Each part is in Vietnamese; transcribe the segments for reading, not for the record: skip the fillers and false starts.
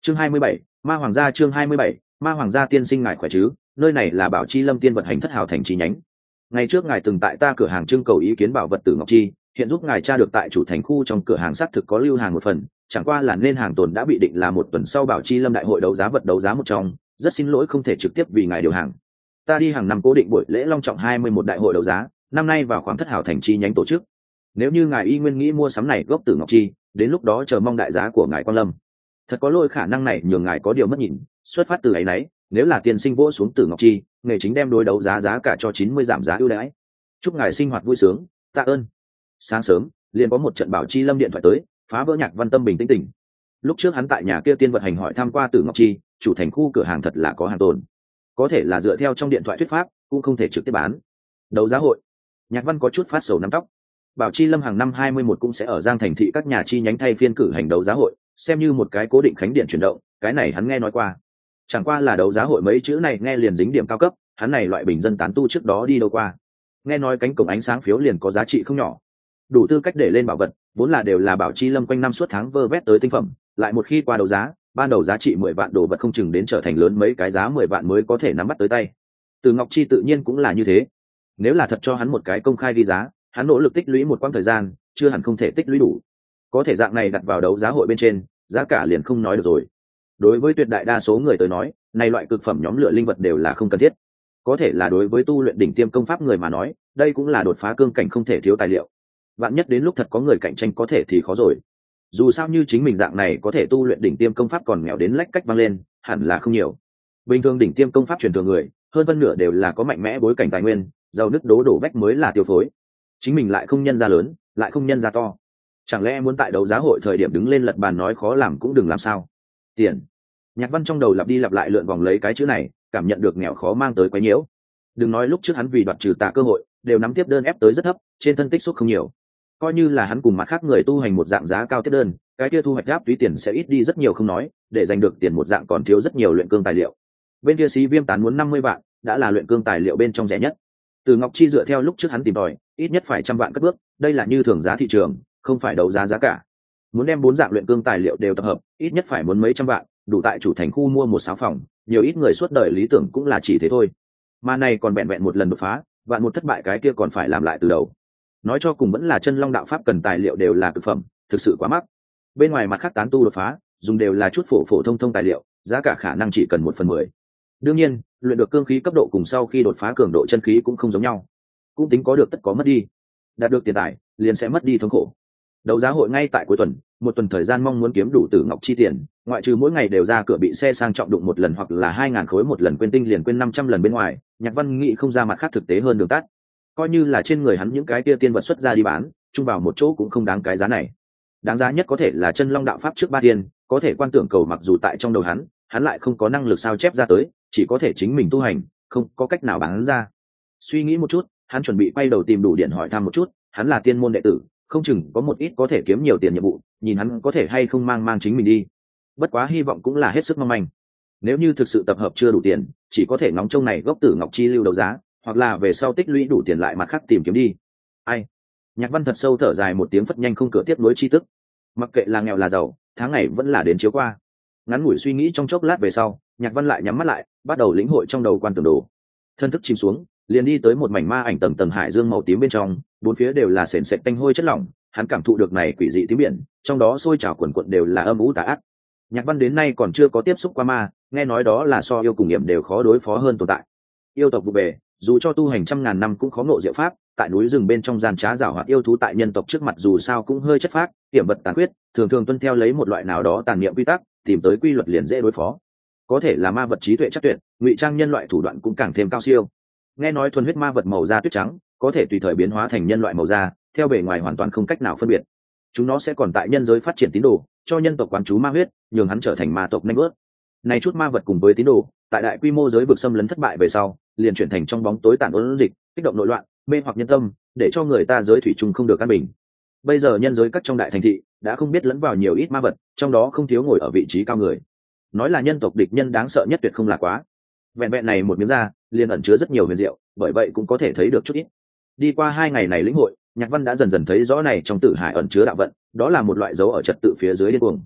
Chương 27, Ma Hoàng gia. Chương 27, Ma Hoàng gia. Tiên sinh ngài khỏe chứ? Nơi này là Bảo Chi Lâm Tiên vận hành thất hào thành chi nhánh. Ngày trước ngài từng tại ta cửa hàng trưng cầu ý kiến bảo vật tử ngọc chi, hiện giúp ngài tra được tại chủ thành khu trong cửa hàng xác thực có lưu hàng một phần, chẳng qua là nên hàng tồn đã bị định là một tuần sau Bảo Chi Lâm đại hội đấu giá vật đấu giá một trong, rất xin lỗi không thể trực tiếp vì ngài điều hàng. Ta đi hàng năm cố định buổi lễ long trọng 21 đại hội đấu giá, năm nay vào khoảng thất hào thành chi nhánh tổ chức. Nếu như ngài y nguyên nghĩ mua sắm này gốc tử ngọc chi, đến lúc đó chờ mong đại giá của ngài quan lâm. Thật có lỗi khả năng này nhường ngài có điều mất nhìn, xuất phát từ ấy nấy, nếu là tiên sinh vỗ xuống tử ngọc chi, nghề chính đem đối đấu giá cả cho 90 giảm giá ưu đãi. Chúc ngài sinh hoạt vui sướng, tạ ơn. Sáng sớm liền có một trận Bảo Chi Lâm điện thoại tới, phá vỡ Nhạc Văn tâm bình tĩnh tỉnh. Lúc trước hắn tại nhà kia tiên vật hành hỏi tham qua tử ngọc chi, chủ thành khu cửa hàng thật là có hàng tồn, có thể là dựa theo trong điện thoại thuyết pháp cũng không thể trực tiếp bán. Đấu giá hội, Nhạc Văn có chút phát sầu nắm tóc. Bảo Chi Lâm hàng năm 21 cũng sẽ ở Giang thành thị các nhà chi nhánh thay phiên cử hành đấu giá hội, xem như một cái cố định khánh điện chuyển động, cái này hắn nghe nói qua. Chẳng qua là đấu giá hội mấy chữ này nghe liền dính điểm cao cấp, hắn này loại bình dân tán tu trước đó đi đâu qua. Nghe nói cánh cổng ánh sáng phiếu liền có giá trị không nhỏ, đủ tư cách để lên bảo vật, vốn là đều là Bảo Chi Lâm quanh năm suốt tháng vơ vét tới tinh phẩm, lại một khi qua đấu giá, ban đầu giá trị 10 vạn đồ vật không chừng đến trở thành lớn mấy cái giá 10 vạn mới có thể nắm bắt tới tay. Từ Ngọc Chi tự nhiên cũng là như thế. Nếu là thật cho hắn một cái công khai ghi giá, hắn nỗ lực tích lũy một quãng thời gian, chưa hẳn không thể tích lũy đủ. Có thể dạng này đặt vào đấu giá hội bên trên, giá cả liền không nói được rồi. Đối với tuyệt đại đa số người tới nói, này loại cực phẩm nhóm lửa linh vật đều là không cần thiết. Có thể là đối với tu luyện đỉnh tiêm công pháp người mà nói, đây cũng là đột phá cương cảnh không thể thiếu tài liệu. Vạn nhất đến lúc thật có người cạnh tranh có thể thì khó rồi. Dù sao như chính mình dạng này có thể tu luyện đỉnh tiêm công pháp còn nghèo đến lách cách văng lên, hẳn là không nhiều. Bình thường đỉnh tiêm công pháp truyền thừa người, hơn phân nửa đều là có mạnh mẽ bối cảnh tài nguyên, giàu nứt đổ vách mới là tiêu phối. Chính mình lại không nhân ra lớn, lại không nhân ra to. Chẳng lẽ muốn tại đấu giá hội thời điểm đứng lên lật bàn nói khó làm cũng đừng làm sao? Tiền. Nhạc Văn trong đầu lặp đi lặp lại lượn vòng lấy cái chữ này, cảm nhận được nghèo khó mang tới quấy nhiễu. Đừng nói lúc trước hắn vì đoạt trừ tà cơ hội, đều nắm tiếp đơn ép tới rất thấp, trên thân tích xúc không nhiều. Coi như là hắn cùng mặt khác người tu hành một dạng giá cao tiếp đơn, cái kia thu hoạch gáp túy tiền sẽ ít đi rất nhiều không nói, để giành được tiền một dạng còn thiếu rất nhiều luyện cương tài liệu. Bên kia Xí Viêm tán muốn 50 vạn, đã là luyện cương tài liệu bên trong rẻ nhất. Từ Ngọc Chi dựa theo lúc trước hắn tìm tòi, ít nhất phải 100 vạn cất bước, đây là như thường giá thị trường, không phải đấu giá giá cả. Muốn đem 4 dạng luyện cương tài liệu đều tập hợp, ít nhất phải muốn mấy trăm vạn, đủ tại chủ thành khu mua một sáu phòng, nhiều ít người suốt đời lý tưởng cũng là chỉ thế thôi. Mà này còn vẹn vẹn một lần đột phá, vạn một thất bại cái kia còn phải làm lại từ đầu. Nói cho cùng vẫn là chân long đạo pháp cần tài liệu đều là cực phẩm, thực sự quá mắc. Bên ngoài mặt khác tán tu đột phá, dùng đều là chút phổ thông tài liệu, giá cả khả năng chỉ cần 1/10. Đương nhiên, luyện được cương khí cấp độ cùng sau khi đột phá cường độ chân khí cũng không giống nhau. Cũng tính có được tất có mất đi. Đạt được tiền tài, liền sẽ mất đi thống khổ. Đấu giá hội ngay tại cuối tuần, một tuần thời gian mong muốn kiếm đủ tử ngọc chi tiền, ngoại trừ mỗi ngày đều ra cửa bị xe sang trọng đụng một lần hoặc là 2000 khối một lần quên tinh liền quên 500 lần bên ngoài, Nhạc Văn nghĩ không ra mặt khác thực tế hơn đường tắt. Coi như là trên người hắn những cái kia tiên vật xuất ra đi bán, chung vào một chỗ cũng không đáng cái giá này. Đáng giá nhất có thể là chân long đạo pháp trước ba tiên, có thể quan tưởng cầu mặc dù tại trong đầu hắn lại không có năng lực sao chép ra tới, chỉ có thể chính mình tu hành, không có cách nào bán ra. Suy nghĩ một chút, hắn chuẩn bị quay đầu tìm đủ điện hỏi thăm một chút, hắn là tiên môn đệ tử, không chừng có một ít có thể kiếm nhiều tiền nhiệm vụ, nhìn hắn có thể hay không mang chính mình đi. Bất quá hy vọng cũng là hết sức mong manh. Nếu như thực sự tập hợp chưa đủ tiền, chỉ có thể ngóng trông này gốc tử ngọc chi lưu đấu giá, hoặc là về sau tích lũy đủ tiền lại mặt khác tìm kiếm đi. Ai? Nhạc Văn thật sâu thở dài một tiếng, phất nhanh không cửa tiếp nối chi tức. Mặc kệ là nghèo là giàu, tháng ngày vẫn là đến chiếu qua. Ngắn ngủi suy nghĩ trong chốc lát về sau, Nhạc Văn lại nhắm mắt lại, bắt đầu lĩnh hội trong đầu quan tưởng đồ. Thân thức chìm xuống, liền đi tới một mảnh ma ảnh tầng hải dương màu tím bên trong, bốn phía đều là sền sệt tanh hôi chất lỏng, hắn cảm thụ được này quỷ dị tím biển, trong đó sôi trào quần quật đều là âm u tà ác. Nhạc Văn đến nay còn chưa có tiếp xúc qua ma, nghe nói đó là so yêu cùng nghiệm đều khó đối phó hơn tồn tại. Yêu tộc vụ bề, dù cho tu hành trăm ngàn năm cũng khó ngộ diệu pháp, tại núi rừng bên trong gian trá giảo hoạt yêu thú tại nhân tộc trước mặt dù sao cũng hơi chất phác, hiểm vật tàn quyết, thường thường tuân theo lấy một loại nào đó tàn niệm quy tắc, tìm tới quy luật liền dễ đối phó. Có thể là ma vật trí tuệ chắc tuyệt, ngụy trang nhân loại thủ đoạn cũng càng thêm cao siêu. Nghe nói thuần huyết ma vật màu da tuyết trắng, có thể tùy thời biến hóa thành nhân loại màu da, theo bề ngoài hoàn toàn không cách nào phân biệt. Chúng nó sẽ còn tại nhân giới phát triển tín đồ, cho nhân tộc quán chú ma huyết, nhường hắn trở thành ma tộc nhanh bước. Này chút ma vật cùng với tín đồ, tại đại quy mô giới vực xâm lấn thất bại về sau, liền chuyển thành trong bóng tối tàn ôn dịch, kích động nội loạn, mê hoặc nhân tâm, để cho người ta giới thủy chung không được an bình. Bây giờ nhân giới các trong đại thành thị đã không biết lẫn vào nhiều ít ma vật, trong đó không thiếu ngồi ở vị trí cao người. Nói là nhân tộc địch nhân đáng sợ nhất tuyệt không là quá. Vẹn vẹn này một miếng da, liền ẩn chứa rất nhiều huyền diệu, bởi vậy cũng có thể thấy được chút ít. Đi qua 2 ngày này lĩnh hội, Nhạc Văn đã dần dần thấy rõ này trong tử hải ẩn chứa đạo vận, đó là một loại dấu ở trật tự phía dưới điên cuồng.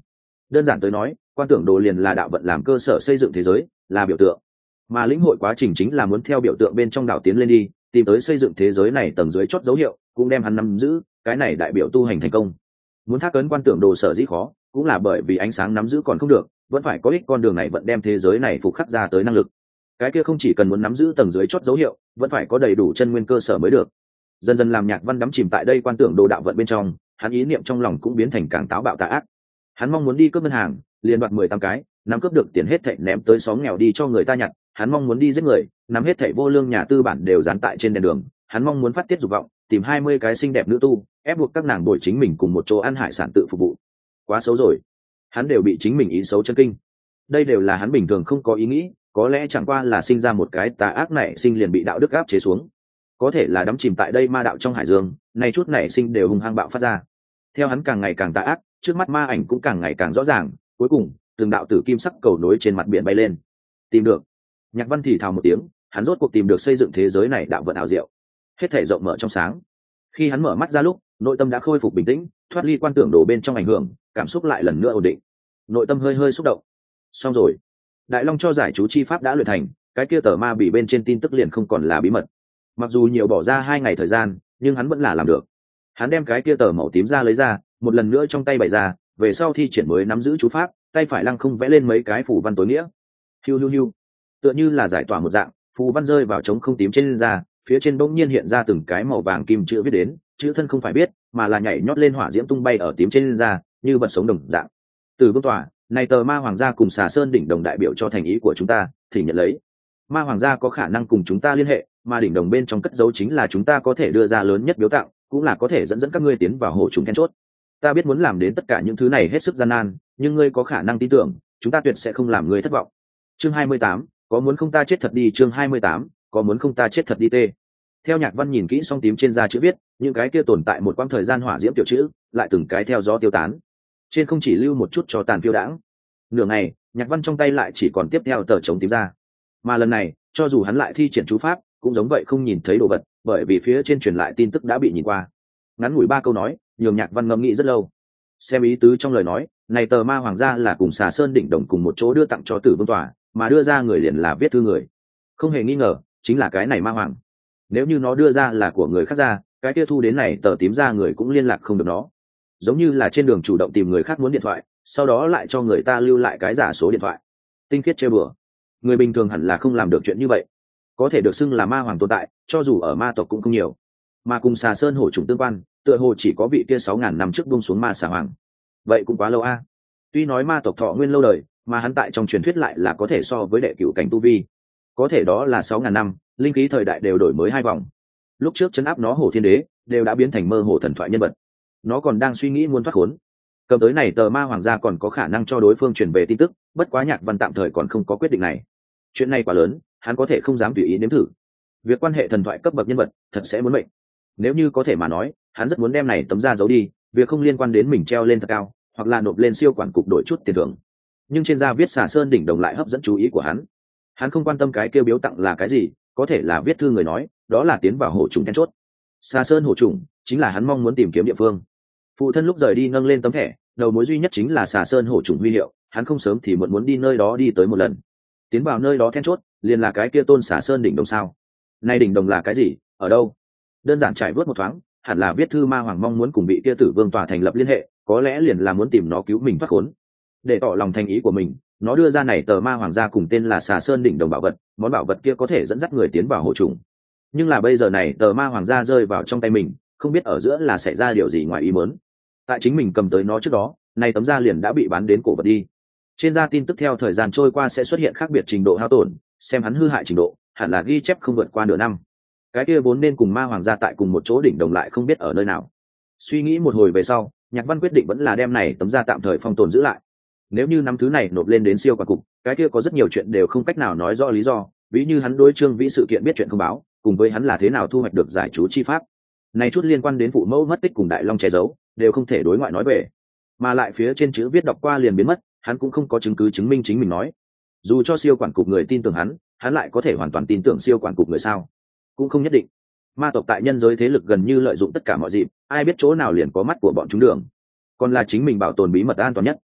Đơn giản tới nói, quan tưởng đồ liền là đạo vận làm cơ sở xây dựng thế giới, là biểu tượng, mà lĩnh hội quá trình chính là muốn theo biểu tượng bên trong đạo tiến lên đi, tìm tới xây dựng thế giới này tầng dưới chót dấu hiệu, cũng đem hắn nắm giữ, cái này đại biểu tu hành thành công. Muốn thác ấn quan tưởng đồ sở dĩ khó, cũng là bởi vì ánh sáng nắm giữ còn không được, vẫn phải có ích con đường này vẫn đem thế giới này phục khắc ra tới năng lực. Cái kia không chỉ cần muốn nắm giữ tầng dưới chót dấu hiệu, vẫn phải có đầy đủ chân nguyên cơ sở mới được. Dần dần làm Nhạc Văn đắm chìm tại đây quan tưởng đồ đạo vận bên trong, hắn ý niệm trong lòng cũng biến thành càng táo bạo tà ác. Hắn mong muốn đi cướp ngân hàng, liền đoạt 18 cái, nắm cướp được tiền hết thảy ném tới xóm nghèo đi cho người ta nhặt. Hắn mong muốn đi giết người, nắm hết thảy vô lương nhà tư bản đều dán tại trên đèn đường. Hắn mong muốn phát tiết dục vọng, tìm 20 cái xinh đẹp nữ tu, ép buộc các nàng bồi chính mình cùng một chỗ ăn hải sản tự phục vụ. Quá xấu rồi, hắn đều bị chính mình ý xấu chân kinh. Đây đều là hắn bình thường không có ý nghĩ, có lẽ chẳng qua là sinh ra một cái tà ác này sinh liền bị đạo đức áp chế xuống. Có thể là đắm chìm tại đây ma đạo trong hải dương, nay chút nảy sinh đều hung hăng bạo phát ra. Theo hắn càng ngày càng tà ác, trước mắt ma ảnh cũng càng ngày càng rõ ràng, cuối cùng từng đạo tử kim sắc cầu nối trên mặt biển bay lên. Tìm được. Nhạc Văn thì thào một tiếng, hắn rốt cuộc tìm được xây dựng thế giới này đạo vận ảo diệu, hết thể rộng mở trong sáng. Khi hắn mở mắt ra lúc, nội tâm đã khôi phục bình tĩnh, thoát ly quan tưởng đổ bên trong ảnh hưởng, cảm xúc lại lần nữa ổn định. Nội tâm hơi hơi xúc động. Xong rồi, Đại Long cho giải chú chi pháp đã luyện thành, cái kia tờ ma bị bên trên tin tức liền không còn là bí mật. Mặc dù nhiều bỏ ra 2 ngày thời gian, nhưng hắn vẫn là làm được. Hắn đem cái kia tờ màu tím ra lấy ra, một lần nữa trong tay bày ra, về sau thi triển mới nắm giữ chú pháp, tay phải lăng không vẽ lên mấy cái phù văn tối nghĩa. Hiu hiu hiu, tựa như là giải tỏa một dạng, phù văn rơi vào trống không tím trên da, phía trên bỗng nhiên hiện ra từng cái màu vàng kim chữ viết đến, chữ thân không phải biết, mà là nhảy nhót lên hỏa diễm tung bay ở tím trên da, như vật sống đồng dạng. Từ vương tòa, này tờ ma hoàng gia cùng Xà Sơn đỉnh đồng đại biểu cho thành ý của chúng ta, thì nhận lấy. Ma hoàng gia có khả năng cùng chúng ta liên hệ, mà đỉnh đồng bên trong cất dấu chính là chúng ta có thể đưa ra lớn nhất biếu tặng, cũng là có thể dẫn các ngươi tiến vào hộ trùng then chốt. Ta biết muốn làm đến tất cả những thứ này hết sức gian nan, nhưng ngươi có khả năng tin tưởng, chúng ta tuyệt sẽ không làm ngươi thất vọng. Chương 28, có muốn không ta chết thật đi. Chương 28, có muốn không ta chết thật đi tê. Theo Nhạc Văn nhìn kỹ xong tím trên da chữ viết, những cái kia tồn tại một quãng thời gian hỏa diễm tiểu chữ, lại từng cái theo gió tiêu tán. Trên không chỉ lưu một chút cho tàn phiêu đãng. Nửa ngày, Nhạc Văn trong tay lại chỉ còn tiếp theo tờ chống tím ra. Mà lần này, cho dù hắn lại thi triển chú pháp, cũng giống vậy không nhìn thấy đồ vật, bởi vì phía trên truyền lại tin tức đã bị nhìn qua. Ngắn ngủi 3 câu nói, nhường Nhạc Văn ngẫm nghĩ rất lâu. Xem ý tứ trong lời nói, này tờ ma hoàng gia là cùng Xà Sơn đỉnh đồng cùng một chỗ đưa tặng cho Tử Vương tòa, mà đưa ra người liền là viết thư người. Không hề nghi ngờ, chính là cái này ma hoàng. Nếu như nó đưa ra là của người khác ra, cái kia thu đến này tờ tím ra người cũng liên lạc không được nó. Giống như là trên đường chủ động tìm người khác muốn điện thoại, sau đó lại cho người ta lưu lại cái giả số điện thoại. Tinh khiết chơi bừa. Người bình thường hẳn là không làm được chuyện như vậy. Có thể được xưng là ma hoàng tồn tại, cho dù ở ma tộc cũng không nhiều. Mà cùng Xà Sơn hổ trùng tương quan, tựa hồ chỉ có vị kia 6.000 năm trước buông xuống ma xà hoàng. Vậy cũng quá lâu a. Tuy nói ma tộc thọ nguyên lâu đời, mà hắn tại trong truyền thuyết lại là có thể so với đệ cửu cảnh tu vi. Có thể đó là 6.000 năm, linh khí thời đại đều đổi mới 2 vòng. Lúc trước trấn áp nó hổ thiên đế, đều đã biến thành mơ hồ thần thoại nhân vật. Nó còn đang suy nghĩ muốn thoát khốn. Cầm tới này tờ ma hoàng gia còn có khả năng cho đối phương truyền về tin tức, bất quá Nhạc Văn tạm thời còn không có quyết định này. Chuyện này quá lớn, hắn có thể không dám tùy ý nếm thử. Việc quan hệ thần thoại cấp bậc nhân vật, thật sẽ muốn mệnh. Nếu như có thể mà nói, hắn rất muốn đem này tấm da giấu đi, việc không liên quan đến mình treo lên thật cao, hoặc là nộp lên siêu quản cục đổi chút tiền thưởng. Nhưng trên da viết Xà Sơn đỉnh đồng lại hấp dẫn chú ý của hắn. Hắn không quan tâm cái kêu biếu tặng là cái gì, có thể là viết thư người nói, đó là tiến vào hổ trùng then chốt. Xà Sơn hổ trùng chính là hắn mong muốn tìm kiếm địa phương. Phụ thân lúc rời đi nâng lên tấm thẻ, đầu mối duy nhất chính là Xà Sơn hổ trùng huy hiệu, hắn không sớm thì muộn muốn đi nơi đó đi tới một lần. Tiến vào nơi đó then chốt, liền là cái kia tôn Xà Sơn đỉnh đồng sao? Nay đỉnh đồng là cái gì, ở đâu? Đơn giản trải vớt một thoáng, hẳn là viết thư ma hoàng mong muốn cùng bị kia Tử Vương tòa thành lập liên hệ, có lẽ liền là muốn tìm nó cứu mình thoát khốn. Để tỏ lòng thành ý của mình, nó đưa ra này tờ ma hoàng gia cùng tên là Xà Sơn đỉnh đồng bảo vật, món bảo vật kia có thể dẫn dắt người tiến vào hộ trùng. Nhưng là bây giờ này tờ ma hoàng gia rơi vào trong tay mình, không biết ở giữa là xảy ra điều gì ngoài ý muốn. Tại chính mình cầm tới nó trước đó, này tấm da liền đã bị bán đến cổ vật đi. Trên da tin tức theo thời gian trôi qua sẽ xuất hiện khác biệt trình độ hao tổn, xem hắn hư hại trình độ, hẳn là ghi chép không vượt qua nửa năm. Cái kia vốn nên cùng ma hoàng gia tại cùng một chỗ đỉnh đồng lại không biết ở nơi nào. Suy nghĩ một hồi về sau, Nhạc Văn quyết định vẫn là đem này tấm da tạm thời phong tồn giữ lại. Nếu như năm thứ này nộp lên đến siêu quản cục, cái kia có rất nhiều chuyện đều không cách nào nói rõ lý do, ví như hắn đối Trương Vĩ sự kiện biết chuyện không báo, cùng với hắn là thế nào thu hoạch được giải chú chi pháp. Này chút liên quan đến phụ mẫu mất tích cùng Đại Long che giấu, đều không thể đối ngoại nói về. Mà lại phía trên chữ viết đọc qua liền biến mất, hắn cũng không có chứng cứ chứng minh chính mình nói. Dù cho siêu quản cục người tin tưởng hắn lại có thể hoàn toàn tin tưởng siêu quản cục người sao? Cũng không nhất định. Ma tộc tại nhân giới thế lực gần như lợi dụng tất cả mọi dịp, ai biết chỗ nào liền có mắt của bọn chúng đường. Còn là chính mình bảo tồn bí mật an toàn nhất.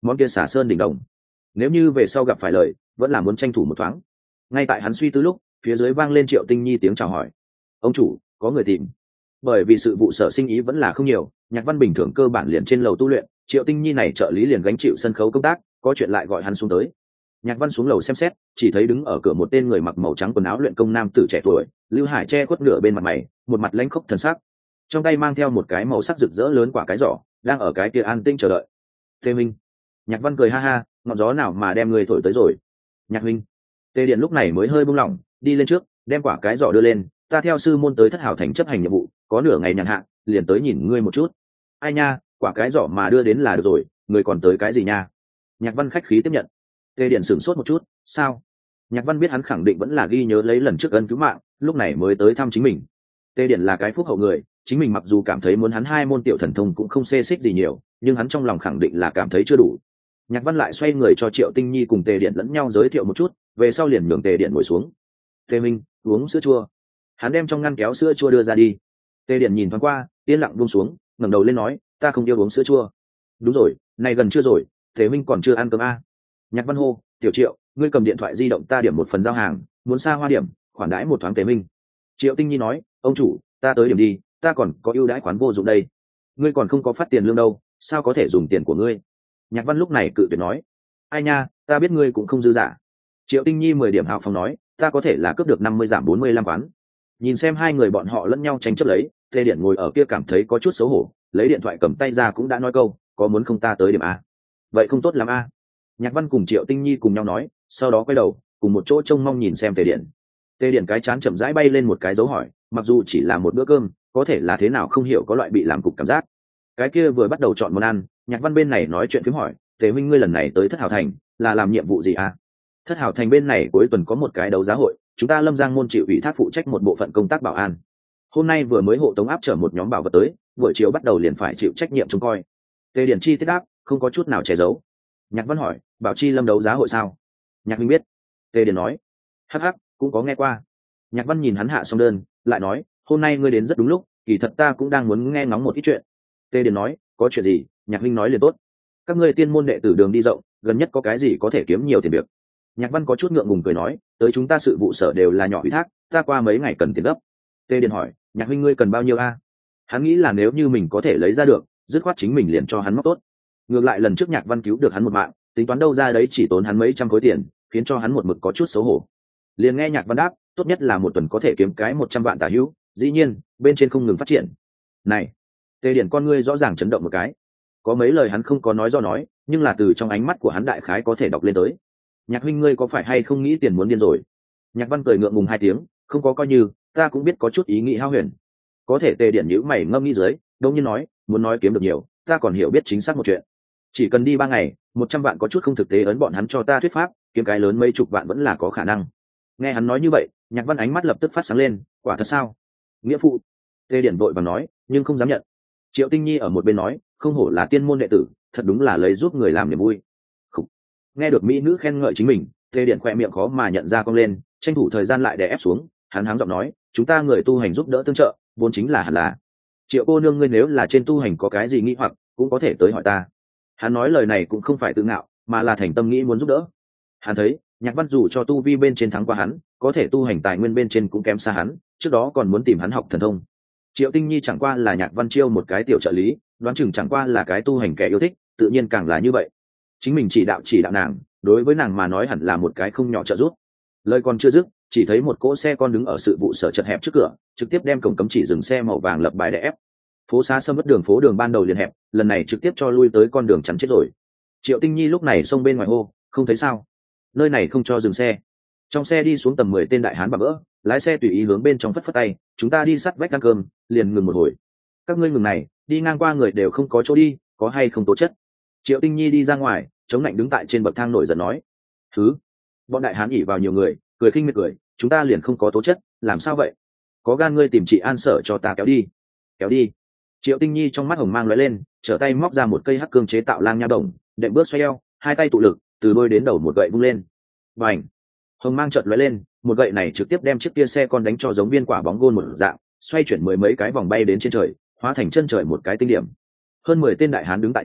món kia xả sơn đỉnh đồng. Nếu như về sau gặp phải lời, vẫn là muốn tranh thủ một thoáng. Ngay tại hắn suy tư lúc, phía dưới vang lên Triệu Tinh Nhi tiếng chào hỏi. Ông chủ, có người tìm. Bởi vì sự vụ sở sinh ý vẫn là không nhiều, Nhạc Văn bình thường cơ bản liền trên lầu tu luyện, Triệu Tinh Nhi này trợ lý liền gánh chịu sân khấu công tác, có chuyện lại gọi hắn xuống tới. Nhạc Văn xuống lầu xem xét, chỉ thấy đứng ở cửa một tên người mặc màu trắng quần áo luyện công nam tử trẻ tuổi, Lưu Hải che khuất nửa bên mặt mày, một mặt lãnh khốc thần sắc, trong tay mang theo một cái màu sắc rực rỡ lớn quả cái giỏ, đang ở cái kia an tĩnh chờ đợi. Tề Minh. Nhạc Văn cười ha ha, ngọn gió nào mà đem người thổi tới rồi. Nhạc Minh. Tề Điện lúc này mới hơi buông lỏng, đi lên trước, đem quả cái giỏ đưa lên, ta theo sư môn tới Thất Hào Thành chấp hành nhiệm vụ, có nửa ngày nhàn hạ, liền tới nhìn ngươi một chút. Ai nha, quả cái giỏ mà đưa đến là được rồi, ngươi còn tới cái gì nha? Nhạc Văn khách khí tiếp nhận. Tề Điện sửng sốt một chút, sao? Nhạc Văn biết hắn khẳng định vẫn là ghi nhớ lấy lần trước ân cứu mạng, lúc này mới tới thăm chính mình. Tề Điện là cái phúc hậu người, chính mình mặc dù cảm thấy muốn hắn hai môn tiểu thần thông cũng không xê xích gì nhiều, nhưng hắn trong lòng khẳng định là cảm thấy chưa đủ. Nhạc Văn lại xoay người cho Triệu Tinh Nhi cùng Tề Điện lẫn nhau giới thiệu một chút, về sau liền nhường Tề Điện ngồi xuống. Tề Minh, uống sữa chua. Hắn đem trong ngăn kéo sữa chua đưa ra đi. Tề Điện nhìn thoáng qua, yên lặng buông xuống, ngẩng đầu lên nói, ta không yêu uống sữa chua. Đúng rồi, này gần trưa rồi, Tề Minh còn chưa ăn cơm a. Nhạc Văn hô, Tiểu Triệu, ngươi cầm điện thoại di động ta điểm một phần giao hàng, muốn xa hoa điểm, khoản đãi một thoáng Tề Minh. Triệu Tinh Nhi nói, ông chủ, ta tới điểm đi, ta còn có ưu đãi khoán vô dụng đây. Ngươi còn không có phát tiền lương đâu, sao có thể dùng tiền của ngươi? Nhạc Văn lúc này cự tuyệt nói, ai nha, ta biết ngươi cũng không dư giả. Triệu Tinh Nhi 10 điểm hào phóng nói, ta có thể là cướp được 50 giảm 45 quán. Nhìn xem hai người bọn họ lẫn nhau tranh chấp lấy, Tề Điện ngồi ở kia cảm thấy có chút xấu hổ, lấy điện thoại cầm tay ra cũng đã nói câu, có muốn không ta tới điểm a? Vậy không tốt lắm a. Nhạc Văn cùng Triệu Tinh Nhi cùng nhau nói, sau đó quay đầu, cùng một chỗ trông mong nhìn xem Tề Điện. Tề Điện cái chán chậm rãi bay lên một cái dấu hỏi, mặc dù chỉ là một bữa cơm, có thể là thế nào không hiểu có loại bị làm cục cảm giác. Cái kia vừa bắt đầu chọn món ăn, Nhạc Văn bên này nói chuyện phím hỏi, Tề huynh ngươi lần này tới Thất Hào Thành là làm nhiệm vụ gì à? Thất Hào Thành bên này cuối tuần có một cái đấu giá hội, chúng ta Lâm Giang môn chịu ủy thác phụ trách một bộ phận công tác bảo an. Hôm nay vừa mới hộ tống áp chở một nhóm bảo vật tới, buổi chiều bắt đầu liền phải chịu trách nhiệm trông coi. Tề Điển chi tiết đáp, không có chút nào che giấu. Nhạc Văn hỏi, bảo chi Lâm đấu giá hội sao? Nhạc Minh biết. Tề Điển nói, hắc hắc, cũng có nghe qua. Nhạc Văn nhìn hắn hạ xong đơn, lại nói, hôm nay ngươi đến rất đúng lúc, kỳ thật ta cũng đang muốn nghe ngóng một ít chuyện. Tề Điển nói, có chuyện gì? Nhạc Minh nói liền tốt. Các ngươi tiên môn đệ tử đường đi rộng, gần nhất có cái gì có thể kiếm nhiều tiền việc? Nhạc Văn có chút ngượng ngùng cười nói, tới chúng ta sự vụ sở đều là nhỏ ủy thác, ta qua mấy ngày cần tiền gấp. Tề Điển hỏi, Nhạc Minh ngươi cần bao nhiêu a? Hắn nghĩ là nếu như mình có thể lấy ra được, dứt khoát chính mình liền cho hắn móc tốt. Ngược lại lần trước Nhạc Văn cứu được hắn một mạng, tính toán đâu ra đấy chỉ tốn hắn mấy trăm khối tiền, khiến cho hắn một mực có chút xấu hổ. Liền nghe Nhạc Văn đáp, tốt nhất là một tuần có thể kiếm cái 100 vạn tả hữu, dĩ nhiên bên trên không ngừng phát triển. Này, Tề Điển con ngươi rõ ràng chấn động một cái, có mấy lời hắn không có nói do nói, nhưng là từ trong ánh mắt của hắn đại khái có thể đọc lên tới. Nhạc huynh ngươi có phải hay không nghĩ tiền muốn điên rồi? Nhạc Văn cười ngượng ngùng 2 tiếng, không có coi như, ta cũng biết có chút ý nghĩ hao huyền. Có thể Tề Điển nhíu mày ngâm nghĩ dưới, đông nhiên nói, muốn nói kiếm được nhiều, ta còn hiểu biết chính xác một chuyện. Chỉ cần đi 3 ngày, 100 vạn có chút không thực tế, ấn bọn hắn cho ta thuyết pháp, kiếm cái lớn mấy chục vạn vẫn là có khả năng. Nghe hắn nói như vậy, Nhạc Văn ánh mắt lập tức phát sáng lên, quả thật sao? Nghĩa phụ. Tề Điển vội vàng nói, nhưng không dám nhận. Triệu Tinh Nhi ở một bên nói, không hổ là tiên môn đệ tử, thật đúng là lấy giúp người làm niềm vui. Khủ. Nghe được mỹ nữ khen ngợi chính mình, Tề Điện khỏe miệng khó mà nhận ra cong lên, tranh thủ thời gian lại đè ép xuống, hắn háng giọng nói, chúng ta người tu hành giúp đỡ tương trợ, vốn chính là hẳn là. Triệu cô nương ngươi nếu là trên tu hành có cái gì nghi hoặc, cũng có thể tới hỏi ta. Hắn nói lời này cũng không phải tự ngạo, mà là thành tâm nghĩ muốn giúp đỡ. Hắn thấy, Nhạc Văn dù cho tu vi bên trên thắng qua hắn, có thể tu hành tài nguyên bên trên cũng kém xa hắn, trước đó còn muốn tìm hắn học thần thông. Triệu Tinh Nhi chẳng qua là Nhạc Văn chiêu một cái tiểu trợ lý, đoán chừng chẳng qua là cái tu hành kẻ yêu thích, tự nhiên càng là như vậy. Chính mình chỉ đạo nàng, đối với nàng mà nói hẳn là một cái không nhỏ trợ giúp. Lời còn chưa dứt, chỉ thấy một cỗ xe con đứng ở sự vụ sở chật hẹp trước cửa, trực tiếp đem cổng cấm chỉ dừng xe màu vàng lập bài đè ép. Phố xá sâm mất đường phố đường ban đầu liền hẹp, lần này trực tiếp cho lui tới con đường chắn chết rồi. Triệu Tinh Nhi lúc này xông bên ngoài hô, không thấy sao? Nơi này không cho dừng xe. Trong xe đi xuống tầm 10 tên đại hán bà vỡ, lái xe tùy ý hướng bên trong phất phất tay, chúng ta đi sắt vách ăn cơm, liền ngừng một hồi. Các ngươi ngừng này, đi ngang qua người đều không có chỗ đi, có hay không tố chất? Triệu Tinh Nhi đi ra ngoài, chống lạnh đứng tại trên bậc thang nổi giận nói, thứ, bọn đại hán ỉ vào nhiều người, cười khinh miệt cười, chúng ta liền không có tố chất, làm sao vậy? Có gan ngươi tìm chị An Sở cho ta kéo đi, kéo đi. Triệu Tinh Nhi trong mắt hồng mang lóe lên, trở tay móc ra một cây hắc cương chế tạo lang nha đồng, đệm bước xoay eo, hai tay tụ lực, từ đôi đến đầu một gậy vung lên. Bành! Hồng mang chợt lóe lên, một gậy này trực tiếp đem chiếc kia xe con đánh cho giống viên quả bóng gôn một dạng, xoay chuyển 10 mấy cái vòng bay đến trên trời, hóa thành chân trời một cái tinh điểm. Hơn 10 tên đại hán đứng tại chỗ,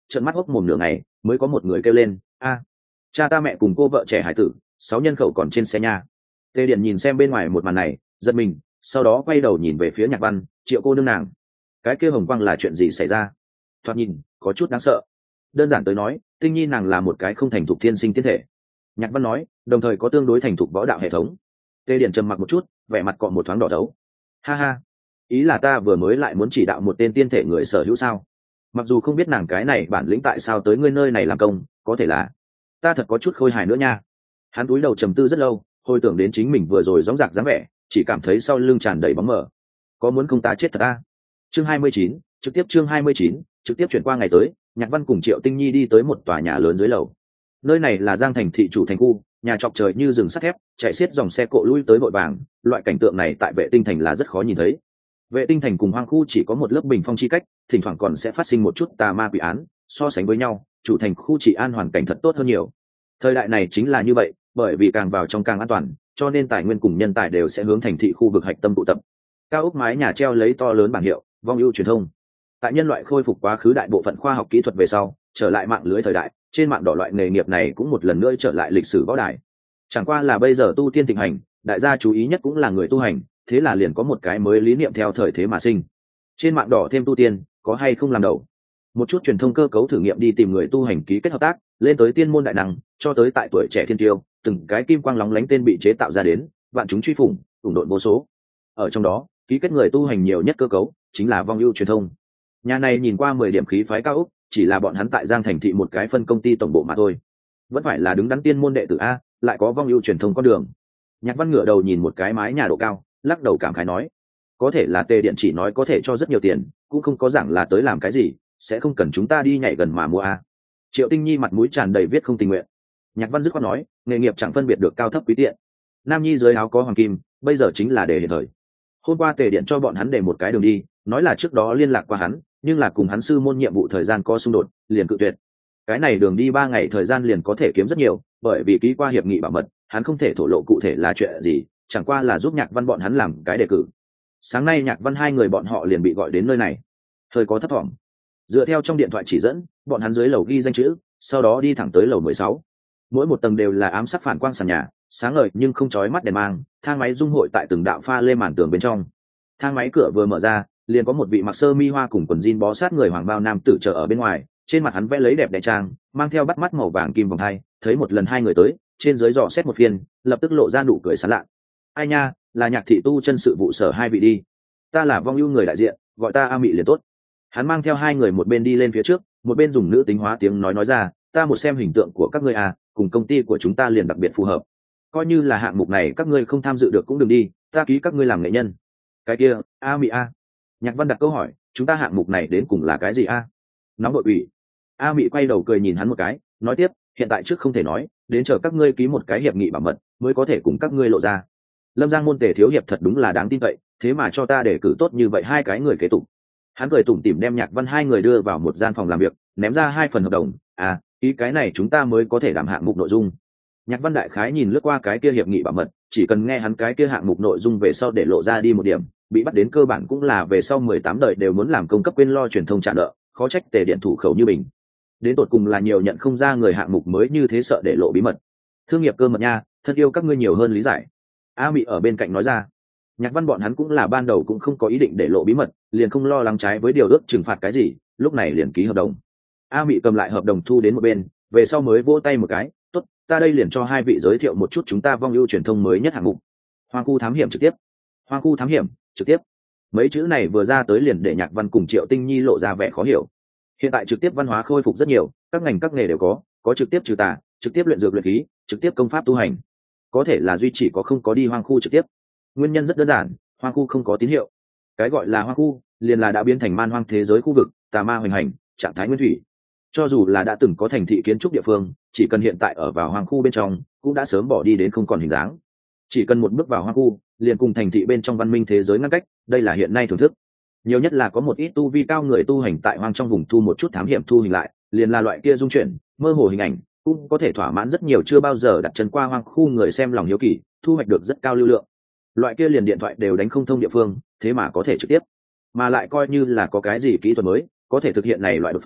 trợn mắt hốc mồm nửa ngày mới có một người kêu lên: a, cha ta mẹ cùng cô vợ trẻ hải tử 6 nhân khẩu còn trên xe nha. Tề Điển nhìn xem bên ngoài một màn này giật mình, sau đó quay đầu nhìn về phía Nhạc Văn, Triệu cô nương nàng, cái kia hồng quang là chuyện gì xảy ra? Thoạt nhìn có chút đáng sợ. Đơn giản tới nói, Tinh Nhi nàng là một cái không thành thục thiên sinh tiên thể. Nhạc Văn nói, đồng thời có tương đối thành thục võ đạo hệ thống. Tề Điển trầm mặc một chút, vẻ mặt cọ một thoáng đỏ đấu. Ha ha, ý là ta vừa mới lại muốn chỉ đạo một tên tiên thể người sở hữu sao? Mặc dù không biết nàng cái này bản lĩnh tại sao tới ngươi nơi này làm công, có thể là ta thật có chút khôi hài nữa nha. Hắn cúi đầu trầm tư rất lâu, hồi tưởng đến chính mình vừa rồi dõng dạc dáng vẻ, chỉ cảm thấy sau lưng tràn đầy bóng mờ. Có muốn không ta chết thật ta? Chương 29, trực tiếp chương 29, trực tiếp chuyển qua ngày tới, Nhạc Văn cùng Triệu Tinh Nhi đi tới một tòa nhà lớn dưới lầu. Nơi này là Giang Thành thị chủ thành khu, nhà chọc trời như rừng sắt thép, chạy xiết dòng xe cộ lui tới vội vàng, loại cảnh tượng này tại Vệ Tinh thành là rất khó nhìn thấy. Vệ Tinh thành cùng hoang khu chỉ có một lớp bình phong chi cách, thỉnh thoảng còn sẽ phát sinh một chút tà ma quỷ án, so sánh với nhau, chủ thành khu trị an hoàn cảnh thật tốt hơn nhiều. Thời đại này chính là như vậy, bởi vì càng vào trong càng an toàn, cho nên tài nguyên cùng nhân tài đều sẽ hướng thành thị khu vực hạch tâm tụ tập. Cao ốc mái nhà treo lấy to lớn bảng hiệu vong ưu truyền thông. Tại nhân loại khôi phục quá khứ đại bộ phận khoa học kỹ thuật về sau, trở lại mạng lưới thời đại, trên mạng đỏ loại nghề nghiệp này cũng một lần nữa trở lại lịch sử võ đài. Chẳng qua là bây giờ tu tiên thịnh hành, đại gia chú ý nhất cũng là người tu hành, thế là liền có một cái mới lý niệm theo thời thế mà sinh. Trên mạng đỏ thêm tu tiên, có hay không làm đầu. Một chút truyền thông cơ cấu thử nghiệm đi tìm người tu hành ký kết hợp tác, lên tới tiên môn đại năng, cho tới tại tuổi trẻ thiên tiêu, từng cái kim quang lóng lánh tên bị chế tạo ra đến, vạn chúng truy phủng, ủng độn vô số. Ở trong đó, ký kết người tu hành nhiều nhất cơ cấu chính là Vong Ưu truyền thông. Nhà này nhìn qua 10 điểm khí phái cao ốc, chỉ là bọn hắn tại Giang Thành thị một cái phân công ty tổng bộ mà thôi. Vẫn phải là đứng đắn tiên môn đệ tử a, lại có Vong Ưu truyền thông con đường. Nhạc Văn ngửa đầu nhìn một cái mái nhà độ cao, lắc đầu cảm khái nói, có thể là Tề Điện chỉ nói có thể cho rất nhiều tiền, cũng không có giảng là tới làm cái gì, sẽ không cần chúng ta đi nhảy gần mà mua a. Triệu Tinh Nhi mặt mũi tràn đầy viết không tình nguyện. Nhạc Văn dứt khoát nói, nghề nghiệp chẳng phân biệt được cao thấp quý tiện. Nam Nhi dưới áo có hoàng kim, bây giờ chính là để hiện thời. Hôm qua Tề Điện cho bọn hắn để một cái đường đi, nói là trước đó liên lạc qua hắn, nhưng là cùng hắn sư môn nhiệm vụ thời gian có xung đột, liền cự tuyệt. Cái này đường đi 3 ngày thời gian liền có thể kiếm rất nhiều, bởi vì ký qua hiệp nghị bảo mật, hắn không thể thổ lộ cụ thể là chuyện gì, chẳng qua là giúp Nhạc Văn bọn hắn làm cái đề cử. Sáng nay Nhạc Văn hai người bọn họ liền bị gọi đến nơi này, hơi có thấp thỏm. Dựa theo trong điện thoại chỉ dẫn, bọn hắn dưới lầu ghi danh chữ, sau đó đi thẳng tới lầu 16. Mỗi một tầng đều là ám sắc phản quang sàn nhà, sáng ngời nhưng không chói mắt đèn mang, thang máy dung hội tại từng đạo pha lê màn tường bên trong. Thang máy cửa vừa mở ra, liền có một vị mặc sơ mi hoa cùng quần jean bó sát người hoàng bao nam tử chờ ở bên ngoài, trên mặt hắn vẽ lấy đẹp đẽ trang, mang theo bắt mắt màu vàng kim vòng hai, thấy một lần hai người tới, trên dưới dò xét một phiên, lập tức lộ ra nụ cười sảng lạ. Ai nha, là Nhạc thị tu chân sự vụ sở hai vị đi. Ta là Vong Ưu người đại diện, gọi ta A Mị liền tốt. Hắn mang theo hai người một bên đi lên phía trước, một bên dùng nữ tính hóa tiếng nói ra, ta một xem hình tượng của các ngươi à, cùng công ty của chúng ta liền đặc biệt phù hợp. Coi như là hạng mục này các ngươi không tham dự được cũng đừng đi, ta ký các ngươi làm nghệ nhân. Cái kia, A Mị a. Nhạc Văn đặt câu hỏi, chúng ta hạng mục này đến cùng là cái gì a? Nóng đội ủy. A Mị quay đầu cười nhìn hắn một cái, nói tiếp, hiện tại trước không thể nói, đến chờ các ngươi ký một cái hiệp nghị bảo mật mới có thể cùng các ngươi lộ ra. Lâm Giang môn Tề thiếu hiệp thật đúng là đáng tin cậy, thế mà cho ta để cử tốt như vậy hai cái người kế tục. Hắn cười tủm tỉm đem Nhạc Văn hai người đưa vào một gian phòng làm việc, ném ra 2 phần hợp đồng, à, ký cái này chúng ta mới có thể đảm hạng mục nội dung. Nhạc Văn đại khái nhìn lướt qua cái kia hiệp nghị bảo mật, chỉ cần nghe hắn cái kia hạng mục nội dung về sau để lộ ra đi một điểm, bị bắt đến cơ bản cũng là về sau 18 đời đều muốn làm công cấp quên lo truyền thông trả nợ, khó trách Tề điện thủ khẩu như bình. Đến tột cùng là nhiều nhận không ra người hạng mục mới như thế sợ để lộ bí mật. Thương nghiệp cơ mật nha, thân yêu các ngươi nhiều hơn lý giải. A Mị ở bên cạnh nói ra. Nhạc Văn bọn hắn cũng là ban đầu cũng không có ý định để lộ bí mật, liền không lo lắng trái với điều ước trừng phạt cái gì, lúc này liền ký hợp đồng. A Mị cầm lại hợp đồng thu đến một bên, về sau mới vỗ tay một cái, tốt, ta đây liền cho hai vị giới thiệu một chút chúng ta Vong Ưu truyền thông mới nhất hạng mục. Hoang khu thám hiểm trực tiếp. Hoang khu thám hiểm trực tiếp. Mấy chữ này vừa ra tới liền để Nhạc Văn cùng Triệu Tinh Nhi lộ ra vẻ khó hiểu. Hiện tại trực tiếp văn hóa khôi phục rất nhiều, các ngành các nghề đều có trực tiếp trừ tà, trực tiếp luyện dược luyện khí, trực tiếp công pháp tu hành. Có thể là duy chỉ có không có đi hoang khu trực tiếp. Nguyên nhân rất đơn giản, hoang khu không có tín hiệu. Cái gọi là hoang khu liền là đã biến thành man hoang thế giới khu vực, tà ma hoành hành, trạng thái nguyên thủy. Cho dù là đã từng có thành thị kiến trúc địa phương, chỉ cần hiện tại ở vào hoang khu bên trong, cũng đã sớm bỏ đi đến không còn hình dáng. Chỉ cần một bước vào hoang khu, liền cùng thành thị bên trong văn minh thế giới ngăn cách, đây là hiện nay thưởng thức. Nhiều nhất là có một ít tu vi cao người tu hành tại hoang trong vùng thu một chút thám hiểm thu hình lại, liền là loại kia dung chuyển, mơ hồ hình ảnh, cũng có thể thỏa mãn rất nhiều chưa bao giờ đặt chân qua hoang khu người xem lòng hiếu kỳ, thu hoạch được rất cao lưu lượng. Loại kia liền điện thoại đều đánh không thông địa phương, thế mà có thể trực tiếp, mà lại coi như là có cái gì kỹ thuật mới có thể thực hiện này loại đột phá,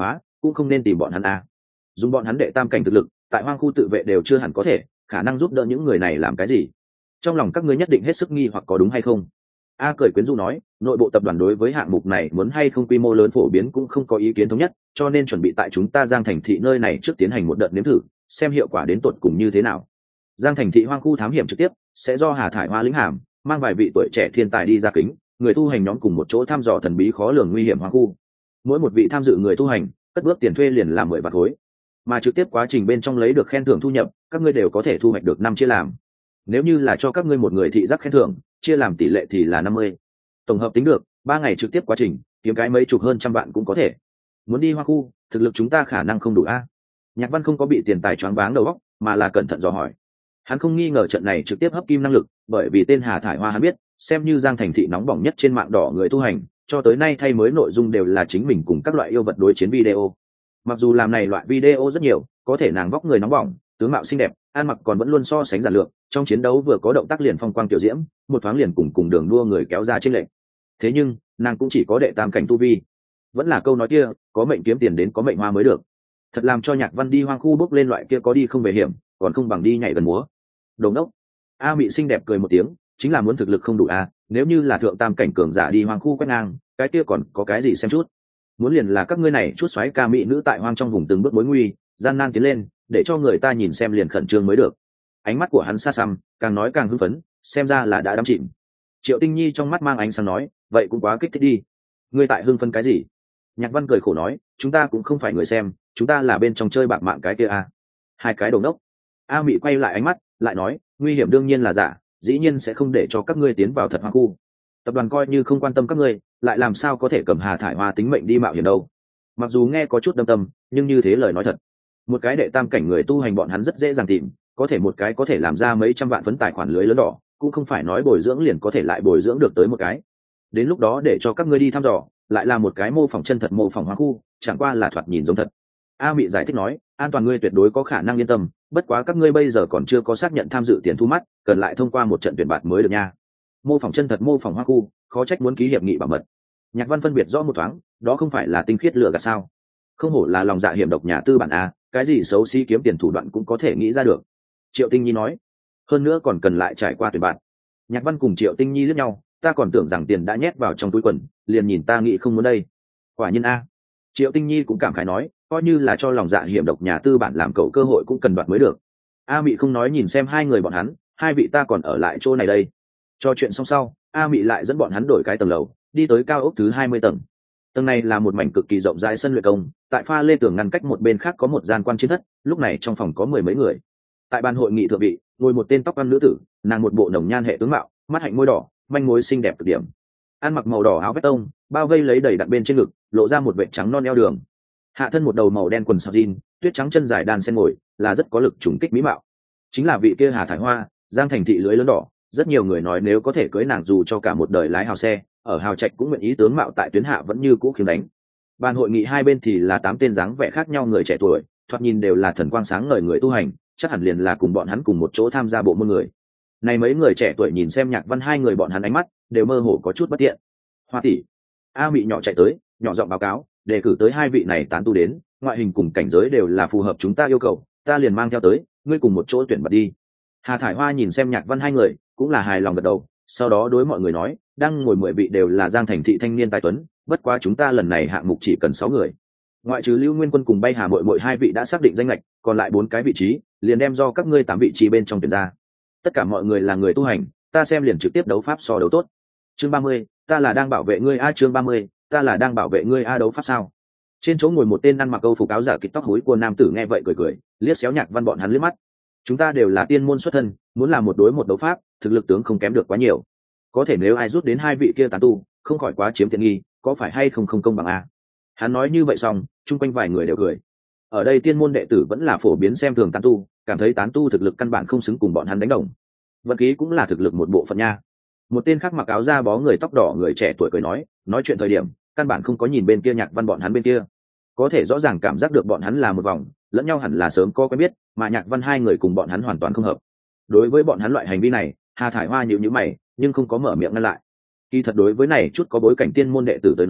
cũng không nên tìm bọn hắn a. Dùng bọn hắn đệ tam cảnh thực lực tại hoang khu tự vệ đều chưa hẳn có thể khả năng giúp đỡ những người này làm cái gì. Trong lòng các ngươi nhất định hết sức nghi hoặc có đúng hay không. A cười quyến rũ nói, nội bộ tập đoàn đối với hạng mục này muốn hay không quy mô lớn phổ biến cũng không có ý kiến thống nhất, cho nên chuẩn bị tại chúng ta Giang Thành thị nơi này trước tiến hành một đợt nếm thử, xem hiệu quả đến tột cùng như thế nào. Giang Thành thị hoang khu thám hiểm trực tiếp sẽ do Hà Thải Hoa lĩnh hàm, mang vài vị tuổi trẻ thiên tài đi ra kính, người tu hành nhóm cùng một chỗ thăm dò thần bí khó lường nguy hiểm hoang khu. Mỗi một vị tham dự người tu hành, cất bước tiền thuê liền là 10 vạn khối. Mà trực tiếp quá trình bên trong lấy được khen thưởng thu nhập, các ngươi đều có thể thu hoạch được 5 chia làm. Nếu như là cho các ngươi một người thị giác khen thưởng, chia làm tỷ lệ thì là 50. Tổng hợp tính được, 3 ngày trực tiếp quá trình, kiếm cái mấy chục hơn trăm vạn cũng có thể. Muốn đi hoang khu, thực lực chúng ta khả năng không đủ a. Nhạc Văn không có bị tiền tài choáng váng đầu óc, mà là cẩn thận dò hỏi. Hắn không nghi ngờ trận này trực tiếp hấp kim năng lực, bởi vì tên Hà Thải Hoa hắn biết, xem như Giang Thành thị nóng bỏng nhất trên mạng đỏ người tu hành, cho tới nay thay mới nội dung đều là chính mình cùng các loại yêu vật đối chiến video. Mặc dù làm này loại video rất nhiều, có thể nàng vóc người nóng bỏng, tướng mạo xinh đẹp, ăn mặc còn vẫn luôn so sánh giản lược, trong chiến đấu vừa có động tác liền phong quang tiểu diễm, một thoáng liền cùng đường đua người kéo ra trên lệnh. Thế nhưng, nàng cũng chỉ có đệ tam cảnh tu vi. Vẫn là câu nói kia, có mệnh kiếm tiền đến có mệnh hoa mới được. Thật làm cho Nhạc Văn đi hoang khu bước lên loại kia có đi không về hiểm, còn không bằng đi nhảy gần múa. Đồ ngốc. A Mị xinh đẹp cười một tiếng, chính là muốn thực lực không đủ a, nếu như là thượng tam cảnh cường giả đi hoang khu quét ngang, cái kia còn có cái gì xem chút. Muốn liền là các ngươi này chút xoáy ca mỹ nữ tại hoang trong vùng từng bước mối nguy, gian nan tiến lên, để cho người ta nhìn xem liền khẩn trương mới được. Ánh mắt của hắn xa xăm, càng nói càng hưng phấn, xem ra là đã đắm chìm. Triệu Tinh Nhi trong mắt mang ánh sáng nói, vậy cũng quá kích thích đi. Ngươi tại hưng phấn cái gì? Nhạc Văn cười khổ nói, chúng ta cũng không phải người xem, chúng ta là bên trong chơi bạc mạng cái kia a. Hai cái đồ ngốc. A Mị quay lại ánh mắt, lại nói, nguy hiểm đương nhiên là giả, dĩ nhiên sẽ không để cho các ngươi tiến vào thật hoang khu. Tập đoàn coi như không quan tâm các ngươi, lại làm sao có thể cầm Hà Thải Hoa tính mệnh đi mạo hiểm đâu. Mặc dù nghe có chút đâm tâm, nhưng như thế lời nói thật. Một cái đệ tam cảnh người tu hành bọn hắn rất dễ dàng tìm, có thể một cái có thể làm ra mấy trăm vạn phấn tài khoản lưới lớn đỏ, cũng không phải nói bồi dưỡng liền có thể lại bồi dưỡng được tới một cái. Đến lúc đó để cho các ngươi đi thăm dò, lại là một cái mô phỏng chân thật mô phỏng hoang khu, chẳng qua là thoạt nhìn giống thật. A Mị giải thích nói, an toàn ngươi tuyệt đối có khả năng yên tâm, bất quá các ngươi bây giờ còn chưa có xác nhận tham dự tiền thu mắt, cần lại thông qua một trận tuyển bạt mới được nha. Mô phỏng chân thật mô phỏng hoang khu, khó trách muốn ký hiệp nghị bảo mật. Nhạc Văn phân biệt rõ một thoáng, đó không phải là tinh khiết lừa gạt sao? Không hổ là lòng dạ hiểm độc nhà tư bản a, cái gì xấu xí kiếm tiền thủ đoạn cũng có thể nghĩ ra được. Triệu Tinh Nhi nói, hơn nữa còn cần lại trải qua tuyển bạt. Nhạc Văn cùng Triệu Tinh Nhi liếc nhau, ta còn tưởng rằng tiền đã nhét vào trong túi quần, liền nhìn ta nghĩ không muốn đây. Quả nhiên a. Triệu Tinh Nhi cũng cảm khái nói, coi như là cho lòng dạ hiểm độc nhà tư bản làm cậu cơ hội cũng cần đoạt mới được. A Mị không nói nhìn xem hai người bọn hắn, hai vị ta còn ở lại chỗ này đây. Cho chuyện xong sau, A Mị lại dẫn bọn hắn đổi cái tầng lầu, đi tới cao ốc thứ 20 tầng. Tầng này là một mảnh cực kỳ rộng rãi sân luyện công, tại pha lê tường ngăn cách một bên khác có một gian quan chiến thất, lúc này trong phòng có 10 mấy người. Tại bàn hội nghị thượng vị, ngồi một tên tóc ăn nữ tử, nàng một bộ nồng nhan hệ tướng mạo, mắt hạnh môi đỏ, manh mối xinh đẹp cực điểm. Ăn mặc màu đỏ áo vest tông, bao vây lấy đầy đặn bên trên ngực, lộ ra một vệt trắng non eo đường. Hạ thân một đầu màu đen quần sọc jean, tuyết trắng chân dài đàn sen ngồi, là rất có lực trùng kích mỹ mạo. Chính là vị kia Hà Thải Hoa, Giang Thành thị lưới lớn đỏ, rất nhiều người nói nếu có thể cưới nàng dù cho cả một đời lái hào xe, ở hào trạch cũng nguyện ý tướng mạo tại tuyến hạ vẫn như cũ khiếm đánh. Bàn hội nghị hai bên thì là 8 tên dáng vẻ khác nhau người trẻ tuổi, thoạt nhìn đều là thần quang sáng ngời người tu hành, chắc hẳn liền là cùng bọn hắn cùng một chỗ tham gia bộ môn người. Này mấy người trẻ tuổi nhìn xem Nhạc Văn hai người bọn hắn ánh mắt đều mơ hồ có chút bất tiện. Hoa tỷ. A Mị nhỏ chạy tới, nhỏ giọng báo cáo, đề cử tới hai vị này tán tu đến, ngoại hình cùng cảnh giới đều là phù hợp chúng ta yêu cầu, ta liền mang theo tới, ngươi cùng một chỗ tuyển bật đi. Hà Thải Hoa nhìn xem Nhạc Văn hai người, cũng là hài lòng gật đầu, sau đó đối mọi người nói, đang ngồi 10 vị đều là Giang Thành thị thanh niên tài tuấn, bất quá chúng ta lần này hạng mục chỉ cần 6 người. Ngoại trừ Lưu Nguyên Quân cùng Bay Hà Mội Mội hai vị đã xác định danh lệch, còn lại 4 cái vị trí, liền đem do các ngươi 8 vị trí bên trong tuyển ra. Tất cả mọi người là người tu hành, ta xem liền trực tiếp đấu pháp so đấu tốt. Chương 30, ta là đang bảo vệ ngươi a. Chương 30, ta là đang bảo vệ ngươi a. Đấu pháp sao? Trên chỗ ngồi một tên ăn mặc câu phục áo giả kịch tóc húi của nam tử nghe vậy cười cười, liếc xéo Nhạc Văn bọn hắn liếc mắt. Chúng ta đều là tiên môn xuất thân, muốn làm một đối một đấu pháp, thực lực tướng không kém được quá nhiều. Có thể nếu ai rút đến hai vị kia tán tu, không khỏi quá chiếm tiện nghi, có phải hay không công bằng a? Hắn nói như vậy xong, chung quanh vài người đều cười. Ở đây tiên môn đệ tử vẫn là phổ biến xem thường tán tu, cảm thấy tán tu thực lực căn bản không xứng cùng bọn hắn đánh đồng. Vận khí cũng là thực lực một bộ phận nha. Một tên khác mặc áo da bó người tóc đỏ người trẻ tuổi cười nói chuyện thời điểm căn bản không có nhìn bên kia Nhạc Văn bọn hắn bên kia, có thể rõ ràng cảm giác được bọn hắn là một vòng, lẫn nhau hẳn là sớm có quen biết, mà Nhạc Văn hai người cùng bọn hắn hoàn toàn không hợp. Đối với bọn hắn loại hành vi này, Hà Thải Hoa nhíu nhíu mày, nhưng không có mở miệng ngăn lại. Kỳ thật đối với này chút có bối cảnh tiên môn đệ tử tới nói,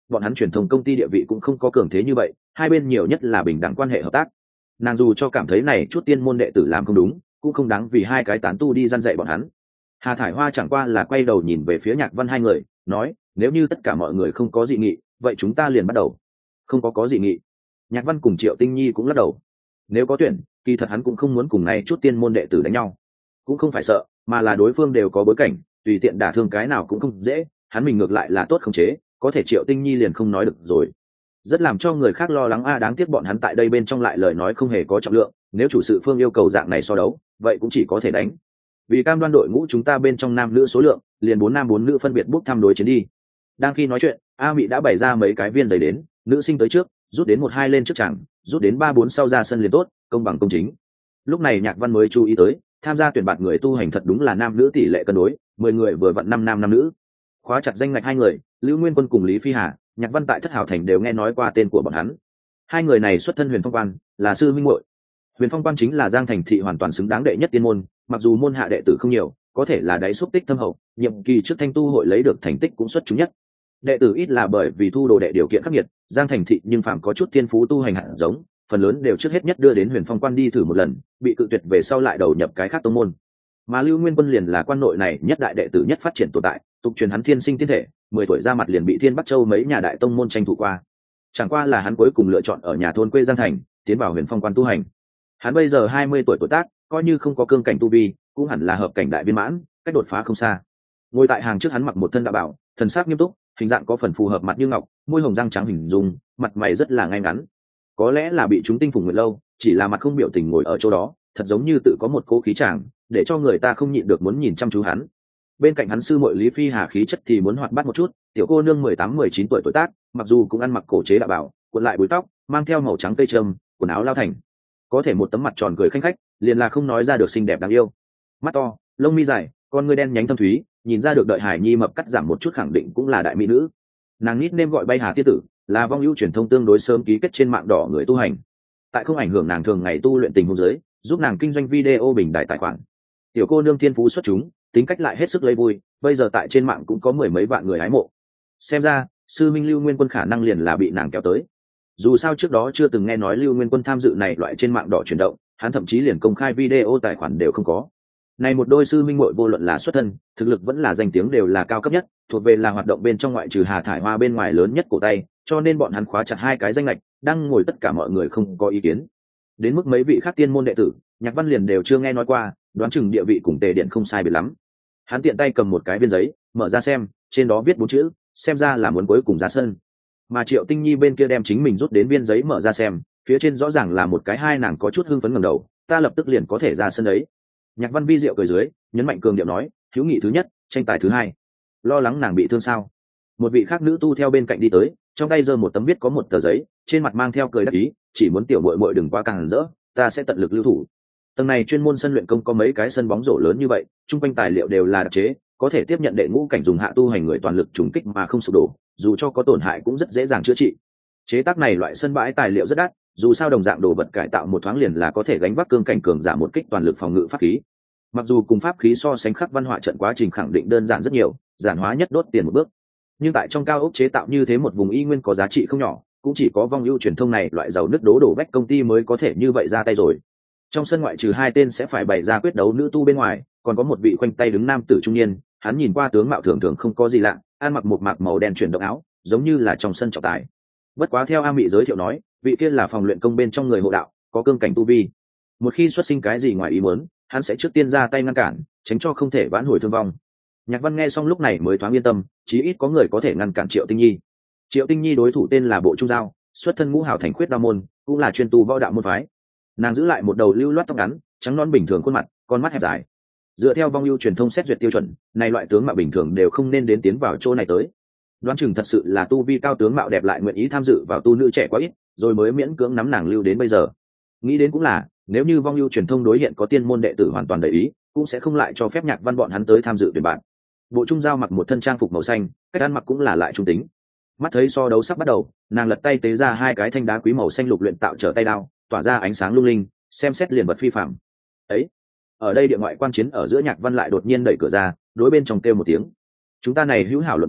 bọn hắn truyền thông công ty địa vị cũng không có cường thế như vậy, hai bên nhiều nhất là bình đẳng quan hệ hợp tác. Nàng dù cho cảm thấy này chút tiên môn đệ tử làm không đúng, cũng không đáng vì hai cái tán tu đi răn dạy bọn hắn. Hà Thải Hoa chẳng qua là quay đầu nhìn về phía Nhạc Văn hai người, nói, nếu như tất cả mọi người không có dị nghị, vậy chúng ta liền bắt đầu. Không có dị nghị. Nhạc Văn cùng Triệu Tinh Nhi cũng lắc đầu. Nếu có tuyển, kỳ thật hắn cũng không muốn cùng này chút tiên môn đệ tử đánh nhau, cũng không phải sợ, mà là đối phương đều có bối cảnh, tùy tiện đả thương cái nào cũng không dễ, hắn mình ngược lại là tốt khống chế, có thể Triệu Tinh Nhi liền không nói được rồi. Rất làm cho người khác lo lắng đáng tiếc bọn hắn tại đây bên trong lại lời nói không hề có trọng lượng, nếu chủ sự phương yêu cầu dạng này so đấu, vậy cũng chỉ có thể đánh. Vì cam đoan đội ngũ chúng ta bên trong nam nữ số lượng, liền 4 nam 4 nữ phân biệt bốc thăm đối chiến đi. Đang khi nói chuyện, A Mị đã bày ra mấy cái viên giấy đến, nữ sinh tới trước, rút đến 1-2 lên trước chẳng, rút đến 3-4 sau ra sân liền tốt, công bằng công chính. Lúc này Nhạc Văn mới chú ý tới, tham gia tuyển bạt người tu hành thật đúng là nam nữ tỷ lệ cân đối, 10 người vừa vặn 5 nam 5 nữ. Khóa chặt danh ngạch 2 người, Lưu Nguyên Quân cùng Lý Phi Hà, Nhạc Văn tại Thất Hảo Thành đều nghe nói qua tên của bọn hắn. Hai người này xuất thân Huyền Phong Quan, là sư minh muội. Huyền Phong Quan chính là Giang Thành thị hoàn toàn xứng đáng đệ nhất tiên môn, mặc dù môn hạ đệ tử không nhiều, có thể là đáy xúc tích thâm hậu, nhiệm kỳ trước Thanh tu hội lấy được thành tích cũng xuất chúng nhất. Đệ tử ít là bởi vì thu đồ đệ điều kiện khắc nghiệt, Giang Thành thị nhưng phạm có chút thiên phú tu hành hạt giống, phần lớn đều trước hết nhất đưa đến Huyền Phong Quan đi thử một lần, bị cự tuyệt về sau lại đầu nhập cái khác tông môn. Mà Lưu Nguyên Quân liền là quan nội này nhất đại đệ tử nhất phát triển tồn tại, tục truyền hắn thiên sinh tiên thể, 10 tuổi ra mặt liền bị Thiên Bắc Châu mấy nhà đại tông môn tranh thủ qua. Chẳng qua là hắn cuối cùng lựa chọn ở nhà thôn quê Giang Thành, tiến vào Huyền Phong Quan tu hành. Hắn bây giờ 20 tuổi tuổi tác, coi như không có cương cảnh tu vi, cũng hẳn là hợp cảnh đại viên mãn, cách đột phá không xa. Ngồi tại hàng trước hắn mặc một thân đạo bào, thần sắc nghiêm túc, hình dạng có phần phù hợp mặt như ngọc, môi hồng răng trắng hình dung, mặt mày rất là ngay ngắn. Có lẽ là bị chúng tinh phùng nguyệt lâu, chỉ là mặt không biểu tình ngồi ở chỗ đó, thật giống như tự có một cố khí tràng, để cho người ta không nhịn được muốn nhìn chăm chú hắn. Bên cạnh hắn sư muội Lý Phi Hà khí chất thì muốn hoạt bát một chút, tiểu cô nương 18-19 tuổi tuổi tác, mặc dù cũng ăn mặc cổ chế đạo bảo, cuộn lại búi tóc, mang theo màu trắng cây trâm, quần áo lao thành, có thể một tấm mặt tròn cười khanh khách, liền là không nói ra được xinh đẹp đáng yêu. Mắt to, lông mi dài, con ngươi đen nhánh thâm thúy, nhìn ra được đợi Hải Nhi mập cắt giảm một chút khẳng định cũng là đại mỹ nữ. Nàng nít nêm gọi Bay Hà tiên tử, là vong ưu truyền thông tương đối sớm ký kết trên mạng đỏ người tu hành. Tại không ảnh hưởng nàng thường ngày tu luyện tình huống dưới, giúp nàng kinh doanh video bình đại tài khoản. Tiểu cô nương thiên phú xuất chúng, tính cách lại hết sức lấy vui, bây giờ tại trên mạng cũng có 10 mấy vạn người hái mộ. Xem ra sư minh Lưu Nguyên Quân khả năng liền là bị nàng kéo tới. Dù sao trước đó chưa từng nghe nói Lưu Nguyên Quân tham dự này loại trên mạng đỏ chuyển động, hắn thậm chí liền công khai video tài khoản đều không có. Này một đôi sư minh muội vô luận là xuất thân, thực lực vẫn là danh tiếng đều là cao cấp nhất, thuộc về là hoạt động bên trong ngoại trừ Hà Thải Hoa bên ngoài lớn nhất cổ tay, cho nên bọn hắn khóa chặt hai cái danh lệch, đang ngồi tất cả mọi người không có ý kiến. Đến mức mấy vị khác tiên môn đệ tử, Nhạc Văn liền đều chưa nghe nói qua, đoán chừng địa vị cùng Tề Điện không sai biệt lắm. Hắn tiện tay cầm một cái viên giấy, mở ra xem, trên đó viết 4 chữ, xem ra là muốn cuối cùng ra sân. Mà Triệu Tinh Nhi bên kia đem chính mình rút đến viên giấy mở ra xem, phía trên rõ ràng là một cái hai nàng có chút hưng phấn ngẩng đầu, ta lập tức liền có thể ra sân đấy. Nhạc Văn vi diệu cười dưới, nhấn mạnh cường điệu nói, hữu nghị thứ nhất, tranh tài thứ hai. Lo lắng nàng bị thương sao? Một vị khác nữ tu theo bên cạnh đi tới, trong tay giơ một tấm viết có một tờ giấy, trên mặt mang theo cười đắc ý, chỉ muốn tiểu muội muội đừng quá càng rỡ, ta sẽ tận lực lưu thủ. Tầng này chuyên môn sân luyện công có mấy cái sân bóng rổ lớn như vậy, trung quanh tài liệu đều là đặc chế, có thể tiếp nhận đệ ngũ cảnh dùng hạ tu hành người toàn lực trùng kích mà không sụp đổ, dù cho có tổn hại cũng rất dễ dàng chữa trị. Chế tác này loại sân bãi tài liệu rất đắt, dù sao đồng dạng đồ vật cải tạo một thoáng liền là có thể gánh vác cương cảnh cường giả một kích toàn lực phòng ngự pháp khí. Mặc dù cùng pháp khí so sánh khắc văn họa trận quá trình khẳng định đơn giản rất nhiều, giản hóa nhất đốt tiền một bước, nhưng tại trong cao ốc chế tạo như thế một vùng y nguyên có giá trị không nhỏ, cũng chỉ có vong ưu truyền thông này loại giàu nứt đổ vách công ty mới có thể như vậy ra tay rồi. Trong sân ngoại trừ hai tên sẽ phải bày ra quyết đấu nữ tu bên ngoài, còn có một vị khoanh tay đứng nam tử trung niên, hắn nhìn qua tướng mạo thường thường không có gì lạ, ăn mặc một mạc màu đen chuyển động áo, giống như là trong sân trọng tài. Bất quá theo A Mị giới thiệu nói, vị kia là phòng luyện công bên trong người hộ đạo, có cương cảnh tu vi. Một khi xuất sinh cái gì ngoài ý muốn, hắn sẽ trước tiên ra tay ngăn cản, tránh cho không thể vãn hồi thương vong. Nhạc Văn nghe xong lúc này mới thoáng yên tâm, chí ít có người có thể ngăn cản Triệu Tinh Nhi. Triệu Tinh Nhi đối thủ tên là Bộ Trung Giao, xuất thân Ngũ Hào Thành Khuyết Đao môn, cũng là chuyên tu võ đạo môn phái. Nàng giữ lại một đầu lưu loát tóc ngắn, trắng non bình thường khuôn mặt, con mắt hẹp dài. Dựa theo vong ưu truyền thông xét duyệt tiêu chuẩn, này loại tướng mạo bình thường đều không nên đến tiến vào chỗ này tới. Đoán chừng thật sự là tu vi cao tướng mạo đẹp lại nguyện ý tham dự vào tu nữ trẻ quá ít, rồi mới miễn cưỡng nắm nàng lưu đến bây giờ. Nghĩ đến cũng là, nếu như vong ưu truyền thông đối hiện có tiên môn đệ tử hoàn toàn để ý, cũng sẽ không lại cho phép Nhạc Văn bọn hắn tới tham dự tuyển bạn. Bộ Trung Giao mặc một thân trang phục màu xanh, cách ăn mặc cũng là lại trung tính. Mắt thấy so đấu sắp bắt đầu, nàng lật tay tế ra hai cái thanh đá quý màu xanh lục luyện tạo trở tay đao, tỏa ra ánh sáng lung linh, xem xét liền vật phi phàm. Ấy, ở đây địa ngoại quan chiến ở giữa Nhạc Văn lại đột nhiên đẩy cửa ra, đối bên trong kêu một tiếng. Chúng ta này hữu hảo luật bản,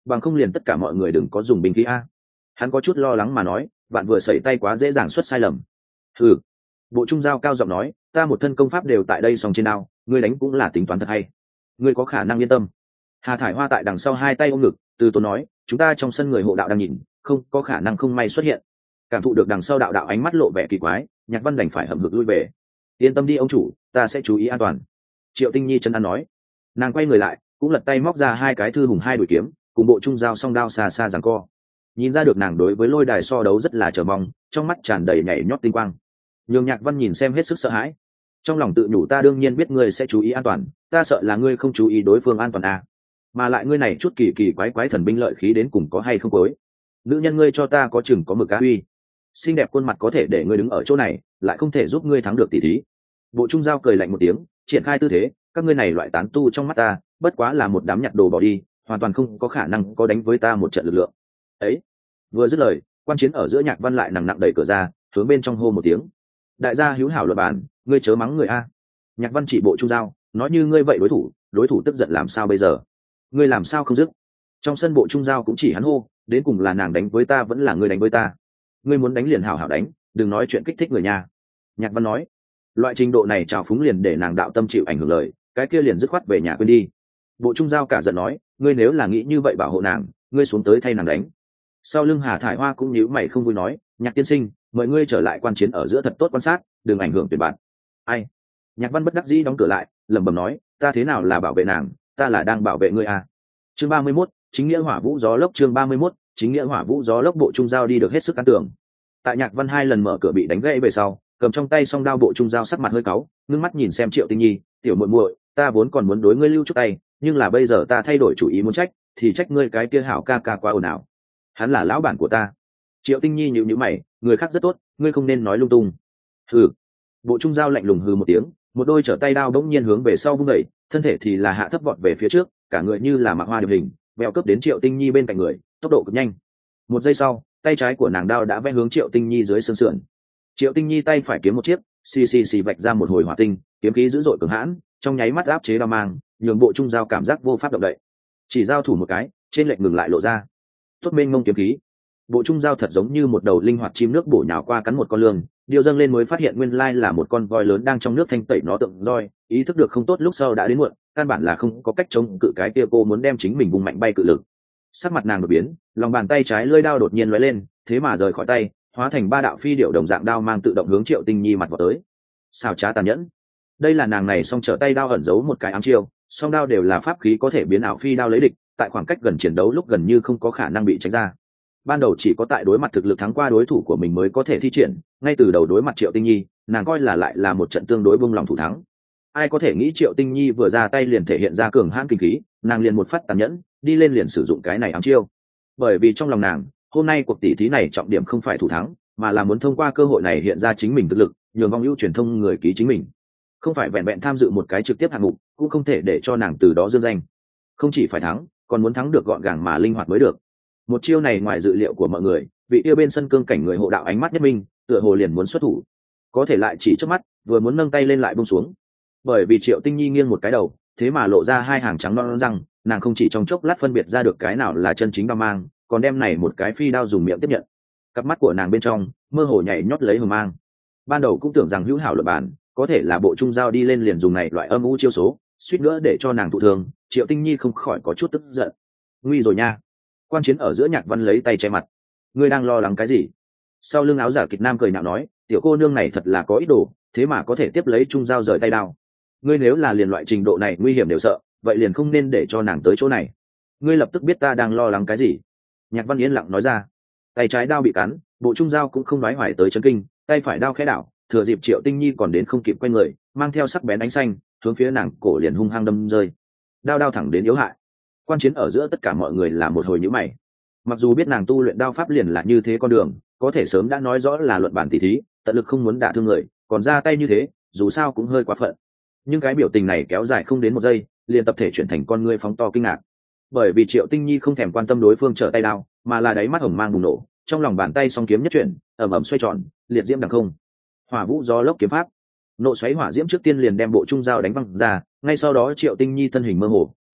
bằng không liền tất cả mọi người đừng có dùng binh khí a. Hắn có chút lo lắng mà nói, bạn vừa sẩy tay quá dễ dàng xuất sai lầm. Ừ. Bộ Trung Giao cao giọng nói, ta một thân công pháp đều tại đây song trên đao, ngươi đánh cũng là tính toán thật hay. Ngươi có khả năng yên tâm. Hà Thải Hoa tại đằng sau hai tay ôm ngực, từ tốn nói, chúng ta trong sân người hộ đạo đang nhìn, không có khả năng không may xuất hiện. Cảm thụ được đằng sau đạo đạo ánh mắt lộ vẻ kỳ quái, Nhạc Văn đành phải hậm hực lui về. Yên tâm đi ông chủ, ta sẽ chú ý an toàn. Triệu Tinh Nhi chân ăn nói. Nàng quay người lại, cũng lật tay móc ra hai cái thư hùng hai đuổi kiếm, cùng Bộ Trung Giao song đao xa xa giằng co. Nhìn ra được nàng đối với lôi đài so đấu rất là chờ mong, trong mắt tràn đầy nhảy nhót tinh quang. Nhường Nhạc Văn nhìn xem hết sức sợ hãi, trong lòng tự nhủ ta đương nhiên biết ngươi sẽ chú ý an toàn, ta sợ là ngươi không chú ý đối phương an toàn à. Mà lại ngươi này chút kỳ kỳ quái quái thần binh lợi khí đến cùng có hay không cuối. Nữ nhân ngươi cho ta có chừng có mực cá uy, xinh đẹp khuôn mặt có thể để ngươi đứng ở chỗ này, lại không thể giúp ngươi thắng được tỷ thí. Bộ Trung Giao cười lạnh một tiếng, triển khai tư thế, các ngươi này loại tán tu trong mắt ta, bất quá là một đám nhặt đồ bỏ đi, hoàn toàn không có khả năng có đánh với ta một trận lực lượng. Ấy, vừa dứt lời, quan chiến ở giữa Nhạc Văn lại nặng nặng đẩy cửa ra, hướng bên trong hô một tiếng. Đại gia hữu hảo luận bàn, ngươi chớ mắng người a. Nhạc Văn chỉ Bộ Trung Giao, nói như ngươi vậy đối thủ tức giận làm sao bây giờ? Ngươi làm sao không dứt? Trong sân Bộ Trung Giao cũng chỉ hắn hô, đến cùng là nàng đánh với ta vẫn là ngươi đánh với ta. Ngươi muốn đánh liền hảo hảo đánh, đừng nói chuyện kích thích người nha. Nhạc Văn nói, loại trình độ này trào phúng liền để nàng đạo tâm chịu ảnh hưởng lời, cái kia liền dứt khoát về nhà quên đi. Bộ Trung Giao cả giận nói, ngươi nếu là nghĩ như vậy bảo hộ nàng, ngươi xuống tới thay nàng đánh. Sau lưng Hà Thải Hoa cũng nhíu mày không vui nói, Nhạc tiên sinh, mời ngươi trở lại quan chiến ở giữa thật tốt quan sát, đừng ảnh hưởng tuyển bạn. Ai? Nhạc Văn bất đắc dĩ đóng cửa lại, lẩm bẩm nói, ta thế nào là bảo vệ nàng, ta là đang bảo vệ ngươi à. Chương 31, chính nghĩa hỏa vũ gió lốc. Chương 31, chính nghĩa hỏa vũ gió lốc. Bộ Trung Giao đi được hết sức an tưởng. Tại Nhạc Văn hai lần mở cửa bị đánh gãy về sau, cầm trong tay song đao Bộ Trung Giao sắc mặt hơi cáu, ngước mắt nhìn xem Triệu Tinh Nhi, tiểu muội muội, ta vốn còn muốn đối ngươi lưu chút tay, nhưng là bây giờ ta thay đổi chủ ý muốn trách, thì trách ngươi cái kia hảo ca ca quá ồn ào. Hắn là lão bản của ta. Triệu Tinh Nhi nhíu nhíu mày, người khác rất tốt, ngươi không nên nói lung tung. Hừ. Bộ Trung Giao lạnh lùng hừ một tiếng, một đôi trở tay đao bỗng nhiên hướng về sau vung đẩy, thân thể thì là hạ thấp vọt về phía trước, cả người như là mạc hoa điệp hình, vèo cấp đến Triệu Tinh Nhi bên cạnh người, tốc độ cực nhanh. Một giây sau, tay trái của nàng đao đã vẽ hướng Triệu Tinh Nhi dưới xương sườn. Triệu Tinh Nhi tay phải kiếm một chiếc, xì vạch ra một hồi hỏa tinh, kiếm khí dữ dội cường hãn, trong nháy mắt áp chế đao mang, nhường Bộ Trung Giao cảm giác vô pháp động đậy. Chỉ giao thủ một cái, trên lệch ngừng lại lộ ra. Tốt mênh mông kiếm khí. Bộ Trung Giao thật giống như một đầu linh hoạt chim nước bổ nhào qua cắn một con lươn, điều dâng lên mới phát hiện nguyên lai là một con voi lớn đang trong nước thanh tẩy nó tượng roi, ý thức được không tốt lúc sau đã đến muộn, căn bản là không có cách chống cự cái kia cô muốn đem chính mình vùng mạnh bay cự lực. Sắc mặt nàng đột biến, lòng bàn tay trái lưỡi đao đột nhiên lóe lên, thế mà rời khỏi tay, hóa thành ba đạo phi điệu đồng dạng đao mang tự động hướng Triệu Tinh Nhi mặt vào tới. Xảo trá tàn nhẫn. Đây là nàng này song trở tay đao ẩn giấu một cái ám chiêu, song đao đều là pháp khí có thể biến ảo phi đao lấy địch, tại khoảng cách gần chiến đấu lúc gần như không có khả năng bị tránh ra. Ban đầu chỉ có tại đối mặt thực lực thắng qua đối thủ của mình mới có thể thi triển, ngay từ đầu đối mặt Triệu Tinh Nhi, nàng coi là lại là một trận tương đối buông lòng thủ thắng. Ai có thể nghĩ Triệu Tinh Nhi vừa ra tay liền thể hiện ra cường hãn kinh khí, nàng liền một phát tàn nhẫn, đi lên liền sử dụng cái này ám chiêu. Bởi vì trong lòng nàng, hôm nay cuộc tỷ thí này trọng điểm không phải thủ thắng, mà là muốn thông qua cơ hội này hiện ra chính mình thực lực, nhường vong ưu truyền thông người ký chính mình. Không phải vẹn vẹn tham dự một cái trực tiếp hạng mục, cũng không thể để cho nàng từ đó dương danh. Không chỉ phải thắng, còn muốn thắng được gọn gàng mà linh hoạt mới được. Một chiêu này ngoài dự liệu của mọi người, vị yêu bên sân cương cảnh người hộ đạo ánh mắt nhất minh, tựa hồ liền muốn xuất thủ, có thể lại chỉ trước mắt, vừa muốn nâng tay lên lại buông xuống. Bởi vì Triệu Tinh Nhi nghiêng một cái đầu, thế mà lộ ra hai hàng trắng non răng, nàng không chỉ trong chốc lát phân biệt ra được cái nào là chân chính đao mang, còn đem này một cái phi đao dùng miệng tiếp nhận. Cặp mắt của nàng bên trong mơ hồ nhảy nhót lấy hờ mang. Ban đầu cũng tưởng rằng hữu hảo luận bàn, có thể là Bộ Trung Giao đi lên liền dùng này loại âm u chiêu số, suýt nữa để cho nàng thụ thương. Triệu Tinh Nhi không khỏi có chút tức giận. Nguy rồi nha. Quan chiến ở giữa Nhạc Văn lấy tay che mặt. Ngươi đang lo lắng cái gì? Sau lưng áo giả kịch nam cười nhạo nói, tiểu cô nương này thật là có ý đồ, thế mà có thể tiếp lấy Trung Giao rời tay đao. Ngươi nếu là liền loại trình độ này nguy hiểm đều sợ, vậy liền không nên để cho nàng tới chỗ này. Ngươi lập tức biết ta đang lo lắng cái gì. Nhạc Văn yên lặng nói ra. Tay trái đao bị cắn, Bộ Trung Giao cũng không nói hoài tới chấn kinh, tay phải đao khẽ đảo, thừa dịp Triệu Tinh Nhi còn đến không kịp quay người, mang theo sắc bén ánh xanh, hướng phía nàng cổ liền hung hăng đâm rơi. Đao thẳng đến yếu hại. Quan chiến ở giữa tất cả mọi người là một hồi nhíu mày. Mặc dù biết nàng tu luyện đao pháp liền là như thế con đường, có thể sớm đã nói rõ là luận bản tỷ thí, tận lực không muốn đả thương người, còn ra tay như thế, dù sao cũng hơi quá phận. Nhưng cái biểu tình này kéo dài không đến một giây, liền tập thể chuyển thành con ngươi phóng to kinh ngạc. Bởi vì Triệu Tinh Nhi không thèm quan tâm đối phương trở tay đao, mà là đáy mắt hồng mang bùng nổ, trong lòng bàn tay song kiếm nhất chuyển, ầm ầm xoay tròn, liệt diễm đằng không. Hỏa vũ gió lốc kiếm pháp. Nộ xoáy hỏa diễm trước tiên liền đem Bộ Trung Giao đánh văng ra, ngay sau đó Triệu Tinh Nhi thân hình mơ hồ,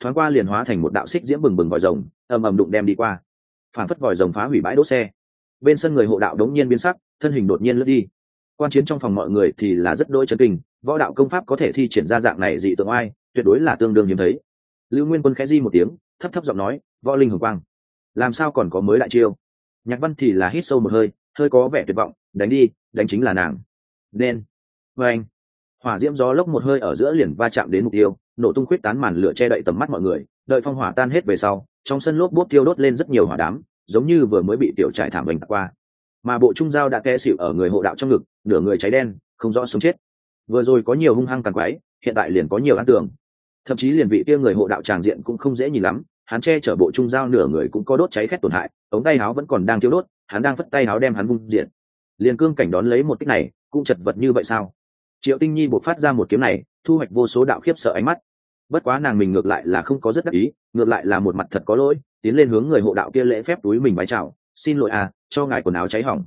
thoáng qua liền hóa thành một đạo xích diễm bừng bừng vòi rồng, ầm ầm đụng đem đi qua, phản phất vòi rồng phá hủy bãi đỗ xe. Bên sân người hộ đạo đống nhiên biến sắc, thân hình đột nhiên lướt đi. Quan chiến trong phòng mọi người thì là rất đỗi chấn kinh, võ đạo công pháp có thể thi triển ra dạng này dị tượng oai, tuyệt đối là tương đương hiếm thấy. Lưu Nguyên Quân khẽ di một tiếng, thấp thấp giọng nói, võ linh hồng quang, làm sao còn có mới đại chiêu. Nhạc Văn thì là hít sâu một hơi, hơi có vẻ tuyệt vọng, đánh đi, đánh chính là nàng. Nên, với anh, hỏa diễm gió lốc một hơi ở giữa liền va chạm đến mục tiêu, nổ tung khuyết tán màn lửa che đậy tầm mắt mọi người. Đợi phong hỏa tan hết về sau, trong sân lốp bốp tiêu đốt lên rất nhiều hỏa đám, giống như vừa mới bị tiểu trải thảm bành qua. Mà bộ trung dao đã té xỉu ở người hộ đạo trong ngực, nửa người cháy đen, không rõ sống chết. Vừa rồi có nhiều hung hăng càng quái, hiện tại liền có nhiều ăn tường. Thậm chí liền vị kia người hộ đạo tràng diện cũng không dễ nhìn lắm, hắn che chở bộ trung dao nửa người cũng có đốt cháy khét tổn hại, ống tay áo vẫn còn đang thiêu đốt, hắn đang phất tay áo đem hắn vung diện. Liền cương cảnh đón lấy một kích này, cũng chật vật như vậy sao? Triệu Tinh Nhi buộc phát ra một kiếm này, thu hoạch vô số đạo khiếp sợ ánh mắt. Bất quá nàng mình ngược lại là không có rất đắc ý, ngược lại là một mặt thật có lỗi, tiến lên hướng người hộ đạo kia lễ phép túi mình bái chào, xin lỗi à, cho ngài quần áo cháy hỏng.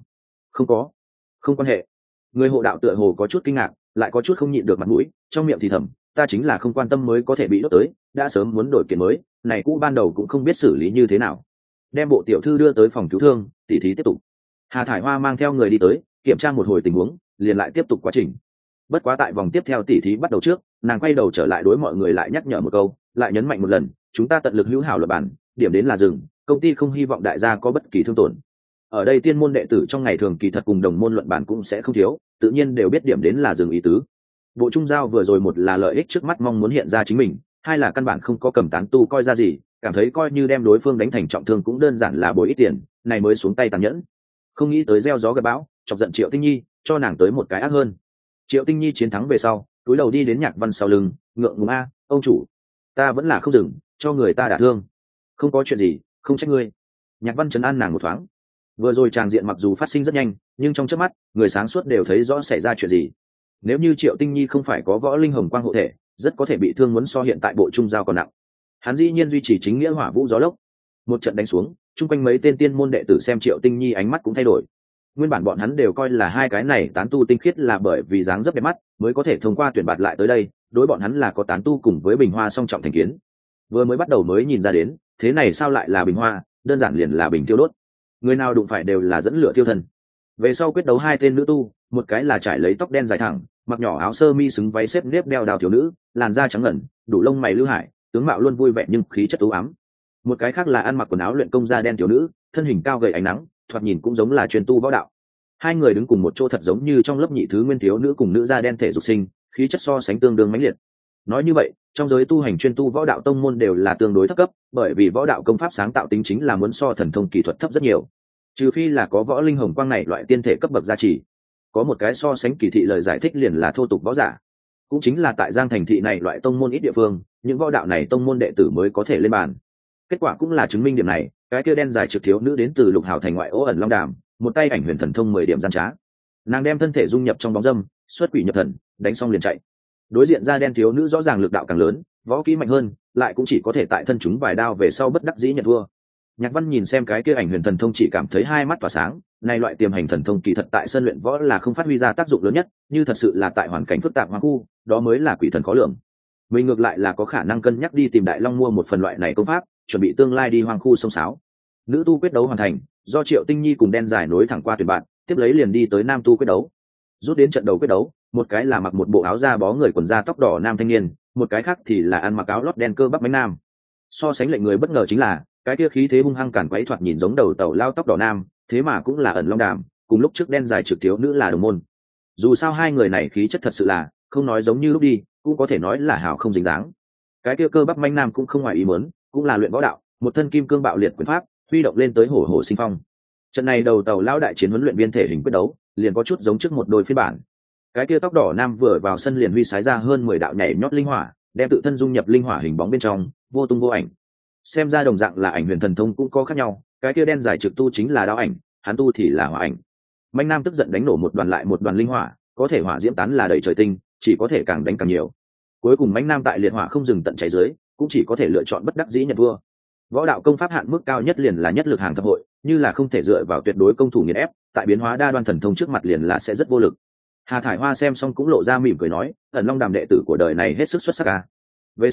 Không quan hệ. Người hộ đạo tựa hồ có chút kinh ngạc, lại có chút không nhịn được mặt mũi, trong miệng thì thầm, ta chính là không quan tâm mới có thể bị đốt tới, đã sớm muốn đổi kiện mới, này cũ ban đầu cũng không biết xử lý như thế nào. Đem bộ tiểu thư đưa tới phòng cứu thương, tỉ thí tiếp tục. Hà Thải Hoa mang theo người đi tới, kiểm tra một hồi tình huống, liền lại tiếp tục quá trình. Bất quá tại vòng tiếp theo tỉ thí bắt đầu trước, nàng quay đầu trở lại đối mọi người lại nhắc nhở một câu, lại nhấn mạnh một lần, chúng ta tận lực hữu hảo luật bản, điểm đến là dừng, công ty không hy vọng đại gia có bất kỳ thương tổn. Ở đây tiên môn đệ tử trong ngày thường kỳ thật cùng đồng môn luận bản cũng sẽ không thiếu, tự nhiên đều biết điểm đến là dừng ý tứ. Bộ trung giao vừa rồi một là lợi ích trước mắt mong muốn hiện ra chính mình, hai là căn bản không có cầm tán tu coi ra gì, cảm thấy coi như đem đối phương đánh thành trọng thương cũng đơn giản là bồi ít tiền, này mới xuống tay tàn nhẫn. Không nghĩ tới gieo gió gặp bão, chọc giận Triệu Tinh Nhi, cho nàng tới một cái ác hơn. Triệu Tinh Nhi chiến thắng về sau, túi đầu đi đến Nhạc Văn sau lưng, ngượng ngùng a, ông chủ, ta vẫn là không dừng, cho người ta đả thương. Không có chuyện gì, không trách ngươi. Nhạc Văn trấn an nàng một thoáng. Vừa rồi tràng diện mặc dù phát sinh rất nhanh, nhưng trong chớp mắt, người sáng suốt đều thấy rõ xảy ra chuyện gì. Nếu như Triệu Tinh Nhi không phải có võ linh hồng quang hộ thể, rất có thể bị thương muốn so hiện tại bộ trung giao còn nặng. Hắn dĩ nhiên duy trì chính nghĩa hỏa vũ gió lốc. Một trận đánh xuống, chung quanh mấy tên tiên môn đệ tử xem Triệu Tinh Nhi ánh mắt cũng thay đổi. Nguyên bản bọn hắn đều coi là hai cái này tán tu tinh khiết là bởi vì dáng dấp đẹp mắt mới có thể thông qua tuyển bạt lại tới đây, đối bọn hắn là có tán tu cùng với Bình Hoa song trọng thành kiến. Vừa mới bắt đầu mới nhìn ra đến, thế này sao lại là Bình Hoa, đơn giản liền là bình tiêu đốt. Người nào đụng phải đều là dẫn lửa tiêu thân. Về sau quyết đấu hai tên nữ tu, một cái là trải lấy tóc đen dài thẳng, mặc nhỏ áo sơ mi xứng váy xếp nếp đeo đào thiếu nữ, làn da trắng ngần, đủ lông mày lưu hải, tướng mạo luôn vui vẻ nhưng khí chất u ám. Một cái khác là ăn mặc quần áo luyện công da đen thiếu nữ, thân hình cao gầy ánh nắng, thoạt nhìn cũng giống là truyền tu võ đạo. Hai người đứng cùng một chỗ thật giống như trong lớp nhị thứ nguyên thiếu nữ cùng nữ da đen thể dục sinh, khí chất so sánh tương đương mãnh liệt. Nói như vậy, trong giới tu hành chuyên tu võ đạo tông môn đều là tương đối thấp cấp, bởi vì võ đạo công pháp sáng tạo tính chính là muốn so thần thông kỹ thuật thấp rất nhiều. Trừ phi là có võ linh hồng quang này loại tiên thể cấp bậc gia trì. Có một cái so sánh kỳ thị lời giải thích liền là thô tục võ giả. Cũng chính là tại Giang thành thị này loại tông môn ít địa phương, những võ đạo này tông môn đệ tử mới có thể lên bàn. Kết quả cũng là chứng minh điểm này, cái kia đen dài trực thiếu nữ đến từ Lục Hào thành ngoại ô ẩn Long Đàm, một tay ảnh huyền thần thông 10 điểm gian trá. Nàng đem thân thể dung nhập trong bóng dâm, xuất quỷ nhập thần, đánh xong liền chạy. Đối diện da đen thiếu nữ rõ ràng lực đạo càng lớn, võ kỹ mạnh hơn, lại cũng chỉ có thể tại thân chúng vài đao về sau bất đắc dĩ nhận thua. Nhạc Văn nhìn xem cái kia ảnh huyền thần thông chỉ cảm thấy hai mắt tỏa sáng, này loại tiềm hành thần thông kỳ thật tại sân luyện võ là không phát huy ra tác dụng lớn nhất, như thật sự là tại hoàn cảnh phức tạp hoang khu, đó mới là quỷ thần khó lường. Mình ngược lại là có khả năng cân nhắc đi tìm Đại Long mua một phần loại này công pháp, chuẩn bị tương lai đi hoang khu sông sáo. Nữ tu quyết đấu hoàn thành, do Triệu Tinh Nhi cùng đen dài nối thẳng qua tuyển bạn, tiếp lấy liền đi tới nam tu quyết đấu. Rút đến trận đầu quyết đấu, một cái là mặc một bộ áo da bó người quần da tóc đỏ nam thanh niên, một cái khác thì là ăn mặc áo lót đen cơ bắp bánh nam. So sánh lệnh người bất ngờ chính là cái kia khí thế hung hăng cản quấy thoạt nhìn giống đầu tàu lao tóc đỏ nam, thế mà cũng là ẩn Long Đàm, cùng lúc trước đen dài trực thiếu nữ là đồng môn. Dù sao hai người này khí chất thật sự là không nói giống như lúc đi, cũng có thể nói là hào không dính dáng. Cái kia cơ bắp manh nam cũng không ngoài ý muốn, cũng là luyện võ đạo, một thân kim cương bạo liệt quyền pháp, huy động lên tới hổ hổ sinh phong. Trận này đầu tàu lao đại chiến huấn luyện viên thể hình quyết đấu, liền có chút giống trước một đôi phiên bản. Cái kia tóc đỏ nam vừa vào sân liền huy sái ra hơn 10 đạo nhảy nhót linh hỏa, đem tự thân dung nhập linh hỏa hình bóng bên trong, vô tung vô ảnh. Xem ra đồng dạng là ảnh huyền thần thông cũng có khác nhau, cái kia đen dài trực tu chính là đao ảnh, hắn tu thì là hỏa ảnh. Mạnh nam tức giận đánh nổ một đoàn lại một đoàn linh hỏa, có thể hỏa diễm tán là đầy trời tinh, chỉ có thể càng đánh càng nhiều. Cuối cùng Mạnh nam tại liệt hỏa không dừng tận cháy dưới, cũng chỉ có thể lựa chọn bất đắc dĩ nhận vua. Võ đạo công pháp hạn mức cao nhất liền là nhất lực hàng thập hội, như là không thể dựa vào tuyệt đối công thủ nghiền ép, tại biến hóa đa đoan thần thông trước mặt liền là sẽ rất vô lực. Hà Thải Hoa xem xong cũng lộ ra mỉm cười nói, ẩn Long Đàm đệ tử của đời này hết sức xuất sắc a. Về sau,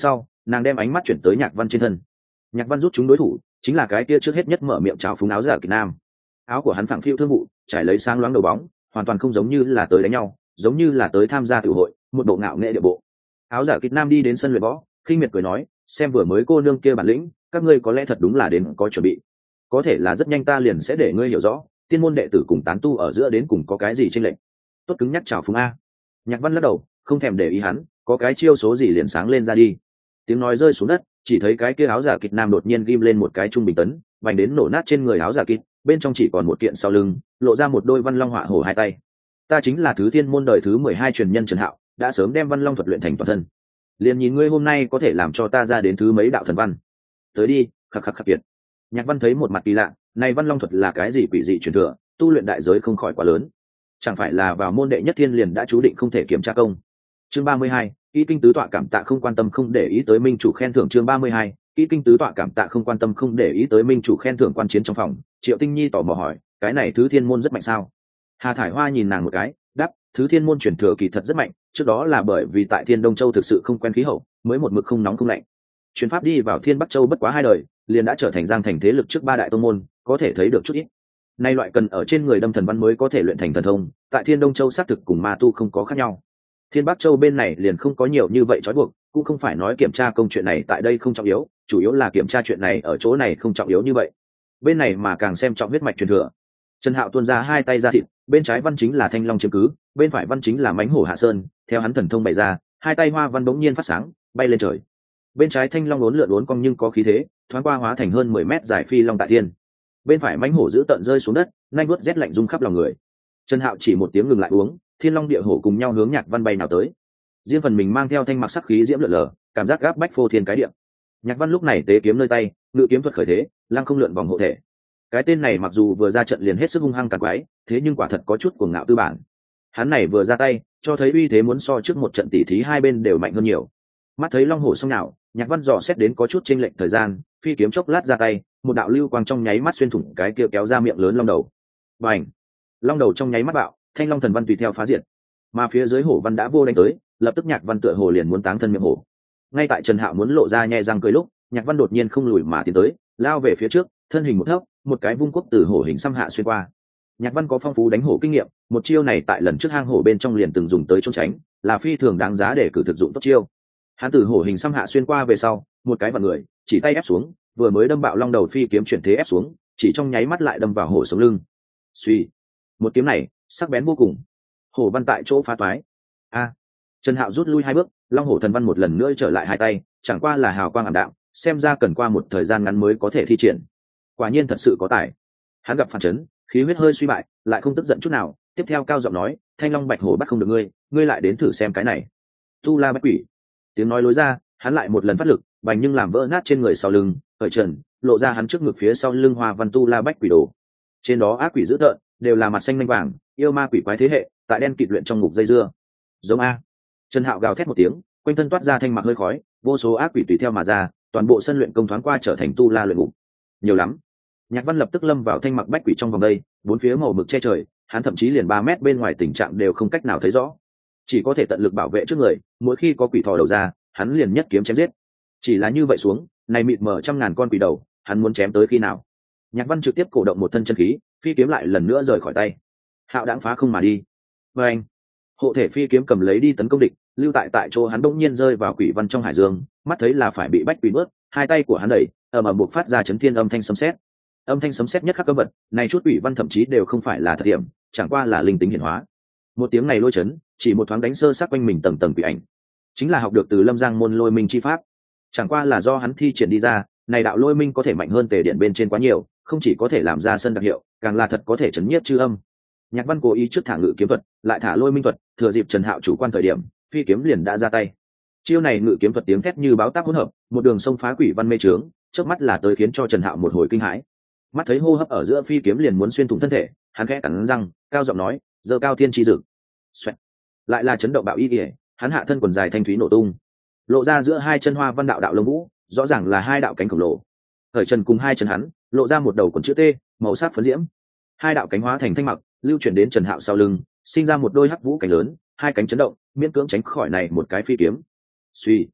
nàng đem ánh mắt chuyển tới Nhạc Văn trên thân. Nhạc Văn rút chúng đối thủ chính là cái kia trước hết nhất mở miệng chào phúng áo giả kịch nam. Áo của hắn phẳng phiu thương vụ, trải lấy sáng loáng đầu bóng, hoàn toàn không giống như là tới đánh nhau, giống như là tới tham gia tiểu hội, một bộ ngạo nghệ địa bộ. Áo giả kịch nam đi đến sân luyện võ, khinh miệt cười nói, xem vừa mới cô nương kia bản lĩnh, các ngươi có lẽ thật đúng là đến có chuẩn bị. Có thể là rất nhanh ta liền sẽ để ngươi hiểu rõ, tiên môn đệ tử cùng tán tu ở giữa đến cùng có cái gì chênh lệch. Tốt cứng nhắc chào phúng a. Nhạc Văn lắc đầu, không thèm để ý hắn, có cái chiêu số gì liền sáng lên ra đi. Tiếng nói rơi xuống đất, chỉ thấy cái kia áo giả kịch nam đột nhiên ghim lên một cái trung bình tấn, vành đến nổ nát trên người áo giả kịch, bên trong chỉ còn một kiện sau lưng, lộ ra một đôi văn long họa hổ hai tay. Ta chính là Thứ Thiên môn đời thứ 12 truyền nhân Trần Hạo, đã sớm đem văn long thuật luyện thành toàn thân. Liền nhìn ngươi hôm nay có thể làm cho ta ra đến thứ mấy đạo thần văn. Tới đi, khắc khắc khắc kiệt. Nhạc Văn thấy một mặt kỳ lạ, này văn long thuật là cái gì quỷ dị truyền thừa, tu luyện đại giới không khỏi quá lớn. Chẳng phải là vào môn đệ nhất thiên liền đã chú định không thể kiểm tra công. Chương 32, Kỹ kinh tứ tọa cảm tạ không quan tâm không để ý tới minh chủ khen thưởng. Chương 32, Kỹ kinh tứ tọa cảm tạ không quan tâm không để ý tới minh chủ khen thưởng. Quan chiến trong phòng, Triệu Tinh Nhi tò mò hỏi, cái này Thứ Thiên môn rất mạnh sao? Hà Thải Hoa nhìn nàng một cái, đáp, Thứ Thiên môn truyền thừa kỳ thật rất mạnh, trước đó là bởi vì tại Thiên Đông Châu thực sự không quen khí hậu, mới một mực không nóng không lạnh. Truyền pháp đi vào Thiên Bắc Châu bất quá 2 đời, liền đã trở thành giang thành thế lực trước 3 đại tông môn, có thể thấy được chút ít. Nay loại cần ở trên người đâm thần văn mới có thể luyện thành thần thông, tại Thiên Đông Châu xác thực cùng ma tu không có khác nhau. Thiên Bắc Châu bên này liền không có nhiều như vậy trói buộc, cũng không phải nói kiểm tra công chuyện này tại đây không trọng yếu, chủ yếu là kiểm tra chuyện này ở chỗ này không trọng yếu như vậy. Bên này mà càng xem trọng huyết mạch truyền thừa. Trần Hạo tuôn ra 2 tay ra thịt, bên trái văn chính là thanh long chiếm cứ, bên phải văn chính là mãnh hổ hạ sơn, theo hắn thần thông bày ra, 2 tay hoa văn bỗng nhiên phát sáng, bay lên trời. Bên trái thanh long uốn lượn uốn cong nhưng có khí thế, thoáng qua hóa thành hơn 10 mét dài phi long tại thiên. Bên phải mãnh hổ giữ tận rơi xuống đất, nanh vuốt rét lạnh rung khắp lòng người. Trần Hạo chỉ một tiếng ngừng lại uống, thiên long địa hổ cùng nhau hướng Nhạc Văn bay nào tới. Riêng phần mình mang theo thanh mặc sắc khí diễm lượn lờ, cảm giác gáp bách phô thiên cái địa. Nhạc Văn lúc này tế kiếm nơi tay, ngự kiếm thuật khởi thế, lăng không lượn vòng hộ thể. Cái tên này mặc dù vừa ra trận liền hết sức hung hăng càn quái, thế nhưng quả thật có chút cuồng ngạo tư bản. Hắn này vừa ra tay, cho thấy uy thế muốn so trước một trận tỉ thí hai bên đều mạnh hơn nhiều. Mắt thấy long hổ xông nào, Nhạc Văn dò xét đến có chút chênh lệch thời gian, phi kiếm chốc lát ra tay, một đạo lưu quang trong nháy mắt xuyên thủng cái kia kéo ra miệng lớn long đầu. Bành! Long đầu trong nháy mắt bạo, thanh long thần văn tùy theo phá diệt. Mà phía dưới hổ văn đã vô đánh tới, lập tức Nhạc Văn tựa hồ liền muốn táng thân miệng hổ. Ngay tại Trần Hạo muốn lộ ra nhe răng cười lúc, Nhạc Văn đột nhiên không lùi mà tiến tới, lao về phía trước, thân hình một thấp, một cái vung quốc từ hổ hình xăm hạ xuyên qua. Nhạc Văn có phong phú đánh hổ kinh nghiệm, một chiêu này tại lần trước hang hổ bên trong liền từng dùng tới trốn tránh, là phi thường đáng giá để cử thực dụng tốt chiêu. Hắn từ hổ hình xăm hạ xuyên qua về sau, một cái vặn người, chỉ tay ép xuống, vừa mới đâm bạo long đầu phi kiếm chuyển thế ép xuống, chỉ trong nháy mắt lại đâm vào hổ sống lưng. Suy, một kiếm này sắc bén vô cùng, hổ văn tại chỗ phá toái. A! Trần Hạo rút lui 2 bước, long hổ thần văn một lần nữa trở lại 2 tay, chẳng qua là hào quang ảm đạm, xem ra cần qua một thời gian ngắn mới có thể thi triển. Quả nhiên thật sự có tài. Hắn gặp phản chấn, khí huyết hơi suy bại, lại không tức giận chút nào, tiếp theo cao giọng nói, thanh long bạch hổ bắt không được ngươi, ngươi lại đến thử xem cái này. Tu La Bách Quỷ. Tiếng nói lối ra, hắn lại một lần phát lực, bành nhưng làm vỡ nát trên người sau lưng, cởi trần, lộ ra hắn trước ngực phía sau lưng hoa văn Tu La Bách Quỷ đồ. Trên đó ác quỷ dữ tợn, đều là mặt xanh lanh vàng, yêu ma quỷ quái thế hệ, tại đen kịt luyện trong ngục dây dưa. Giống a. Trần Hạo gào thét một tiếng, quanh thân toát ra thanh mặc hơi khói, vô số ác quỷ tùy theo mà ra, toàn bộ sân luyện công thoáng qua trở thành Tu La luyện ngục. Nhiều lắm. Nhạc Văn lập tức lâm vào thanh mặc bách quỷ trong vòng đây, bốn phía màu mực che trời, hắn thậm chí liền 3 mét bên ngoài tình trạng đều không cách nào thấy rõ, chỉ có thể tận lực bảo vệ trước người, mỗi khi có quỷ thò đầu ra, hắn liền nhất kiếm chém giết. Chỉ là như vậy xuống, này mịt mờ trăm ngàn con quỷ đầu, hắn muốn chém tới khi nào? Nhạc Văn trực tiếp cổ động một thân chân khí, phi kiếm lại lần nữa rời khỏi tay. Hạo đãng phá không mà đi. Và anh, hộ thể phi kiếm cầm lấy đi tấn công địch, lưu tại chỗ hắn đột nhiên rơi vào quỷ văn trong hải dương, mắt thấy là phải bị bách quỷ nuốt, 2 tay của hắn đẩy, ầm buộc phát ra chấn thiên âm thanh sấm sét. Âm thanh sấm sét nhất khắc cơ vật, này chút quỷ văn thậm chí đều không phải là thật điểm, chẳng qua là linh tính hiển hóa. Một tiếng này lôi chấn, chỉ một thoáng đánh sơ sát quanh mình tầng tầng quỷ ảnh, chính là học được từ Lâm Giang môn lôi minh chi pháp. Chẳng qua là do hắn thi triển đi ra, này đạo lôi minh có thể mạnh hơn tề điện bên trên quá nhiều, không chỉ có thể làm ra sân đặc hiệu, càng là thật có thể chấn nhiếp chư âm. Nhạc Văn cố ý trước thả ngự kiếm thuật, lại thả lôi minh thuật, thừa dịp Trần Hạo chủ quan thời điểm, phi kiếm liền đã ra tay. Chiêu này ngự kiếm thuật tiếng thét như báo táp hỗn hợp, một đường sông phá quỷ văn mê trướng, chớp mắt là tới khiến cho Trần Hạo một hồi kinh hãi. Mắt thấy hô hấp ở giữa phi kiếm liền muốn xuyên thủng thân thể, hắn khẽ cắn răng, cao giọng nói, giơ cao thiên chi dực. Xoẹt. Lại là chấn động bạo y kìa, hắn hạ thân quần dài thanh thúy nổ tung, lộ ra giữa 2 chân hoa văn đạo đạo lông vũ, rõ ràng là 2 đạo cánh khổng lồ. Khởi chân cùng 2 chân hắn, lộ ra một đầu quần chữ T, màu sắc phấn diễm. 2 đạo cánh hóa thành thanh mặc, lưu chuyển đến Trần Hạo sau lưng, sinh ra một đôi hắc vũ cánh lớn, 2 cánh chấn động, miễn cưỡng tránh khỏi này một cái phi kiếm. Suy,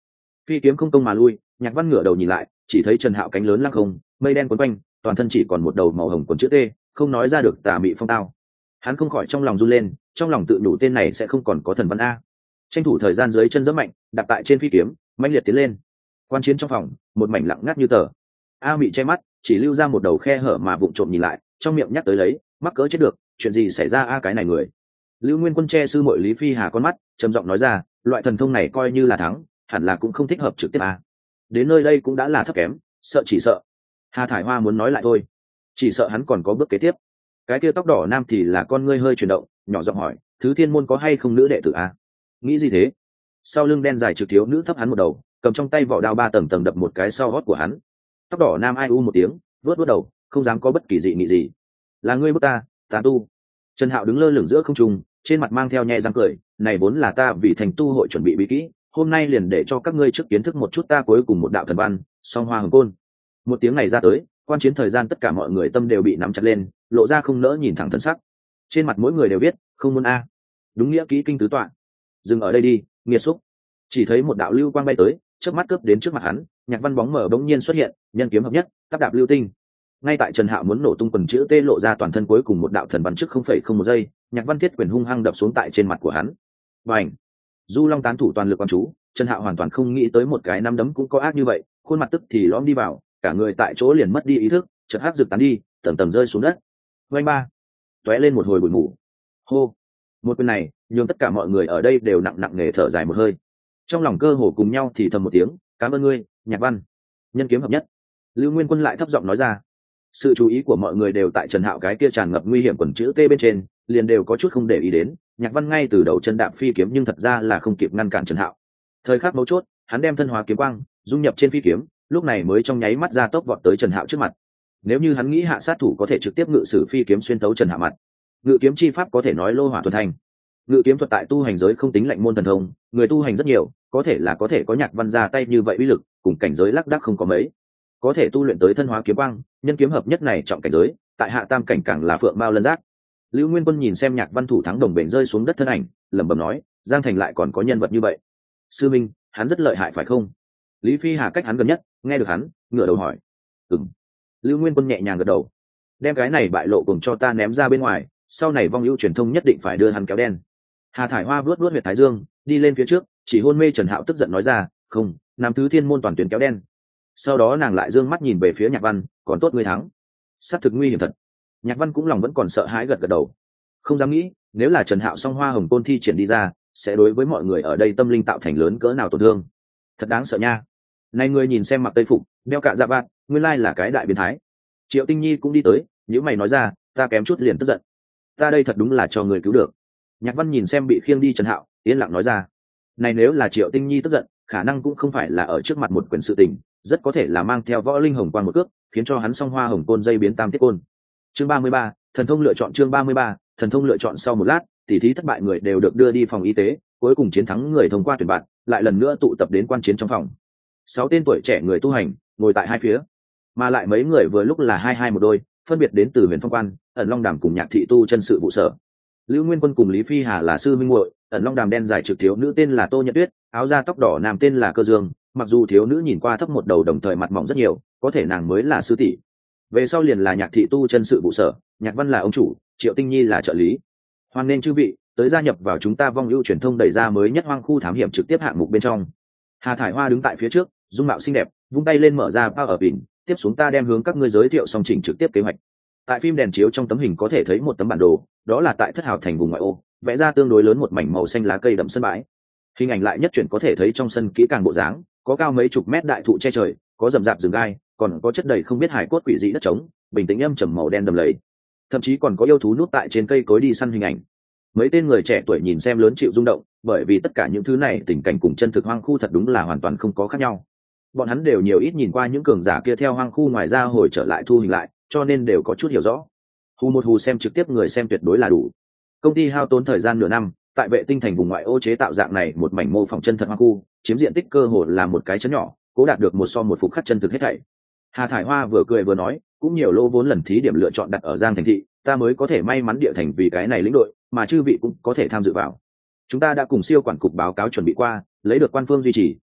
Phi kiếm không công mà lui, Nhạc Văn ngửa đầu nhìn lại, chỉ thấy Trần Hạo cánh lớn lăng không, mây đen quấn quanh, toàn thân chỉ còn một đầu màu hồng quần chữ T, không nói ra được tà mị phong tao. Hắn không khỏi trong lòng run lên, trong lòng tự nhủ tên này sẽ không còn có thần văn a. Tranh thủ thời gian dưới chân giẫm mạnh, đạp tại trên phi kiếm, mãnh liệt tiến lên. Quan chiến trong phòng, một mảnh lặng ngắt như tờ. A Mị che mắt, chỉ lưu ra một đầu khe hở mà vụng trộm nhìn lại, trong miệng nhắc tới lấy, mắc cỡ chết được, chuyện gì xảy ra a cái này người. Lưu Nguyên Quân che sư muội Lý Phi Hà con mắt, trầm giọng nói ra, loại thần thông này coi như là thắng, hẳn là cũng không thích hợp trực tiếp a. Đến nơi đây cũng đã là thấp kém, sợ chỉ sợ. Hà Thải Hoa muốn nói lại thôi, chỉ sợ hắn còn có bước kế tiếp. Cái kia tóc đỏ nam thì là con ngươi hơi chuyển động, nhỏ giọng hỏi, thứ thiên môn có hay không nữ đệ tử a? Nghĩ gì thế? Sau lưng đen dài trực thiếu nữ thấp hắn một đầu, cầm trong tay vỏ đao 3 tầng tầng đập một cái sau hót của hắn. Tóc đỏ nam ai u một tiếng, vớt đầu, không dám có bất kỳ dị nghị gì. Là ngươi bức ta, tà tu. Trần Hạo đứng lơ lửng giữa không trung, trên mặt mang theo nhẹ răng cười, này vốn là ta vì thành tu hội chuẩn bị bí kỹ, hôm nay liền để cho các ngươi trước kiến thức một chút ta cuối cùng một đạo thần văn, song hoa hồng côn. Một tiếng này ra tới, quan chiến thời gian tất cả mọi người tâm đều bị nắm chặt lên, lộ ra không nỡ nhìn thẳng thân sắc. Trên mặt mỗi người đều biết, không muốn a. Đúng nghĩa kỹ kinh tứ tọa. Dừng ở đây đi, nghiệt xúc. Chỉ thấy một đạo lưu quang bay tới, chớp mắt cướp đến trước mặt hắn, Nhạc Văn bóng mở bỗng nhiên xuất hiện, nhân kiếm hợp nhất, tắp đạp lưu tinh. Ngay tại Trần Hạo muốn nổ tung quần chữ T lộ ra toàn thân cuối cùng một đạo thần văn trước 0,01 giây, Nhạc Văn thiết quyền hung hăng đập xuống tại trên mặt của hắn. Bành! Du Long tán thủ toàn lực quan chú, Trần Hạo hoàn toàn không nghĩ tới một cái nắm đấm cũng có ác như vậy, khuôn mặt tức thì lõm đi vào, cả người tại chỗ liền mất đi ý thức, chợt hắc rực tán đi, tầng tầng rơi xuống đất. Vành ba! Tóe lên một hồi bụi mù. Hô! Một quyền này, nhường tất cả mọi người ở đây đều nặng nặng nề thở dài một hơi. Trong lòng cơ hồ cùng nhau thì thầm một tiếng, cảm ơn ngươi, Nhạc Văn. Nhân kiếm hợp nhất. Lưu Nguyên Quân lại thấp giọng nói ra. Sự chú ý của mọi người đều tại Trần Hạo cái kia tràn ngập nguy hiểm quần chữ T bên trên, liền đều có chút không để ý đến. Nhạc Văn ngay từ đầu chân đạp phi kiếm nhưng thật ra là không kịp ngăn cản Trần Hạo. Thời khắc mấu chốt, hắn đem thân hóa kiếm quang dung nhập trên phi kiếm, lúc này mới trong nháy mắt ra tốc vọt tới Trần Hạo trước mặt. Nếu như hắn nghĩ hạ sát thủ có thể trực tiếp ngự sử phi kiếm xuyên tấu Trần Hạo mặt, ngự kiếm chi pháp có thể nói lô hỏa thuần thành. Ngự kiếm thuật tại tu hành giới không tính lạnh môn thần thông, người tu hành rất nhiều, có thể có Nhạc Văn ra tay như vậy uy lực, cùng cảnh giới lác đác không có mấy. Có thể tu luyện tới thân hóa kiếm quang, nhân kiếm hợp nhất này trọng cảnh giới, tại hạ tam cảnh càng là phượng mao lân giác. Lưu Nguyên Quân nhìn xem Nhạc Văn thủ thắng đồng bền rơi xuống đất thân ảnh, lẩm bẩm nói, Giang Thành lại còn có nhân vật như vậy. Sư minh, hắn rất lợi hại phải không? Lý Phi Hà cách hắn gần nhất, nghe được hắn, ngửa đầu hỏi. Ừm. Lưu Nguyên Quân nhẹ nhàng gật đầu. Đem cái này bại lộ cùng cho ta ném ra bên ngoài, sau này vong ưu truyền thông nhất định phải đưa hắn kéo đen. Hà Thải Hoa vuốt huyệt thái dương, đi lên phía trước, chỉ hôn mê Trần Hạo tức giận nói ra, không, nam thứ thiên môn toàn tuyến kéo đen. Sau đó nàng lại dương mắt nhìn về phía Nhạc Văn, còn tốt ngươi thắng. Sát thực nguy hiểm thật. Nhạc Văn cũng lòng vẫn còn sợ hãi gật gật đầu. Không dám nghĩ, nếu là Trần Hạo song hoa hồng côn thi triển đi ra, sẽ đối với mọi người ở đây tâm linh tạo thành lớn cỡ nào tổn thương. Thật đáng sợ nha. Này ngươi nhìn xem mặc tây phục, đeo cả dạ vạt, nguyên lai là cái đại biến thái. Triệu Tinh Nhi cũng đi tới, nếu mày nói ra, ta kém chút liền tức giận. Ta đây thật đúng là cho người cứu được. Nhạc Văn nhìn xem bị khiêng đi Trần Hạo, yên lặng nói ra, này nếu là Triệu Tinh Nhi tức giận, khả năng cũng không phải là ở trước mặt một quyền sự tình, rất có thể là mang theo võ linh hồng quang một cước, khiến cho hắn song hoa hồng côn dây biến tam tiết côn. Chương 33, thần thông lựa chọn. Chương 33, thần thông lựa chọn. Sau một lát, tỷ thí thất bại người đều được đưa đi phòng y tế, cuối cùng chiến thắng người thông qua tuyển bạn, lại lần nữa tụ tập đến quan chiến trong phòng. 6 tên tuổi trẻ người tu hành ngồi tại hai phía, mà lại mấy người vừa lúc là hai một đôi, phân biệt đến từ Huyền Phong Quan, Ẩn Long Đàm cùng Nhạc Thị Tu chân sự vụ sở. Lưu Nguyên Quân cùng Lý Phi Hà là sư minh muội, Ẩn Long Đàm đen dài trực thiếu nữ tên là Tô Nhật Tuyết, áo da tóc đỏ nam tên là Cơ Dương, mặc dù thiếu nữ nhìn qua thấp một đầu đồng thời mặt mỏng rất nhiều, có thể nàng mới là sư tỷ. Về sau liền là Nhạc Thị Tu chân sự vụ sở, Nhạc Văn là ông chủ, Triệu Tinh Nhi là trợ lý. Hoan nên chư vị tới gia nhập vào chúng ta Vong Ưu truyền thông đẩy ra mới nhất hoang khu thám hiểm trực tiếp hạng mục bên trong. Hà Thải Hoa đứng tại phía trước, dung mạo xinh đẹp, vung tay lên mở ra bao ở bình, tiếp xuống ta đem hướng các ngươi giới thiệu song trình trực tiếp kế hoạch. Tại phim đèn chiếu trong tấm hình có thể thấy một tấm bản đồ, đó là tại Thất Hào thành vùng ngoại ô, vẽ ra tương đối lớn một mảnh màu xanh lá cây đậm sân bãi. Hình ảnh lại nhất chuyển có thể thấy trong sân kỹ càng bộ dáng, có cao mấy chục mét đại thụ che trời, có rậm rạp rừng gai, còn có chất đầy không biết hải cốt quỷ dị đất trống, bình tĩnh âm trầm màu đen đầm lầy. Thậm chí còn có yêu thú núp tại trên cây cối đi săn hình ảnh. Mấy tên người trẻ tuổi nhìn xem lớn chịu rung động, bởi vì tất cả những thứ này tình cảnh cùng chân thực hoang khu thật đúng là hoàn toàn không có khác nhau. Bọn hắn đều nhiều ít nhìn qua những cường giả kia theo hoang khu ngoài ra hồi trở lại thu hình lại, cho nên đều có chút hiểu rõ. Hù một hù xem trực tiếp người xem tuyệt đối là đủ. Công ty hao tốn thời gian nửa năm, tại Vệ Tinh thành vùng ngoại ô chế tạo dạng này một mảnh mô phỏng chân thật hoang khu, chiếm diện tích cơ hồ là một cái chấn nhỏ, cố đạt được một so một phục khắc chân thực hết thảy. Hà Thải Hoa vừa cười vừa nói, cũng nhiều lô vốn lần thí điểm lựa chọn đặt ở Giang Thành thị, ta mới có thể may mắn địa thành vì cái này lĩnh đội, mà chư vị cũng có thể tham dự vào. Chúng ta đã cùng siêu quản cục báo cáo chuẩn bị qua, lấy được quan phương duy trì,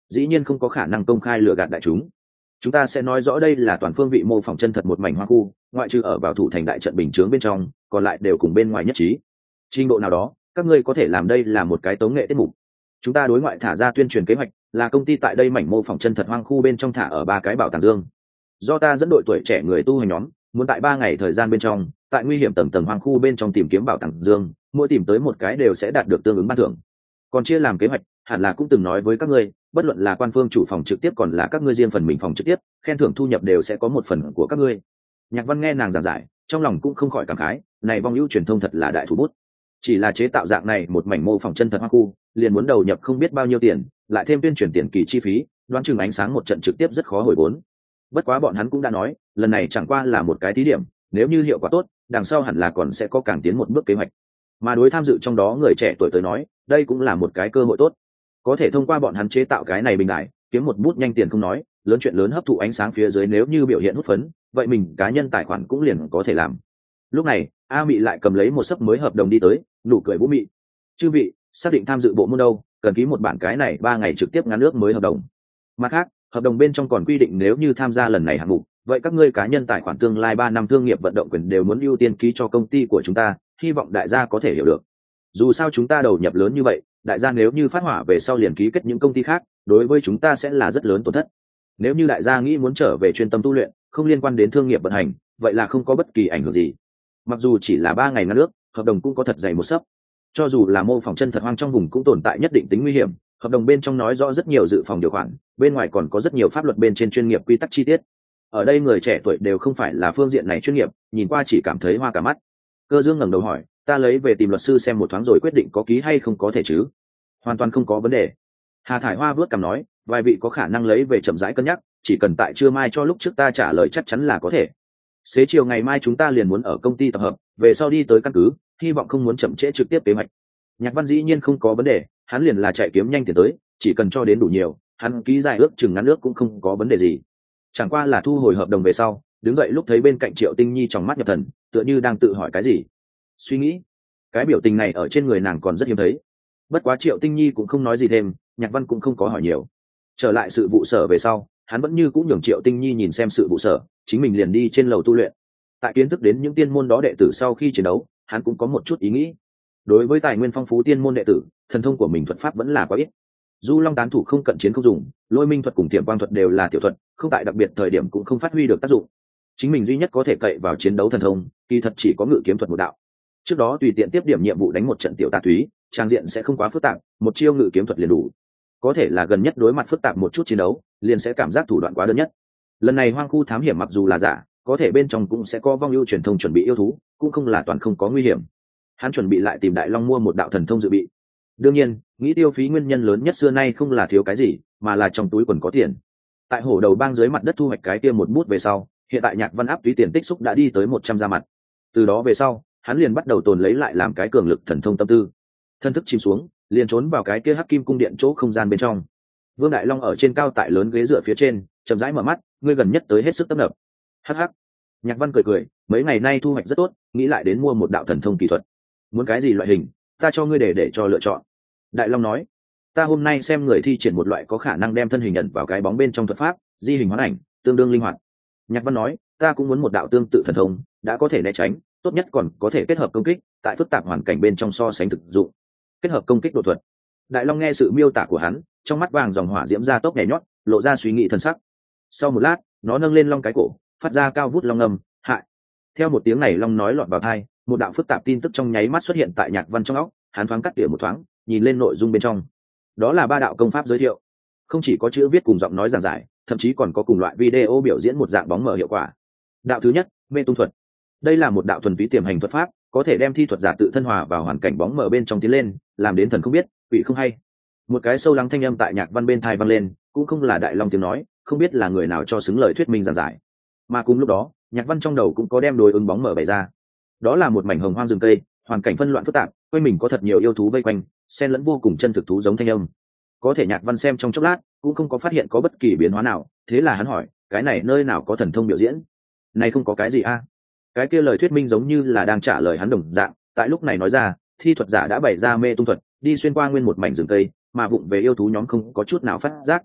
dĩ nhiên không có khả năng công khai lừa gạt đại chúng ta sẽ nói rõ đây là toàn phương vị mô phỏng chân thật một mảnh hoang khu, ngoại trừ ở vào thủ thành đại trận bình chướng bên trong, còn lại đều cùng bên ngoài nhất trí. Trình độ nào đó các ngươi có thể làm đây là một cái tống nghệ tiết mục. Chúng ta đối ngoại thả ra tuyên truyền kế hoạch là công ty tại đây mảnh mô phỏng chân thật hoang khu bên trong thả ở 3 cái bảo tàng dương, do ta dẫn đội tuổi trẻ người tu hành nhóm muốn tại 3 ngày thời gian bên trong tại nguy hiểm tầng tầng hoang khu bên trong tìm kiếm bảo tàng dương, mỗi tìm tới một cái đều sẽ đạt được tương ứng ban thưởng. Còn chia làm kế hoạch hẳn là cũng từng nói với các ngươi, bất luận là quan phương chủ phòng trực tiếp còn là các ngươi riêng phần mình phòng trực tiếp, khen thưởng thu nhập đều sẽ có một phần của các ngươi. Nhạc Văn nghe nàng giảng giải, trong lòng cũng không khỏi cảm khái, này vong hữu truyền thông thật là đại thủ bút. Chỉ là chế tạo dạng này một mảnh mô phỏng chân thật hoang khu, liền muốn đầu nhập không biết bao nhiêu tiền, lại thêm tuyên truyền tiền kỳ chi phí, đoán chừng ánh sáng một trận trực tiếp rất khó hồi vốn. Bất quá bọn hắn cũng đã nói, lần này chẳng qua là một cái thí điểm, nếu như hiệu quả tốt, đằng sau hẳn là còn sẽ có càng tiến một bước kế hoạch. Mà đối tham dự trong đó người trẻ tuổi tới nói, đây cũng là một cái cơ hội tốt. Có thể thông qua bọn hắn chế tạo cái này bình đại, kiếm một bút nhanh tiền không nói, lớn chuyện lớn hấp thụ ánh sáng phía dưới nếu như biểu hiện hút phấn, vậy mình cá nhân tài khoản cũng liền có thể làm. Lúc này, A Mị lại cầm lấy một sấp mới hợp đồng đi tới, nụ cười vũ mị. Chư vị, xác định tham dự bộ môn đâu, cần ký một bản cái này 3 ngày trực tiếp ngắn nước mới hợp đồng. Mặt khác, hợp đồng bên trong còn quy định nếu như tham gia lần này hạng mục, vậy các ngươi cá nhân tài khoản tương lai 3 năm thương nghiệp vận động quyền đều muốn ưu tiên ký cho công ty của chúng ta, hy vọng đại gia có thể hiểu được. Dù sao chúng ta đầu nhập lớn như vậy, đại gia nếu như phát hỏa về sau liền ký kết những công ty khác, đối với chúng ta sẽ là rất lớn tổn thất. Nếu như đại gia nghĩ muốn trở về chuyên tâm tu luyện, không liên quan đến thương nghiệp vận hành, vậy là không có bất kỳ ảnh hưởng gì. Mặc dù chỉ là 3 ngày ngắn nước, hợp đồng cũng có thật dày một sấp. Cho dù là mô phỏng chân thật hoang trong vùng cũng tồn tại nhất định tính nguy hiểm, hợp đồng bên trong nói rõ rất nhiều dự phòng điều khoản, bên ngoài còn có rất nhiều pháp luật bên trên chuyên nghiệp quy tắc chi tiết. Ở đây người trẻ tuổi đều không phải là phương diện này chuyên nghiệp, nhìn qua chỉ cảm thấy hoa cả mắt. Cơ Dương ngẩng đầu hỏi, ta lấy về tìm luật sư xem một thoáng rồi quyết định có ký hay không có thể chứ? Hoàn toàn không có vấn đề. Hà Thải Hoa vuốt cằm nói, vài vị có khả năng lấy về chậm rãi cân nhắc, chỉ cần tại trưa mai cho lúc trước ta trả lời chắc chắn là có thể. Xế chiều ngày mai chúng ta liền muốn ở công ty tập hợp, về sau đi tới căn cứ, hy vọng không muốn chậm trễ trực tiếp kế hoạch. Nhạc Văn dĩ nhiên không có vấn đề, hắn liền là chạy kiếm nhanh tiền tới, chỉ cần cho đến đủ nhiều, hắn ký dài ước chừng ngắn ước cũng không có vấn đề gì. Chẳng qua là thu hồi hợp đồng về sau, đứng dậy lúc thấy bên cạnh Triệu Tinh Nhi trong mắt nhập thần, tựa như đang tự hỏi cái gì. Suy nghĩ, cái biểu tình này ở trên người nàng còn rất hiếm thấy. Bất quá Triệu Tinh Nhi cũng không nói gì thêm, Nhạc Văn cũng không có hỏi nhiều. Trở lại sự vụ sở về sau, hắn vẫn như cũng nhường Triệu Tinh Nhi nhìn xem sự vụ sở, chính mình liền đi trên lầu tu luyện. Tại kiến thức đến những tiên môn đó đệ tử sau khi chiến đấu, hắn cũng có một chút ý nghĩ. Đối với tài nguyên phong phú tiên môn đệ tử, thần thông của mình thuật pháp vẫn là quá ít. Du Long tán thủ không cận chiến không dùng, Lôi Minh thuật cùng Tiềm Quang thuật đều là tiểu thuật, không tại đặc biệt thời điểm cũng không phát huy được tác dụng. Chính mình duy nhất có thể cậy vào chiến đấu thần thông, kỳ thật chỉ có ngự kiếm thuật một đạo. Trước đó tùy tiện tiếp điểm nhiệm vụ đánh một trận tiểu tà túy, trang diện sẽ không quá phức tạp, một chiêu ngự kiếm thuật liền đủ. Có thể là gần nhất đối mặt phức tạp một chút chiến đấu, liền sẽ cảm giác thủ đoạn quá đơn nhất. Lần này hoang khu thám hiểm mặc dù là giả, có thể bên trong cũng sẽ có vong ưu truyền thông chuẩn bị yêu thú, cũng không là toàn không có nguy hiểm. Hắn chuẩn bị lại tìm Đại Long mua một đạo thần thông dự bị. Đương nhiên, nghĩ tiêu phí nguyên nhân lớn nhất xưa nay không là thiếu cái gì, mà là trong túi quần có tiền. Tại hổ đầu bang dưới mặt đất thu hoạch cái kia một bút về sau, hiện tại Nhạc Văn áp túy tiền tích xúc đã đi tới 100 ra mặt. Từ đó về sau, hắn liền bắt đầu tồn lấy lại làm cái cường lực thần thông tâm tư. Thân thức chìm xuống, liền trốn vào cái kia hắc kim cung điện chỗ không gian bên trong. Vương Đại Long ở trên cao tại lớn ghế dựa phía trên, chậm rãi mở mắt, ngươi gần nhất tới hết sức tấp nập. Hắc hắc. Nhạc Văn cười cười, mấy ngày nay thu hoạch rất tốt, nghĩ lại đến mua một đạo thần thông kỳ thuật. Muốn cái gì loại hình, ta cho ngươi để cho lựa chọn. Đại Long nói, ta hôm nay xem người thi triển một loại có khả năng đem thân hình nhận vào cái bóng bên trong thuật pháp, di hình hóa ảnh, tương đương linh hoạt. Nhạc Văn nói, ta cũng muốn một đạo tương tự thần thông, đã có thể né tránh, tốt nhất còn có thể kết hợp công kích, tại phức tạp hoàn cảnh bên trong so sánh thực dụng. Kết hợp công kích độ thuật. Đại Long nghe sự miêu tả của hắn, trong mắt vàng dòng hỏa diễm ra tốc nhảy nhót, lộ ra suy nghĩ thần sắc. Sau một lát, nó nâng lên long cái cổ, phát ra cao vút long ngầm, hại. Theo một tiếng này long nói lọt vào tai, một đạo phức tạp tin tức trong nháy mắt xuất hiện tại Nhạc Văn trong óc, hắn thoáng cắt tỉa một thoáng, nhìn lên nội dung bên trong. Đó là 3 đạo công pháp giới thiệu, không chỉ có chữ viết cùng giọng nói giảng giải, thậm chí còn có cùng loại video biểu diễn một dạng bóng mờ hiệu quả. Đạo thứ nhất, mê tung thuật. Đây là một đạo thuần túy tiềm hành thuật pháp, có thể đem thi thuật giả tự thân hòa vào hoàn cảnh bóng mờ bên trong tiến lên, làm đến thần không biết, quỷ không hay. Một cái sâu lắng thanh âm tại Nhạc Văn bên tai vang lên, cũng không là Đại Long tiếng nói, không biết là người nào cho xứng lời thuyết minh giảng giải. Mà cùng lúc đó, Nhạc Văn trong đầu cũng có đem đối ứng bóng mờ bày ra. Đó là một mảnh hồng hoang rừng cây, hoàn cảnh phân loạn phức tạp, quanh mình có thật nhiều yêu thú vây quanh, xen lẫn vô cùng chân thực thú giống thanh âm. Có thể Nhạc Văn xem trong chốc lát, cũng không có phát hiện có bất kỳ biến hóa nào, thế là hắn hỏi, cái này nơi nào có thần thông biểu diễn? Này không có cái gì a? Cái kia lời thuyết minh giống như là đang trả lời hắn đồng dạng, tại lúc này nói ra, thi thuật giả đã bày ra mê tung thuật, đi xuyên qua nguyên một mảnh rừng cây, mà vụng về yêu thú nhóm không có chút nào phát giác,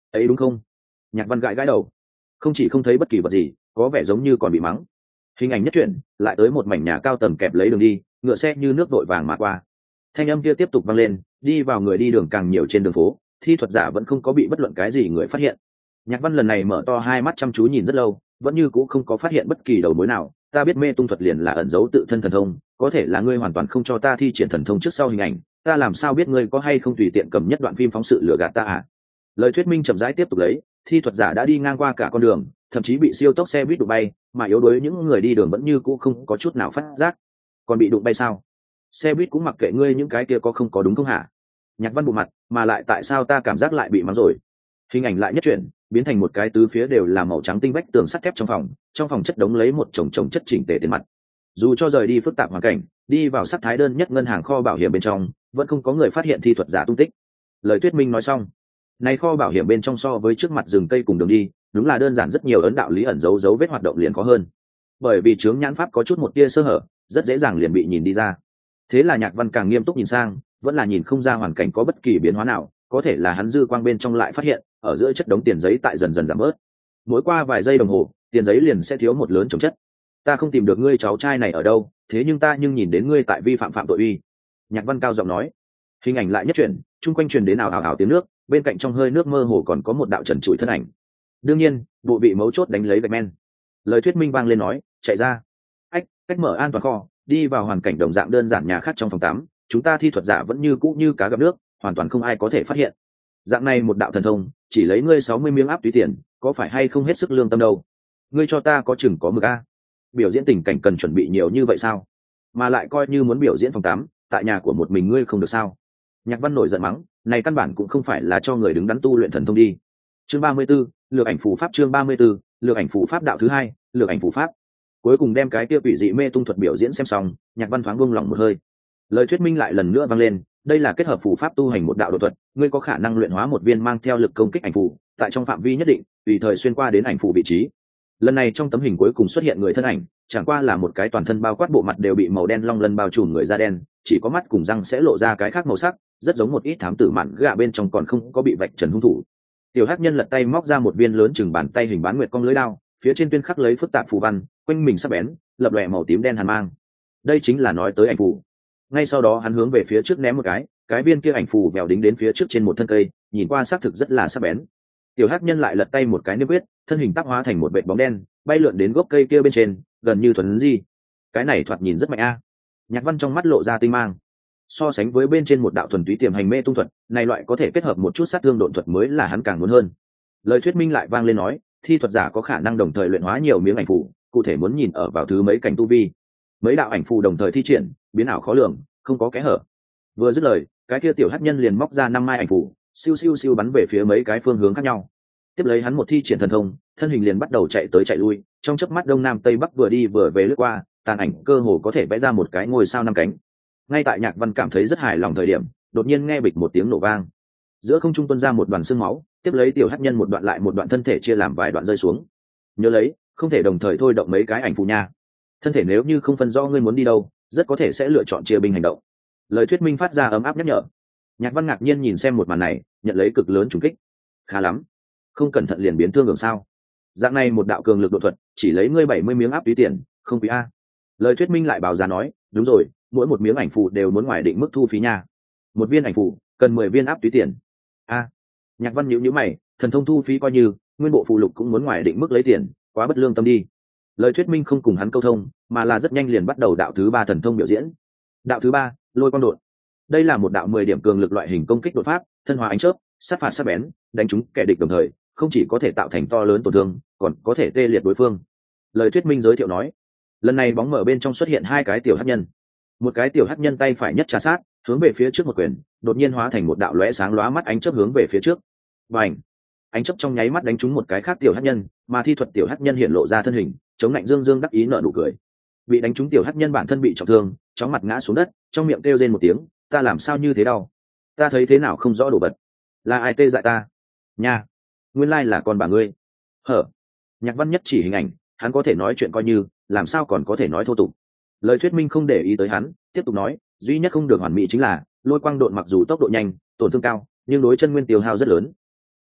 ấy đúng không? Nhạc Văn gãi gãi đầu, không chỉ không thấy bất kỳ vật gì, có vẻ giống như còn bị mắng. Hình ảnh nhất chuyển lại tới một mảnh nhà cao tầng kẹp lấy đường đi, ngựa xe như nước vội vàng mà qua. Thanh âm kia tiếp tục vang lên, đi vào người đi đường càng nhiều trên đường phố, thi thuật giả vẫn không có bị bất luận cái gì người phát hiện. Nhạc Văn lần này mở to hai mắt chăm chú nhìn rất lâu, vẫn như cũng không có phát hiện bất kỳ đầu mối nào. Ta biết mê tung thuật liền là ẩn giấu tự thân thần thông, có thể là ngươi hoàn toàn không cho ta thi triển thần thông trước sau hình ảnh, ta làm sao biết ngươi có hay không tùy tiện cầm nhất đoạn phim phóng sự lừa gạt ta à? Lời thuyết minh chậm rãi tiếp tục lấy, thi thuật giả đã đi ngang qua cả con đường, thậm chí bị siêu tốc xe buýt đụng bay, mà yếu đuối những người đi đường vẫn như cũ không có chút nào phát giác. Còn bị đụng bay sao? Xe buýt cũng mặc kệ ngươi những cái kia có không có đúng không hả? Nhạc Văn bộ mặt, mà lại tại sao ta cảm giác lại bị mắng rồi? Hình ảnh lại nhất chuyển, biến thành một cái tứ phía đều là màu trắng tinh vách tường sắt thép trong phòng chất đống lấy một chồng chất chỉnh tề tiền mặt. Dù cho rời đi phức tạp hoàn cảnh, đi vào sắc thái đơn nhất ngân hàng kho bảo hiểm bên trong, vẫn không có người phát hiện thi thuật giả tung tích. Lời thuyết minh nói xong, này kho bảo hiểm bên trong so với trước mặt rừng cây cùng đường đi, đúng là đơn giản rất nhiều, ấn đạo lý ẩn dấu dấu vết hoạt động liền có hơn. Bởi vì chướng nhãn pháp có chút một tia sơ hở, rất dễ dàng liền bị nhìn đi ra. Thế là Nhạc Văn càng nghiêm túc nhìn sang, vẫn là nhìn không ra hoàn cảnh có bất kỳ biến hóa nào, có thể là hắn dư quang bên trong lại phát hiện, ở giữa chất đống tiền giấy tại dần dần giảm bớt. Mỗi qua vài giây đồng hồ, tiền giấy liền sẽ thiếu một lớn chồng chất. Ta không tìm được ngươi cháu trai này ở đâu, thế nhưng ta nhìn đến ngươi tại vi phạm tội uy. Nhạc Văn cao giọng nói. Hình ảnh lại nhất chuyển, chung quanh truyền đến ào ào ào tiếng nước, bên cạnh trong hơi nước mơ hồ còn có một đạo trần trụi thân ảnh. Đương nhiên, bộ vị mấu chốt đánh lấy vạch men. Lời thuyết minh vang lên nói, chạy ra. Cách mở an toàn kho, đi vào hoàn cảnh đồng dạng đơn giản nhà khác trong phòng tắm, chúng ta thi thuật giả vẫn như cũ như cá gặp nước, hoàn toàn không ai có thể phát hiện. Dạng này một đạo thần thông, chỉ lấy ngươi 60 miếng áp túy tiền, có phải hay không hết sức lương tâm đâu? Ngươi cho ta có chừng có mực a. Biểu diễn tình cảnh cần chuẩn bị nhiều như vậy sao? Mà lại coi như muốn biểu diễn phòng tắm, tại nhà của một mình ngươi không được sao? Nhạc Văn nổi giận mắng, này căn bản cũng không phải là cho người đứng đắn tu luyện thần thông đi. Chương 34, lược ảnh phù pháp. Chương 34, lược ảnh phù pháp đạo thứ hai, lược ảnh phù pháp. Cuối cùng đem cái kia quỷ dị mê tung thuật biểu diễn xem xong, Nhạc Văn thoáng buông lỏng một hơi. Lời thuyết minh lại lần nữa vang lên, đây là kết hợp phù pháp tu hành một đạo độ thuật, ngươi có khả năng luyện hóa một viên mang theo lực công kích ảnh phù, tại trong phạm vi nhất định, tùy thời xuyên qua đến ảnh phù vị trí. Lần này trong tấm hình cuối cùng xuất hiện người thân ảnh, chẳng qua là một cái toàn thân bao quát bộ mặt đều bị màu đen long lân bao trùm người da đen, chỉ có mắt cùng răng sẽ lộ ra cái khác màu sắc, rất giống một ít thám tử mạn gạ bên trong còn không có bị vạch trần hung thủ. Tiểu Hắc Nhân lật tay móc ra một viên lớn chừng bàn tay hình bán nguyệt cong lưới đao, phía trên tuyên khắc lấy phức tạp phù văn, quanh mình sắc bén, lập lòe màu tím đen hàn mang. Đây chính là nói tới ảnh phù. Ngay sau đó hắn hướng về phía trước ném một cái viên kia ảnh phù vèo đính đến phía trước trên một thân cây, nhìn qua xác thực rất là sắc bén. Tiểu Hắc Nhân lại lật tay một cái niêm quyết, thân hình tác hóa thành một vệt bóng đen, bay lượn đến gốc cây kia bên trên, gần như thuần di. Cái này thoạt nhìn rất mạnh a. Nhạc Văn trong mắt lộ ra tinh mang. So sánh với bên trên một đạo thuần túy tiềm hành mê tung thuật, này loại có thể kết hợp một chút sát thương độn thuật mới là hắn càng muốn hơn. Lời thuyết minh lại vang lên nói, thi thuật giả có khả năng đồng thời luyện hóa nhiều miếng ảnh phù, cụ thể muốn nhìn ở vào thứ mấy cảnh tu vi. Mấy đạo ảnh phù đồng thời thi triển, biến ảo khó lường, không có kẽ hở. Vừa dứt lời, cái kia Tiểu Hắc Nhân liền móc ra 5 mai ảnh phù, siêu siêu siêu bắn về phía mấy cái phương hướng khác nhau. Tiếp lấy hắn một thi triển thần thông, thân hình liền bắt đầu chạy tới chạy lui, trong chớp mắt đông nam tây bắc vừa đi vừa về lướt qua, tàn ảnh cơ hồ có thể vẽ ra một cái ngôi sao 5 cánh. Ngay tại Nhạc Văn cảm thấy rất hài lòng thời điểm, đột nhiên nghe bịch một tiếng nổ vang, giữa không trung tuôn ra một đoàn xương máu, tiếp lấy Tiểu Hắc Nhân một đoạn lại một đoạn thân thể chia làm vài đoạn rơi xuống. Nhớ lấy, không thể đồng thời thôi động mấy cái ảnh phù nha. Thân thể nếu như không phân rõ ngươi muốn đi đâu, rất có thể sẽ lựa chọn chia binh hành động. Lời thuyết minh phát ra ấm áp nhắc nhở. Nhạc Văn ngạc nhiên nhìn xem một màn này, nhận lấy cực lớn trùng kích. Khá lắm, không cẩn thận liền biến thương được sao? Dạng này một đạo cường lực độ thuật, chỉ lấy ngươi 70 miếng áp túy tiền, không quý a. Lời thuyết minh lại báo giá nói, đúng rồi, mỗi một miếng ảnh phù đều muốn ngoài định mức thu phí nha. Một viên ảnh phù cần 10 viên áp túy tiền. A. Nhạc Văn nhíu mày, thần thông thu phí coi như, nguyên bộ phù lục cũng muốn ngoài định mức lấy tiền, quá bất lương tâm đi. Lời thuyết minh không cùng hắn câu thông, mà là rất nhanh liền bắt đầu đạo thứ 3 thần thông biểu diễn. Đạo thứ 3, lôi quang đột. Đây là một đạo 10 điểm cường lực loại hình công kích đột pháp, thân hóa ánh chớp, sát phạt sắc bén, đánh trúng kẻ địch đồng thời, không chỉ có thể tạo thành to lớn tổn thương, còn có thể tê liệt đối phương. Lời thuyết minh giới thiệu nói, lần này bóng mở bên trong xuất hiện 2 cái Tiểu Hắc Nhân. Một cái Tiểu Hắc Nhân tay phải nhất trà sát, hướng về phía trước một quyền, đột nhiên hóa thành một đạo lóe sáng lóa mắt ánh chớp hướng về phía trước. Bành! Ánh chớp trong nháy mắt đánh trúng một cái khác Tiểu Hắc Nhân, mà thi thuật Tiểu Hắc Nhân hiện lộ ra thân hình, chống lạnh dương dương đắc ý nở nụ cười. Bị đánh trúng Tiểu Hắc Nhân bản thân bị trọng thương, chóng mặt ngã xuống đất, trong miệng kêu rên một tiếng, ta làm sao như thế đau? Ta thấy thế nào không rõ đồ vật. Là ai tê dại ta? Nha! Nguyên lai là con bà ngươi. Hở! Nhạc Văn nhất chỉ hình ảnh, hắn có thể nói chuyện coi như, làm sao còn có thể nói thô tục. Lời thuyết minh không để ý tới hắn, tiếp tục nói, duy nhất không được hoàn mỹ chính là lôi quang độn mặc dù tốc độ nhanh, tổn thương cao, nhưng đối chân nguyên tiêu hao rất lớn.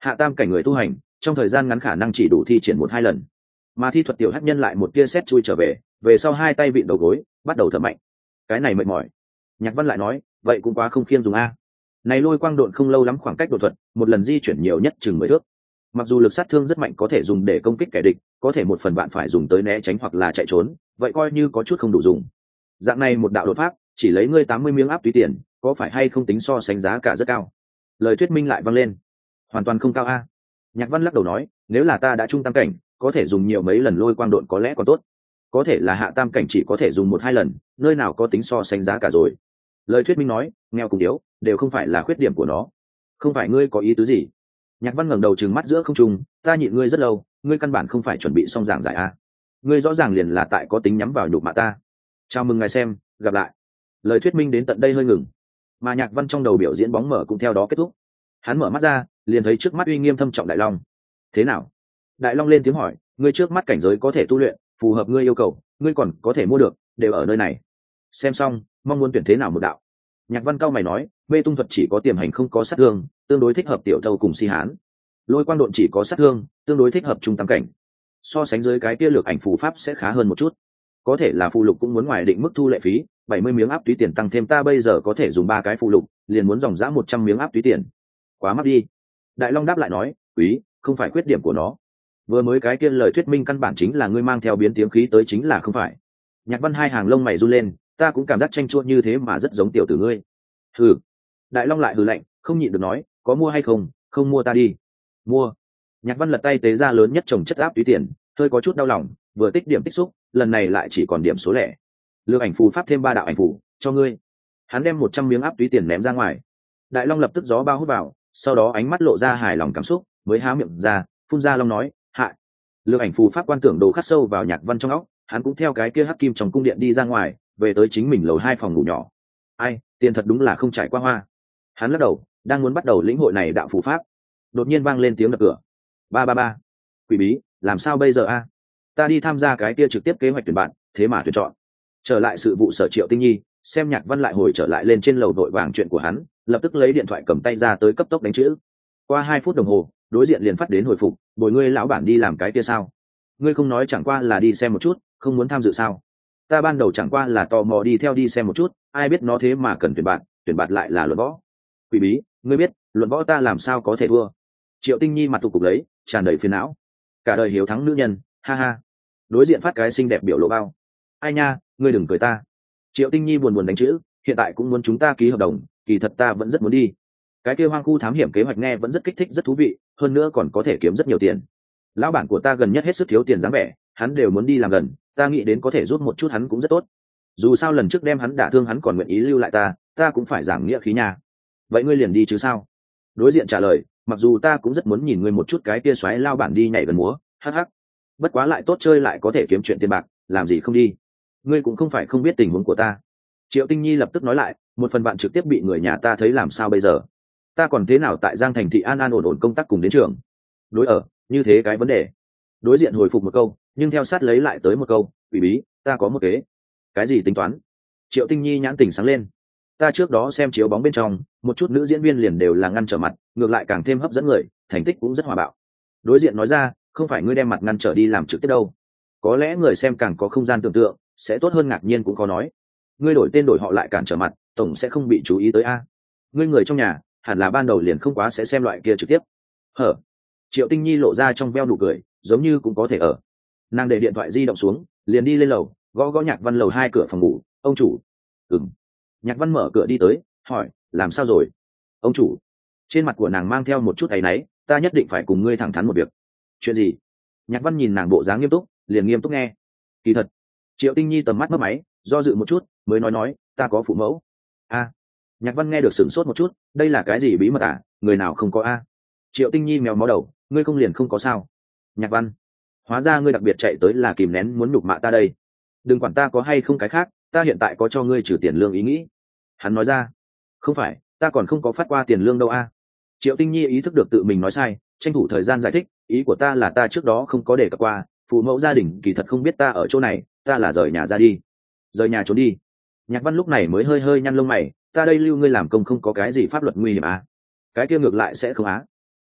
hạ tam cảnh người tu hành trong thời gian ngắn khả năng chỉ đủ thi triển 1-2 lần, mà thi thuật tiểu hắc nhân lại một tia sét chui trở về sau hai tay vịn đầu gối bắt đầu thở mạnh. Cái này mệt mỏi. Nhạc Văn lại nói, vậy cũng quá không khiêm dùng a. Này lôi quang độn không lâu lắm khoảng cách đột thuật, một lần di chuyển nhiều nhất chừng 10 thước. Mặc dù lực sát thương rất mạnh có thể dùng để công kích kẻ địch, có thể một phần bạn phải dùng tới né tránh hoặc là chạy trốn, vậy coi như có chút không đủ dùng. Dạng này một đạo đột pháp, chỉ lấy ngươi 80 miếng áp túy tiền, có phải hay không tính so sánh giá cả rất cao. Lời thuyết minh lại vang lên. Hoàn toàn không cao a. Nhạc Văn lắc đầu nói, nếu là ta đã trung tam cảnh, có thể dùng nhiều mấy lần lôi quang độn có lẽ còn tốt. Có thể là hạ tam cảnh chỉ có thể dùng 1-2 lần, nơi nào có tính so sánh giá cả rồi. Lời thuyết minh nói, nghèo cùng yếu đều không phải là khuyết điểm của nó. Không phải ngươi có ý tứ gì? Nhạc Văn ngẩng đầu trừng mắt giữa không trung, ta nhịn ngươi rất lâu, ngươi căn bản không phải chuẩn bị xong giảng giải a. Ngươi rõ ràng liền là tại có tính nhắm vào nhục mạ ta. Chào mừng ngài xem, gặp lại. Lời thuyết minh đến tận đây hơi ngừng, mà Nhạc Văn trong đầu biểu diễn bóng mở cũng theo đó kết thúc. Hắn mở mắt ra, liền thấy trước mắt uy nghiêm thâm trọng Đại Long. Thế nào? Đại Long lên tiếng hỏi, ngươi trước mắt cảnh giới có thể tu luyện, phù hợp ngươi yêu cầu, ngươi còn có thể mua được, đều ở nơi này. Xem xong, mong muốn tuyển thế nào một đạo. Nhạc Văn cao mày nói, mê tung thuật chỉ có tiềm hành không có sát thương, tương đối thích hợp tiểu thâu cùng si hán. Lôi quang độn chỉ có sát thương, tương đối thích hợp trung tam cảnh. So sánh dưới cái kia lược ảnh phù pháp sẽ khá hơn một chút. Có thể là phù lục cũng muốn ngoài định mức thu lệ phí, 70 miếng áp túy tiền tăng thêm ta bây giờ có thể dùng 3 cái phù lục, liền muốn dòng dã 100 miếng áp túy tiền. Quá mắc đi. Đại Long đáp lại nói, quý, không phải khuyết điểm của nó. Vừa mới cái kia lời thuyết minh căn bản chính là ngươi mang theo biến tiếng khí tới chính là không phải. Nhạc Văn hai hàng lông mày run lên, ta cũng cảm giác tranh chua như thế mà rất giống tiểu tử ngươi. Hừ. Đại Long lại hừ lạnh, không nhịn được nói, có mua hay không, không mua ta đi. Mua. Nhạc Văn lật tay tế ra lớn nhất chồng chất áp túy tiền, hơi có chút đau lòng, vừa tích điểm tích xúc, lần này lại chỉ còn điểm số lẻ. Lược ảnh phù pháp thêm 3 đạo ảnh phù, cho ngươi. Hắn đem 100 miếng áp túy tiền ném ra ngoài. Đại Long lập tức gió bao hút vào, sau đó ánh mắt lộ ra hài lòng cảm xúc, mới há miệng ra, phun ra long nói, hại. Lược ảnh phù pháp quan tưởng đồ khắc sâu vào Nhạc Văn trong óc, hắn cũng theo cái kia hắc kim trong cung điện đi ra ngoài, về tới chính mình lầu 2 phòng ngủ nhỏ. Ai, tiền thật đúng là không trải qua hoa. Hắn lắc đầu, đang muốn bắt đầu lĩnh hội này đạo phù pháp, đột nhiên vang lên tiếng đập cửa. Ba ba ba. Quỷ bí, làm sao bây giờ a? Ta đi tham gia cái kia trực tiếp kế hoạch tuyển bạn, thế mà tuyển chọn. Trở lại sự vụ sở Triệu Tinh Nhi, xem Nhạc Văn lại hồi trở lại lên trên lầu đội vàng chuyện của hắn, lập tức lấy điện thoại cầm tay ra tới cấp tốc đánh chữ. Qua 2 phút đồng hồ, đối diện liền phát đến hồi phục, bồi ngươi lão bản đi làm cái kia sao? Ngươi không nói chẳng qua là đi xem một chút, không muốn tham dự sao? Ta ban đầu chẳng qua là tò mò đi theo đi xem một chút, ai biết nó thế mà cần tuyển bạn lại là luận võ. Quỷ bí, ngươi biết luận võ ta làm sao có thể thua? Triệu Tinh Nhi mặt tụ cục lấy, tràn đầy phiền não. Cả đời hiếu thắng nữ nhân, ha ha. Đối diện phát cái xinh đẹp biểu lộ bao. Ai nha, ngươi đừng cười ta. Triệu Tinh Nhi buồn buồn đánh chữ, hiện tại cũng muốn chúng ta ký hợp đồng, kỳ thật ta vẫn rất muốn đi. Cái kia hoang khu thám hiểm kế hoạch nghe vẫn rất kích thích rất thú vị, hơn nữa còn có thể kiếm rất nhiều tiền. Lão bản của ta gần nhất hết sức thiếu tiền dáng vẻ, hắn đều muốn đi làm gần, ta nghĩ đến có thể rút một chút hắn cũng rất tốt. Dù sao lần trước đem hắn đả thương hắn còn nguyện ý lưu lại ta cũng phải giảng nghĩa khí nha. Vậy ngươi liền đi chứ sao? Đối diện trả lời, mặc dù ta cũng rất muốn nhìn ngươi một chút cái kia xoáy lao bản đi nhảy gần múa, hắc hắc. Bất quá lại tốt chơi lại có thể kiếm chuyện tiền bạc, làm gì không đi? Ngươi cũng không phải không biết tình huống của ta. Triệu Tinh Nhi lập tức nói lại, một phần bạn trực tiếp bị người nhà ta thấy làm sao bây giờ? Ta còn thế nào tại Giang Thành thị an ổn ổn công tác cùng đến trường? Đối ở, như thế cái vấn đề. Đối diện hồi phục một câu, nhưng theo sát lấy lại tới một câu, quỷ bí, ta có một kế. Cái gì tính toán? Triệu Tinh Nhi nhãn tỉnh sáng lên. Ta trước đó xem chiếu bóng bên trong, một chút nữ diễn viên liền đều là ngăn trở mặt, ngược lại càng thêm hấp dẫn người, thành tích cũng rất hòa bạo. Đối diện nói ra, không phải ngươi đem mặt ngăn trở đi làm trực tiếp đâu. Có lẽ người xem càng có không gian tưởng tượng, sẽ tốt hơn ngạc nhiên cũng có nói. Ngươi đổi tên đổi họ lại cản trở mặt, tổng sẽ không bị chú ý tới a. Ngươi người trong nhà, hẳn là ban đầu liền không quá sẽ xem loại kia trực tiếp. Hở. Triệu Tinh Nhi lộ ra trong veo nụ cười, giống như cũng có thể ở. Nàng để điện thoại di động xuống, liền đi lên lầu, gõ gõ Nhạc Văn lầu 2 cửa phòng ngủ, ông chủ. Ừm. Nhạc Văn mở cửa đi tới, hỏi, làm sao rồi? Ông chủ. Trên mặt của nàng mang theo một chút áy náy, ta nhất định phải cùng ngươi thẳng thắn một việc. Chuyện gì? Nhạc Văn nhìn nàng bộ dáng nghiêm túc, liền nghiêm túc nghe. Kỳ thật. Triệu Tinh Nhi tầm mắt mấp máy, do dự một chút, mới nói, ta có phụ mẫu. A. Nhạc Văn nghe được sửng sốt một chút, đây là cái gì bí mật à, người nào không có a? Triệu Tinh Nhi mèo máu đầu, ngươi không liền không có sao? Nhạc Văn, hóa ra ngươi đặc biệt chạy tới là kìm nén muốn nhục mạ ta đây. Đừng quản ta có hay không cái khác, ta hiện tại có cho ngươi trừ tiền lương ý nghĩ. Hắn nói ra, không phải, ta còn không có phát qua tiền lương đâu a. Triệu Tinh Nhi ý thức được tự mình nói sai, tranh thủ thời gian giải thích, ý của ta là ta trước đó không có đề cập qua, phụ mẫu gia đình kỳ thật không biết ta ở chỗ này, ta là rời nhà ra đi. Rời nhà trốn đi. Nhạc Văn lúc này mới hơi hơi nhăn lông mày, ta đây lưu ngươi làm công không có cái gì pháp luật nguy hiểm à? Cái kia ngược lại sẽ không á.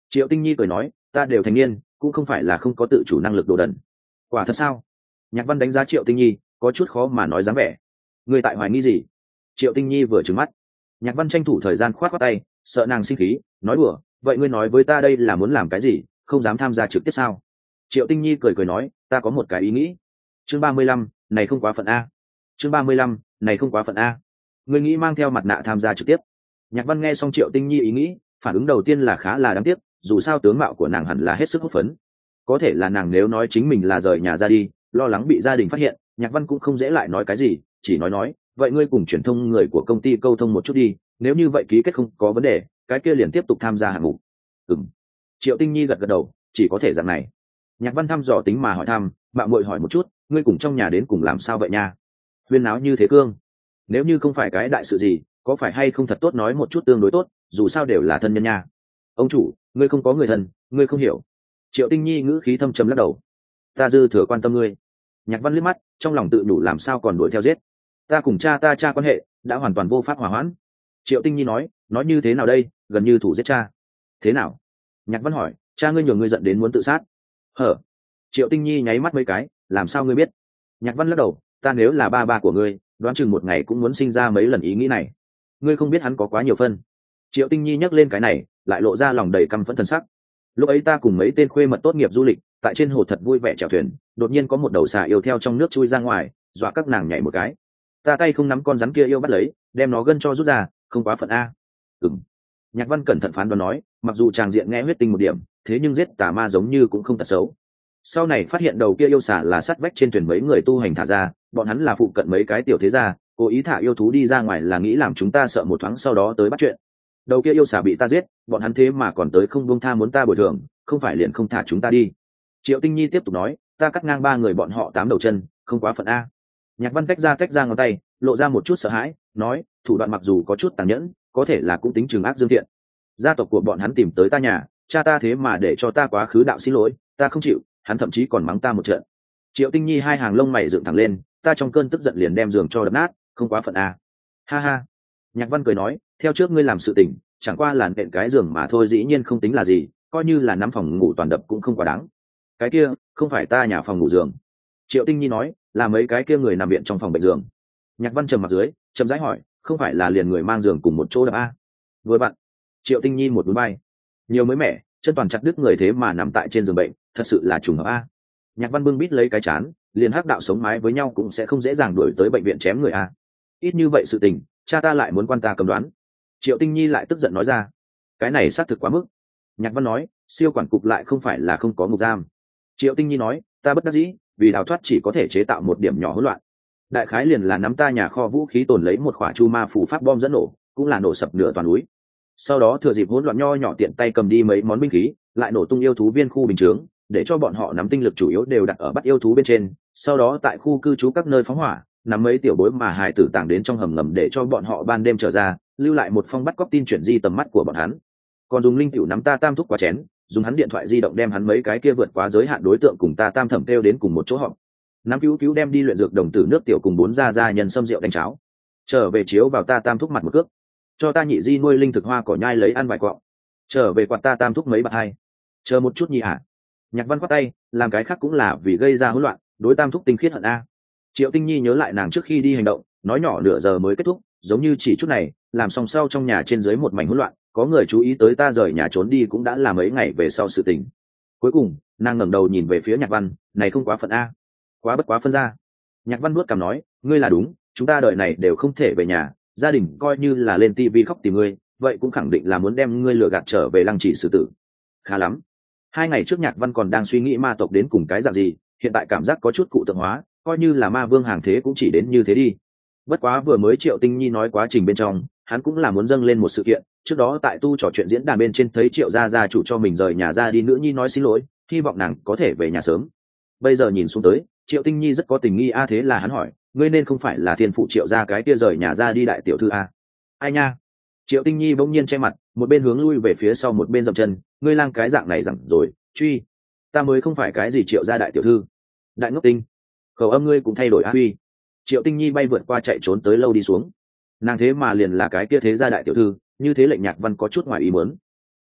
Triệu Tinh Nhi cười nói, ta đều thành niên, cũng không phải là không có tự chủ năng lực đồ đần. Quả thật sao? Nhạc Văn đánh giá Triệu Tinh Nhi, có chút khó mà nói dáng vẻ. Ngươi tại hoài nghi gì? Triệu Tinh Nhi vừa trừng mắt. Nhạc Văn tranh thủ thời gian khoát khoát tay, sợ nàng sinh khí, nói đùa, vậy ngươi nói với ta đây là muốn làm cái gì, không dám tham gia trực tiếp sao? Triệu Tinh Nhi cười cười nói, ta có một cái ý nghĩ. Chương 35, này không quá phận a. Chương 35, này không quá phận a. Ngươi nghĩ mang theo mặt nạ tham gia trực tiếp? Nhạc Văn nghe xong Triệu Tinh Nhi ý nghĩ, phản ứng đầu tiên là khá là đáng tiếc, dù sao tướng mạo của nàng hẳn là hết sức hút phấn. Có thể là nàng nếu nói chính mình là rời nhà ra đi, lo lắng bị gia đình phát hiện, Nhạc Văn cũng không dễ lại nói cái gì, chỉ nói, vậy ngươi cùng truyền thông người của công ty câu thông một chút đi, nếu như vậy ký kết không có vấn đề, cái kia liền tiếp tục tham gia hạng mục. Ừm. Triệu Tinh Nhi gật gật đầu, chỉ có thể dạng này. Nhạc Văn thăm dò tính mà hỏi thăm, mạo muội hỏi một chút, ngươi cùng trong nhà đến cùng làm sao vậy nha? Huyên náo như thế cương, nếu như không phải cái đại sự gì, có phải hay không thật tốt nói một chút tương đối tốt, dù sao đều là thân nhân nha. Ông chủ, ngươi không có người thân, ngươi không hiểu. Triệu Tinh Nhi ngữ khí thâm trầm lắc đầu. Ta dư thừa quan tâm ngươi. Nhạc Văn liếc mắt, trong lòng tự nhủ làm sao còn đuổi theo giết. Ta cùng cha quan hệ đã hoàn toàn vô pháp hòa hoãn. Triệu Tinh Nhi nói như thế nào đây, gần như thủ giết cha. Thế nào? Nhạc Văn hỏi, cha ngươi nhường ngươi giận đến muốn tự sát. Hở? Triệu Tinh Nhi nháy mắt mấy cái, làm sao ngươi biết? Nhạc Văn lắc đầu, ta nếu là ba của ngươi, đoán chừng một ngày cũng muốn sinh ra mấy lần ý nghĩ này. Ngươi không biết hắn có quá nhiều phân. Triệu Tinh Nhi nhắc lên cái này, lại lộ ra lòng đầy căm phẫn thần sắc. Lúc ấy ta cùng mấy tên khuê mật tốt nghiệp du lịch, tại trên hồ thật vui vẻ chèo thuyền, đột nhiên có một đầu xà yêu theo trong nước chui ra ngoài, dọa các nàng nhảy một cái. Ta tay không nắm con rắn kia yêu bắt lấy, đem nó gân cho rút ra, không quá phận a. Ừm. Nhạc Văn cẩn thận phán đoán nói, mặc dù tràng diện nghe huyết tinh một điểm, thế nhưng giết tà ma giống như cũng không tật xấu. Sau này phát hiện đầu kia yêu xà là sắt vách trên thuyền mấy người tu hành thả ra, bọn hắn là phụ cận mấy cái tiểu thế gia, cố ý thả yêu thú đi ra ngoài là nghĩ làm chúng ta sợ một thoáng sau đó tới bắt chuyện. Đầu kia yêu xà bị ta giết, bọn hắn thế mà còn tới không buông tha muốn ta bồi thường, không phải liền không thả chúng ta đi. Triệu Tinh Nhi tiếp tục nói, ta cắt ngang ba người bọn họ 8 đầu chân, không quá phận a. Nhạc Văn tách ra ngón tay, lộ ra một chút sợ hãi, nói, thủ đoạn mặc dù có chút tàn nhẫn, có thể là cũng tính trừng ác dương thiện. Gia tộc của bọn hắn tìm tới ta nhà, cha ta thế mà để cho ta quá khứ đạo xin lỗi, ta không chịu, hắn thậm chí còn mắng ta một trận. Triệu Tinh Nhi hai hàng lông mày dựng thẳng lên, ta trong cơn tức giận liền đem giường cho đập nát, không quá phận a. Ha ha. Nhạc Văn cười nói, theo trước ngươi làm sự tình, chẳng qua là nện cái giường mà thôi, dĩ nhiên không tính là gì, coi như là nắm phòng ngủ toàn đập cũng không quá đáng. Cái kia không phải ta nhà phòng ngủ giường. Triệu Tinh Nhi nói, là mấy cái kia người nằm viện trong phòng bệnh giường. Nhạc Văn trầm mặt dưới, trầm rãi hỏi, không phải là liền người mang giường cùng một chỗ đập a? Vừa bạn. Triệu Tinh Nhi một núi bay, nhiều mới mẻ, chân toàn chặt đứt người thế mà nằm tại trên giường bệnh, thật sự là trùng hợp a. Nhạc Văn bưng bít lấy cái chán, liền hắc đạo sống mái với nhau cũng sẽ không dễ dàng đuổi tới bệnh viện chém người a. Ít như vậy sự tình, cha ta lại muốn quan ta cầm đoán. Triệu Tinh Nhi lại tức giận nói ra, cái này xác thực quá mức. Nhạc Văn nói, siêu quản cục lại không phải là không có ngục giam. Triệu Tinh Nhi nói, ta bất đắc dĩ, vì đào thoát chỉ có thể chế tạo một điểm nhỏ hỗn loạn. Đại khái liền là nắm ta nhà kho vũ khí tồn lấy một khỏa chu ma phủ pháp bom dẫn nổ, cũng là nổ sập nửa toàn núi. Sau đó thừa dịp hỗn loạn nho nhỏ tiện tay cầm đi mấy món binh khí, lại nổ tung yêu thú viên khu bình chướng, để cho bọn họ nắm tinh lực chủ yếu đều đặt ở bắt yêu thú bên trên. Sau đó tại khu cư trú các nơi phóng hỏa, nắm mấy tiểu bối mà hài tử tàng đến trong hầm ngầm để cho bọn họ ban đêm trở ra, lưu lại một phong bắt cóc tin chuyển di tầm mắt của bọn hắn. Còn dùng linh tiểu nắm ta tam thúc qua chén, dùng hắn điện thoại di động đem hắn mấy cái kia vượt quá giới hạn đối tượng cùng ta tam thẩm kêu đến cùng một chỗ họp. Nắm cứu đem đi luyện dược đồng tử nước tiểu cùng 4 gia nhân sâm rượu đánh cháo. Trở về chiếu vào ta tam thúc mặt một cước, cho ta nhị di nuôi linh thực hoa cỏ nhai lấy ăn vài quọng. Trở về quạt ta tam thúc mấy bạc hai. Chờ một chút nhỉ hả? Nhạc Văn quát tay, làm cái khác cũng là vì gây ra hỗn loạn, đối tam thúc tinh khiết hận a. Triệu Tinh Nhi nhớ lại nàng trước khi đi hành động, nói nhỏ nửa giờ mới kết thúc, giống như chỉ chút này, làm xong sau trong nhà trên dưới một mảnh hỗn loạn, có người chú ý tới ta rời nhà trốn đi cũng đã là mấy ngày về sau sự tình. Cuối cùng, nàng ngẩng đầu nhìn về phía Nhạc Văn, này không quá phận a? Quá bất quá phân ra. Nhạc Văn nuốt cằm nói, ngươi là đúng, chúng ta đợi này đều không thể về nhà, gia đình coi như là lên tivi khóc tìm ngươi, vậy cũng khẳng định là muốn đem ngươi lừa gạt trở về lăng trì xử tử. Khá lắm. 2 ngày trước Nhạc Văn còn đang suy nghĩ ma tộc đến cùng cái dạng gì, hiện tại cảm giác có chút cụ tượng hóa, coi như là ma vương hàng thế cũng chỉ đến như thế đi. Bất quá vừa mới Triệu Tinh Nhi nói quá trình bên trong, hắn cũng là muốn dâng lên một sự kiện. Trước đó tại tu trò chuyện diễn đàn bên trên thấy Triệu gia chủ cho mình rời nhà ra đi, nữ nhi nói xin lỗi, hy vọng nàng có thể về nhà sớm. Bây giờ nhìn xuống tới, Triệu Tinh Nhi rất có tình nghi a, thế là hắn hỏi, ngươi nên không phải là thiên phụ Triệu gia cái kia rời nhà ra đi đại tiểu thư a? Ai nha? Triệu Tinh Nhi bỗng nhiên che mặt, một bên hướng lui về phía sau một bên dậm chân, ngươi lang cái dạng này rằng rồi, truy, ta mới không phải cái gì Triệu gia đại tiểu thư. Đại ngốc tinh, khẩu âm ngươi cũng thay đổi a huy. Triệu Tinh Nhi bay vượt qua chạy trốn tới lâu đi xuống, nàng thế mà liền là cái kia thế gia đại tiểu thư, như thế lệnh Nhạc Văn có chút ngoài ý muốn.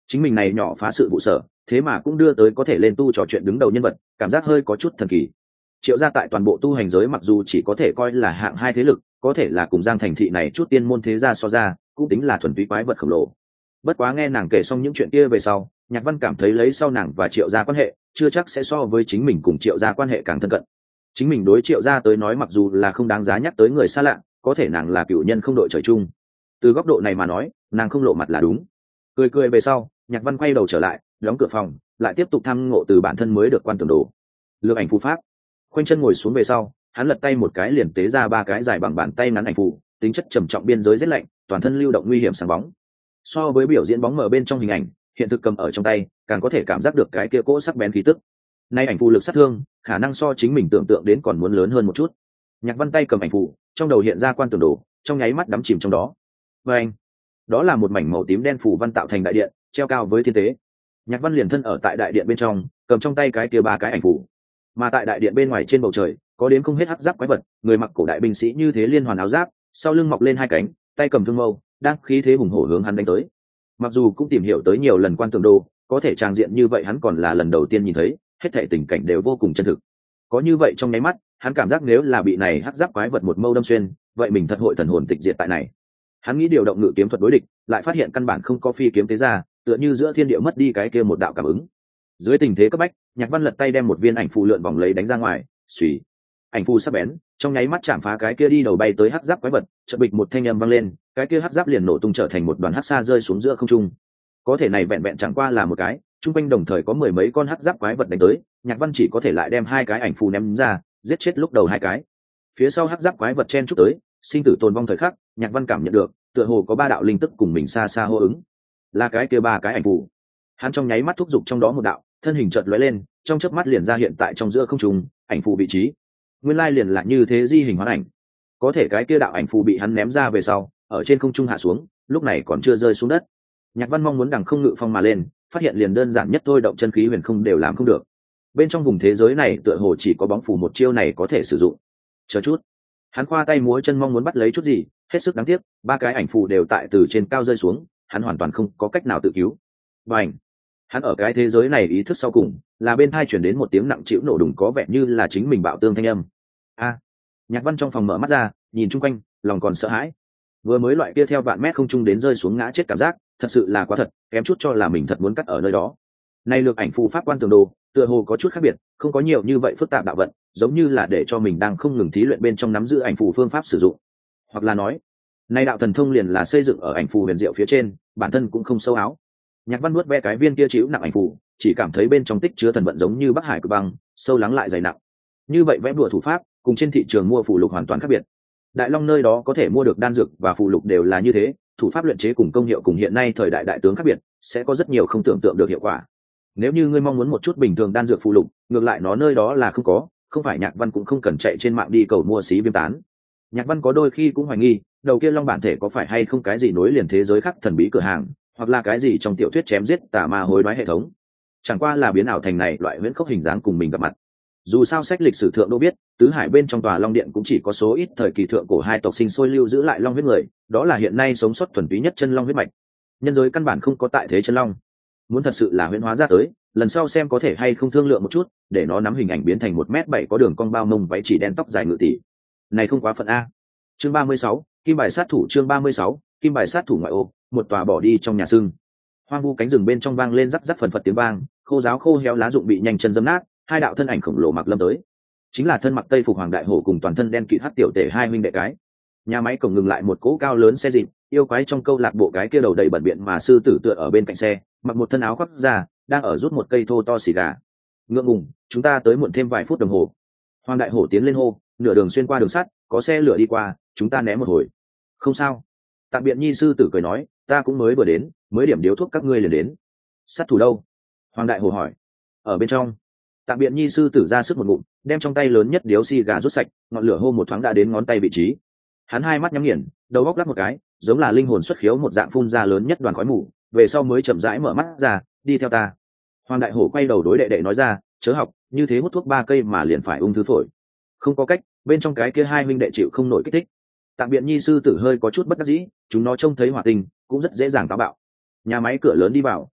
chính mình này nhỏ phá sự vụ sở thế mà cũng đưa tới có thể lên tu trò chuyện đứng đầu nhân vật, cảm giác hơi có chút thần kỳ. Triệu gia tại toàn bộ tu hành giới mặc dù chỉ có thể coi là hạng hai thế lực, có thể là cùng Giang Thành thị này chút tiên môn thế gia so ra cũng tính là thuần túy quái vật khổng lồ. Bất quá nghe nàng kể xong những chuyện kia về sau, Nhạc Văn cảm thấy lấy sau nàng và Triệu gia quan hệ chưa chắc sẽ so với chính mình cùng Triệu gia quan hệ càng thân cận. Chính mình đối Triệu gia tới nói mặc dù là không đáng giá nhắc tới người xa lạ, có thể nàng là cựu nhân không đội trời chung. Từ góc độ này mà nói, nàng không lộ mặt là đúng. Cười cười về sau, Nhạc Văn quay đầu trở lại, đóng cửa phòng, lại tiếp tục thăm ngộ từ bản thân mới được quan tưởng đồ. Lược ảnh phù pháp. Khoanh chân ngồi xuống về sau, hắn lật tay một cái liền tế ra 3 cái dài bằng bàn tay ngắn ảnh phù, tính chất trầm trọng biên giới rất lạnh, toàn thân lưu động nguy hiểm sáng bóng. So với biểu diễn bóng mờ bên trong hình ảnh, hiện thực cầm ở trong tay, càng có thể cảm giác được cái kia cỗ sắc bén khí tức. Nay ảnh phù lực sát thương, khả năng so chính mình tưởng tượng đến còn muốn lớn hơn một chút. Nhạc Văn tay cầm ảnh phù, trong đầu hiện ra quan tưởng đồ, trong nháy mắt đắm chìm trong đó. Và anh, đó là một mảnh màu tím đen phù văn tạo thành đại điện, treo cao với thiên tế. Nhạc Văn liền thân ở tại đại điện bên trong, cầm trong tay cái kia 3 cái ảnh phù. Mà tại đại điện bên ngoài trên bầu trời, có đến không hết hắc giáp quái vật, người mặc cổ đại binh sĩ như thế liên hoàn áo giáp, sau lưng mọc lên 2 cánh, tay cầm thương mâu, đang khí thế hùng hổ hướng hắn đánh tới. Mặc dù cũng tìm hiểu tới nhiều lần quan tưởng đồ, có thể trang diện như vậy hắn còn là lần đầu tiên nhìn thấy, hết thảy tình cảnh đều vô cùng chân thực. Có như vậy trong nháy mắt, hắn cảm giác nếu là bị này hắc giáp quái vật một mâu đâm xuyên, vậy mình thật hội thần hồn tịch diệt tại này. Hắn nghĩ điều động ngự kiếm thuật đối địch, lại phát hiện căn bản không có phi kiếm tế ra, tựa như giữa thiên địa mất đi cái kia một đạo cảm ứng. Dưới tình thế cấp bách, Nhạc Văn lật tay đem một viên ảnh phù lượn vòng lấy đánh ra ngoài, xùy. Ảnh phù sắc bén, trong nháy mắt chạm phá cái kia đi đầu bay tới hắc giáp quái vật, chợt bịch một thanh âm vang lên, cái kia hắc giáp liền nổ tung trở thành một đoàn hắc sa rơi xuống giữa không trung. Có thể này vẹn vẹn chẳng qua là một cái, trung quanh đồng thời có 10 mấy con hắc giáp quái vật đánh tới, Nhạc Văn chỉ có thể lại đem 2 cái ảnh phù ném ra, giết chết lúc đầu 2 cái. Phía sau hắc giáp quái vật chen chúc tới, sinh tử tồn vong thời khắc, Nhạc Văn cảm nhận được, tựa hồ có 3 đạo linh tức cùng mình xa xa hô ứng. Là cái kia 3 cái ảnh phù. Hắn trong nháy mắt thúc giục trong đó một đạo, thân hình chợt lóe lên, trong chớp mắt liền ra hiện tại trong giữa không trung, ảnh phù vị trí. Nguyên lai liền là như thế di hình hóa ảnh. Có thể cái kia đạo ảnh phù bị hắn ném ra về sau, ở trên không trung hạ xuống, lúc này còn chưa rơi xuống đất. Nhạc Văn mong muốn đằng không ngự phong mà lên, phát hiện liền đơn giản nhất thôi động chân khí huyền không đều làm không được. Bên trong vùng thế giới này tựa hồ chỉ có bóng phù một chiêu này có thể sử dụng. Chờ chút, hắn khoa tay múa chân mong muốn bắt lấy chút gì, hết sức đáng tiếc, 3 cái ảnh phù đều tại từ trên cao rơi xuống, hắn hoàn toàn không có cách nào tự cứu. Bành! Hắn ở cái thế giới này ý thức sau cùng, là bên tai truyền đến một tiếng nặng trĩu nổ đùng có vẻ như là chính mình bạo tương thanh âm. A! Nhạc Văn trong phòng mở mắt ra, nhìn chung quanh, lòng còn sợ hãi. Vừa mới loại kia theo vạn mét không trung đến rơi xuống ngã chết cảm giác, thật sự là quá thật, kém chút cho là mình thật muốn cắt ở nơi đó. Nay lược ảnh phù pháp quan tường đồ, tựa hồ có chút khác biệt, không có nhiều như vậy phức tạp đạo vận, giống như là để cho mình đang không ngừng thí luyện bên trong nắm giữ ảnh phù phương pháp sử dụng. Hoặc là nói, nay đạo thần thông liền là xây dựng ở ảnh phù huyền diệu phía trên, bản thân cũng không sâu áo. Nhạc Văn nuốt ve cái viên kia chịu nặng ảnh phù, chỉ cảm thấy bên trong tích chứa thần vận giống như Bắc Hải cực băng, sâu lắng lại dày nặng. Như vậy vẽ đùa thủ pháp, cùng trên thị trường mua phù lục hoàn toàn khác biệt. Đại Long nơi đó có thể mua được đan dược và phù lục đều là như thế, thủ pháp luyện chế cùng công hiệu cùng hiện nay thời đại đại tướng khác biệt, sẽ có rất nhiều không tưởng tượng được hiệu quả. Nếu như ngươi mong muốn một chút bình thường đan dược phù lục, ngược lại nó nơi đó là không có, không phải Nhạc Văn cũng không cần chạy trên mạng đi cầu mua xí viêm tán. Nhạc Văn có đôi khi cũng hoài nghi, đầu kia long bản thể có phải hay không cái gì nối liền thế giới khác thần bí cửa hàng, hoặc là cái gì trong tiểu thuyết chém giết tà ma hối đoái hệ thống. Chẳng qua là biến ảo thành này loại huyễn khốc hình dáng cùng mình gặp mặt. Dù sao sách lịch sử thượng đâu biết, tứ hải bên trong tòa long điện cũng chỉ có số ít thời kỳ thượng cổ 2 tộc sinh sôi lưu giữ lại long huyết người, đó là hiện nay sống sót thuần túy nhất chân long huyết mạch. Nhân giới căn bản không có tại thế chân long. Muốn thật sự là huyễn hóa ra tới, lần sau xem có thể hay không thương lượng một chút, để nó nắm hình ảnh biến thành 1m7 có đường cong bao mông váy chỉ đen tóc dài ngự tỷ. Này không quá phận a. Chương 36, Kim bài sát thủ. Chương 36, Kim bài sát thủ ngoại ô, một tòa bỏ đi trong nhà xương. Hoang vu cánh rừng bên trong vang lên rắc rắc phần phật tiếng vang, khô giáo khô héo lá rụng bị nhanh chân dẫm nát, 2 đạo thân ảnh khổng lồ mặc lâm tới. Chính là thân mặc tây phục Hoàng Đại Hổ cùng toàn thân đen kịt hắc tiểu tể 2 huynh đệ cái. Nhà máy cổng ngừng lại một cỗ cao lớn xe dịp, yêu quái trong câu lạc bộ cái kia đầu đầy bẩn biện mà sư tử tựa ở bên cạnh xe, mặc một thân áo khoác da, đang ở rút một cây thô to xì gà. Ngượng ngùng, chúng ta tới muộn thêm vài phút đồng hồ. Hoàng Đại Hổ tiến lên hô, nửa đường xuyên qua đường sắt, có xe lửa đi qua, chúng ta né một hồi. Không sao. Tạm Biện Nhi sư tử cười nói, ta cũng mới vừa đến, mới điểm điếu thuốc các ngươi liền đến. Sát thủ đâu? Hoàng Đại Hổ hỏi. Ở bên trong. Tạm Biện Nhi sư tử ra sức một ngụm, đem trong tay lớn nhất điếu xì gà rút sạch, ngọn lửa hô một thoáng đã đến ngón tay vị trí. Hắn 2 mắt nhắm nghiền, đầu góc lắc một cái, giống là linh hồn xuất khiếu một dạng phun ra lớn nhất đoàn khói mù, về sau mới chậm rãi mở mắt ra, đi theo ta. Hoàng Đại Hổ quay đầu đối đệ đệ nói ra, chớ học, như thế hút thuốc 3 cây mà liền phải ung thư phổi. Không có cách, bên trong cái kia 2 huynh đệ chịu không nổi kích thích. Tạm Biện Nhi sư tử hơi có chút bất đắc dĩ, chúng nó trông thấy hỏa tinh, cũng rất dễ dàng táo bạo. Nhà máy cửa lớn đi vào,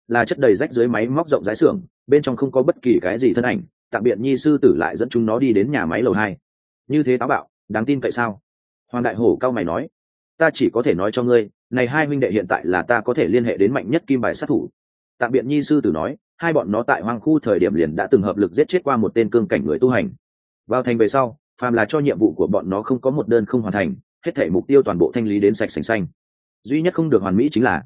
là chất đầy rách dưới máy móc rộng rãi xưởng, bên trong không có bất kỳ cái gì thân ảnh. Tạm Biện Nhi sư tử lại dẫn chúng nó đi đến nhà máy lầu 2. Như thế táo bạo, đáng tin cậy sao? Hoàng Đại Hổ cao mày nói, ta chỉ có thể nói cho ngươi, này hai huynh đệ hiện tại là ta có thể liên hệ đến mạnh nhất kim bài sát thủ. Tạm Biện Nhi sư tử nói, hai bọn nó tại hoang khu thời điểm liền đã từng hợp lực giết chết qua một tên cương cảnh người tu hành. Vào thành về sau, phàm là cho nhiệm vụ của bọn nó không có một đơn không hoàn thành, hết thảy mục tiêu toàn bộ thanh lý đến sạch sành xanh. Duy nhất không được hoàn mỹ chính là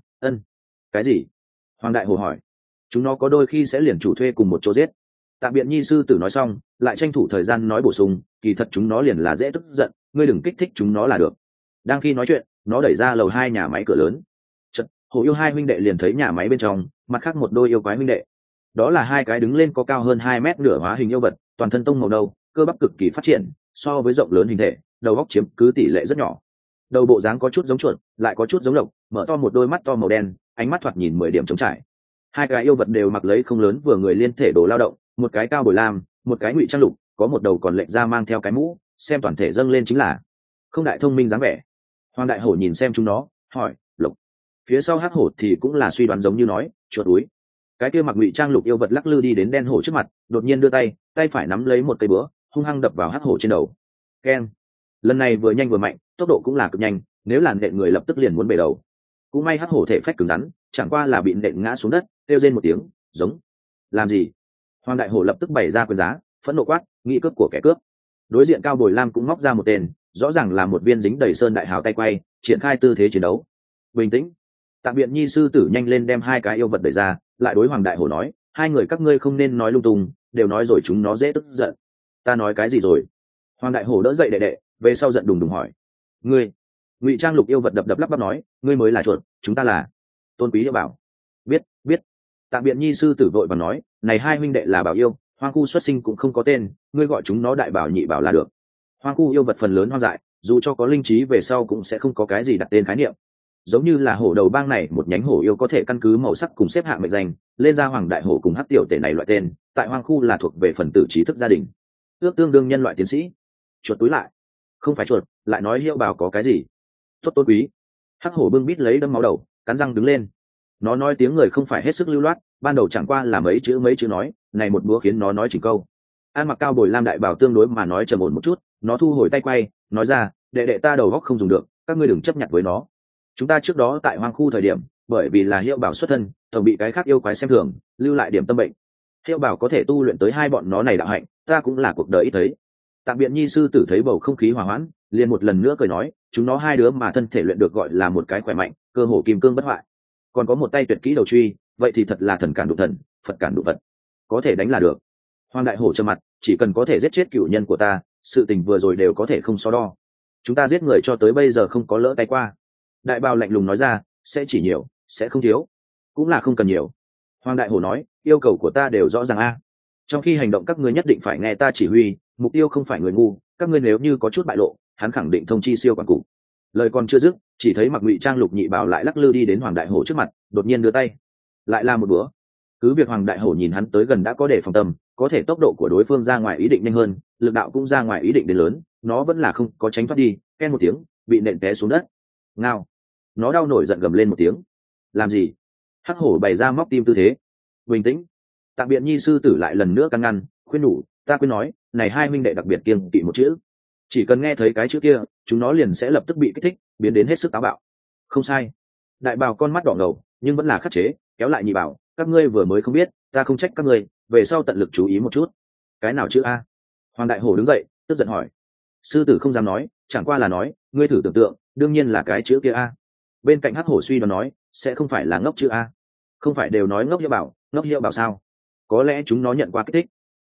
cái gì? Hoàng Đại Hổ hỏi. Chúng nó có đôi khi sẽ liền chủ thuê cùng một chỗ giết. Tạm Biện Nhi sư tử nói xong, lại tranh thủ thời gian nói bổ sung, kỳ thật chúng nó liền là dễ tức giận, ngươi đừng kích thích chúng nó là được. Đang khi nói chuyện, nó đẩy ra lầu 2 nhà máy cửa lớn. Chợt, Hổ yêu hai huynh đệ liền thấy nhà máy bên trong, mặt khác một đôi yêu quái huynh đệ. Đó là hai cái đứng lên có cao hơn 2 mét nửa hóa hình yêu vật, toàn thân tông màu nâu, cơ bắp cực kỳ phát triển, so với rộng lớn hình thể, đầu óc chiếm cứ tỷ lệ rất nhỏ. Đầu bộ dáng có chút giống chuột, lại có chút giống lộc, mở to một đôi mắt to màu đen, ánh mắt thoạt nhìn 10 điểm trống trải. Hai cái yêu vật đều mặc lấy không lớn vừa người liên thể đồ lao động, một cái cao bồi lam, một cái ngụy trang lục, có một đầu còn lệch ra mang theo cái mũ, xem toàn thể dâng lên chính là không đại thông minh dáng vẻ. Hoàng Đại Hổ nhìn xem chúng nó, hỏi, lộc. Phía sau hắc hổ thì cũng là suy đoán giống như nói, chuột đuối. Cái kia mặc ngụy trang lục yêu vật lắc lư đi đến đen hổ trước mặt, đột nhiên đưa tay, tay phải nắm lấy một cây búa, hung hăng đập vào hắc hổ trên đầu. Keng. Lần này vừa nhanh vừa mạnh, tốc độ cũng là cực nhanh, nếu là nện người lập tức liền muốn bể đầu. Cũng may hắc hổ thể phách cứng rắn, chẳng qua là bị nện ngã xuống đất, kêu rên một tiếng, giống. Làm gì? Hoàng Đại Hổ lập tức bày ra quyền giá, phẫn nộ quát, nghĩ cướp của kẻ cướp. Đối diện Cao Bồi Lam cũng móc ra một tên, rõ ràng là một viên dính đầy sơn đại hào tay quay, triển khai tư thế chiến đấu. Bình tĩnh. Tạm Biện Nhi sư tử nhanh lên đem hai cái yêu vật đẩy ra, lại đối Hoàng Đại Hổ nói, hai người các ngươi không nên nói lung tung, đều nói rồi chúng nó dễ tức giận. Ta nói cái gì rồi? Hoàng Đại Hổ đỡ dậy đệ đệ, về sau giận đùng đùng hỏi, ngươi? Ngụy trang lục yêu vật đập đập lắp bắp nói, ngươi mới là chuột, chúng ta là Tôn Quý yêu bảo. Biết. Tạm Biện Nhi sư tử vội và nói, này hai huynh đệ là bảo yêu, hoang khu xuất sinh cũng không có tên, ngươi gọi chúng nó đại bảo nhị bảo là được. Hoang khu yêu vật phần lớn hoang dại, dù cho có linh trí về sau cũng sẽ không có cái gì đặt tên khái niệm. Giống như là hổ đầu bang này một nhánh hổ yêu có thể căn cứ màu sắc cùng xếp hạng mệnh danh lên ra Hoàng Đại Hổ cùng hắc tiểu tể này loại tên, tại hoang khu là thuộc về phần tử trí thức gia đình, ước tương đương nhân loại tiến sĩ. Chuột túi lại, không phải chuột, lại nói hiệu bào có cái gì? Tốt Tôn Quý. Hắc hổ bưng bít lấy đâm máu đầu, cắn răng đứng lên. Nó nói tiếng người không phải hết sức lưu loát, ban đầu chẳng qua là mấy chữ nói, này một búa khiến nó nói chỉnh câu. An mặc Cao Bồi Lam đại bảo tương đối mà nói trầm ổn một chút, nó thu hồi tay quay, nói ra, đệ đệ ta đầu góc không dùng được, các ngươi đừng chấp nhận với nó. Chúng ta trước đó tại hoang khu thời điểm, bởi vì là hiệu bảo xuất thân, tổng bị cái khác yêu quái xem thường, lưu lại điểm tâm bệnh. Hiệu bảo có thể tu luyện tới hai bọn nó này đạo hạnh, ta cũng là cuộc đời ít thấy. Tạm Biện Nhi sư tử thấy bầu không khí hòa hoãn, liền một lần nữa cười nói, chúng nó hai đứa mà thân thể luyện được gọi là một cái khỏe mạnh, cơ hồ kim cương bất hoại. Còn có một tay tuyệt kỹ đầu truy, vậy thì thật là thần cản đụng thần, Phật cản đụng Phật, có thể đánh là được. Hoàng Đại Hổ trầm mặt, chỉ cần có thể giết chết cửu nhân của ta, sự tình vừa rồi đều có thể không so đo. Chúng ta giết người cho tới bây giờ không có lỡ tay qua. Đại Bào lạnh lùng nói ra, sẽ chỉ nhiều, sẽ không thiếu, cũng là không cần nhiều. Hoàng Đại Hổ nói, yêu cầu của ta đều rõ ràng a. Trong khi hành động các ngươi nhất định phải nghe ta chỉ huy, mục tiêu không phải người ngu, các ngươi nếu như có chút bại lộ, hắn khẳng định thông chi siêu quản cục. Lời còn chưa dứt, chỉ thấy mặc ngụy trang lục nhị bảo lại lắc lư đi đến Hoàng Đại Hổ trước mặt, đột nhiên đưa tay, lại là một búa. Cứ việc Hoàng Đại Hổ nhìn hắn tới gần đã có để phòng tâm, có thể tốc độ của đối phương ra ngoài ý định nhanh hơn, lực đạo cũng ra ngoài ý định đến lớn, nó vẫn là không có tránh thoát đi, ken một tiếng, bị nện té xuống đất. Ngao. Nó đau nổi giận gầm lên một tiếng. Làm gì? Hắc hổ bày ra móc tim tư thế. Bình tĩnh. Tạm Biện Nhi sư tử lại lần nữa can ngăn, khuyên nhủ, ta khuyên nói, này hai huynh đệ đặc biệt kiêng kỵ một chữ. Chỉ cần nghe thấy cái chữ kia, chúng nó liền sẽ lập tức bị kích thích, biến đến hết sức táo bạo. Không sai. Đại Bào con mắt đỏ ngầu, nhưng vẫn là khắc chế, kéo lại nhị bảo, các ngươi vừa mới không biết, ta không trách các ngươi, về sau tận lực chú ý một chút. Cái nào chữ a? Hoàng Đại Hổ đứng dậy, tức giận hỏi. Sư tử không dám nói, chẳng qua là nói, ngươi thử tưởng tượng, đương nhiên là cái chữ kia a. Bên cạnh hắc hổ suy đoán nói, sẽ không phải là ngốc chữ a? Không phải đều nói ngốc hiệu bảo sao? Có lẽ chúng nó nhận qua kích thích.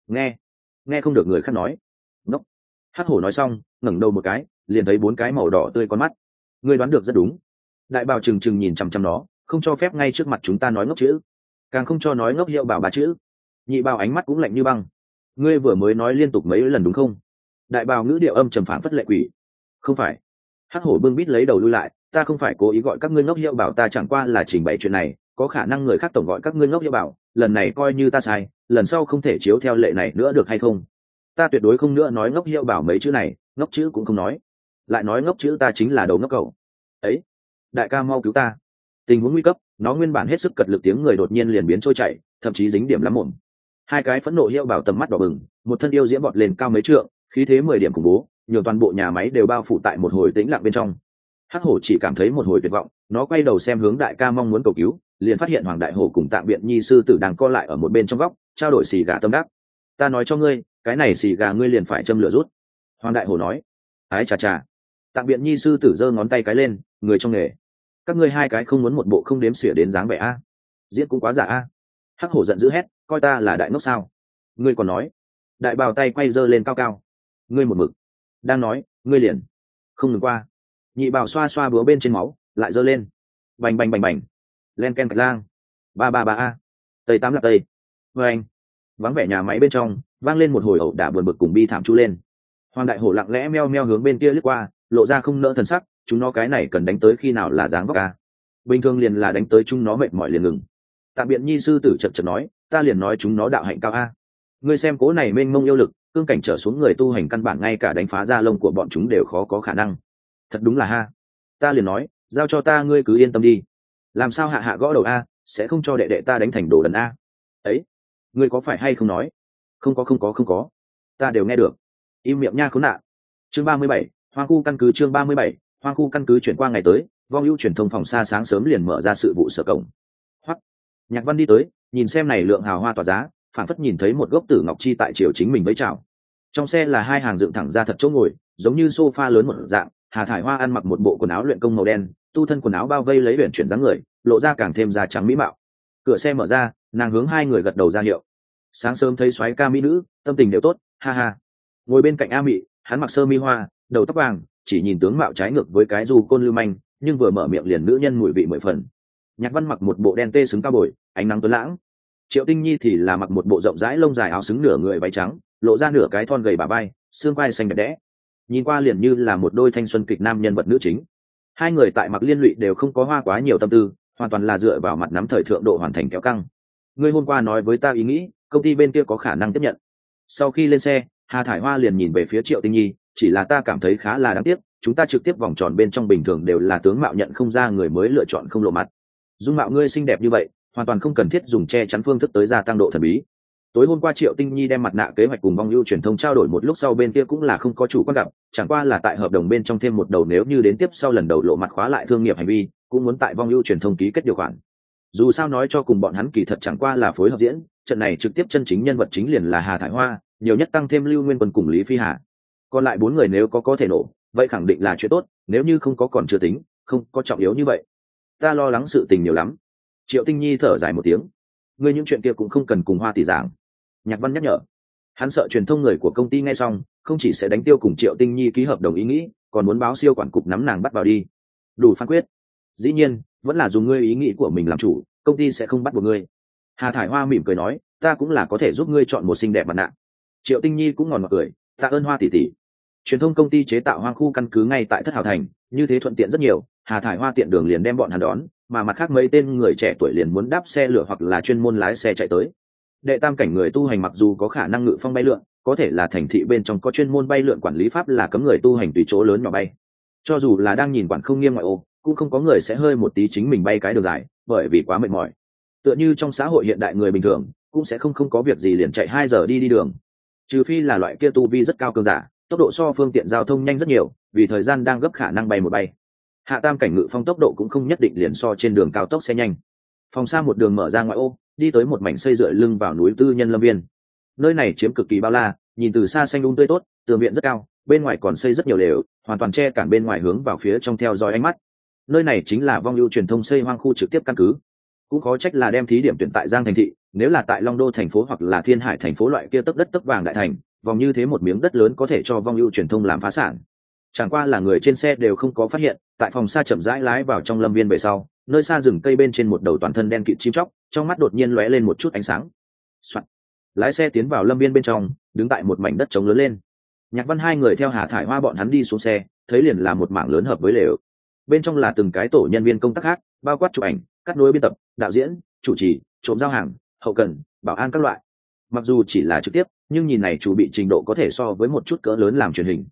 Nghe không được người khác nói. Ngốc. Hắc hổ nói xong, ngẩng đầu một cái, liền thấy 4 cái màu đỏ tươi con mắt. Ngươi đoán được rất đúng. Đại Bào trừng trừng nhìn chằm chằm nó, không cho phép ngay trước mặt chúng ta nói ngốc chữ, càng không cho nói ngốc hiệu bảo 3 chữ. Nhị Bào ánh mắt cũng lạnh như băng. Ngươi vừa mới nói liên tục mấy lần đúng không? Đại Bào ngữ điệu âm trầm phảng phất lệ quỷ. Không phải. Hắc hổ bưng bít lấy đầu lui lại, ta không phải cố ý gọi các ngươi ngốc hiệu bảo, ta chẳng qua là trình bày chuyện này, có khả năng người khác tổng gọi các ngươi ngốc hiệu bảo, lần này coi như ta sai, lần sau không thể chiếu theo lệ này nữa được hay không? Ta tuyệt đối không nữa nói ngốc hiệu bảo mấy chữ này, ngốc chữ cũng không nói. Lại nói ngốc chữ ta chính là đầu ngốc cậu. Ấy, đại ca mau cứu ta. Tình huống nguy cấp, nó nguyên bản hết sức cật lực tiếng người đột nhiên liền biến trôi chảy, thậm chí dính điểm lắm mồm. Hai cái phẫn nộ hiệu bảo tầm mắt đỏ bừng, một thân yêu diễm vọt lên cao mấy trượng, khí thế 10 điểm khủng bố, nhiều toàn bộ nhà máy đều bao phủ tại một hồi tĩnh lặng bên trong. Hắc hổ chỉ cảm thấy một hồi tuyệt vọng, nó quay đầu xem hướng đại ca mong muốn cầu cứu, liền phát hiện Hoàng Đại Hổ cùng Tạng Biện Nhi sư tử đang co lại ở một bên trong góc, trao đổi xì gà tâm đắc. Ta nói cho ngươi, cái này xì gà ngươi liền phải châm lửa rút. Hoàng Đại Hổ nói. Ái chà chà. Tạng Biện Nhi sư tử giơ ngón tay cái lên, người trong nghề. Các ngươi hai cái không muốn một bộ không đếm xỉa đến dáng vẻ a? Diễn cũng quá giả a. Hắc hổ giận dữ hét, coi ta là đại ngốc sao? Ngươi còn nói. Đại bào tay quay giơ lên cao cao. Ngươi một mực đang nói, ngươi liền không ngừng qua. Nhị bào xoa xoa búa bên trên máu, lại giơ lên. Bành bành bành bành. Len ken bạch lang. Ba ba ba a. Tây tám là tây. Vê anh. Vắng vẻ nhà máy bên trong, vang lên một hồi ẩu đả buồn bực cùng bi thảm chu lên. Hoàng Đại Hổ lặng lẽ meo meo hướng bên kia lướt qua, lộ ra không nỡ thần sắc, chúng nó cái này cần đánh tới khi nào là dáng vóc a? Bình thường liền là đánh tới chúng nó mệt mỏi liền ngừng. Tạm Biện Nhi sư tử chật chật nói, ta liền nói chúng nó đạo hạnh cao a. Ngươi xem cố này mênh mông yêu lực, cương cảnh trở xuống người tu hành căn bản ngay cả đánh phá da lông của bọn chúng đều khó có khả năng. Thật đúng là ha. Ta liền nói, giao cho ta ngươi cứ yên tâm đi. Làm sao hạ hạ gõ đầu a, sẽ không cho đệ đệ ta đánh thành đồ đần a. Ấy, ngươi có phải hay không nói? Không có. Ta đều nghe được. Im miệng nha khốn nạn. Chương 37, Hoang khu căn cứ chương 37, Hoang khu căn cứ chuyển qua ngày tới, Vong Ưu truyền thông phòng xa sáng sớm liền mở ra sự vụ sở cổng. Hoắc, Nhạc Văn đi tới, nhìn xem này lượng hào hoa tỏa giá, phản phất nhìn thấy một gốc tử ngọc chi tại chiều chính mình với chào. Trong xe là hai hàng dựng thẳng ra thật chỗ ngồi, giống như sofa lớn một dạng. Hà Thải Hoa ăn mặc một bộ quần áo luyện công màu đen, tu thân quần áo bao vây lấy luyện chuyển dáng người, lộ ra càng thêm da trắng mỹ mạo. Cửa xe mở ra, nàng hướng hai người gật đầu ra hiệu. Sáng sớm thấy soái ca mỹ nữ, tâm tình đều tốt, ha ha. Ngồi bên cạnh A Mị, hắn mặc sơ mi hoa, đầu tóc vàng, chỉ nhìn tướng mạo trái ngược với cái du côn lưu manh, nhưng vừa mở miệng liền nữ nhân mùi vị mười phần. Nhạc Văn mặc một bộ đen tê xứng cao bồi, ánh nắng tuấn lãng. Triệu Tinh Nhi thì là mặc một bộ rộng rãi lông dài áo xứng nửa người váy trắng, lộ ra nửa cái thon gầy bả vai, xương quai xanh đẹp đẽ. Nhìn qua liền như là một đôi thanh xuân kịch nam nhân vật nữ chính. Hai người tại mặc liên lụy đều không có hoa quá nhiều tâm tư, hoàn toàn là dựa vào mặt nắm thời thượng độ hoàn thành kéo căng. Ngươi hôm qua nói với ta ý nghĩ, công ty bên kia có khả năng tiếp nhận. Sau khi lên xe, Hà Thải Hoa liền nhìn về phía Triệu Tinh Nhi, chỉ là ta cảm thấy khá là đáng tiếc, chúng ta trực tiếp vòng tròn bên trong bình thường đều là tướng mạo nhận không ra người mới lựa chọn không lộ mặt. Dung mạo ngươi xinh đẹp như vậy, hoàn toàn không cần thiết dùng che chắn phương thức tới gia tăng độ thần bí. Tối hôm qua Triệu Tinh Nhi đem mặt nạ kế hoạch cùng Vong Ưu truyền thông trao đổi một lúc sau bên kia cũng là không có chủ quan gặp, chẳng qua là tại hợp đồng bên trong thêm một đầu nếu như đến tiếp sau lần đầu lộ mặt khóa lại thương nghiệp hành vi, cũng muốn tại Vong Ưu truyền thông ký kết điều khoản. Dù sao nói cho cùng bọn hắn kỳ thật chẳng qua là phối hợp diễn, trận này trực tiếp chân chính nhân vật chính liền là Hà Thải Hoa, nhiều nhất tăng thêm Lưu Nguyên Quân cùng Lý Phi Hà. Còn lại bốn người nếu có thể nổ, vậy khẳng định là chuyện tốt, nếu như không có còn chưa tính, không có trọng yếu như vậy. Ta lo lắng sự tình nhiều lắm. Triệu Tinh Nhi thở dài một tiếng. Ngươi những chuyện kia cũng không cần cùng Hoa tỷ giảng. Nhạc Văn nhắc nhở. Hắn sợ truyền thông người của công ty nghe xong, không chỉ sẽ đánh tiêu cùng Triệu Tinh Nhi ký hợp đồng ý nghĩ, còn muốn báo siêu quản cục nắm nàng bắt vào đi. Đủ phán quyết. Dĩ nhiên, vẫn là dùng ngươi ý nghĩ của mình làm chủ, công ty sẽ không bắt buộc ngươi. Hà Thải Hoa mỉm cười nói, ta cũng là có thể giúp ngươi chọn một xinh đẹp mặt nạ. Triệu Tinh Nhi cũng ngòn ngọt cười, tạ ơn Hoa tỷ tỷ. Truyền thông công ty chế tạo Hoang khu căn cứ ngay tại Thất Hào Thành, như thế thuận tiện rất nhiều. Hà Thải Hoa tiện đường liền đem bọn hắn đón, mà mặt khác mấy tên người trẻ tuổi liền muốn đáp xe lửa hoặc là chuyên môn lái xe chạy tới. Đệ tam cảnh người tu hành mặc dù có khả năng ngự phong bay lượn, có thể là thành thị bên trong có chuyên môn bay lượn quản lý pháp là cấm người tu hành tùy chỗ lớn nhỏ bay. Cho dù là đang nhìn quản không nghiêm ngoại ô, cũng không có người sẽ hơi một tí chính mình bay cái đường dài, bởi vì quá mệt mỏi. Tựa như trong xã hội hiện đại người bình thường, cũng sẽ không có việc gì liền chạy 2 giờ đi đường. Trừ phi là loại kia tu vi rất cao cường giả, tốc độ so phương tiện giao thông nhanh rất nhiều, vì thời gian đang gấp khả năng bay một bay. Hạ tam cảnh ngự phong tốc độ cũng không nhất định liền so trên đường cao tốc xe nhanh. Phòng xa một đường mở ra ngoại ô, đi tới một mảnh xây dựa lưng vào núi tư nhân lâm viên. Nơi này chiếm cực kỳ bao la, nhìn từ xa xanh tươi tốt, tường viện rất cao, bên ngoài còn xây rất nhiều lều, hoàn toàn che cản bên ngoài hướng vào phía trong theo dõi ánh mắt. Nơi này chính là Vong Ưu truyền thông xây Hoang khu trực tiếp căn cứ. Cũng có trách là đem thí điểm tuyển tại Giang thành thị, nếu là tại Long Đô thành phố hoặc là Thiên Hải thành phố loại kia tấp đất tấp vàng đại thành, vòng như thế một miếng đất lớn có thể cho Vong Ưu truyền thông làm phá sản. Chẳng qua là người trên xe đều không có phát hiện, tại phòng xa chậm rãi lái vào trong lâm viên về sau, nơi xa rừng cây bên trên một đầu toàn thân đen kịt chim chóc, trong mắt đột nhiên lóe lên một chút ánh sáng. Soạn. Lái xe tiến vào lâm viên bên trong, đứng tại một mảnh đất trống lớn lên. Nhạc Văn hai người theo Hà Thải Hoa bọn hắn đi xuống xe, thấy liền là một mảng lớn hợp với lều. Bên trong là từng cái tổ nhân viên công tác khác, bao quát chụp ảnh, cắt nối biên tập, đạo diễn, chủ trì, trộm giao hàng, hậu cần, bảo an các loại. Mặc dù chỉ là trực tiếp, nhưng nhìn này chủ bị trình độ có thể so với một chút cỡ lớn làm truyền hình.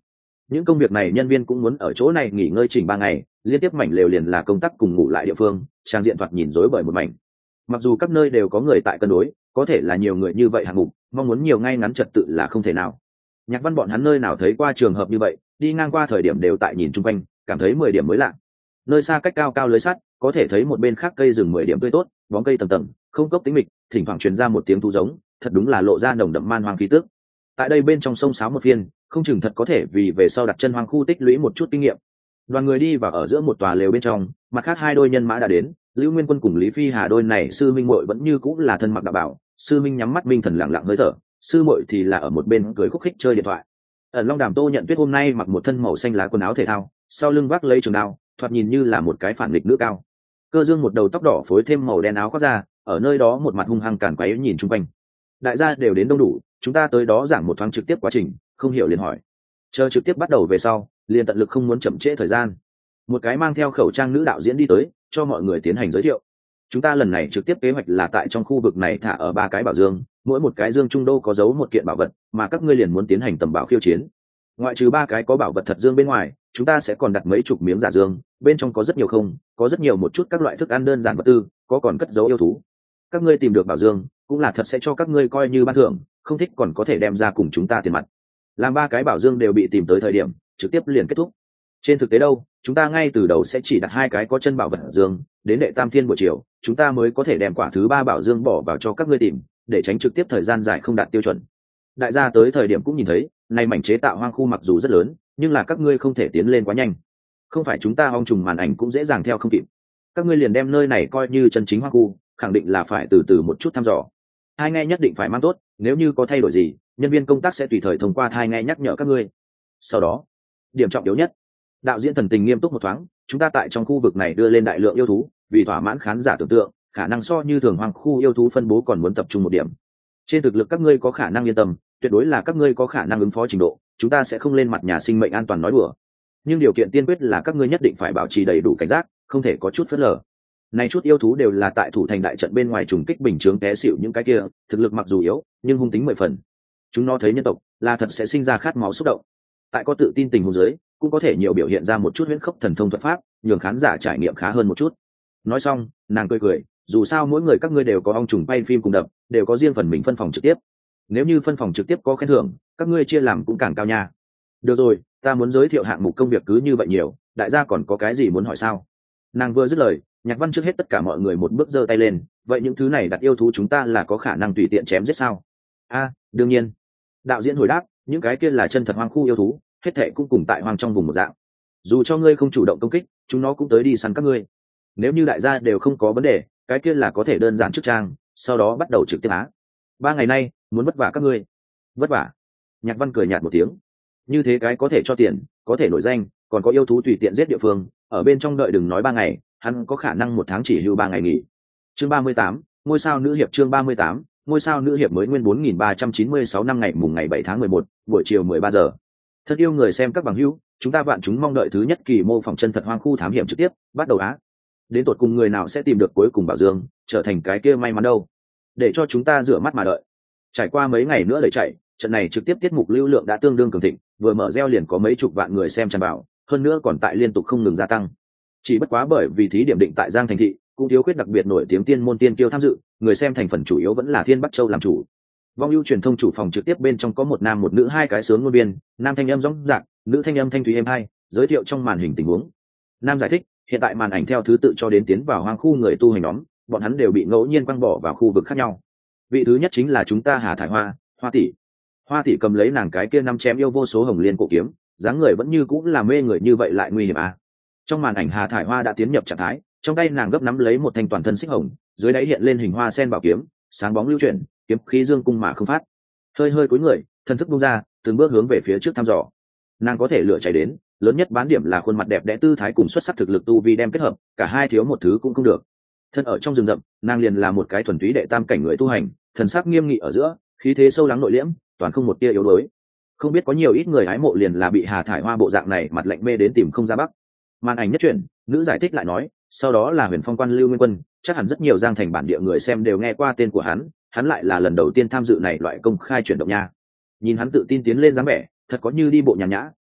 những công việc này nhân viên cũng muốn ở chỗ này nghỉ ngơi chỉnh 3 ngày, liên tiếp mảnh lều liền là công tác cùng ngủ lại địa phương, trang diện thoạt nhìn rối bời một mảnh. Mặc dù các nơi đều có người tại cân đối, có thể là nhiều người như vậy hạng mục, mong muốn nhiều ngay ngắn trật tự là không thể nào. Nhạc Văn bọn hắn nơi nào thấy qua trường hợp như vậy, đi ngang qua thời điểm đều tại nhìn chung quanh, cảm thấy 10 điểm mới lạ. Nơi xa cách cao cao lưới sắt, có thể thấy một bên khác cây rừng 10 điểm tươi tốt, bóng cây tầng tầng, không cốc tĩnh mịch, thỉnh thoảng truyền ra một tiếng thú giống, thật đúng là lộ ra nồng đậm man hoang khí tức. Tại đây bên trong sông sáo một phiên, không chừng thật có thể vì về sau đặt chân hoang khu tích lũy một chút kinh nghiệm. Đoàn người đi vào ở giữa một tòa lều bên trong, mặt khác hai đôi nhân mã đã đến, Lưu Nguyên Quân cùng Lý Phi Hà đôi này sư minh muội vẫn như cũng là thân mặc đạo bảo, sư minh nhắm mắt minh thần lặng lặng hơi thở, sư muội thì là ở một bên cười khúc khích chơi điện thoại. Ẩn Long Đàm Tô Nhận Tuyết hôm nay mặc một thân màu xanh lá quần áo thể thao, sau lưng vác lấy trường đao, thoạt nhìn như là một cái phản nghịch nữ cao. Cơ Dương một đầu tóc đỏ phối thêm màu đen áo khoác ra, ở nơi đó một mặt hung hăng càn quấy nhìn chung quanh. Đại gia đều đến đông đủ, chúng ta tới đó giảng một thoáng trực tiếp quá trình, không hiểu liền hỏi. Chờ trực tiếp bắt đầu về sau, liền tận lực không muốn chậm trễ thời gian. Một cái mang theo khẩu trang nữ đạo diễn đi tới, cho mọi người tiến hành giới thiệu. Chúng ta lần này trực tiếp kế hoạch là tại trong khu vực này thả ở 3 cái bảo dương, mỗi một cái dương trung đô có giấu một kiện bảo vật, mà các ngươi liền muốn tiến hành tầm bảo khiêu chiến. Ngoại trừ 3 cái có bảo vật thật dương bên ngoài, chúng ta sẽ còn đặt mấy chục miếng giả dương, bên trong có rất nhiều không, có rất nhiều một chút các loại thức ăn đơn giản vật tư, có còn cất giấu yêu thú. Các ngươi tìm được bảo dương, cũng là thật sẽ cho các ngươi coi như ban thưởng, không thích còn có thể đem ra cùng chúng ta tiền mặt. Làm 3 cái bảo dương đều bị tìm tới thời điểm, trực tiếp liền kết thúc. Trên thực tế đâu, chúng ta ngay từ đầu sẽ chỉ đặt 2 cái có chân bảo vật dương, đến đệ tam thiên buổi chiều, chúng ta mới có thể đem quả thứ 3 bảo dương bỏ vào cho các ngươi tìm, để tránh trực tiếp thời gian dài không đạt tiêu chuẩn. Đại gia tới thời điểm cũng nhìn thấy, này mảnh chế tạo hoang khu mặc dù rất lớn, nhưng là các ngươi không thể tiến lên quá nhanh. Không phải chúng ta ong trùng màn ảnh cũng dễ dàng theo không kịp. Các ngươi liền đem nơi này coi như chân chính hoang khu, khẳng định là phải từ từ một chút thăm dò. Hai nghe nhất định phải mang tốt, nếu như có thay đổi gì, nhân viên công tác sẽ tùy thời thông qua thai nghe nhắc nhở các ngươi. Sau đó, điểm trọng yếu nhất, đạo diễn thần tình nghiêm túc một thoáng, chúng ta tại trong khu vực này đưa lên đại lượng yêu thú, vì thỏa mãn khán giả tưởng tượng, khả năng so như thường hoang khu yêu thú phân bố còn muốn tập trung một điểm. Trên thực lực các ngươi có khả năng yên tâm, tuyệt đối là các ngươi có khả năng ứng phó trình độ, chúng ta sẽ không lên mặt nhà sinh mệnh an toàn nói đùa. Nhưng điều kiện tiên quyết là các ngươi nhất định phải bảo trì đầy đủ cảnh giác, không thể có chút phớt lờ. Này chút yêu thú đều là tại thủ thành đại trận bên ngoài trùng kích bình chướng té xỉu những cái kia, thực lực mặc dù yếu, nhưng hung tính 10 phần. Chúng nó thấy nhân tộc, là thật sẽ sinh ra khát máu xúc động. Tại có tự tin tình huống dưới, cũng có thể nhiều biểu hiện ra một chút huyễn khốc thần thông thuật pháp, nhường khán giả trải nghiệm khá hơn một chút. Nói xong, nàng cười cười, dù sao mỗi người các ngươi đều có ong trùng bay phim cùng đập, đều có riêng phần mình phân phòng trực tiếp. Nếu như phân phòng trực tiếp có khen thưởng, các ngươi chia làm cũng càng cao nha. Được rồi, ta muốn giới thiệu hạng mục công việc cứ như vậy nhiều, đại gia còn có cái gì muốn hỏi sao? Nàng vừa dứt lời, Nhạc Văn trước hết tất cả mọi người một bước giơ tay lên, vậy những thứ này đặt yêu thú chúng ta là có khả năng tùy tiện chém giết sao? Đương nhiên. Đạo diễn hồi đáp, những cái kia là chân thật hoang khu yêu thú, hết thệ cũng cùng tại hoang trong vùng một dạng. Dù cho ngươi không chủ động công kích, chúng nó cũng tới đi săn các ngươi. Nếu như đại gia đều không có vấn đề, cái kia là có thể đơn giản trước trang, sau đó bắt đầu trực tiếp á. 3 ngày nay, muốn vất vả các ngươi. Vất vả. Nhạc Văn cười nhạt một tiếng. Như thế cái có thể cho tiền, có thể nổi danh, còn có yêu thú tùy tiện giết địa phương, ở bên trong đợi đừng nói 3 ngày, hắn có khả năng 1 tháng chỉ lưu 3 ngày nghỉ. Chương 38, ngôi sao nữ hiệp chương 38, ngôi sao nữ hiệp mới nguyên 4396 năm ngày mùng ngày 7 tháng 11, buổi chiều 13 giờ. Thật yêu người xem các bằng hữu, chúng ta vạn chúng mong đợi thứ nhất kỳ mô phỏng chân thật hoang khu thám hiểm trực tiếp, bắt đầu á. Đến tột cùng người nào sẽ tìm được cuối cùng bảo dương, trở thành cái kia may mắn đâu. Để cho chúng ta rửa mắt mà đợi. Trải qua mấy ngày nữa đẩy chạy, trận này trực tiếp tiết mục lưu lượng đã tương đương cường thịnh, vừa mở reo liền có mấy chục vạn người xem tràn vào, hơn nữa còn tại liên tục không ngừng gia tăng. Chỉ bất quá bởi vì thí điểm định tại Giang Thành thị, cũng thiếu khuyết đặc biệt nổi tiếng tiên môn tiên kiêu tham dự, người xem thành phần chủ yếu vẫn là Thiên Bắc Châu làm chủ. Vong ưu truyền thông chủ phòng trực tiếp bên trong có một nam một nữ 2 cái sướng ngôn biên, nam thanh âm rõ ràng, nữ thanh âm thanh thúy êm hay, giới thiệu trong màn hình tình huống. Nam giải thích, hiện tại màn ảnh theo thứ tự cho đến tiến vào hoang khu người tu hành nhóm, bọn hắn đều bị ngẫu nhiên quăng bỏ vào khu vực khác nhau. Vị thứ nhất chính là chúng ta Hà Thải Hoa, Hoa tỷ. Hoa tỷ cầm lấy nàng cái kia 5 chém yêu vô số hồng liên cổ kiếm, dáng người vẫn như cũng là mê người như vậy lại nguy hiểm à. Trong màn ảnh Hà Thải Hoa đã tiến nhập trạng thái, trong tay nàng gấp nắm lấy một thanh toàn thân xích hồng, dưới đáy hiện lên hình hoa sen bảo kiếm, sáng bóng lưu chuyển, kiếm khí dương cung mà không phát. Hơi hơi cúi người, thân thức buông ra, từng bước hướng về phía trước thăm dò. Nàng có thể lựa chạy đến, lớn nhất bán điểm là khuôn mặt đẹp đẽ tư thái cùng xuất sắc thực lực tu vi đem kết hợp, cả hai thiếu một thứ cũng không được. Thân ở trong rừng rậm, nàng liền là một cái thuần túy đệ tam cảnh người tu hành, thần sắc nghiêm nghị ở giữa, khí thế sâu lắng nội liễm, toàn không một tia yếu đuối. Không biết có nhiều ít người hái mộ liền là bị Hà Thải Hoa bộ dạng này mặt lạnh mê đến tìm không ra bắc. Màn ảnh nhất chuyển, nữ giải thích lại nói, sau đó là Huyền Phong quan Lưu Nguyên Quân, chắc hẳn rất nhiều Giang Thành bản địa người xem đều nghe qua tên của hắn lại là lần đầu tiên tham dự này loại công khai chuyển động nha. Nhìn hắn tự tin tiến lên dáng vẻ, thật có như đi bộ nhàn nhã,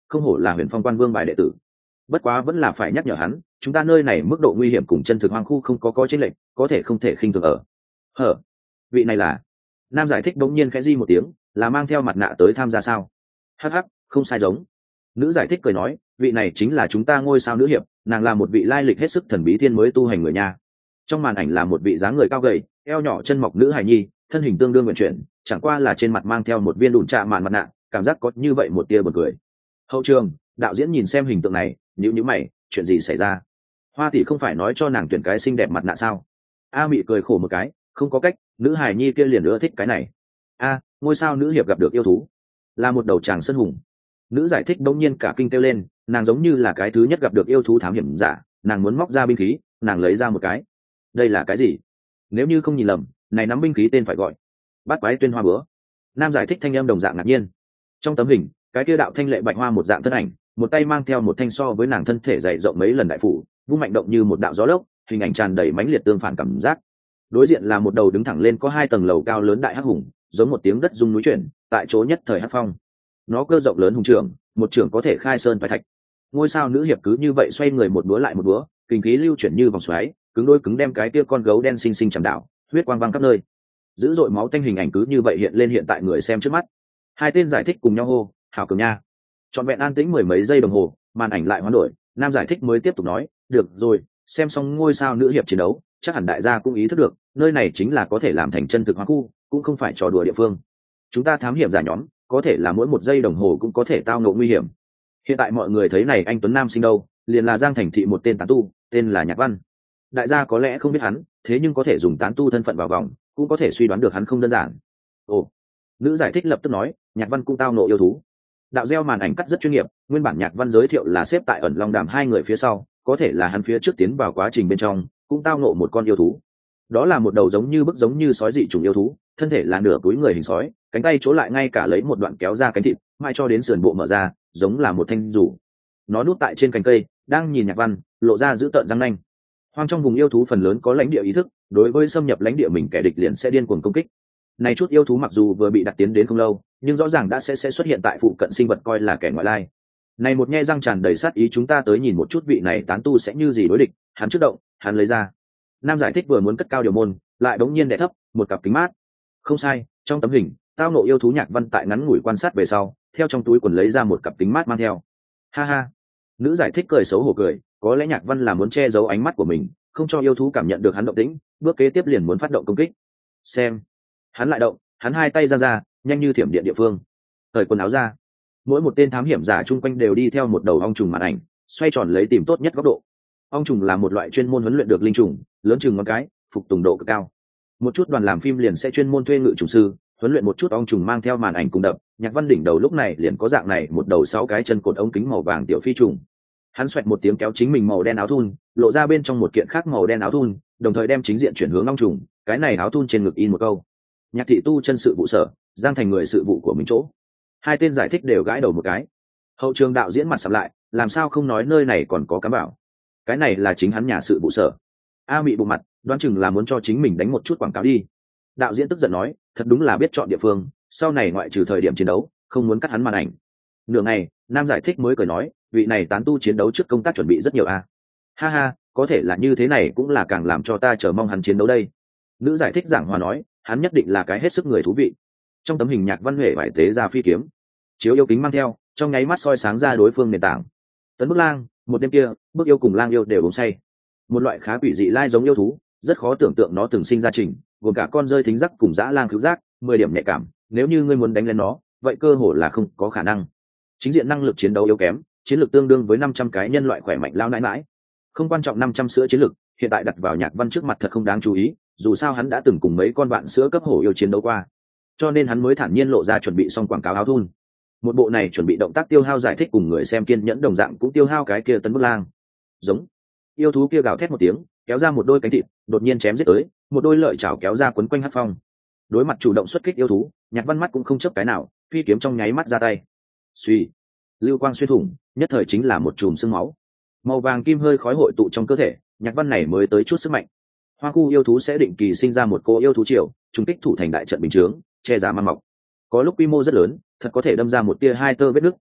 không hổ là Huyền Phong Quan Vương bài đệ tử. Bất quá vẫn là phải nhắc nhở hắn, chúng ta nơi này mức độ nguy hiểm cùng chân thực hoang khu không có chênh lệch, có thể không thể khinh thường ở. Hở, vị này là? Nam giải thích bỗng nhiên khẽ di một tiếng, là mang theo mặt nạ tới tham gia sao? Hắc hắc, không sai giống. Nữ giải thích cười nói, vị này chính là chúng ta ngôi sao nữ hiệp, nàng là một vị lai lịch hết sức thần bí thiên mới tu hành người nha. Trong màn ảnh là một vị dáng người cao gầy, eo nhỏ chân mọc nữ hài nhi, thân hình tương đương nguyện chuyển, chẳng qua là trên mặt mang theo một viên đùn trạ màn mặt nạ, cảm giác có như vậy một tia buồn cười. Hậu trường, đạo diễn nhìn xem hình tượng này, nhíu mày, chuyện gì xảy ra? Hoa tỷ không phải nói cho nàng tuyển cái xinh đẹp mặt nạ sao? A Mị cười khổ một cái, không có cách, nữ hài nhi kia liền ưa thích cái này. A, ngôi sao nữ hiệp gặp được yêu thú, là một đầu tràng sơn hùng. Nữ giải thích đông nhiên cả kinh kêu lên, nàng giống như là cái thứ nhất gặp được yêu thú thám hiểm giả, nàng muốn móc ra binh khí, nàng lấy ra một cái. Đây là cái gì? Nếu như không nhìn lầm, này nắm binh khí tên phải gọi Bát Quái Tuyên Hoa Búa. Nam giải thích thanh em đồng dạng ngạc nhiên. Trong tấm hình, cái kia đạo thanh lệ bạch hoa một dạng thân ảnh, một tay mang theo một thanh so với nàng thân thể dày rộng mấy lần đại phủ, vung mạnh động như một đạo gió lốc, hình ảnh tràn đầy mãnh liệt tương phản cảm giác. Đối diện là một đầu đứng thẳng lên có 2 tầng lầu cao lớn đại hắc hùng, giống một tiếng đất rung núi chuyển, tại chỗ nhất thời hắc phong. Nó cơ rộng lớn hùng trưởng, một trưởng có thể khai sơn phái thạch. Ngôi sao nữ hiệp cứ như vậy xoay người một búa lại một búa, kinh khí lưu chuyển như vòng xoáy, cứng đôi cứng đem cái kia con gấu đen xinh xinh chằm đảo, huyết quang văng khắp nơi. Dữ dội máu tanh hình ảnh cứ như vậy hiện lên hiện tại người xem trước mắt. Hai tên giải thích cùng nhau hô, hảo cường nha. Trọn vẹn an tĩnh mười mấy giây đồng hồ, màn ảnh lại hoán đổi, nam giải thích mới tiếp tục nói, được rồi, xem xong ngôi sao nữ hiệp chiến đấu, chắc hẳn đại gia cũng ý thức được, nơi này chính là có thể làm thành chân thực hóa khu, cũng không phải trò đùa địa phương. Chúng ta thám hiểm giả nhóm, có thể là mỗi một giây đồng hồ cũng có thể tao ngộ nguy hiểm. Hiện tại mọi người thấy này anh tuấn nam sinh đâu, liền là Giang Thành Thị một tên tán tu, tên là Nhạc Văn. Đại gia có lẽ không biết hắn, thế nhưng có thể dùng tán tu thân phận vào vòng, cũng có thể suy đoán được hắn không đơn giản. Ồ, nữ giải thích lập tức nói, Nhạc Văn cũng tao nộ yêu thú. Đạo gieo màn ảnh cắt rất chuyên nghiệp, nguyên bản Nhạc Văn giới thiệu là xếp tại ẩn long đàm 2 người phía sau, có thể là hắn phía trước tiến vào quá trình bên trong, cũng tao nộ một con yêu thú. Đó là một đầu giống như sói dị chủng yêu thú, thân thể là nửa túi người hình sói, cánh tay chỗ lại ngay cả lấy một đoạn kéo ra cánh thịt, mai cho đến sườn bộ mở ra, giống là một thanh rủ. Nó núp tại trên cành cây, đang nhìn Nhạc Văn, lộ ra dữ tợn răng nanh. Hoang trong vùng yêu thú phần lớn có lãnh địa ý thức, đối với xâm nhập lãnh địa mình kẻ địch liền sẽ điên cuồng công kích. Này chút yêu thú mặc dù vừa bị đặt tiến đến không lâu, nhưng rõ ràng đã sẽ xuất hiện tại phụ cận sinh vật coi là kẻ ngoại lai. Này một nhe răng tràn đầy sát ý, chúng ta tới nhìn một chút vị này tán tu sẽ như gì đối địch. Hắn trước động, hắn lấy ra. Nam giải thích vừa muốn cất cao điều môn, lại đống nhiên đè thấp một cặp kính mát. Không sai, trong tấm hình, tao nộ yêu thú Nhạc Văn tại ngắn ngủi quan sát về sau, theo trong túi quần lấy ra một cặp kính mát mang theo. Ha ha. Nữ giải thích cười xấu hổ cười, có lẽ Nhạc Văn là muốn che giấu ánh mắt của mình, không cho yêu thú cảm nhận được hắn động tĩnh, bước kế tiếp liền muốn phát động công kích. Xem, hắn lại động, hắn 2 tay giang ra, nhanh như thiểm điện địa phương. Cởi quần áo ra. Mỗi một tên thám hiểm giả chung quanh đều đi theo một đầu ong trùng màn ảnh, xoay tròn lấy tìm tốt nhất góc độ. Ong trùng là một loại chuyên môn huấn luyện được linh trùng, lớn chừng ngón cái, phục tùng độ cực cao. Một chút đoàn làm phim liền sẽ chuyên môn thuê ngự trùng sư, huấn luyện một chút ong trùng mang theo màn ảnh cùng đập. Nhạc Văn đỉnh đầu lúc này liền có dạng này một đầu 6 cái chân cột ống kính màu vàng tiểu phi trùng. Hắn xoẹt một tiếng kéo chính mình màu đen áo thun, lộ ra bên trong một kiện khác màu đen áo thun, đồng thời đem chính diện chuyển hướng ong trùng, cái này áo thun trên ngực in một câu: Nhạc thị tu chân sự vụ sở, Giang Thành người sự vụ của mình chỗ. 2 tên giải thích đều gãi đầu một cái. Hậu trường đạo diễn mặt sầm lại, làm sao không nói nơi này còn có cám bảo? Cái này là chính hắn nhà sự vụ sở. A Mị bụng mặt, đoán chừng là muốn cho chính mình đánh một chút quảng cáo đi. Đạo diễn tức giận nói, thật đúng là biết chọn địa phương, sau này ngoại trừ thời điểm chiến đấu, không muốn cắt hắn màn ảnh. Nửa ngày, nam giải thích mới cười nói, vị này tán tu chiến đấu trước công tác chuẩn bị rất nhiều a. Ha ha, có thể là như thế này cũng là càng làm cho ta chờ mong hắn chiến đấu đây. Nữ giải thích giảng hòa nói, hắn nhất định là cái hết sức người thú vị. Trong tấm hình Nhạc Văn huệ vải tế ra phi kiếm, chiếu yêu kính mang theo, trong nháy mắt soi sáng ra đối phương nền tảng. Tấn Bức Lang, một đêm kia, Bức Yêu cùng Lang Yêu đều uống say. Một loại khá quỷ dị lai giống yêu thú, rất khó tưởng tượng nó từng sinh ra trình, gồm cả con rơi thính giác cùng dã lang khứu giác, 10 điểm nhạy cảm, nếu như ngươi muốn đánh lên nó, vậy cơ hội là không có khả năng. Chính diện năng lực chiến đấu yếu kém, chiến lược tương đương với 500 cái nhân loại khỏe mạnh lao nãi mãi. Không quan trọng 500 sữa chiến lược, hiện tại đặt vào Nhạc Văn trước mặt thật không đáng chú ý, dù sao hắn đã từng cùng mấy con bạn sữa cấp hổ yêu chiến đấu qua, cho nên hắn mới thản nhiên lộ ra chuẩn bị xong quảng cáo áo thun. Một bộ này chuẩn bị động tác tiêu hao giải thích cùng người xem kiên nhẫn đồng dạng cũng tiêu hao cái kia Tấn Bức Lang. Giống yêu thú kia gào thét một tiếng, kéo ra một đôi cánh thịt, đột nhiên chém giết tới, một đôi lợi chảo kéo ra quấn quanh hắc phong. Đối mặt chủ động xuất kích yêu thú, Nhạc Văn mắt cũng không chấp cái nào, phi kiếm trong nháy mắt ra tay. Suy, lưu quang xuyên thủng, nhất thời chính là một chùm xương máu. Màu vàng kim hơi khói hội tụ trong cơ thể, Nhạc Văn này mới tới chút sức mạnh. Hoa khu yêu thú sẽ định kỳ sinh ra một cô yêu thú triều, trùng kích thủ thành đại trận bình chướng, che giá mang mọc. Có lúc quy mô rất lớn, thật có thể đâm ra một tia 2 tơ vết nứt,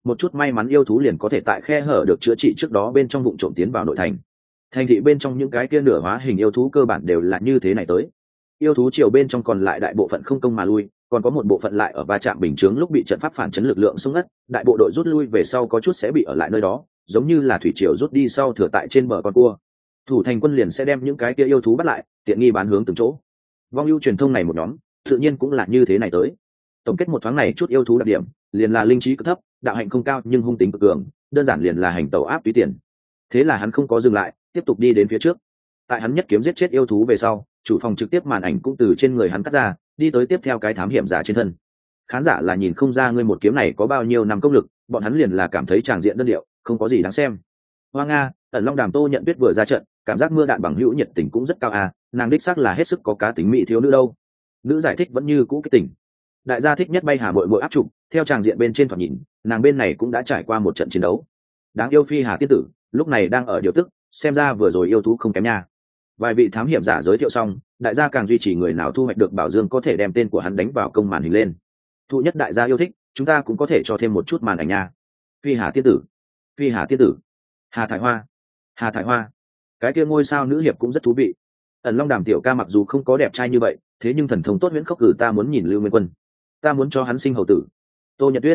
một chút may mắn yêu thú liền có thể tại khe hở được chữa trị trước đó bên trong vụn trộm tiến vào nội thành. Thành thị bên trong những cái kia nửa hóa hình yêu thú cơ bản đều là như thế này tới. Yêu thú triều bên trong còn lại đại bộ phận không công mà lui, còn có một bộ phận lại ở va chạm bình chướng lúc bị trận pháp phản chấn lực lượng xuống ngất, đại bộ đội rút lui về sau có chút sẽ bị ở lại nơi đó, giống như là thủy triều rút đi sau thừa tại trên bờ con cua. Thủ thành quân liền sẽ đem những cái kia yêu thú bắt lại, tiện nghi bán hướng từng chỗ. Vong ưu truyền thông này một nhóm, tự nhiên cũng là như thế này tới. Tổng kết một thoáng này chút yêu thú đặc điểm, liền là linh trí cực thấp, đạo hạnh không cao nhưng hung tính cực cường, đơn giản liền là hành tẩu áp túy tiền. Thế là hắn không có dừng lại, tiếp tục đi đến phía trước. Tại hắn nhất kiếm giết chết yêu thú về sau, chủ phòng trực tiếp màn ảnh cũng từ trên người hắn cắt ra, đi tới tiếp theo cái thám hiểm giả trên thân. Khán giả là nhìn không ra ngươi một kiếm này có bao nhiêu năm công lực, bọn hắn liền là cảm thấy tràng diện đơn điệu, không có gì đáng xem. Hoa Nga, Ẩn Long Đàm Tô Nhận Tuyết vừa ra trận, cảm giác mưa đạn bằng hữu nhiệt tình cũng rất cao à, nàng đích xác là hết sức có cá tính mỹ thiếu nữ đâu. Nữ giải thích vẫn như cũ cái tình. Đại gia thích nhất bay hà bội bội áp trục, theo tràng diện bên trên thoạt nhìn, nàng bên này cũng đã trải qua một trận chiến đấu. Đáng yêu Phi Hà tiên tử, lúc này đang ở điều tức, xem ra vừa rồi yêu thú không kém nha. Vài vị thám hiểm giả giới thiệu xong, đại gia càng duy trì người nào thu hoạch được bảo dương có thể đem tên của hắn đánh vào công màn hình lên. Thụ nhất đại gia yêu thích, chúng ta cũng có thể cho thêm một chút màn ảnh nha. Phi Hà tiên tử, Phi Hà tiên tử, Hà Thải Hoa, Hà Thải Hoa, cái kia ngôi sao nữ hiệp cũng rất thú vị. Ẩn Long Đàm tiểu ca mặc dù không có đẹp trai như vậy, thế nhưng thần thông tốt huyễn khốc cử ta muốn nhìn Lưu Nguyên Quân, ta muốn cho hắn sinh hầu tử. Tô Nhật Tuyết,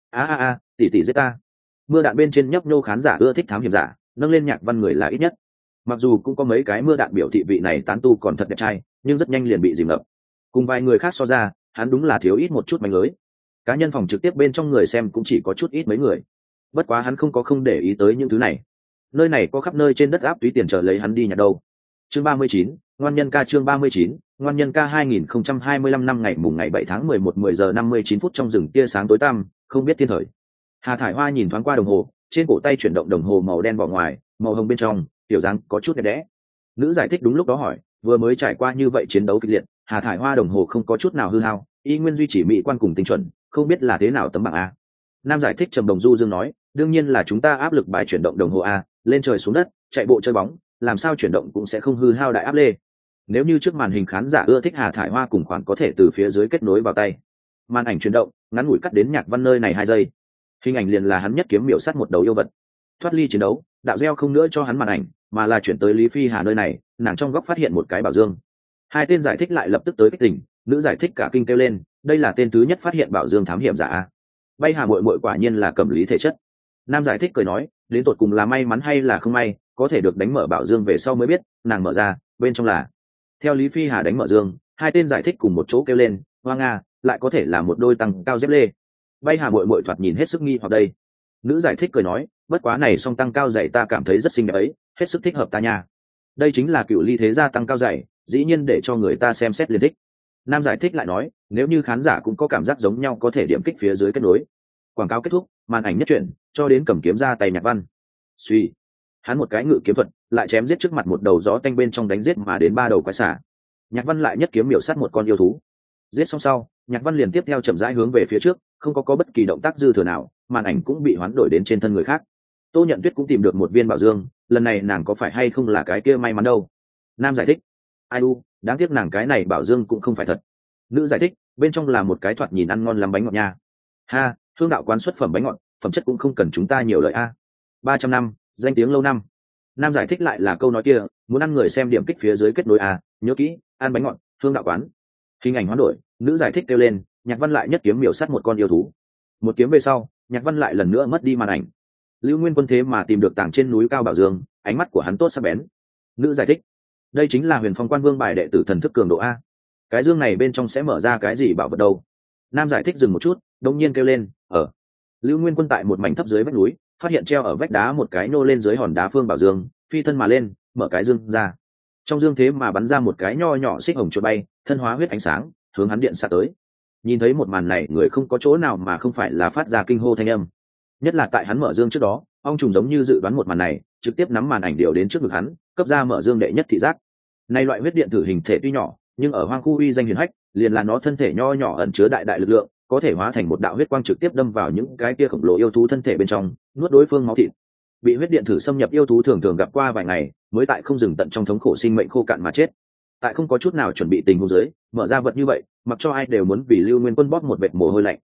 tỷ tỷ giết ta. Mưa đạn bên trên nhấp nhô khán giả ưa thích thám hiểm giả, nâng lên Nhạc Văn người là ít nhất. Mặc dù cũng có mấy cái mưa đạn biểu thị vị này tán tu còn thật đẹp trai, nhưng rất nhanh liền bị dìm ngập. Cùng vài người khác so ra, hắn đúng là thiếu ít một chút manh lưới. Cá nhân phòng trực tiếp bên trong người xem cũng chỉ có chút ít mấy người. Bất quá hắn không để ý tới những thứ này. Nơi này có khắp nơi trên đất áp túy tiền chờ lấy hắn đi nhặt đâu. Chương 39, Ngoan nhân ca chương 39, Ngoan nhân ca 2025 năm ngày mùng ngày 7 tháng 11 10 giờ 59 phút trong rừng tia sáng tối tăm, không biết thiên thời. Hà Thải Hoa nhìn thoáng qua đồng hồ, trên cổ tay chuyển động đồng hồ màu đen vỏ ngoài, màu hồng bên trong, tiểu dáng có chút đẹp đẽ. Nữ giải thích đúng lúc đó hỏi, vừa mới trải qua như vậy chiến đấu kịch liệt, Hà Thải Hoa đồng hồ không có chút nào hư hao, y nguyên duy trì mỹ quan cùng tinh chuẩn, không biết là thế nào tấm bảng a. Nam giải thích trầm đồng du dương nói, đương nhiên là chúng ta áp lực bài chuyển động đồng hồ a, lên trời xuống đất, chạy bộ chơi bóng, làm sao chuyển động cũng sẽ không hư hao đại áp lê. Nếu như trước màn hình khán giả ưa thích Hà Thải Hoa cùng khoản có thể từ phía dưới kết nối vào tay. Màn ảnh chuyển động, ngắn ngủi cắt đến Nhạc Văn nơi này 2 giây. Hình ảnh liền là hắn nhất kiếm miểu sát một đầu yêu vật. Thoát ly chiến đấu, đạo gieo không nữa cho hắn màn ảnh, mà là chuyển tới Lý Phi Hà nơi này, nàng trong góc phát hiện một cái bảo dương. Hai tên giải thích lại lập tức tới kích tỉnh, nữ giải thích cả kinh kêu lên, đây là tên thứ nhất phát hiện bảo dương thám hiểm giả. Bay Hà muội muội quả nhiên là cẩm lý thể chất. Nam giải thích cười nói, đến tột cùng là may mắn hay là không may, có thể được đánh mở bảo dương về sau mới biết, nàng mở ra, bên trong là. Theo Lý Phi Hà đánh mở dương, hai tên giải thích cùng một chỗ kêu lên, Hoa Nga, lại có thể là một đôi tăng cao dép lê. Bay Hà muội muội thoạt nhìn hết sức nghi hoặc đây. Nữ giải thích cười nói, bất quá này song tăng cao dày ta cảm thấy rất xinh đẹp ấy, hết sức thích hợp ta nha. Đây chính là cựu ly thế gia tăng cao dày, dĩ nhiên để cho người ta xem xét liền thích. Nam giải thích lại nói, nếu như khán giả cũng có cảm giác giống nhau có thể điểm kích phía dưới kết nối. Quảng cáo kết thúc, màn ảnh nhất chuyển, cho đến cầm kiếm ra tay Nhạc Văn. Suy, hắn một cái ngự kiếm thuật, lại chém giết trước mặt một đầu gió tanh bên trong đánh giết mà đến 3 đầu quái xả. Nhạc Văn lại nhất kiếm miểu sát một con yêu thú. Giết xong sau, Nhạc Văn liền tiếp theo chậm rãi hướng về phía trước, không có bất kỳ động tác dư thừa nào, màn ảnh cũng bị hoán đổi đến trên thân người khác. Tô Nhận Tuyết cũng tìm được một viên bảo dương, lần này nàng có phải hay không là cái kia may mắn đâu. Nam giải thích, ai u, đáng tiếc nàng cái này bảo dương cũng không phải thật. Nữ giải thích, bên trong là một cái thoạt nhìn ăn ngon làm bánh ngọt nha. Ha, Thương Đạo quán xuất phẩm bánh ngọt, phẩm chất cũng không cần chúng ta nhiều lời a. 300 năm, danh tiếng lâu năm. Nam giải thích lại là câu nói kia, muốn ăn người xem điểm kích phía dưới kết nối a, nhớ kỹ, ăn bánh ngọt, Thương Đạo quán. Hình ảnh hoán đổi, nữ giải thích kêu lên, Nhạc Văn lại nhất kiếm miểu sát một con yêu thú. Một kiếm về sau, Nhạc Văn lại lần nữa mất đi màn ảnh. Lưu Nguyên Quân thế mà tìm được tảng trên núi cao bảo dương, ánh mắt của hắn tốt sắc bén. Nữ giải thích, đây chính là Huyền Phong Quan Vương bài đệ tử thần thức cường độ a. Cái dương này bên trong sẽ mở ra cái gì bảo vật đâu? Nam giải thích dừng một chút, đột nhiên kêu lên, Lưu Nguyên Quân tại một mảnh thấp dưới vách núi, phát hiện treo ở vách đá một cái nô lên dưới hòn đá phương bảo dương, phi thân mà lên, mở cái dương ra. Trong dương thế mà bắn ra một cái nho nhỏ xích hồng chuột bay, thân hóa huyết ánh sáng, hướng hắn điện xạ tới. Nhìn thấy một màn này, người không có chỗ nào mà không phải là phát ra kinh hô thanh âm. Nhất là tại hắn mở dương trước đó, ong trùng giống như dự đoán một màn này, trực tiếp nắm màn ảnh điều đến trước ngực hắn, cấp ra mở dương đệ nhất thị giác. Nay loại huyết điện tử hình thể tuy nhỏ, nhưng ở hoang khu uy danh hiển hách, liền là nó thân thể nho nhỏ ẩn chứa đại lực lượng, có thể hóa thành một đạo huyết quang trực tiếp đâm vào những cái kia khổng lồ yêu thú thân thể bên trong, nuốt đối phương máu thịt. Bị huyết điện thử xâm nhập yêu thú thường thường gặp qua vài ngày, mới tại không dừng tận trong thống khổ sinh mệnh khô cạn mà chết. Tại không có chút nào chuẩn bị tình huống dưới, mở ra vật như vậy, mặc cho ai đều muốn vì Lưu Nguyên Quân bóp một vệt mồ hôi lạnh.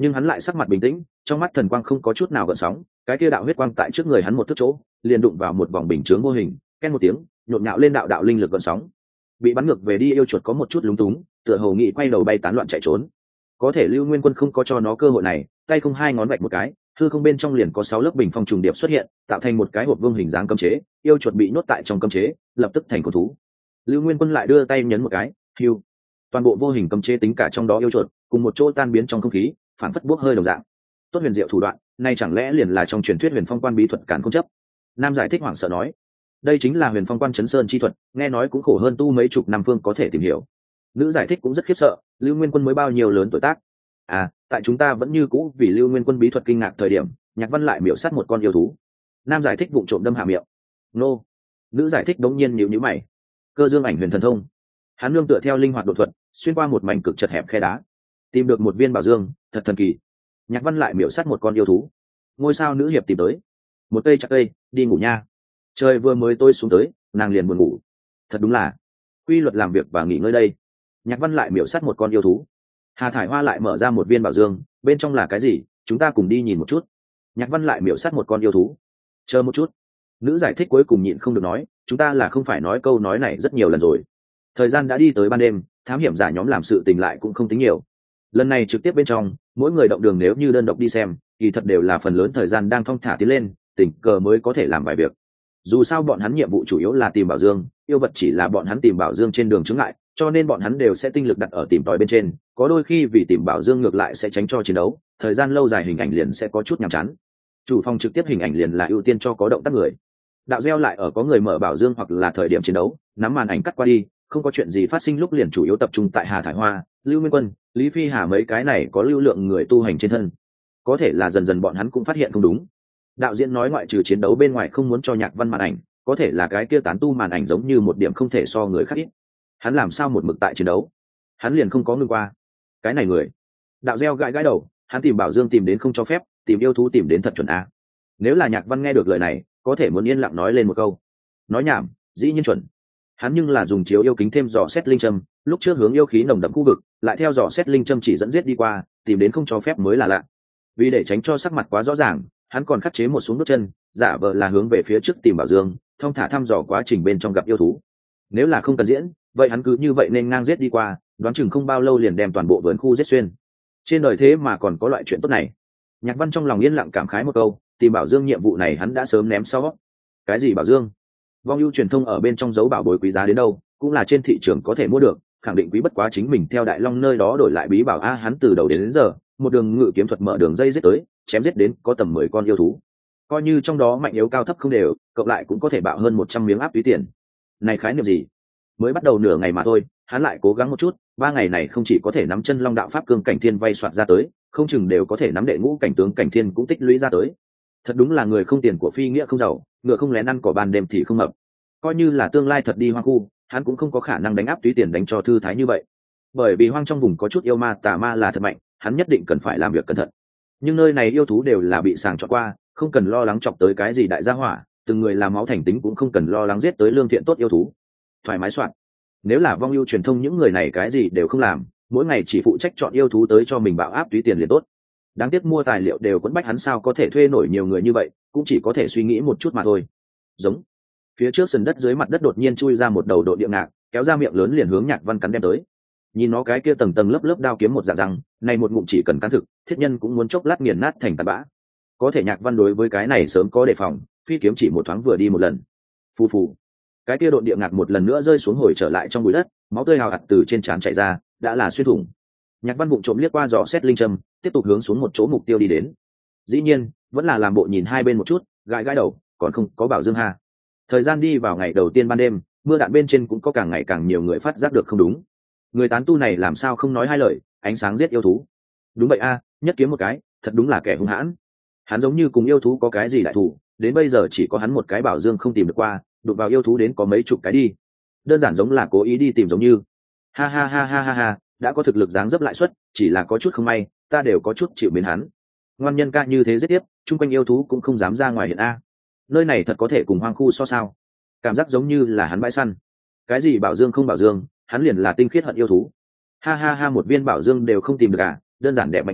nhưng hắn lại sắc mặt bình tĩnh, trong mắt thần quang không có chút nào gợn sóng. Cái kia đạo huyết quang tại trước người hắn một thước chỗ liền đụng vào một vòng bình chướng vô hình, ken một tiếng nhộn nhạo lên đạo đạo linh lực gợn sóng. Bị bắn ngược về đi yêu chuột có một chút lúng túng, tựa hồ nghĩ quay đầu bay tán loạn chạy trốn. Có thể Lưu Nguyên Quân không có cho nó cơ hội này, tay không hai ngón vạch một cái, hư không bên trong liền có 6 lớp bình phong trùng điệp xuất hiện, tạo thành một cái hộp vương hình dáng cấm chế. Yêu chuột bị nhốt tại trong cấm chế, lập tức thành con thú. Lưu Nguyên Quân lại đưa tay nhấn một cái, hưu, toàn bộ vô hình cấm chế tính cả trong đó yêu chuột cùng một chỗ tan biến trong không khí, phản phất bốc hơi đồng dạng. Tốt huyền diệu thủ đoạn, này chẳng lẽ liền là trong truyền thuyết Huyền Phong Quan bí thuật cản không chấp? Nam giải thích hoảng sợ nói, đây chính là Huyền Phong Quan chấn sơn chi thuật, nghe nói cũng khổ hơn tu mấy chục năm phương có thể tìm hiểu. Nữ giải thích cũng rất khiếp sợ, Lưu Nguyên Quân mới bao nhiêu lớn tuổi tác? À, tại chúng ta vẫn như cũ vì Lưu Nguyên Quân bí thuật kinh ngạc thời điểm, Nhạc Văn lại miểu sát một con yêu thú. Nam giải thích vụng trộm đâm hạ miệng. Nô. Nữ giải thích đống nhiên nhíu mày. Cơ dương ảnh huyền thần thông. Hắn nương tựa theo linh hoạt độ thuật, xuyên qua một mảnh cực chật hẹp khe đá, tìm được một viên bảo dương, thật thần kỳ. Nhạc Văn lại miểu sát một con yêu thú. Ngôi sao nữ hiệp tìm tới. Một cây chặt cây, đi ngủ nha. Trời vừa mới tối xuống tới, nàng liền buồn ngủ. Thật đúng là quy luật làm việc và nghỉ ngơi đây. Nhạc Văn lại miểu sát một con yêu thú. Hà Thải Hoa lại mở ra một viên bảo dương, bên trong là cái gì, chúng ta cùng đi nhìn một chút. Nhạc Văn lại miểu sát một con yêu thú. Chờ một chút. Nữ giải thích cuối cùng nhịn không được nói, chúng ta là không phải nói câu nói này rất nhiều lần rồi. Thời gian đã đi tới ban đêm, thám hiểm giả nhóm làm sự tình lại cũng không tính nhiều. Lần này trực tiếp bên trong, mỗi người động đường nếu như đơn độc đi xem, kỳ thật đều là phần lớn thời gian đang thong thả tiến lên, tình cờ mới có thể làm vài việc. Dù sao bọn hắn nhiệm vụ chủ yếu là tìm bảo dương, yêu vật chỉ là bọn hắn tìm bảo dương trên đường chướng ngại, cho nên bọn hắn đều sẽ tinh lực đặt ở tìm tòi bên trên. Có đôi khi vì tìm bảo dương ngược lại sẽ tránh cho chiến đấu, thời gian lâu dài hình ảnh liền sẽ có chút nhàm chán. Chủ phòng trực tiếp hình ảnh liền là ưu tiên cho có động tác người. Đạo gieo lại ở có người mở bảo dương hoặc là thời điểm chiến đấu, nắm màn ảnh cắt qua đi, không có chuyện gì phát sinh lúc liền chủ yếu tập trung tại Hà Thải Hoa, Lưu Nguyên Quân, Lý Phi Hà mấy cái này có lưu lượng người tu hành trên thân. Có thể là dần dần bọn hắn cũng phát hiện không đúng. Đạo diễn nói ngoại trừ chiến đấu bên ngoài không muốn cho Nhạc Văn màn ảnh, có thể là cái kia tán tu màn ảnh giống như một điểm không thể so người khác ít. Hắn làm sao một mực tại chiến đấu, hắn liền không có ngừng qua. Cái này người. Đạo gieo gãi gãi đầu, hắn tìm bảo dương tìm đến không cho phép, tìm yêu thú tìm đến thật chuẩn a. Nếu là Nhạc Văn nghe được lời này, có thể muốn yên lặng nói lên một câu. Nói nhảm, dĩ nhiên chuẩn. Hắn nhưng là dùng chiếu yêu kính thêm dò xét linh châm, lúc trước hướng yêu khí nồng đậm khu vực, lại theo dò xét linh châm chỉ dẫn giết đi qua, tìm đến không cho phép mới là lạ. Vì để tránh cho sắc mặt quá rõ ràng, hắn còn khắc chế một xuống bước chân, giả vờ là hướng về phía trước tìm bảo dương, thông thả thăm dò quá trình bên trong gặp yêu thú. Nếu là không cần diễn, vậy hắn cứ như vậy nên ngang giết đi qua, đoán chừng không bao lâu liền đem toàn bộ vườn khu giết xuyên. Trên đời thế mà còn có loại chuyện tốt này. Nhạc Văn trong lòng yên lặng cảm khái một câu, tìm bảo dương nhiệm vụ này hắn đã sớm ném sau. Cái gì bảo dương? Vong ưu truyền thông ở bên trong giấu bảo bối quý giá đến đâu, cũng là trên thị trường có thể mua được, khẳng định quý bất quá chính mình theo Đại Long nơi đó đổi lại bí bảo a. Hắn từ đầu đến giờ, một đường ngự kiếm thuật mở đường dây giết tới, chém giết đến có tầm 10 con yêu thú. Coi như trong đó mạnh yếu cao thấp không đều, cộng lại cũng có thể bạo hơn 100 miếng áp túy tiền. Này khái niệm gì? Mới bắt đầu nửa ngày mà thôi, hắn lại cố gắng một chút, 3 ngày này không chỉ có thể nắm chân Long đạo pháp cương cảnh thiên vay soạt ra tới, không chừng đều có thể nắm đệ ngũ cảnh tướng cảnh thiên cũng tích lũy ra tới. Thật đúng là người không tiền của phi nghĩa không giàu, ngựa không lén ăn cỏ ban đêm thì không mập. Coi như là tương lai thật đi hoang khu, hắn cũng không có khả năng đánh áp túy tiền đánh cho thư thái như vậy. Bởi vì hoang trong vùng có chút yêu ma tà ma là thật mạnh, hắn nhất định cần phải làm việc cẩn thận. Nhưng nơi này yêu thú đều là bị sàng chọn qua, không cần lo lắng chọc tới cái gì đại gia hỏa, từng người làm máu thành tính cũng không cần lo lắng giết tới lương thiện tốt yêu thú. Thoải mái soạn. Nếu là vong ưu truyền thông những người này cái gì đều không làm, mỗi ngày chỉ phụ trách chọn yêu thú tới cho mình bạo áp túy tiền liền tốt. Đáng tiếc mua tài liệu đều quấn bách hắn, sao có thể thuê nổi nhiều người như vậy, cũng chỉ có thể suy nghĩ một chút mà thôi. Giống. Phía trước sườn đất dưới mặt đất đột nhiên chui ra một đầu độ địa ngạc, kéo ra miệng lớn liền hướng Nhạc Văn cắn đem tới. Nhìn nó cái kia tầng tầng lớp lớp đao kiếm một dạng răng, này một ngụm chỉ cần cắn thực, thiết nhân cũng muốn chốc lát nghiền nát thành tàn bã. Có thể Nhạc Văn đối với cái này sớm có đề phòng, phi kiếm chỉ một thoáng vừa đi một lần. Phù phù. Cái kia độn địa ngạc một lần nữa rơi xuống hồi trở lại trong bụi đất, máu tươi hào hạt từ trên trán chảy ra, đã là xuyên thủng. Nhạc Văn vụng trộm liếc qua dò xét linh châm, tiếp tục hướng xuống một chỗ mục tiêu đi đến. Dĩ nhiên, vẫn là làm bộ nhìn hai bên một chút, gãi gãi đầu, còn không có bảo dương ha. Thời gian đi vào ngày đầu tiên ban đêm, mưa đạn bên trên cũng có càng ngày càng nhiều người phát giác được không đúng. Người tán tu này làm sao không nói hai lời, ánh sáng giết yêu thú. Đúng vậy a, nhất kiếm một cái, thật đúng là kẻ hung hãn. Hắn giống như cùng yêu thú có cái gì đại thủ, đến bây giờ chỉ có hắn một cái bảo dương không tìm được qua, đụng vào yêu thú đến có mấy chục cái đi. Đơn giản giống là cố ý đi tìm giống như. Ha ha ha ha ha ha, đã có thực lực dáng dấp lại suất, chỉ là có chút không may, ta đều có chút chịu biến hắn. Ngoan nhân ca như thế giết tiếp, chung quanh yêu thú cũng không dám ra ngoài hiện a. Nơi này thật có thể cùng hoang khu so sao? Cảm giác giống như là hắn bãi săn. Cái gì bảo dương không bảo dương, hắn liền là tinh khiết hận yêu thú. Ha ha ha, một viên bảo dương đều không tìm được à, đơn giản đẹp mạnh thảm,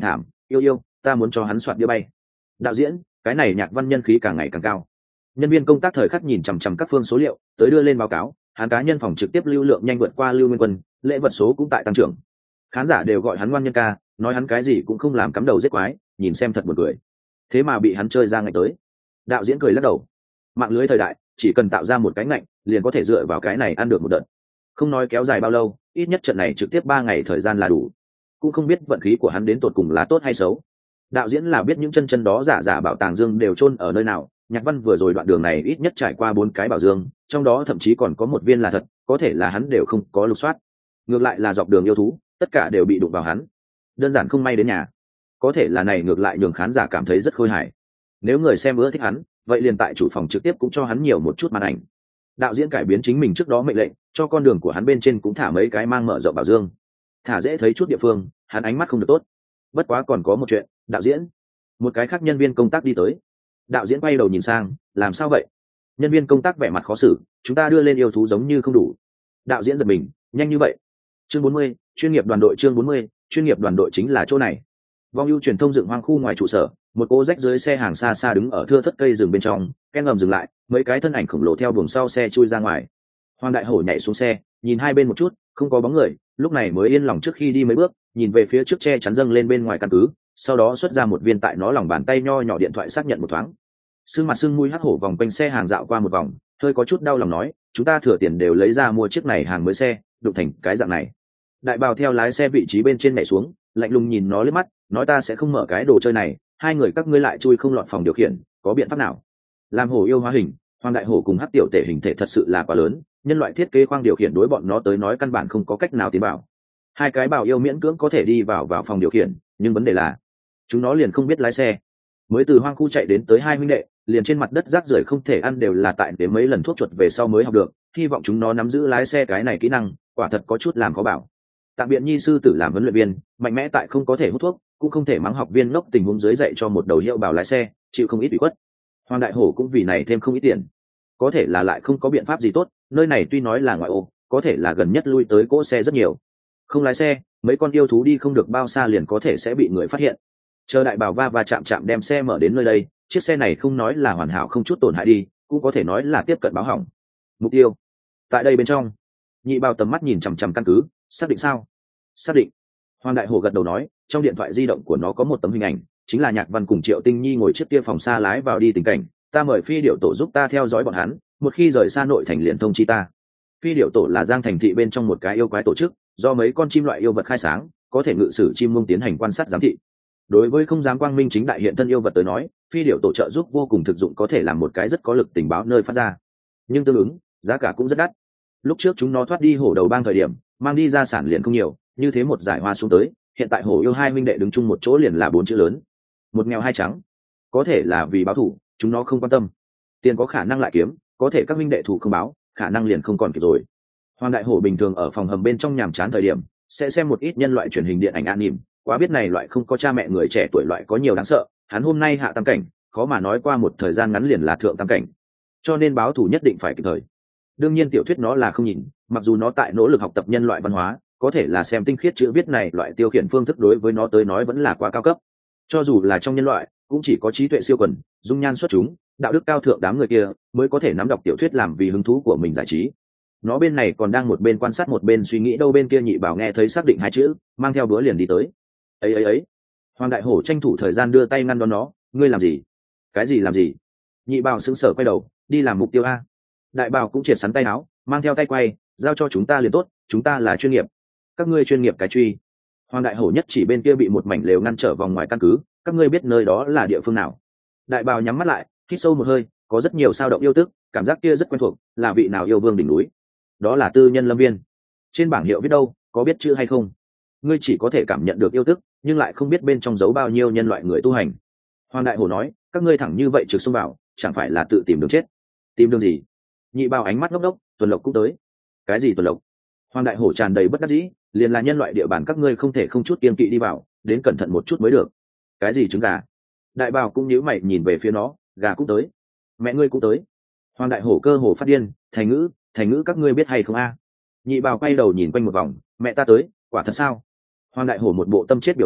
Yêu yêu, ta muốn cho hắn soạt đĩa bay. Đạo diễn, cái này nhạc văn nhân khí càng ngày càng cao. Nhân viên công tác thời khắc nhìn chằm chằm các phương số liệu tới đưa lên báo cáo, hắn cá nhân phòng trực tiếp lưu lượng nhanh vượt qua Lưu Nguyên Quân, lễ vật số cũng tại tăng trưởng. Khán giả đều gọi hắn ngoan nhân ca, nói hắn cái gì cũng không làm, cắm đầu giết quái, nhìn xem thật buồn cười. Thế mà bị hắn chơi ra ngạnh tới. Đạo diễn cười lắc đầu. Mạng lưới thời đại, chỉ cần tạo ra một cái ngạnh, liền có thể dựa vào cái này ăn được một đợt. Không nói kéo dài bao lâu, ít nhất trận này trực tiếp 3 ngày thời gian là đủ. Cũng không biết vận khí của hắn đến tột cùng là tốt hay xấu. Đạo diễn là biết những chân đó giả giả bảo tàng dương đều chôn ở nơi nào. Nhạc văn vừa rồi đoạn đường này ít nhất trải qua 4 cái bảo dương, trong đó thậm chí còn có một viên là thật, có thể là hắn đều không có lục soát. Ngược lại là dọc đường yêu thú, tất cả đều bị đụng vào hắn. Đơn giản không may đến nhà. Có thể là này ngược lại nhường khán giả cảm thấy rất khôi hài. Nếu người xem ưa thích hắn, vậy liền tại chủ phòng trực tiếp cũng cho hắn nhiều một chút màn ảnh. Đạo diễn cải biến chính mình trước đó mệnh lệnh, cho con đường của hắn bên trên cũng thả mấy cái mang mở rộng bảo dương. Thả dễ thấy chút địa phương, hắn ánh mắt không được tốt. Bất quá còn có một chuyện, đạo diễn. Một cái khác nhân viên công tác đi tới. Đạo diễn quay đầu nhìn sang, làm sao vậy? Nhân viên công tác vẻ mặt khó xử, chúng ta đưa lên yêu thú giống như không đủ. Đạo diễn giật mình, nhanh như vậy. Chương 40, chuyên nghiệp đoàn đội. Chương 40, chuyên nghiệp đoàn đội chính là chỗ này. Vong ưu truyền thông dựng hoang khu ngoài trụ sở, một cô rách dưới xe hàng xa xa đứng ở thưa thất cây rừng bên trong, ken ngầm dừng lại, mấy cái thân ảnh khổng lồ theo buồng sau xe chui ra ngoài. Hoàng Đại Hổ nhảy xuống xe, nhìn hai bên một chút, không có bóng người, lúc này mới yên lòng trước khi đi mấy bước, nhìn về phía trước che chắn dâng lên bên ngoài căn cứ, sau đó xuất ra một viên tại nó lòng bàn tay nho nhỏ điện thoại xác nhận một thoáng. Sưng mặt sưng mũi hắc hổ vòng quanh xe hàng dạo qua một vòng, hơi có chút đau lòng nói, chúng ta thừa tiền đều lấy ra mua chiếc này hàng mới xe, đụng thành cái dạng này. Đại Bào theo lái xe vị trí bên trên nhảy xuống, lạnh lùng nhìn nó liếc mắt, nói ta sẽ không mở cái đồ chơi này, hai người các ngươi lại chui không lọt phòng điều khiển, có biện pháp nào? Làm hổ yêu hóa hình, Hoàng Đại Hổ cùng hắc tiểu tể hình thể thật sự là quá lớn, nhân loại thiết kế khoang điều khiển đối bọn nó tới nói căn bản không có cách nào tiến vào. Hai cái bào yêu miễn cưỡng có thể đi vào phòng điều khiển, nhưng vấn đề là chúng nó liền không biết lái xe. Mới từ hoang khu chạy đến tới hai huynh đệ, liền trên mặt đất rác rưởi không thể ăn đều là tại đến mấy lần thuốc chuột về sau mới học được, hy vọng chúng nó nắm giữ lái xe cái này kỹ năng, quả thật có chút làm khó bảo. Tạm biện nhi sư tử làm huấn luyện viên, mạnh mẽ tại không có thể hút thuốc, cũng không thể mắng học viên ngốc, tình huống dưới dạy cho một đầu hiệu bảo lái xe, chịu không ít ủy khuất. Hoàng Đại Hổ cũng vì này thêm không ít tiền, có thể là lại không có biện pháp gì tốt, nơi này tuy nói là ngoại ô, có thể là gần nhất lui tới cỗ xe rất nhiều, không lái xe, mấy con yêu thú đi không được bao xa liền có thể sẽ bị người phát hiện. Chờ Đại Bào va chạm đem xe mở đến nơi đây, chiếc xe này không nói là hoàn hảo không chút tổn hại đi, cũng có thể nói là tiếp cận báo hỏng. Mục tiêu tại đây bên trong. Nhị Bào tầm mắt nhìn chằm chằm căn cứ, xác định sao? Xác định. Hoàng Đại Hổ gật đầu nói, trong điện thoại di động của nó có một tấm hình ảnh, chính là Nhạc Văn cùng Triệu Tinh Nhi ngồi chiếc kia phòng xa lái vào đi tình cảnh, ta mời phi điệu tổ giúp ta theo dõi bọn hắn, một khi rời xa nội thành liền thông chi ta. Phi điệu tổ là Giang thành thị bên trong một cái yêu quái tổ chức, do mấy con chim loại yêu vật khai sáng, có thể ngự sử chim mông tiến hành quan sát giám thị. Đối với không dám quang minh chính đại hiện thân yêu vật tới nói, phi điệu tổ trợ giúp vô cùng thực dụng, có thể làm một cái rất có lực tình báo nơi phát ra. Nhưng tương ứng, giá cả cũng rất đắt. Lúc trước chúng nó thoát đi hổ đầu bang thời điểm, mang đi ra sản liền không nhiều, như thế một giải hoa xuống tới, hiện tại hổ yêu hai minh đệ đứng chung một chỗ liền là 4 chữ lớn. Một nghèo hai trắng. Có thể là vì báo thủ, chúng nó không quan tâm. Tiền có khả năng lại kiếm, có thể các minh đệ thủ không báo, khả năng liền không còn kịp rồi. Hoàng Đại Hổ bình thường ở phòng hầm bên trong nhàm chán thời điểm, sẽ xem một ít nhân loại truyền hình điện ảnh anime, quá biết này loại không có cha mẹ người trẻ tuổi loại có nhiều đáng sợ, hắn hôm nay hạ tam cảnh, khó mà nói qua một thời gian ngắn liền là thượng tam cảnh. Cho nên báo thủ nhất định phải kịp thời. Đương nhiên tiểu thuyết nó là không nhìn, mặc dù nó tại nỗ lực học tập nhân loại văn hóa, có thể là xem tinh khiết chữ viết này loại tiêu khiển phương thức đối với nó tới nói vẫn là quá cao cấp. Cho dù là trong nhân loại, cũng chỉ có trí tuệ siêu quần, dung nhan xuất chúng, đạo đức cao thượng đám người kia mới có thể nắm đọc tiểu thuyết làm vì hứng thú của mình giải trí. Nó bên này còn đang một bên quan sát một bên suy nghĩ đâu bên kia Nhị Bảo nghe thấy xác định hai chữ, mang theo bữa liền đi tới. Ấy. Hoàng Đại Hổ tranh thủ thời gian đưa tay ngăn đón nó, ngươi làm gì? Cái gì làm gì? Nhị Bảo sững sờ quay đầu, đi làm mục tiêu a. Đại Bảo cũng triệt sắn tay áo, mang theo tay quay, giao cho chúng ta liền tốt, chúng ta là chuyên nghiệp. Các ngươi chuyên nghiệp cái truy. Hoàng Đại Hổ nhất chỉ bên kia bị một mảnh lều ngăn trở vòng ngoài căn cứ, các ngươi biết nơi đó là địa phương nào? Đại Bảo nhắm mắt lại, hít sâu một hơi, có rất nhiều sao động yêu tức, cảm giác kia rất quen thuộc, là vị nào yêu vương đỉnh núi? Đó là Tư Nhân Lâm Viên. Trên bảng hiệu viết đâu, có biết chữ hay không? Ngươi chỉ có thể cảm nhận được yêu tức, nhưng lại không biết bên trong giấu bao nhiêu nhân loại người tu hành. Hoàng Đại Hổ nói, các ngươi thẳng như vậy trực xông vào, chẳng phải là tự tìm đường chết? Tìm đường gì? Nhị Bảo ánh mắt ngốc ngốc, Tuần Lộc cũng tới. Cái gì Tuần Lộc? Hoàng Đại Hổ tràn đầy bất đắc dĩ, liền là nhân loại địa bàn các ngươi không thể không chút kiêng kỵ đi vào, đến cẩn thận một chút mới được. Cái gì trứng gà? Đại Bảo cũng nhíu mày nhìn về phía nó, gà cũng tới. Mẹ ngươi cũng tới. Hoàng Đại Hổ cơ hồ phát điên, thành ngữ các ngươi biết hay không a? Nhị Bảo quay đầu nhìn quanh một vòng, mẹ ta tới, quả thật sao? Hoàng Đại Hổ một bộ tâm chết biểu lộ,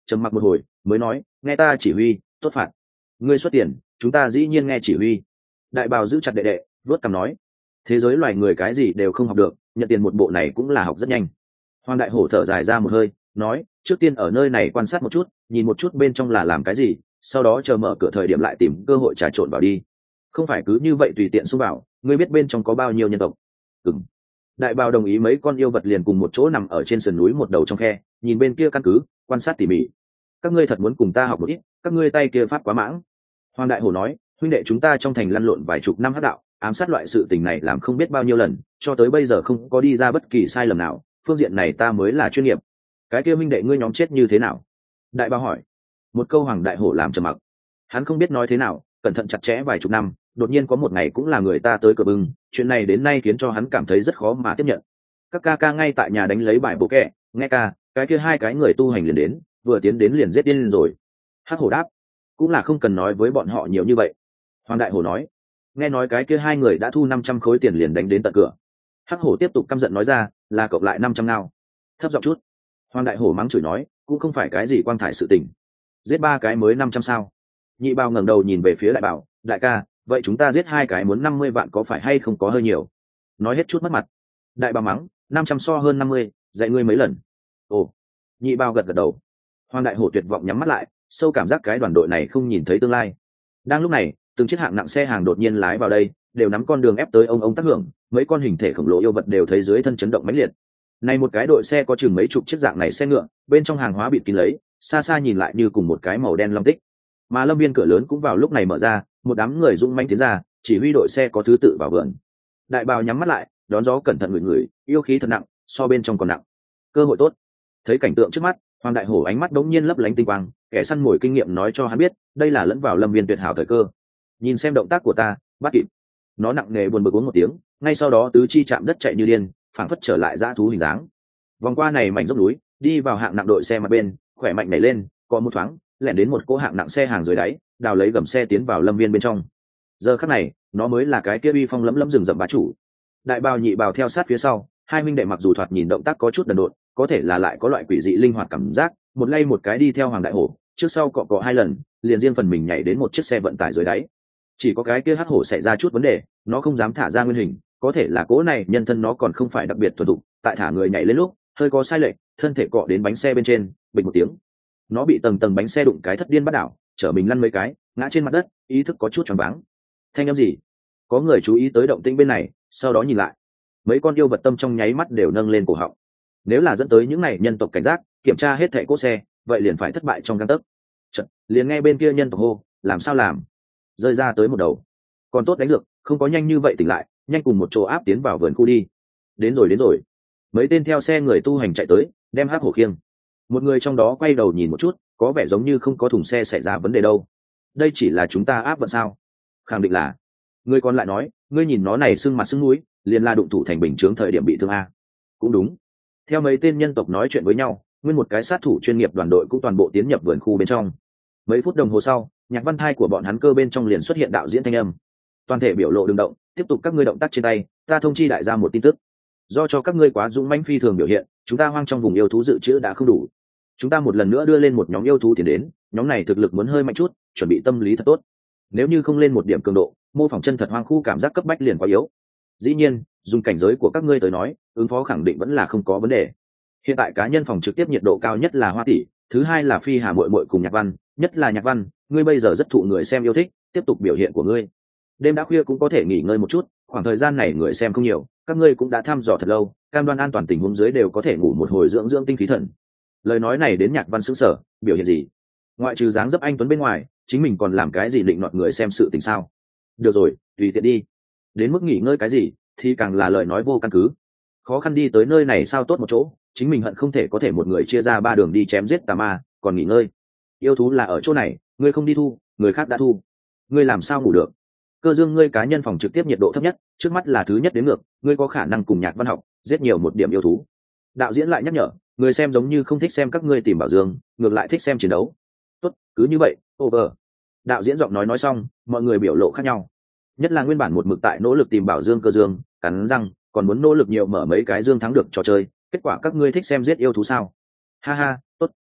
trầm mặc một hồi mới nói, nghe ta chỉ huy, tốt phạt. Ngươi xuất tiền, chúng ta dĩ nhiên nghe chỉ huy. Đại bào giữ chặt đệ đệ, vuốt cằm nói, thế giới loài người cái gì đều không học được, nhận tiền một bộ này cũng là học rất nhanh. Hoàng đại hổ thở dài ra một hơi, nói, trước tiên ở nơi này quan sát một chút, nhìn một chút bên trong là làm cái gì, sau đó chờ mở cửa thời điểm lại tìm cơ hội trà trộn vào đi. Không phải cứ như vậy tùy tiện xung vào, ngươi biết bên trong có bao nhiêu nhân tộc. Ừm. Đại bào đồng ý, mấy con yêu vật liền cùng một chỗ nằm ở trên sườn núi một đầu trong khe, nhìn bên kia căn cứ, quan sát tỉ mỉ. Các ngươi thật muốn cùng ta học một ít, các ngươi tay kia pháp quá mãng. Hoàng đại hổ nói, huynh đệ chúng ta trong thành lăn lộn vài chục năm hắc đạo, ám sát loại sự tình này làm không biết bao nhiêu lần, cho tới bây giờ không có đi ra bất kỳ sai lầm nào, phương diện này ta mới là chuyên nghiệp. Cái kia huynh đệ ngươi nhóm chết như thế nào? Đại bào hỏi. Một câu Hoàng đại hổ làm trầm mặc. Hắn không biết nói thế nào, cẩn thận chặt chẽ vài chục năm, đột nhiên có một ngày cũng là người ta tới cửa bưng, chuyện này đến nay khiến cho hắn cảm thấy rất khó mà tiếp nhận. Các ca ca ngay tại nhà đánh lấy bài bổ kẹ, nghe ca, cái kia hai cái người tu hành liền đến, vừa tiến đến liền giết điên rồi. Hắc hổ đáp, cũng là không cần nói với bọn họ nhiều như vậy. Hoàng đại hổ nói, nghe nói cái kia hai người đã thu 500 khối tiền liền đánh đến tận cửa. Hắc hổ tiếp tục căm giận nói ra, là cộng lại 500 nào. Thấp giọng chút. Hoàng đại hổ mắng chửi nói, cũng không phải cái gì quang thải sự tình, giết ba cái mới 500 sao? Nhị bào ngẩng đầu nhìn về phía đại bảo, đại ca, vậy chúng ta giết hai cái muốn 50 vạn có phải hay không có hơi nhiều? Nói hết chút mất mặt. Đại bào mắng, 500 so hơn 50, dạy ngươi mấy lần. Ồ. Nhị bào gật gật đầu. Hoàng đại hổ tuyệt vọng nhắm mắt lại, sâu cảm giác cái đoàn đội này không nhìn thấy tương lai. Đang lúc này, từng chiếc hạng nặng xe hàng đột nhiên lái vào đây, đều nắm con đường ép tới ông tác hưởng, mấy con hình thể khổng lồ yêu vật đều thấy dưới thân chấn động mãnh liệt. Này một cái đội xe có chừng mấy chục chiếc dạng này xe ngựa, bên trong hàng hóa bịt kín lấy, xa xa nhìn lại như cùng một cái màu đen long tích. Mà lâm viên cửa lớn cũng vào lúc này mở ra, một đám người dũng mãnh tiến ra, chỉ huy đội xe có thứ tự vào vườn. Đại bào nhắm mắt lại, đón gió cẩn thận người, yêu khí thật nặng, so bên trong còn nặng. Cơ hội tốt. Thấy cảnh tượng trước mắt, Hoàng đại hổ ánh mắt đống nhiên lấp lánh tinh quang, kẻ săn mồi kinh nghiệm nói cho hắn biết, đây là lẫn vào lâm viên tuyệt hảo thời cơ. Nhìn xem động tác của ta, bắt kịp. Nó nặng nề buồn bực uống một tiếng, ngay sau đó tứ chi chạm đất chạy như điên, phảng phất trở lại dã thú hình dáng. Vòng qua này mảnh dốc núi, đi vào hạng nặng đội xe mặt bên, khỏe mạnh nhảy lên, có một thoáng, lẻn đến một cỗ hạng nặng xe hàng dưới đáy, đào lấy gầm xe tiến vào lâm viên bên trong. Giờ khắc này, nó mới là cái kia uy phong lẫm lẫm rừng rậm bá chủ. Đại bào nhị bào theo sát phía sau, hai minh đệ mặc dù thoạt nhìn động tác có chút đần độn, có thể là lại có loại quỷ dị linh hoạt cảm giác, một lay một cái đi theo Hoàng đại hổ, trước sau cọ cọ hai lần, liền riêng phần mình nhảy đến một chiếc xe vận tải dưới đáy. Chỉ có cái kia hắc hổ xảy ra chút vấn đề, nó không dám thả ra nguyên hình, có thể là cỗ này nhân thân nó còn không phải đặc biệt thuần thục, tại thả người nhảy lên lúc, hơi có sai lệch, thân thể cọ đến bánh xe bên trên, bịch một tiếng. Nó bị tầng tầng bánh xe đụng cái thất điên bắt đảo, chở mình lăn mấy cái, ngã trên mặt đất, ý thức có chút choáng váng. Thanh âm gì? Có người chú ý tới động tĩnh bên này, sau đó nhìn lại. Mấy con yêu vật tâm trong nháy mắt đều nâng lên cổ họng. Nếu là dẫn tới những này nhân tộc cảnh giác, kiểm tra hết thảy cỗ xe, vậy liền phải thất bại trong gang tấc. Chợt, liền nghe bên kia nhân tộc hô, làm sao làm? Rơi ra tới một đầu. Còn tốt đánh được, không có nhanh như vậy tỉnh lại, nhanh cùng một chỗ áp tiến vào vườn khu đi. Đến rồi. Mấy tên theo xe người tu hành chạy tới, đem hắc hổ khiêng. Một người trong đó quay đầu nhìn một chút, có vẻ giống như không có thùng xe xảy ra vấn đề đâu. Đây chỉ là chúng ta áp vận sao? Khẳng định là. Người còn lại nói, ngươi nhìn nó này sưng mặt sưng mũi, liền là đụng thủ thành bình chướng thời điểm bị thương a. Cũng đúng. Theo mấy tên nhân tộc nói chuyện với nhau, nguyên một cái sát thủ chuyên nghiệp đoàn đội cũng toàn bộ tiến nhập vườn khu bên trong. Mấy phút đồng hồ sau, nhạc văn thai của bọn hắn cơ bên trong liền xuất hiện đạo diễn thanh âm. Toàn thể biểu lộ đừng động, tiếp tục các ngươi động tác trên tay, ta thông chi đại gia một tin tức. Do cho các ngươi quá dũng mãnh phi thường biểu hiện, chúng ta hoang trong vùng yêu thú dự trữ đã không đủ. Chúng ta một lần nữa đưa lên một nhóm yêu thú tiến đến, nhóm này thực lực muốn hơi mạnh chút, chuẩn bị tâm lý thật tốt. Nếu như không lên một điểm cường độ, mô phỏng chân thật hoang khu cảm giác cấp bách liền quá yếu. Dĩ nhiên, dùng cảnh giới của các ngươi tới nói, ứng phó khẳng định vẫn là không có vấn đề. Hiện tại cá nhân phòng trực tiếp nhiệt độ cao nhất là Hoa tỷ, thứ hai là Phi Hà muội muội cùng Nhạc Văn, nhất là Nhạc Văn, ngươi bây giờ rất thụ người xem yêu thích, tiếp tục biểu hiện của ngươi. Đêm đã khuya cũng có thể nghỉ ngơi một chút, khoảng thời gian này người xem không nhiều, các ngươi cũng đã thăm dò thật lâu, cam đoan an toàn tình huống dưới đều có thể ngủ một hồi dưỡng dưỡng tinh khí thần. Lời nói này đến Nhạc Văn sững sờ, biểu hiện gì? Ngoại trừ dáng dấp anh tuấn bên ngoài, chính mình còn làm cái gì định nọt người xem sự tình sao? Được rồi, tùy tiện đi. Đến mức nghỉ ngơi cái gì, thì càng là lời nói vô căn cứ. Khó khăn đi tới nơi này sao tốt một chỗ, chính mình hận không thể có thể một người chia ra 3 đường đi chém giết tà ma, còn nghỉ ngơi. Yêu thú là ở chỗ này, ngươi không đi thu, người khác đã thu. Ngươi làm sao ngủ được? Cơ dương ngươi cá nhân phòng trực tiếp nhiệt độ thấp nhất, trước mắt là thứ nhất đến ngược, ngươi có khả năng cùng Nhạc Văn học, giết nhiều một điểm yêu thú. Đạo diễn lại nhắc nhở, người xem giống như không thích xem các ngươi tìm bảo dương, ngược lại thích xem chiến đấu. Tốt, cứ như vậy, over. Đạo diễn giọng nói xong, mọi người biểu lộ khác nhau. Nhất là nguyên bản một mực tại nỗ lực tìm bảo dương cơ dương, cắn răng, còn muốn nỗ lực nhiều mở mấy cái dương thắng được trò chơi, kết quả các ngươi thích xem giết yêu thú sao? Ha ha, tốt.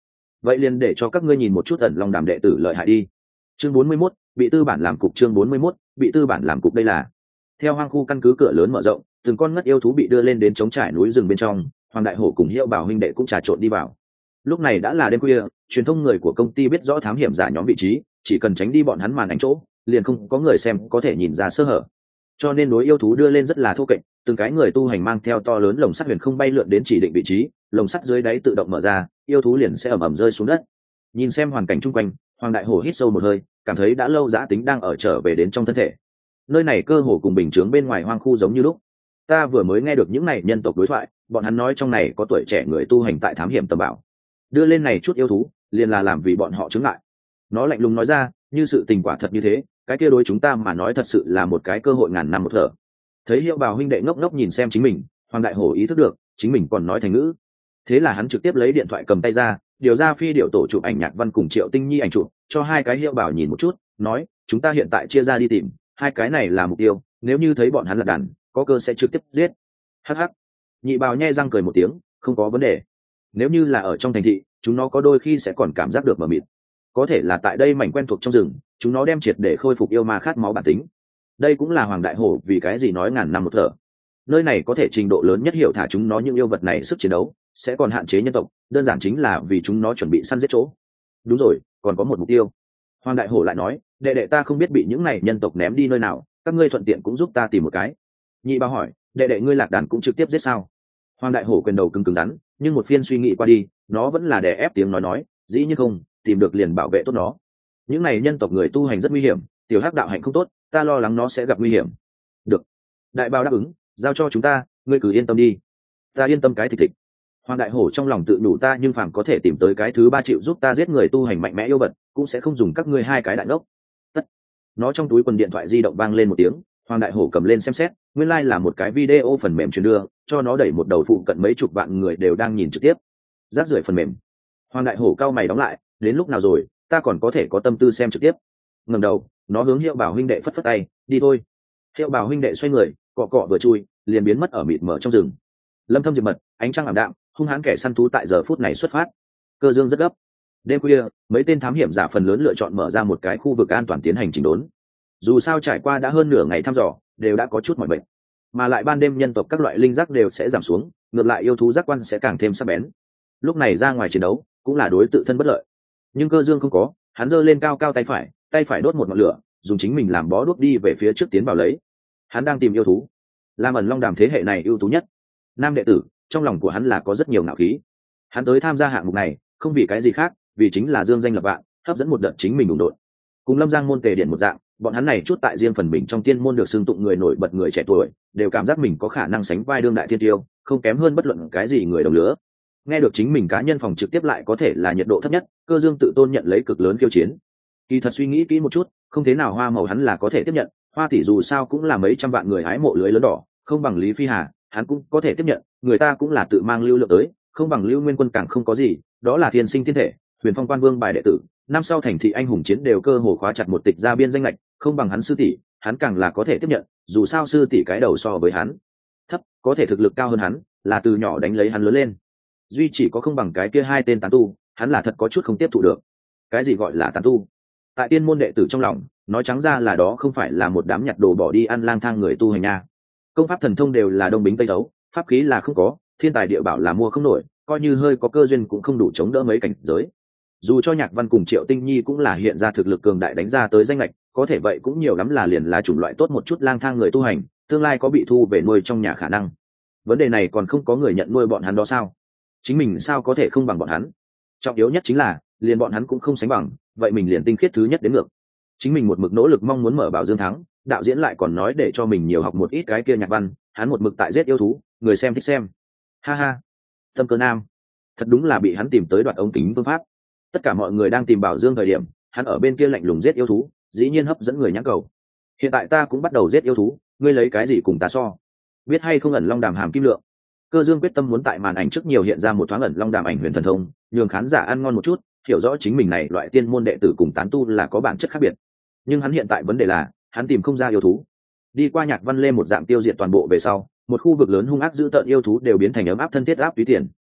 vậy liền để cho các ngươi nhìn một chút ẩn long đàm đệ tử lợi hại đi. Chương 41, bị tư bản làm cục. Chương 41, bị tư bản làm cục. Đây là theo hoang khu căn cứ cửa lớn mở rộng, từng con ngất yêu thú bị đưa lên đến chống trải núi rừng bên trong. Hoàng Đại Hổ cùng Hiệu Bảo huynh đệ cũng trà trộn đi vào. Lúc này đã là đêm khuya, truyền thông người của công ty biết rõ thám hiểm giả nhóm vị trí, chỉ cần tránh đi bọn hắn màn ảnh chỗ, liền không có người xem có thể nhìn ra sơ hở. Cho nên đối yêu thú đưa lên rất là thô kệch, từng cái người tu hành mang theo to lớn lồng sắt huyền không bay lượn đến chỉ định vị trí, lồng sắt dưới đáy tự động mở ra, yêu thú liền sẽ ầm ầm rơi xuống đất. Nhìn xem hoàn cảnh chung quanh, Hoàng Đại Hổ hít sâu một hơi, cảm thấy đã lâu dã tính đang ở trở về đến trong thân thể. Nơi này cơ hồ cùng bình chướng bên ngoài hoang khu giống như lúc ta vừa mới nghe được những này nhân tộc đối thoại, bọn hắn nói trong này có tuổi trẻ người tu hành tại thám hiểm tầm bảo, đưa lên này chút yêu thú liền là làm vì bọn họ chứng lại. Nó lạnh lùng nói ra, như sự tình quả thật như thế, cái kia đối chúng ta mà nói thật sự là một cái cơ hội ngàn năm một thở. Thấy Hiệu Bảo huynh đệ ngốc ngốc nhìn xem chính mình, Hoàng Đại Hổ ý thức được chính mình còn nói thành ngữ, thế là hắn trực tiếp lấy điện thoại cầm tay ra, điều ra phi điệu tổ chụp ảnh Nhạc Văn cùng Triệu Tinh Nhi ảnh chụp, cho hai cái Hiệu Bảo nhìn một chút, nói chúng ta hiện tại chia ra đi tìm hai cái này là mục tiêu, nếu như thấy bọn hắn là đàn có cơ sẽ trực tiếp giết. Hắc hắc. Nhị Bào nhe răng cười một tiếng, không có vấn đề. Nếu như là ở trong thành thị, chúng nó có đôi khi sẽ còn cảm giác được mờ mịt, có thể là tại đây mảnh quen thuộc trong rừng, chúng nó đem triệt để khôi phục yêu ma khát máu bản tính. Đây cũng là Hoàng Đại Hổ vì cái gì nói ngàn năm một thở. Nơi này có thể trình độ lớn nhất hiểu thả chúng nó những yêu vật này sức chiến đấu sẽ còn hạn chế nhân tộc, đơn giản chính là vì chúng nó chuẩn bị săn giết chỗ. Đúng rồi, còn có một mục tiêu. Hoàng Đại Hổ lại nói, đệ đệ ta không biết bị những này nhân tộc ném đi nơi nào, các ngươi thuận tiện cũng giúp ta tìm một cái. Nhị Bào hỏi, đệ đệ ngươi lạc đàn cũng trực tiếp giết sao? Hoàng Đại Hổ quyền đầu cứng cứng rắn, nhưng một phiên suy nghĩ qua đi, nó vẫn là đè ép tiếng nói, dĩ nhiên không, tìm được liền bảo vệ tốt nó. Những này nhân tộc người tu hành rất nguy hiểm, tiểu hắc đạo hạnh không tốt, ta lo lắng nó sẽ gặp nguy hiểm. Được. Đại Bào đáp ứng, giao cho chúng ta, ngươi cứ yên tâm đi. Ta yên tâm cái thịt thịt. Hoàng Đại Hổ trong lòng tự nhủ ta nhưng phàm có thể tìm tới cái thứ ba chịu giúp ta giết người tu hành mạnh mẽ yêu vật, cũng sẽ không dùng các ngươi hai cái đại ngốc. Tất. Nó trong túi quần điện thoại di động vang lên một tiếng, Hoàng Đại Hổ cầm lên xem xét, nguyên lai là một cái video phần mềm truyền đưa, cho nó đẩy một đầu phụ cận mấy chục vạn người đều đang nhìn trực tiếp. Rác rưởi phần mềm. Hoàng Đại Hổ cau mày đóng lại, đến lúc nào rồi, ta còn có thể có tâm tư xem trực tiếp. Ngẩng đầu, nó hướng Hiệu Bảo huynh đệ phất phất tay, đi thôi. Hiệu Bảo huynh đệ xoay người, cọ cọ vừa chui, liền biến mất ở mịt mờ trong rừng. Lâm thâm diệp mật, ánh trăng ảm đạm, hung hãn kẻ săn thú tại giờ phút này xuất phát. Cơ dương rất gấp. Đêm khuya, mấy tên thám hiểm giả phần lớn lựa chọn mở ra một cái khu vực an toàn tiến hành chỉnh đốn. Dù sao trải qua đã hơn nửa ngày thăm dò, đều đã có chút mỏi mệt, mà lại ban đêm nhân tộc các loại linh giác đều sẽ giảm xuống, ngược lại yêu thú giác quan sẽ càng thêm sắc bén. Lúc này ra ngoài chiến đấu cũng là đối tự thân bất lợi. Nhưng Cơ Dương không có, hắn giơ lên cao cao tay phải đốt một ngọn lửa, dùng chính mình làm bó đuốc đi về phía trước tiến vào lấy. Hắn đang tìm yêu thú, làm ẩn long đàm thế hệ này ưu tú nhất nam đệ tử, trong lòng của hắn là có rất nhiều ngạo khí. Hắn tới tham gia hạng mục này không vì cái gì khác, vì chính là dương danh lập vạn, hấp dẫn một đợt chính mình đụng đội. Cùng Lâm Giang môn Tề Điện một dạng, bọn hắn này chút tại riêng phần mình trong tiên môn được xưng tụng người nổi bật người trẻ tuổi, đều cảm giác mình có khả năng sánh vai đương đại thiên tiêu, không kém hơn bất luận cái gì người đồng lứa. Nghe được chính mình cá nhân phòng trực tiếp lại có thể là nhiệt độ thấp nhất, Cơ Dương tự tôn nhận lấy cực lớn khiêu chiến. Kỳ thật suy nghĩ kỹ một chút, không thế nào Hoa Màu hắn là có thể tiếp nhận, Hoa tỷ dù sao cũng là mấy trăm vạn người hái mộ lưới lớn đỏ, không bằng Lý Phi Hà, hắn cũng có thể tiếp nhận, người ta cũng là tự mang lưu lượng tới, không bằng Lưu Nguyên Quân càng không có gì, đó là thiên sinh thiên thể, Huyền Phong Quan Vương bài đệ tử, năm sau thành thị anh hùng chiến đều cơ hồ khóa chặt một tịch gia biên danh lệch, không bằng hắn sư tỷ, hắn càng là có thể tiếp nhận, dù sao sư tỷ cái đầu so với hắn thấp, có thể thực lực cao hơn hắn, là từ nhỏ đánh lấy hắn lớn lên. Duy chỉ có không bằng cái kia hai tên tán tu, hắn là thật có chút không tiếp thụ được. Cái gì gọi là tán tu? Tại tiên môn đệ tử trong lòng, nói trắng ra là đó không phải là một đám nhặt đồ bỏ đi ăn lang thang người tu hành nha. Công pháp thần thông đều là đông bính tây đấu, pháp khí là không có, thiên tài địa bảo là mua không nổi, coi như hơi có cơ duyên cũng không đủ chống đỡ mấy cảnh giới. Dù cho Nhạc Văn cùng Triệu Tinh Nhi cũng là hiện ra thực lực cường đại đánh ra tới danh lệch, có thể vậy cũng nhiều lắm là liền là chủng loại tốt một chút lang thang người tu hành, tương lai có bị thu về nuôi trong nhà khả năng. Vấn đề này còn không có người nhận nuôi bọn hắn đó sao? Chính mình sao có thể không bằng bọn hắn? Trọng yếu nhất chính là liền bọn hắn cũng không sánh bằng, vậy mình liền tinh khiết thứ nhất đến ngược. Chính mình một mực nỗ lực mong muốn mở bảo dương thắng, đạo diễn lại còn nói để cho mình nhiều học một ít cái kia Nhạc Văn, hắn một mực tại giết yêu thú, người xem thích xem. Ha ha, Tâm Cơ Nam, thật đúng là bị hắn tìm tới đoạt ống kính phương pháp. Tất cả mọi người đang tìm bảo dương thời điểm, hắn ở bên kia lạnh lùng giết yêu thú, dĩ nhiên hấp dẫn người nhãn cầu. Hiện tại ta cũng bắt đầu giết yêu thú, ngươi lấy cái gì cùng ta so? Biết hay không ẩn long đàm hàm kim lượng? Cơ Dương quyết tâm muốn tại màn ảnh trước nhiều hiện ra một thoáng ẩn long đàm ảnh huyền thần thông, nhường khán giả ăn ngon một chút, hiểu rõ chính mình này loại tiên môn đệ tử cùng tán tu là có bản chất khác biệt. Nhưng hắn hiện tại vấn đề là, hắn tìm không ra yêu thú. Đi qua Nhạc Văn lên một dạng tiêu diệt toàn bộ về sau, một khu vực lớn hung ác dữ tợn yêu thú đều biến thành ấm áp thân thiết áp túy tiền.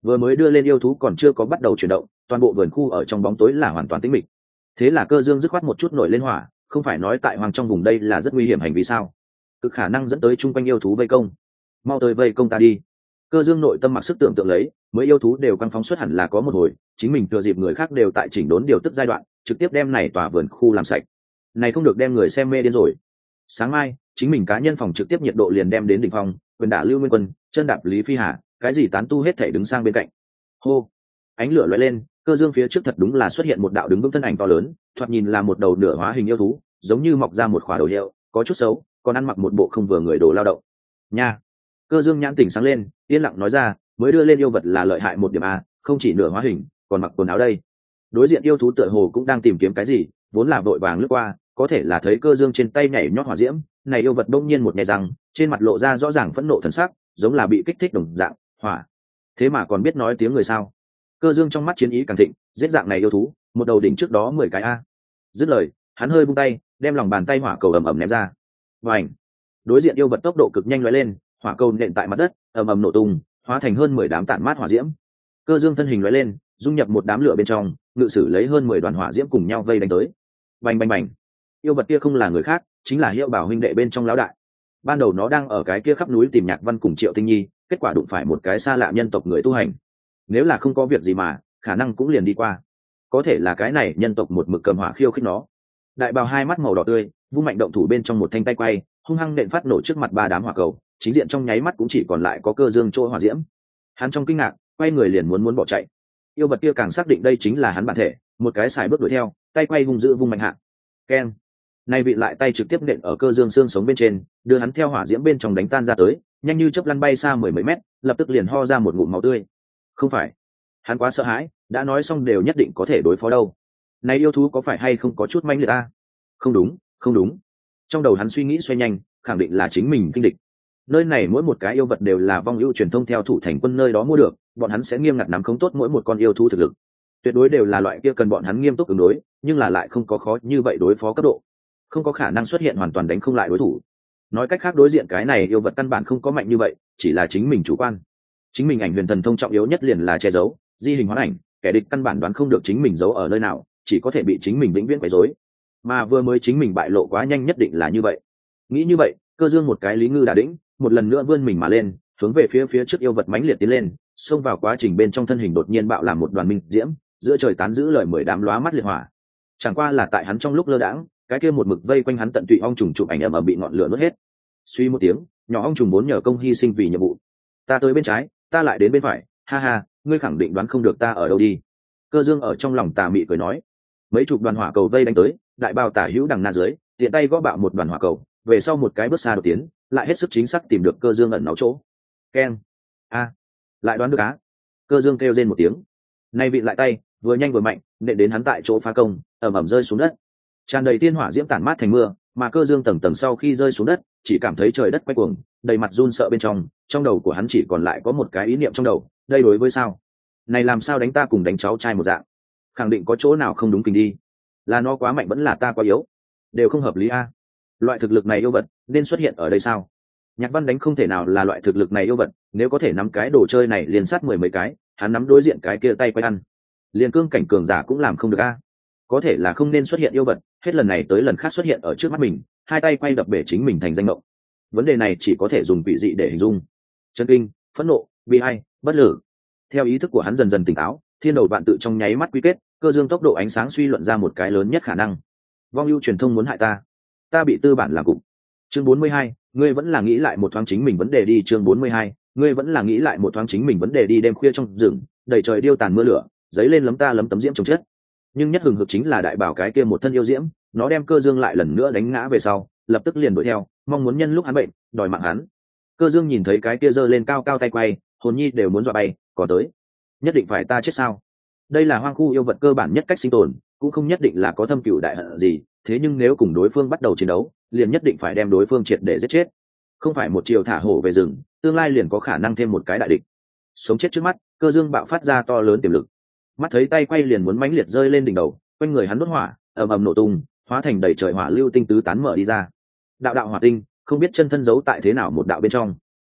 Vừa mới đưa lên yêu thú còn chưa có bắt đầu chuyển động, toàn bộ vườn khu ở trong bóng tối là hoàn toàn tĩnh mịch. Thế là Cơ Dương dứt khoát một chút nổi lên hỏa, không phải nói tại hoang trong vùng đây là rất nguy hiểm hành vi sao? Cực khả năng dẫn tới chung quanh yêu thú vây công. Mau tới vây công ta đi. Cơ Dương nội tâm mặc sức tưởng tượng lấy, mới yêu thú đều căng phóng xuất hẳn là có một hồi, chính mình thừa dịp người khác đều tại chỉnh đốn điều tức giai đoạn, trực tiếp đem này tòa vườn khu làm sạch. Này không được đem người xem mê điên rồi. Sáng mai, chính mình cá nhân phòng trực tiếp nhiệt độ liền đem đến đỉnh phong, quyền đả Lưu Nguyên Quân, chân đạp Lý Phi Hà, cái gì tán tu hết thảy đứng sang bên cạnh. Hô, ánh lửa lóe lên, Cơ Dương phía trước thật đúng là xuất hiện một đạo đứng vững thân ảnh to lớn, thoạt nhìn là một đầu nửa hóa hình yêu thú, giống như mọc ra một khỏa đầu hiệu, có chút xấu, còn ăn mặc một bộ không vừa người đồ lao động. Nha. Cơ Dương nhãn tỉnh sáng lên, yên lặng nói ra, mới đưa lên yêu vật là lợi hại một điểm a, không chỉ nửa hóa hình, còn mặc quần áo đây. Đối diện yêu thú tựa hồ cũng đang tìm kiếm cái gì, vốn là vội vàng lướt qua, có thể là thấy Cơ Dương trên tay nhảy nhót hỏa diễm, này yêu vật đông nhiên một nhẹ răng, trên mặt lộ ra rõ ràng phẫn nộ thần sắc, giống là bị kích thích đồng dạng, hỏa. Thế mà còn biết nói tiếng người sao? Cơ Dương trong mắt chiến ý càng thịnh, giết dạng này yêu thú, một đầu đỉnh trước đó 10 cái a. Dứt lời, hắn hơi vung tay, đem lòng bàn tay hỏa cầu ầm ầm ném ra. Vành. Đối diện yêu vật tốc độ cực nhanh lóe lên, hỏa cầu nện tại mặt đất, ầm ầm nổ tung, hóa thành hơn 10 đám tản mát hỏa diễm. Cơ Dương thân hình lóe lên, dung nhập một đám lửa bên trong, ngự sử lấy hơn 10 đoàn hỏa diễm cùng nhau vây đánh tới. Bành bành bành. Yêu vật kia không là người khác, chính là Hiệu Bảo huynh đệ bên trong lão đại. Ban đầu nó đang ở cái kia khắp núi tìm Nhạc Văn cùng Triệu Tinh Nhi, kết quả đụng phải một cái xa lạ nhân tộc người tu hành. Nếu là không có việc gì mà, khả năng cũng liền đi qua. Có thể là cái này nhân tộc một mực cầm hỏa khiêu khích nó. Đại bào hai mắt màu đỏ tươi, vung mạnh động thủ bên trong một thanh tay quay, hung hăng nện phát nổ trước mặt 3 đám hỏa cầu, chính diện trong nháy mắt cũng chỉ còn lại có Cơ Dương chỗ hỏa diễm. Hắn trong kinh ngạc, quay người liền muốn bỏ chạy. Yêu vật kia càng xác định đây chính là hắn bản thể, một cái xài bước đuổi theo, tay quay hung dữ vung mạnh hạ. Keng. Nay vị lại tay trực tiếp nện ở Cơ Dương xương sống bên trên, đưa hắn theo hỏa diễm bên trong đánh tan ra tới, nhanh như chớp lăn bay xa 10 mấy mét, lập tức liền ho ra một ngụm máu tươi. Không phải, hắn quá sợ hãi, đã nói xong đều nhất định có thể đối phó đâu. Này yêu thú có phải hay không có chút manh liệt a? Không đúng, không đúng. Trong đầu hắn suy nghĩ xoay nhanh, khẳng định là chính mình kinh địch. Nơi này mỗi một cái yêu vật đều là vong ưu truyền thông theo thủ thành quân nơi đó mua được, bọn hắn sẽ nghiêm ngặt nắm khống tốt mỗi một con yêu thú thực lực. Tuyệt đối đều là loại kia cần bọn hắn nghiêm túc ứng đối, nhưng là lại không có khó như vậy đối phó cấp độ. Không có khả năng xuất hiện hoàn toàn đánh không lại đối thủ. Nói cách khác đối diện cái này yêu vật căn bản không có mạnh như vậy, chỉ là chính mình chủ quan. Chính mình ảnh huyền thần thông trọng yếu nhất liền là che giấu, di hình hóa ảnh, kẻ địch căn bản đoán không được chính mình giấu ở nơi nào, chỉ có thể bị chính mình vĩnh viễn quấy rối. Mà vừa mới chính mình bại lộ quá nhanh nhất định là như vậy. Nghĩ như vậy, Cơ Dương một cái lý ngư đả đĩnh, một lần nữa vươn mình mà lên, hướng về phía trước yêu vật mãnh liệt tiến lên, xông vào quá trình bên trong thân hình đột nhiên bạo làm một đoàn minh diễm, giữa trời tán giữ lời 10 đám lóa mắt liệt hỏa. Chẳng qua là tại hắn trong lúc lơ đãng, cái kia một mực vây quanh hắn tận tụy ong trùng chụp ảnh ầm bị ngọn lửa nuốt hết. Suy một tiếng, nhỏ ong trùng bốn nhờ công hy sinh vì nhiệm vụ. Ta tới bên trái, ta lại đến bên phải, ha ha, ngươi khẳng định đoán không được ta ở đâu đi. Cơ Dương ở trong lòng tà mị cười nói. Mấy chục đoàn hỏa cầu vây đánh tới, đại bào tả hữu đằng na dưới, tiện tay gõ bạo một đoàn hỏa cầu, về sau một cái bước xa đột tiến, lại hết sức chính xác tìm được Cơ Dương ẩn náu chỗ. Keng. A. Lại đoán được á. Cơ Dương kêu rên một tiếng. Nay vị lại tay, vừa nhanh vừa mạnh, nện đến hắn tại chỗ phá công, ầm ầm rơi xuống đất. Tràn đầy tiên hỏa diễm tản mát thành mưa, mà Cơ Dương tầng tầng sau khi rơi xuống đất, chỉ cảm thấy trời đất quay cuồng, đầy mặt run sợ bên trong đầu của hắn chỉ còn lại có một cái ý niệm trong đầu, đây đối với sao? Này làm sao đánh ta cùng đánh cháu trai một dạng? Khẳng định có chỗ nào không đúng kinh đi. Là nó quá mạnh vẫn là ta quá yếu? Đều không hợp lý a. Loại thực lực này yêu vật nên xuất hiện ở đây sao? Nhạc Văn đánh không thể nào là loại thực lực này yêu vật, nếu có thể nắm cái đồ chơi này liền sát 10 mấy cái, hắn nắm đối diện cái kia tay quay ăn. Liên cương cảnh cường giả cũng làm không được a. Có thể là không nên xuất hiện yêu vật, hết lần này tới lần khác xuất hiện ở trước mắt mình, hai tay quay đập bể chính mình thành danh mộng. Vấn đề này chỉ có thể dùng quỷ dị để hình dung. Chấn kinh, phẫn nộ, bi ai, bất lực. Theo ý thức của hắn dần dần tỉnh táo, thiên đầu vạn tự trong nháy mắt quy kết, Cơ Dương tốc độ ánh sáng suy luận ra một cái lớn nhất khả năng. Vong ưu truyền thông muốn hại ta, ta bị tư bản làm cục. Chương 42, ngươi vẫn là nghĩ lại một thoáng chính mình vấn đề đi. Chương 42, ngươi vẫn là nghĩ lại một thoáng chính mình vấn đề đi. Đêm khuya trong rừng, đầy trời điêu tàn mưa lửa, giấy lên lấm ta lấm tấm diễm trồng chất. Nhưng nhất hừng hực chính là đại bảo cái kia một thân yêu diễm, nó đem Cơ Dương lại lần nữa đánh ngã về sau, lập tức liền đuổi theo, mong muốn nhân lúc hắn bệnh, đòi mạng hắn. Cơ Dương nhìn thấy cái kia giơ lên cao cao tay quay, hồn nhi đều muốn dọa bay, còn tới, nhất định phải ta chết sao? Đây là hoang khu yêu vật cơ bản nhất cách sinh tồn, cũng không nhất định là có thâm cửu đại hận gì, thế nhưng nếu cùng đối phương bắt đầu chiến đấu, liền nhất định phải đem đối phương triệt để giết chết. Không phải một chiều thả hổ về rừng, tương lai liền có khả năng thêm một cái đại địch. Sống chết trước mắt, Cơ Dương bạo phát ra to lớn tiềm lực. Mắt thấy tay quay liền muốn mãnh liệt rơi lên đỉnh đầu, quanh người hắn đốt hỏa, ầm ầm nổ tung, hóa thành đầy trời hỏa lưu tinh tứ tán mở đi ra. Đạo đạo hỏa tinh, không biết chân thân giấu tại thế nào một đạo bên trong.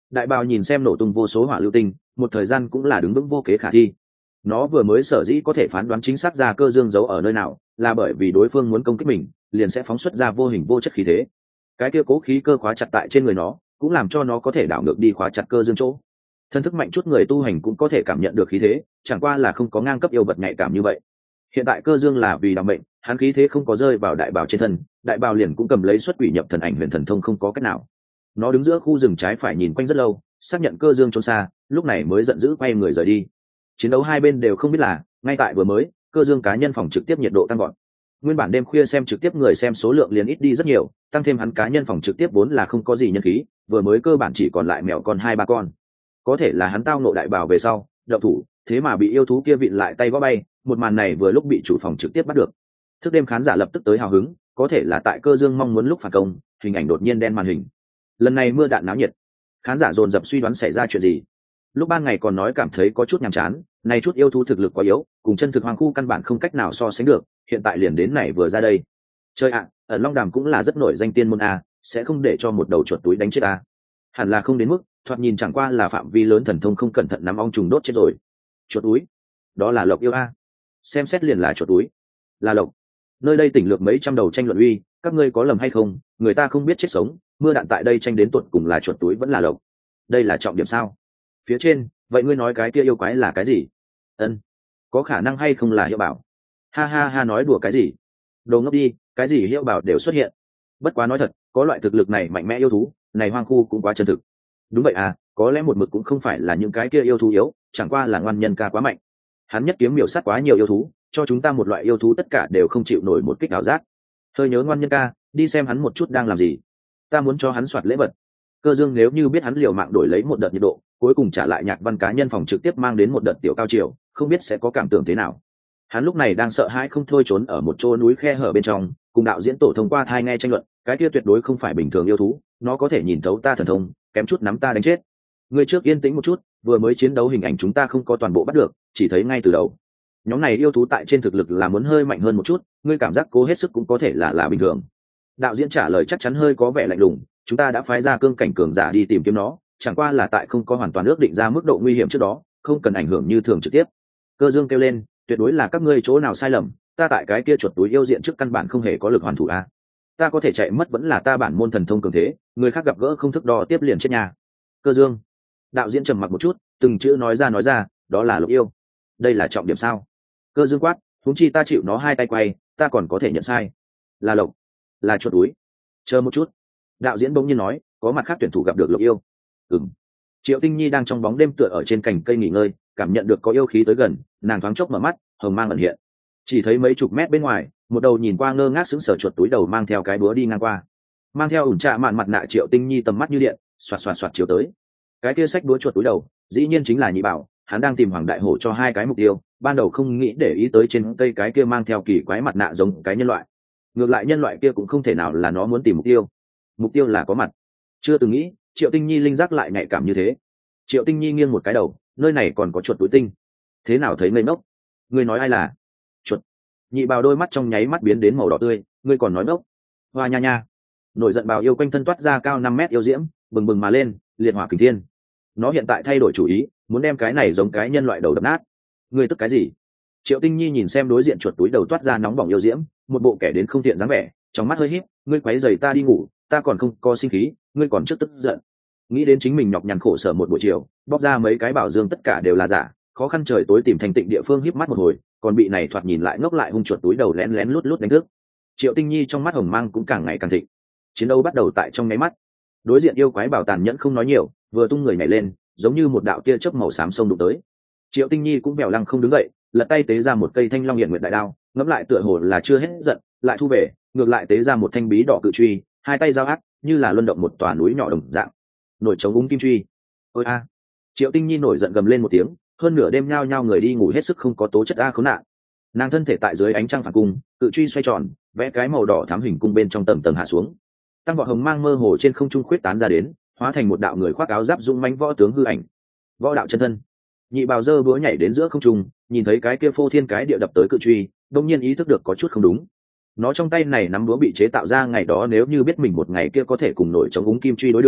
Đại bào nhìn xem nổ tung vô số hỏa lưu tinh, một thời gian cũng là đứng vững vô kế khả thi. Nó vừa mới sở dĩ có thể phán đoán chính xác ra cơ dương giấu ở nơi nào, là bởi vì đối phương muốn công kích mình, liền sẽ phóng xuất ra vô hình vô chất khí thế. Cái kia cố khí cơ khóa chặt tại trên người nó, cũng làm cho nó có thể đảo ngược đi khóa chặt cơ dương chỗ. Thân thức mạnh chút người tu hành cũng có thể cảm nhận được khí thế, chẳng qua là không có ngang cấp yêu vật nhạy cảm như vậy. Hiện tại cơ dương là vì đảm mệnh, hắn khí thế không có rơi vào đại bào trên thân, đại bào liền cũng cầm lấy xuất quỷ nhập thần ảnh huyền thần thông không có cách nào. Nó đứng giữa khu rừng trái phải nhìn quanh rất lâu, xác nhận cơ dương trốn xa, lúc này mới giận dữ quay người rời đi. Chiến đấu hai bên đều không biết là, ngay tại vừa mới, cơ dương cá nhân phòng trực tiếp nhiệt độ tăng gọn. Nguyên bản đêm khuya xem trực tiếp người xem số lượng liền ít đi rất nhiều, tăng thêm hắn cá nhân phòng trực tiếp vốn là không có gì nhân khí, vừa mới cơ bản chỉ còn lại mèo con 2-3 con. Có thể là hắn tao nộ đại bào về sau, động thủ, thế mà bị yêu thú kia vịn lại tay gõ bay, một màn này vừa lúc bị chủ phòng trực tiếp bắt được. Thức đêm khán giả lập tức tới hào hứng, có thể là tại cơ dương mong muốn lúc phản công, hình ảnh đột nhiên đen màn hình. Lần này mưa đạn náo nhiệt, khán giả dồn dập suy đoán xảy ra chuyện gì. Lúc ban ngày còn nói cảm thấy có chút nhàm chán, nay chút yêu thú thực lực quá yếu, cùng chân thực hoàng khu căn bản không cách nào so sánh được, hiện tại liền đến này vừa ra đây. Chơi ạ, ẩn long đàm cũng là rất nổi danh tiên môn a, sẽ không để cho một đầu chuột túi đánh chết a. Hẳn là không đến mức, thoạt nhìn chẳng qua là phạm vi lớn thần thông không cẩn thận nắm ong trùng đốt chết rồi. Chuột túi, đó là lộc yêu a. Xem xét liền là chuột túi, là lộc. Nơi đây tỉnh lược mấy trăm đầu tranh luận uy, các ngươi có lầm hay không, người ta không biết chết sống, mưa đạn tại đây tranh đến tuột cùng là chuột túi vẫn là lộc. Đây là trọng điểm sao? Phía trên, vậy ngươi nói cái kia yêu quái là cái gì? Ân, có khả năng hay không là hiệu bảo? Ha ha ha, nói đùa cái gì? Đồ ngốc đi, cái gì hiệu bảo đều xuất hiện. Bất quá nói thật, có loại thực lực này mạnh mẽ yêu thú, này hoang khu cũng quá chân thực. Đúng vậy à, có lẽ một mực cũng không phải là những cái kia yêu thú yếu, chẳng qua là ngoan nhân ca quá mạnh. Hắn nhất kiếm miểu sát quá nhiều yêu thú, cho chúng ta một loại yêu thú tất cả đều không chịu nổi một kích ảo giác. Hơi nhớ ngoan nhân ca, đi xem hắn một chút đang làm gì. Ta muốn cho hắn soạt lễ vật. Cơ dương nếu như biết hắn liều mạng đổi lấy một đợt nhiệt độ, cuối cùng trả lại nhạc văn cá nhân phòng trực tiếp mang đến một đợt tiểu cao chiều, không biết sẽ có cảm tưởng thế nào. Hắn lúc này đang sợ hãi không thôi trốn ở một chỗ núi khe hở bên trong, cùng đạo diễn tổ thông qua thai nghe tranh luận, cái kia tuyệt đối không phải bình thường yêu thú, nó có thể nhìn thấu ta thần thông, kém chút nắm ta đánh chết. Người trước yên tĩnh một chút, vừa mới chiến đấu hình ảnh chúng ta không có toàn bộ bắt được, chỉ thấy ngay từ đầu. Nhóm này yêu thú tại trên thực lực là muốn hơi mạnh hơn một chút, ngươi cảm giác cố hết sức cũng có thể là bình thường. Đạo diễn trả lời chắc chắn hơi có vẻ lạnh lùng, chúng ta đã phái ra cương cảnh cường giả đi tìm kiếm nó, chẳng qua là tại không có hoàn toàn ước định ra mức độ nguy hiểm trước đó, không cần ảnh hưởng như thường trực tiếp. Cơ dương kêu lên, tuyệt đối là các ngươi chỗ nào sai lầm, ta tại cái kia chuột túi yêu diện trước căn bản không hề có lực hoàn thủ a. Ta có thể chạy mất vẫn là ta bản môn thần thông cường thế, người khác gặp gỡ không thức đo tiếp liền chết nhà. Cơ dương. Đạo diễn trầm mặc một chút, từng chữ nói ra, đó là lục yêu. Đây là trọng điểm sao? Cơ dương quát, huống chi ta chịu nó hai tay quay, ta còn có thể nhận sai. Là lộc, là chuột túi. Chờ một chút. Đạo diễn bỗng nhiên nói, có mặt khác tuyển thủ gặp được lục yêu. Triệu Tinh Nhi đang trong bóng đêm tựa ở trên cành cây nghỉ ngơi, cảm nhận được có yêu khí tới gần, nàng thoáng chốc mở mắt, hồng mang ẩn hiện. Chỉ thấy mấy chục mét bên ngoài, một đầu nhìn qua ngơ ngác sững sờ chuột túi đầu mang theo cái búa đi ngang qua. Mang theo ủn trạ mạn mặt nạ Triệu Tinh Nhi tầm mắt như điện, xoạt xoạt xoạt chiếu tới. Cái kia xách búa chuột túi đầu, dĩ nhiên chính là Nhị Bảo, hắn đang tìm Hoàng Đại Hổ cho hai cái mục tiêu, ban đầu không nghĩ để ý tới trên cây cái kia mang theo kỳ quái mặt nạ giống cái nhân loại. Ngược lại nhân loại kia cũng không thể nào là nó muốn tìm mục tiêu. Mục tiêu là có mặt. Chưa từng nghĩ, Triệu Tinh Nhi linh giác lại nhạy cảm như thế. Triệu Tinh Nhi nghiêng một cái đầu, nơi này còn có chuột túi tinh. Thế nào thấy ngây ngốc? Ngươi nói ai là? Chuột. Nhị Bào đôi mắt trong nháy mắt biến đến màu đỏ tươi, ngươi còn nói ngốc? Hoa nha nha. Nổi giận Bào yêu quanh thân toát ra cao 5 mét yêu diễm, bừng bừng mà lên, liệt hỏa kình thiên. Nó hiện tại thay đổi chủ ý, muốn đem cái này giống cái nhân loại đầu đập nát. Ngươi tức cái gì? Triệu Tinh Nhi nhìn xem đối diện chuột túi đầu toát ra nóng bỏng yêu diễm, một bộ kẻ đến không thiện dáng vẻ, trong mắt hơi híp, ngươi quấy rầy ta đi ngủ, ta còn không có sinh khí, ngươi còn trước tức giận. Nghĩ đến chính mình nhọc nhằn khổ sở một buổi chiều, bóc ra mấy cái bảo dương tất cả đều là giả, khó khăn trời tối tìm thành tịnh địa phương híp mắt một hồi, còn bị này thoạt nhìn lại ngốc lại hung chuột túi đầu lén lén lút lút đánh thức. Triệu Tinh Nhi trong mắt hồng mang cũng càng ngày càng thịnh. Chiến đấu bắt đầu tại trong nháy mắt. Đối diện yêu quái bảo tàn nhẫn không nói nhiều, vừa tung người nhảy lên, giống như một đạo tia chớp màu xám xông đụng tới. Triệu Tinh Nhi cũng bèo lăng không đứng dậy, lật tay tế ra một cây thanh long hiện nguyệt đại đao, ngẫm lại tựa hồ là chưa hết giận, lại thu về, ngược lại tế ra một thanh bí đỏ cự truy, hai tay giao ác, như là luân động một tòa núi nhỏ đồng dạng. Nổi trống úng kim truy. Ôi a. Triệu Tinh Nhi nổi giận gầm lên một tiếng, hơn nửa đêm nhao nhao người đi ngủ hết sức không có tố chất a khốn nạn. Nàng thân thể tại dưới ánh trăng phản cung, cự truy xoay tròn, vẽ cái màu đỏ thắm hình cung bên trong tầng tầng hạ xuống. Tăng vọt hồng mang mơ hồ trên không trung khuyết tán ra đến, hóa thành một đạo người khoác áo giáp dũng mãnh võ tướng hư ảnh. Võ đạo chân thân. Nhị Bào giơ búa nhảy đến giữa không trung, nhìn thấy cái kia phô thiên cái địa đập tới cự truy, đột nhiên ý thức được có chút không đúng. Nó trong tay này nắm búa bị chế tạo ra ngày đó nếu như biết mình một ngày kia có thể cùng nổi chống úng kim truy đối đường,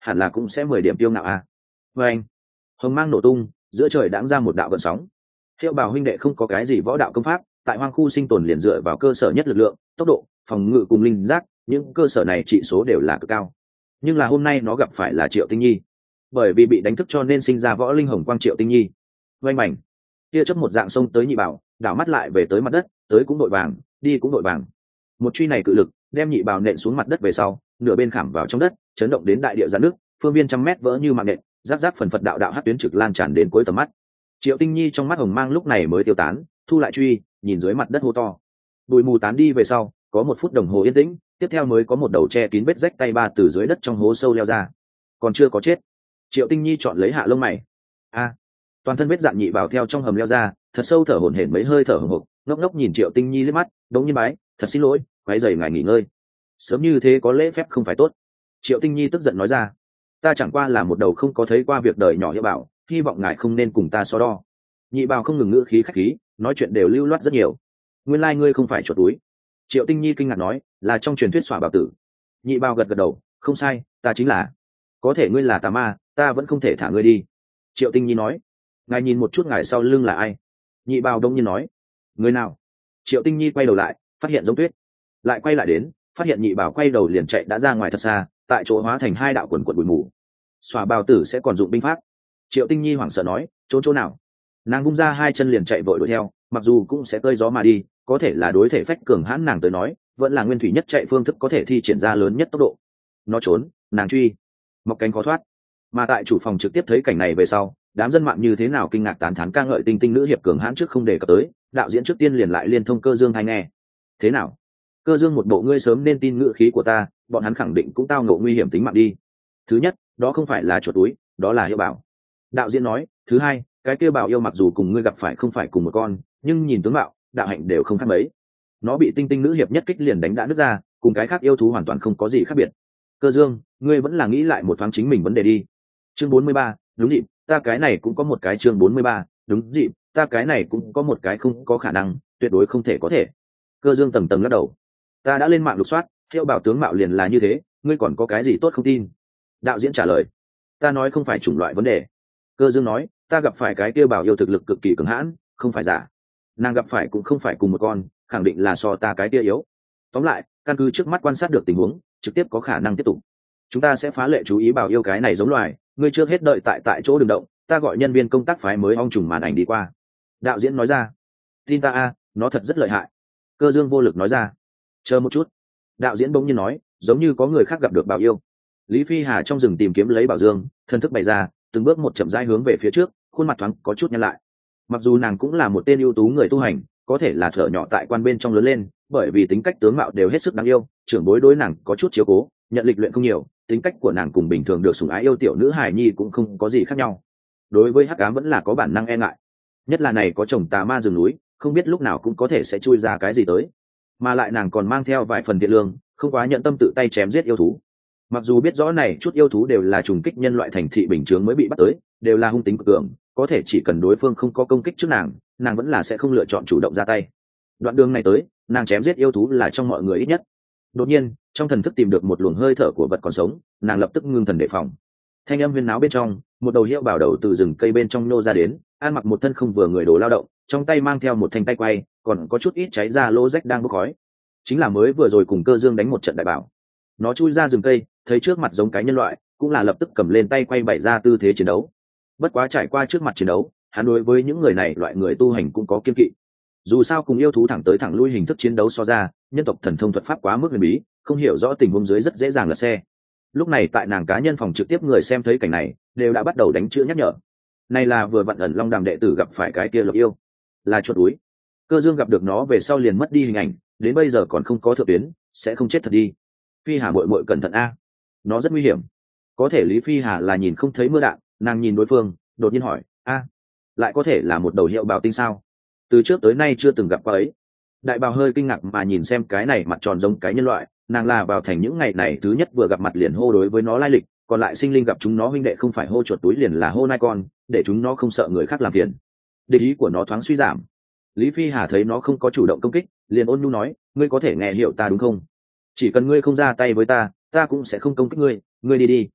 hẳn là cũng sẽ 10 điểm tiêu ngạo a. Vê anh, hồng mang nổ tung, giữa trời đãng ra một đạo gợn sóng. Hiệu Bảo huynh đệ không có cái gì võ đạo công pháp, tại hoang khu sinh tồn liền dựa vào cơ sở nhất lực lượng, tốc độ, phòng ngự cùng linh giác, những cơ sở này trị số đều là cực cao. Nhưng là hôm nay nó gặp phải là Triệu Tinh Nhi, bởi vì bị đánh thức cho nên sinh ra võ linh hồng quang Triệu Tinh Nhi. Vây mảnh, tia chớp một dạng sông tới Nhị Bảo, đảo mắt lại về tới mặt đất, tới cũng đội vàng, đi cũng đội vàng. Một truy này cự lực, đem Nhị Bảo nện xuống mặt đất về sau, nửa bên khảm vào trong đất, chấn động đến đại địa giãn nước, phương viên trăm mét vỡ như mạng nện, rác rác phần phật đạo đạo hắc tuyến trực lan tràn đến cuối tầm mắt. Triệu Tinh Nhi trong mắt hồng mang lúc này mới tiêu tán, thu lại truy, nhìn dưới mặt đất hô to. Bụi mù tán đi về sau, có 1 phút đồng hồ yên tĩnh, tiếp theo mới có một đầu che kín vết rách tay ba từ dưới đất trong hố sâu leo ra. Còn chưa có chết. Triệu Tinh Nhi chọn lấy hạ lông mày. A, toàn thân vết dạn Nhị Bảo theo trong hầm leo ra, thật sâu thở hổn hển mấy hơi thở hổn hộc, ngốc ngốc nhìn Triệu Tinh Nhi liếc mắt, đống nhiên bái, thật xin lỗi, quấy rầy ngài nghỉ ngơi. Sớm như thế có lễ phép không phải tốt. Triệu Tinh Nhi tức giận nói ra, ta chẳng qua là một đầu không có thấy qua việc đời nhỏ Hiệu Bảo, hy vọng ngài không nên cùng ta so đo. Nhị Bảo không ngừng ngữ khí khách khí, nói chuyện đều lưu loát rất nhiều. Nguyên lai ngươi không phải chuột túi. Triệu Tinh Nhi kinh ngạc nói, là trong truyền thuyết Xỏa Bảo Tử. Nhị Bảo gật gật đầu, không sai, ta chính là. Có thể ngươi là tà ma, ta vẫn không thể thả ngươi đi. Triệu Tinh Nhi nói, ngài nhìn một chút ngài sau lưng là ai. Nhị Bảo đông nhiên nói, người nào. Triệu Tinh Nhi quay đầu lại, phát hiện giống tuyết, lại quay lại đến, phát hiện Nhị Bảo quay đầu liền chạy đã ra ngoài thật xa, tại chỗ hóa thành 2 đạo quần quần bụi mù. Xỏa Bảo Tử sẽ còn dụng binh pháp. Triệu Tinh Nhi hoảng sợ nói, chỗ nào. Nàng bung ra 2 chân liền chạy vội đuổi theo, mặc dù cũng sẽ tơi gió mà đi, có thể là đối thể phách cường hãn nàng tới nói vẫn là nguyên thủy nhất chạy phương thức có thể thi triển ra lớn nhất tốc độ. Nó trốn, nàng truy, mọc cánh khó thoát. Mà tại chủ phòng trực tiếp thấy cảnh này về sau, đám dân mạng như thế nào kinh ngạc tán thán ca ngợi tinh tinh nữ hiệp cường hãn trước không đề cập tới, đạo diễn trước tiên liền lại liên thông Cơ Dương hay nghe. Thế nào? Cơ Dương một bộ ngươi sớm nên tin ngữ khí của ta, bọn hắn khẳng định cũng tao ngộ nguy hiểm tính mạng đi. Thứ nhất, đó không phải là chuột túi, đó là Hiệu Bảo. Đạo diễn nói, thứ hai, cái kia Bảo yêu mặc dù cùng ngươi gặp phải không phải cùng một con, nhưng nhìn tướng mạo, đạo hạnh đều không khác mấy. Nó bị tinh tinh nữ hiệp nhất kích liền đánh đã nứt ra, cùng cái khác yêu thú hoàn toàn không có gì khác biệt. Cơ Dương, ngươi vẫn là nghĩ lại một thoáng chính mình vấn đề đi. Chương 43, đúng dịp, ta cái này cũng có một cái chương 43, đúng dịp, ta cái này cũng có một cái không có khả năng, tuyệt đối không thể có thể. Cơ Dương tầng tầng lắc đầu. Ta đã lên mạng lục soát, Hiệu Bảo tướng mạo liền là như thế, ngươi còn có cái gì tốt không tin? Đạo diễn trả lời. Ta nói không phải chủng loại vấn đề. Cơ Dương nói, ta gặp phải cái kia Bảo yêu thực lực cực kỳ cường hãn, không phải giả. Nàng gặp phải cũng không phải cùng một con, khẳng định là so ta cái kia yếu. Tóm lại, căn cứ trước mắt quan sát được tình huống, trực tiếp có khả năng tiếp tục. Chúng ta sẽ phá lệ chú ý Bảo yêu cái này giống loài, ngươi trước hết đợi tại chỗ đừng động, ta gọi nhân viên công tác phái mới ong trùng màn ảnh đi qua. Đạo diễn nói ra. Tin ta a, nó thật rất lợi hại. Cơ Dương vô lực nói ra. Chờ một chút. Đạo diễn bỗng nhiên nói, giống như có người khác gặp được Bảo yêu. Lý Phi Hà trong rừng tìm kiếm lấy Bảo Dương, thân thức bày ra, từng bước một chậm rãi hướng về phía trước, khuôn mặt thoáng có chút nhăn lại. Mặc dù nàng cũng là một tên ưu tú người tu hành, có thể là thở nhỏ tại quan bên trong lớn lên, bởi vì tính cách tướng mạo đều hết sức đáng yêu, trưởng bối đối nàng có chút chiếu cố, nhận lịch luyện không nhiều, tính cách của nàng cùng bình thường được sủng ái yêu tiểu nữ hài nhi cũng không có gì khác nhau. Đối với hắc ám vẫn là có bản năng e ngại, nhất là này có chồng tà ma rừng núi, không biết lúc nào cũng có thể sẽ chui ra cái gì tới, mà lại nàng còn mang theo vài phần thiện lương, không quá nhận tâm tự tay chém giết yêu thú. Mặc dù biết rõ này chút yêu thú đều là trùng kích nhân loại thành thị bình thường mới bị bắt tới, đều là hung tính cực cường, có thể chỉ cần đối phương không có công kích trước nàng vẫn là sẽ không lựa chọn chủ động ra tay. Đoạn đường này tới, nàng chém giết yêu thú là trong mọi người ít nhất. Đột nhiên, trong thần thức tìm được một luồng hơi thở của vật còn sống, nàng lập tức ngưng thần đề phòng. Thanh âm huyên náo bên trong, một đầu Hiệu Bảo đầu từ rừng cây bên trong nô ra đến, ăn mặc một thân không vừa người đồ lao động, trong tay mang theo một thanh tay quay, còn có chút ít cháy ra lỗ rách đang bốc khói. Chính là mới vừa rồi cùng Cơ Dương đánh một trận đại bảo. Nó chui ra rừng cây, thấy trước mặt giống cái nhân loại, cũng là lập tức cầm lên tay quay bày ra tư thế chiến đấu. Bất quá trải qua trước mặt chiến đấu, hắn đối với những người này loại người tu hành cũng có kiên kỵ. Dù sao cùng yêu thú thẳng tới thẳng lui hình thức chiến đấu so ra, nhân tộc thần thông thuật pháp quá mức huyền bí, không hiểu rõ tình huống dưới rất dễ dàng lật xe. Lúc này tại nàng cá nhân phòng trực tiếp người xem thấy cảnh này, đều đã bắt đầu đánh chữ nhắc nhở. Này là vừa vặn ẩn Long Đàm đệ tử gặp phải cái kia Lộc yêu, là chuột túi. Cơ Dương gặp được nó về sau liền mất đi hình ảnh, đến bây giờ còn không có thượng tuyến, sẽ không chết thật đi. Phi Hà muội muội cẩn thận a, nó rất nguy hiểm. Có thể Lý Phi Hà là nhìn không thấy mưa đạn, nàng nhìn đối phương, đột nhiên hỏi, a, lại có thể là một đầu Hiệu Bảo tinh sao? Từ trước tới nay chưa từng gặp qua ấy. Đại bào hơi kinh ngạc mà nhìn xem cái này mặt tròn giống cái nhân loại, nàng là vào thành những ngày này thứ nhất vừa gặp mặt liền hô đối với nó lai lịch, còn lại sinh linh gặp chúng nó huynh đệ không phải hô chuột túi liền là hô nai con, để chúng nó không sợ người khác làm phiền. Địch ý của nó thoáng suy giảm. Lý Phi Hà thấy nó không có chủ động công kích, liền ôn nhu nói, ngươi có thể nghe hiểu ta đúng không? Chỉ cần ngươi không ra tay với ta, ta cũng sẽ không công kích ngươi, ngươi đi đi.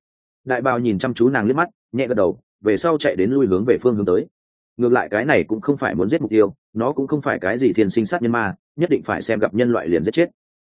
Đại bào nhìn chăm chú nàng liếc mắt, nhẹ gật đầu, về sau chạy đến lui hướng về phương hướng tới. Ngược lại cái này cũng không phải muốn giết mục tiêu, nó cũng không phải cái gì thiên sinh sát nhân ma, nhất định phải xem gặp nhân loại liền giết chết.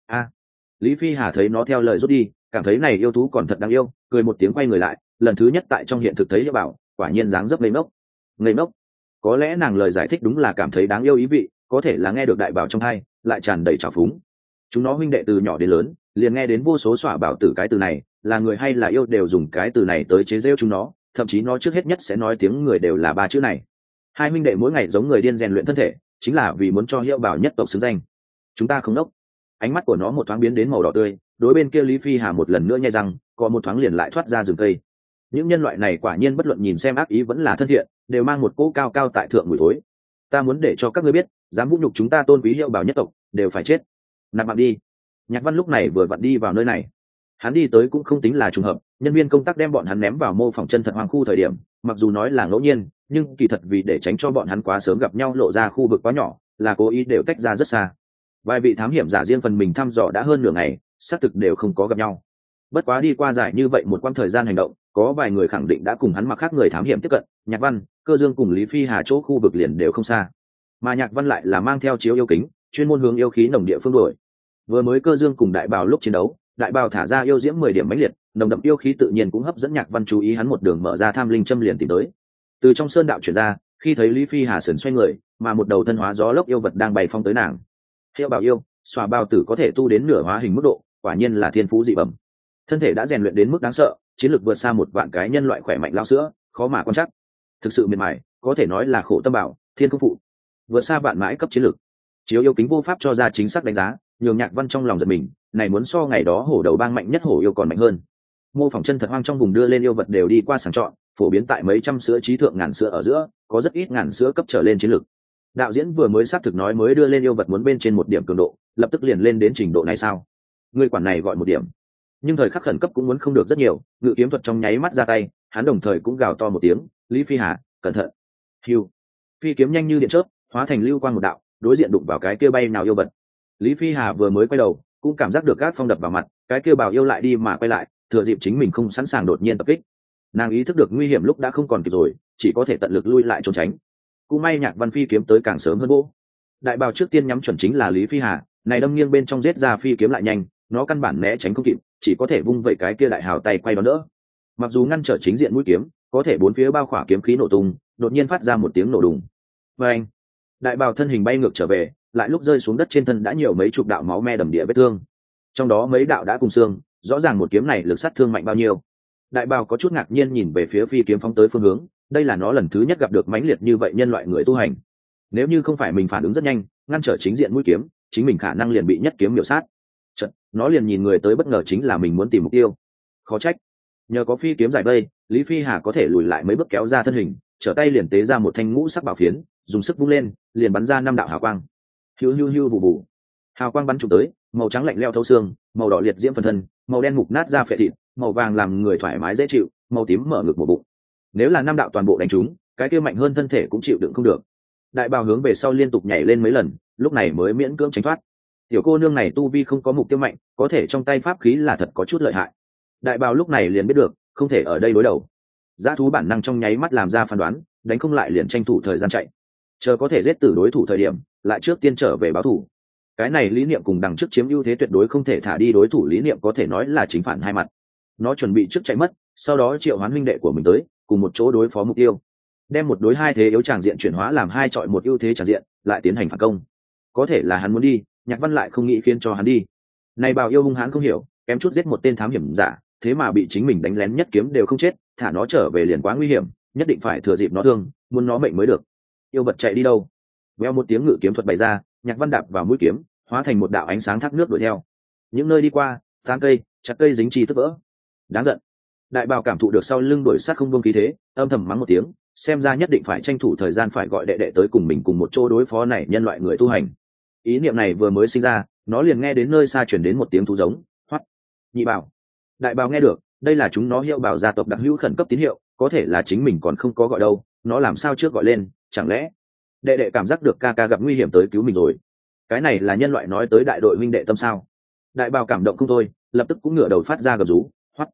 Lý Phi Hà thấy nó theo lời rút đi, cảm thấy này yêu thú còn thật đáng yêu, cười một tiếng quay người lại, lần thứ nhất tại trong hiện thực thấy Hiệu Bảo, quả nhiên dáng dấp ngây ngốc. Ngây ngốc. Có lẽ nàng lời giải thích đúng là cảm thấy đáng yêu ý vị, có thể là nghe được đại bảo trong tai, lại tràn đầy trào phúng. Chúng nó huynh đệ từ nhỏ đến lớn, liền nghe đến vô số xỏa bảo tử cái từ này, là người hay là yêu đều dùng cái từ này tới chế giễu chúng nó, thậm chí nó trước hết nhất sẽ nói tiếng người đều là ba chữ này. Hai huynh đệ mỗi ngày giống người điên rèn luyện thân thể, chính là vì muốn cho Hiệu Bảo nhất tộc xứng danh. Chúng ta không đốc. Ánh mắt của nó một thoáng biến đến màu đỏ tươi, đối bên kia Lý Phi Hà một lần nữa nhai răng, có một thoáng liền lại thoát ra rừng cây. Những nhân loại này quả nhiên bất luận nhìn xem ác ý vẫn là thân thiện, đều mang một cỗ cao cao tại thượng mùi thối. Ta muốn để cho các ngươi biết, dám vũ nhục chúng ta tôn quý Hiệu Bảo nhất tộc, đều phải chết. Nạp mạng đi. Nhạc Văn lúc này vừa vặn đi vào nơi này. Hắn đi tới cũng không tính là trùng hợp, nhân viên công tác đem bọn hắn ném vào mô phỏng chân thật hoang khu thời điểm, mặc dù nói là ngẫu nhiên, nhưng kỳ thật vì để tránh cho bọn hắn quá sớm gặp nhau lộ ra khu vực quá nhỏ, là cố ý đều tách ra rất xa. Vài vị thám hiểm giả riêng phần mình thăm dò đã hơn nửa ngày, xác thực đều không có gặp nhau. Bất quá đi qua dài như vậy một quãng thời gian hành động, có vài người khẳng định đã cùng hắn mặc khác người thám hiểm tiếp cận. Nhạc Văn, Cơ Dương cùng Lý Phi Hà chỗ khu vực liền đều không xa, mà Nhạc Văn lại là mang theo chiếu yêu kính, chuyên môn hướng yêu khí nồng địa phương đuổi. Vừa mới Cơ Dương cùng đại bào lúc chiến đấu, đại bào thả ra yêu diễm 10 điểm mãnh liệt, nồng đậm yêu khí tự nhiên cũng hấp dẫn Nhạc Văn chú ý, hắn một đường mở ra tham linh châm liền tìm tới. Từ trong sơn đạo chuyển ra, khi thấy Lý Phi Hà sườn xoay người, mà một đầu thân hóa gió lốc yêu vật đang bay phong tới nàng. Hiệu Bảo yêu, xòa bao tử có thể tu đến nửa hóa hình mức độ, quả nhiên là thiên phú dị bẩm. Thân thể đã rèn luyện đến mức đáng sợ, chiến lược vượt xa một vạn cái nhân loại khỏe mạnh lao sữa, khó mà quan chắc. Thực sự miệt mài, có thể nói là khổ tâm bảo, thiên công phụ, vượt xa vạn mãi cấp chiến lược. Chiếu yêu kính vô pháp cho ra chính xác đánh giá, nhường Nhạc Văn trong lòng giật mình, này muốn so ngày đó hổ đầu bang mạnh nhất hổ yêu còn mạnh hơn. Mô phỏng chân thật hoang trong vùng đưa lên yêu vật đều đi qua sàng chọn, phổ biến tại mấy trăm sữa trí thượng ngàn sữa ở giữa, có rất ít ngàn sữa cấp trở lên chiến lược. Đạo diễn vừa mới xác thực nói mới đưa lên yêu vật muốn bên trên một điểm cường độ, lập tức liền lên đến trình độ này sao? Người quản này gọi một điểm, nhưng thời khắc khẩn cấp cũng muốn không được rất nhiều. Ngự kiếm thuật trong nháy mắt ra tay, hắn đồng thời cũng gào to một tiếng, Lý Phi Hà, cẩn thận! Hiu, phi kiếm nhanh như điện chớp, hóa thành lưu quang một đạo, đối diện đụng vào cái kia bay nào yêu vật. Lý Phi Hà vừa mới quay đầu, cũng cảm giác được gác phong đập vào mặt, cái kia bảo yêu lại đi mà quay lại, thừa dịp chính mình không sẵn sàng đột nhiên tập kích. Nàng ý thức được nguy hiểm lúc đã không còn kịp rồi, chỉ có thể tận lực lui lại trốn tránh. Cũng may Nhạc Văn phi kiếm tới càng sớm hơn bố. Đại bào trước tiên nhắm chuẩn chính là Lý Phi Hà, này đâm nghiêng bên trong giết ra phi kiếm lại nhanh, nó căn bản né tránh không kịp, chỉ có thể vung vẩy cái kia đại hào tay quay đón đỡ. Mặc dù ngăn trở chính diện mũi kiếm, có thể bốn phía bao khỏa kiếm khí nổ tung, đột nhiên phát ra một tiếng nổ đùng. Và anh, đại bào thân hình bay ngược trở về, lại lúc rơi xuống đất trên thân đã nhiều mấy chục đạo máu me đầm địa vết thương, trong đó mấy đạo đã cùng xương, rõ ràng một kiếm này lực sát thương mạnh bao nhiêu. Đại bào có chút ngạc nhiên nhìn về phía phi kiếm phóng tới phương hướng, đây là nó lần thứ nhất gặp được mãnh liệt như vậy nhân loại người tu hành. Nếu như không phải mình phản ứng rất nhanh, ngăn trở chính diện mũi kiếm, chính mình khả năng liền bị nhất kiếm miểu sát. Chợt, nó liền nhìn người tới bất ngờ chính là mình muốn tìm mục tiêu. Khó trách, nhờ có phi kiếm giải vây, Lý Phi Hà có thể lùi lại mấy bước kéo ra thân hình, trở tay liền tế ra một thanh ngũ sắc bảo phiến, dùng sức vung lên, liền bắn ra 5 đạo hào quang. Hiu hiu hiu vụ vụ, hào quang bắn trúng tới, màu trắng lạnh lẽo thấu xương, màu đỏ liệt diễm phần thân, màu đen mục nát ra phệ thịt, màu vàng làm người thoải mái dễ chịu, màu tím mở ngực một bụng. Nếu là 5 đạo toàn bộ đánh trúng, cái kia mạnh hơn thân thể cũng chịu đựng không được. Đại bào hướng về sau liên tục nhảy lên mấy lần, lúc này mới miễn cưỡng tránh thoát. Tiểu cô nương này tu vi không có mục tiêu mạnh, có thể trong tay pháp khí là thật có chút lợi hại. Đại bào lúc này liền biết được, không thể ở đây đối đầu. Dã thú bản năng trong nháy mắt làm ra phán đoán, đánh không lại liền tranh thủ thời gian chạy. Chờ có thể giết tử đối thủ thời điểm, lại trước tiên trở về báo thủ. Cái này lý niệm cùng đằng trước chiếm ưu thế tuyệt đối không thể thả đi đối thủ lý niệm, có thể nói là chính phản hai mặt. Nó chuẩn bị trước chạy mất, sau đó triệu hoán huynh đệ của mình tới, cùng một chỗ đối phó mục tiêu. Đem một đối hai thế yếu tràng diện chuyển hóa làm hai chọi một ưu thế tràng diện, lại tiến hành phản công. Có thể là hắn muốn đi, Nhạc Văn lại không nghĩ khiến cho hắn đi. Này bào yêu hung hãn không hiểu, kém chút giết một tên thám hiểm giả, thế mà bị chính mình đánh lén nhất kiếm đều không chết, thả nó trở về liền quá nguy hiểm, nhất định phải thừa dịp nó thương, muốn nó mệnh mới được. Yêu vật chạy đi đâu? Veo một tiếng ngự kiếm thuật bày ra, Nhạc Văn đạp vào mũi kiếm, hóa thành một đạo ánh sáng thác nước đuổi theo. Những nơi đi qua, tán cây, chặt cây dính chi tức vỡ. Đáng giận. Đại bào cảm thụ được sau lưng đuổi sát không buông khí thế, âm thầm mắng một tiếng, xem ra nhất định phải tranh thủ thời gian phải gọi đệ đệ tới cùng mình cùng một chỗ đối phó này nhân loại người tu hành. Ý niệm này vừa mới sinh ra, nó liền nghe đến nơi xa chuyển đến một tiếng thú giống, hoắt. Nhị bảo. Đại bào nghe được, đây là chúng nó Hiệu Bảo gia tộc đặc hữu khẩn cấp tín hiệu, có thể là chính mình còn không có gọi đâu, nó làm sao trước gọi lên, chẳng lẽ đệ đệ cảm giác được ca ca gặp nguy hiểm tới cứu mình rồi? Cái này là nhân loại nói tới đại đội huynh đệ tâm sao? Đại bào cảm động không thôi, lập tức cũng ngửa đầu phát ra gầm rú, hoắt.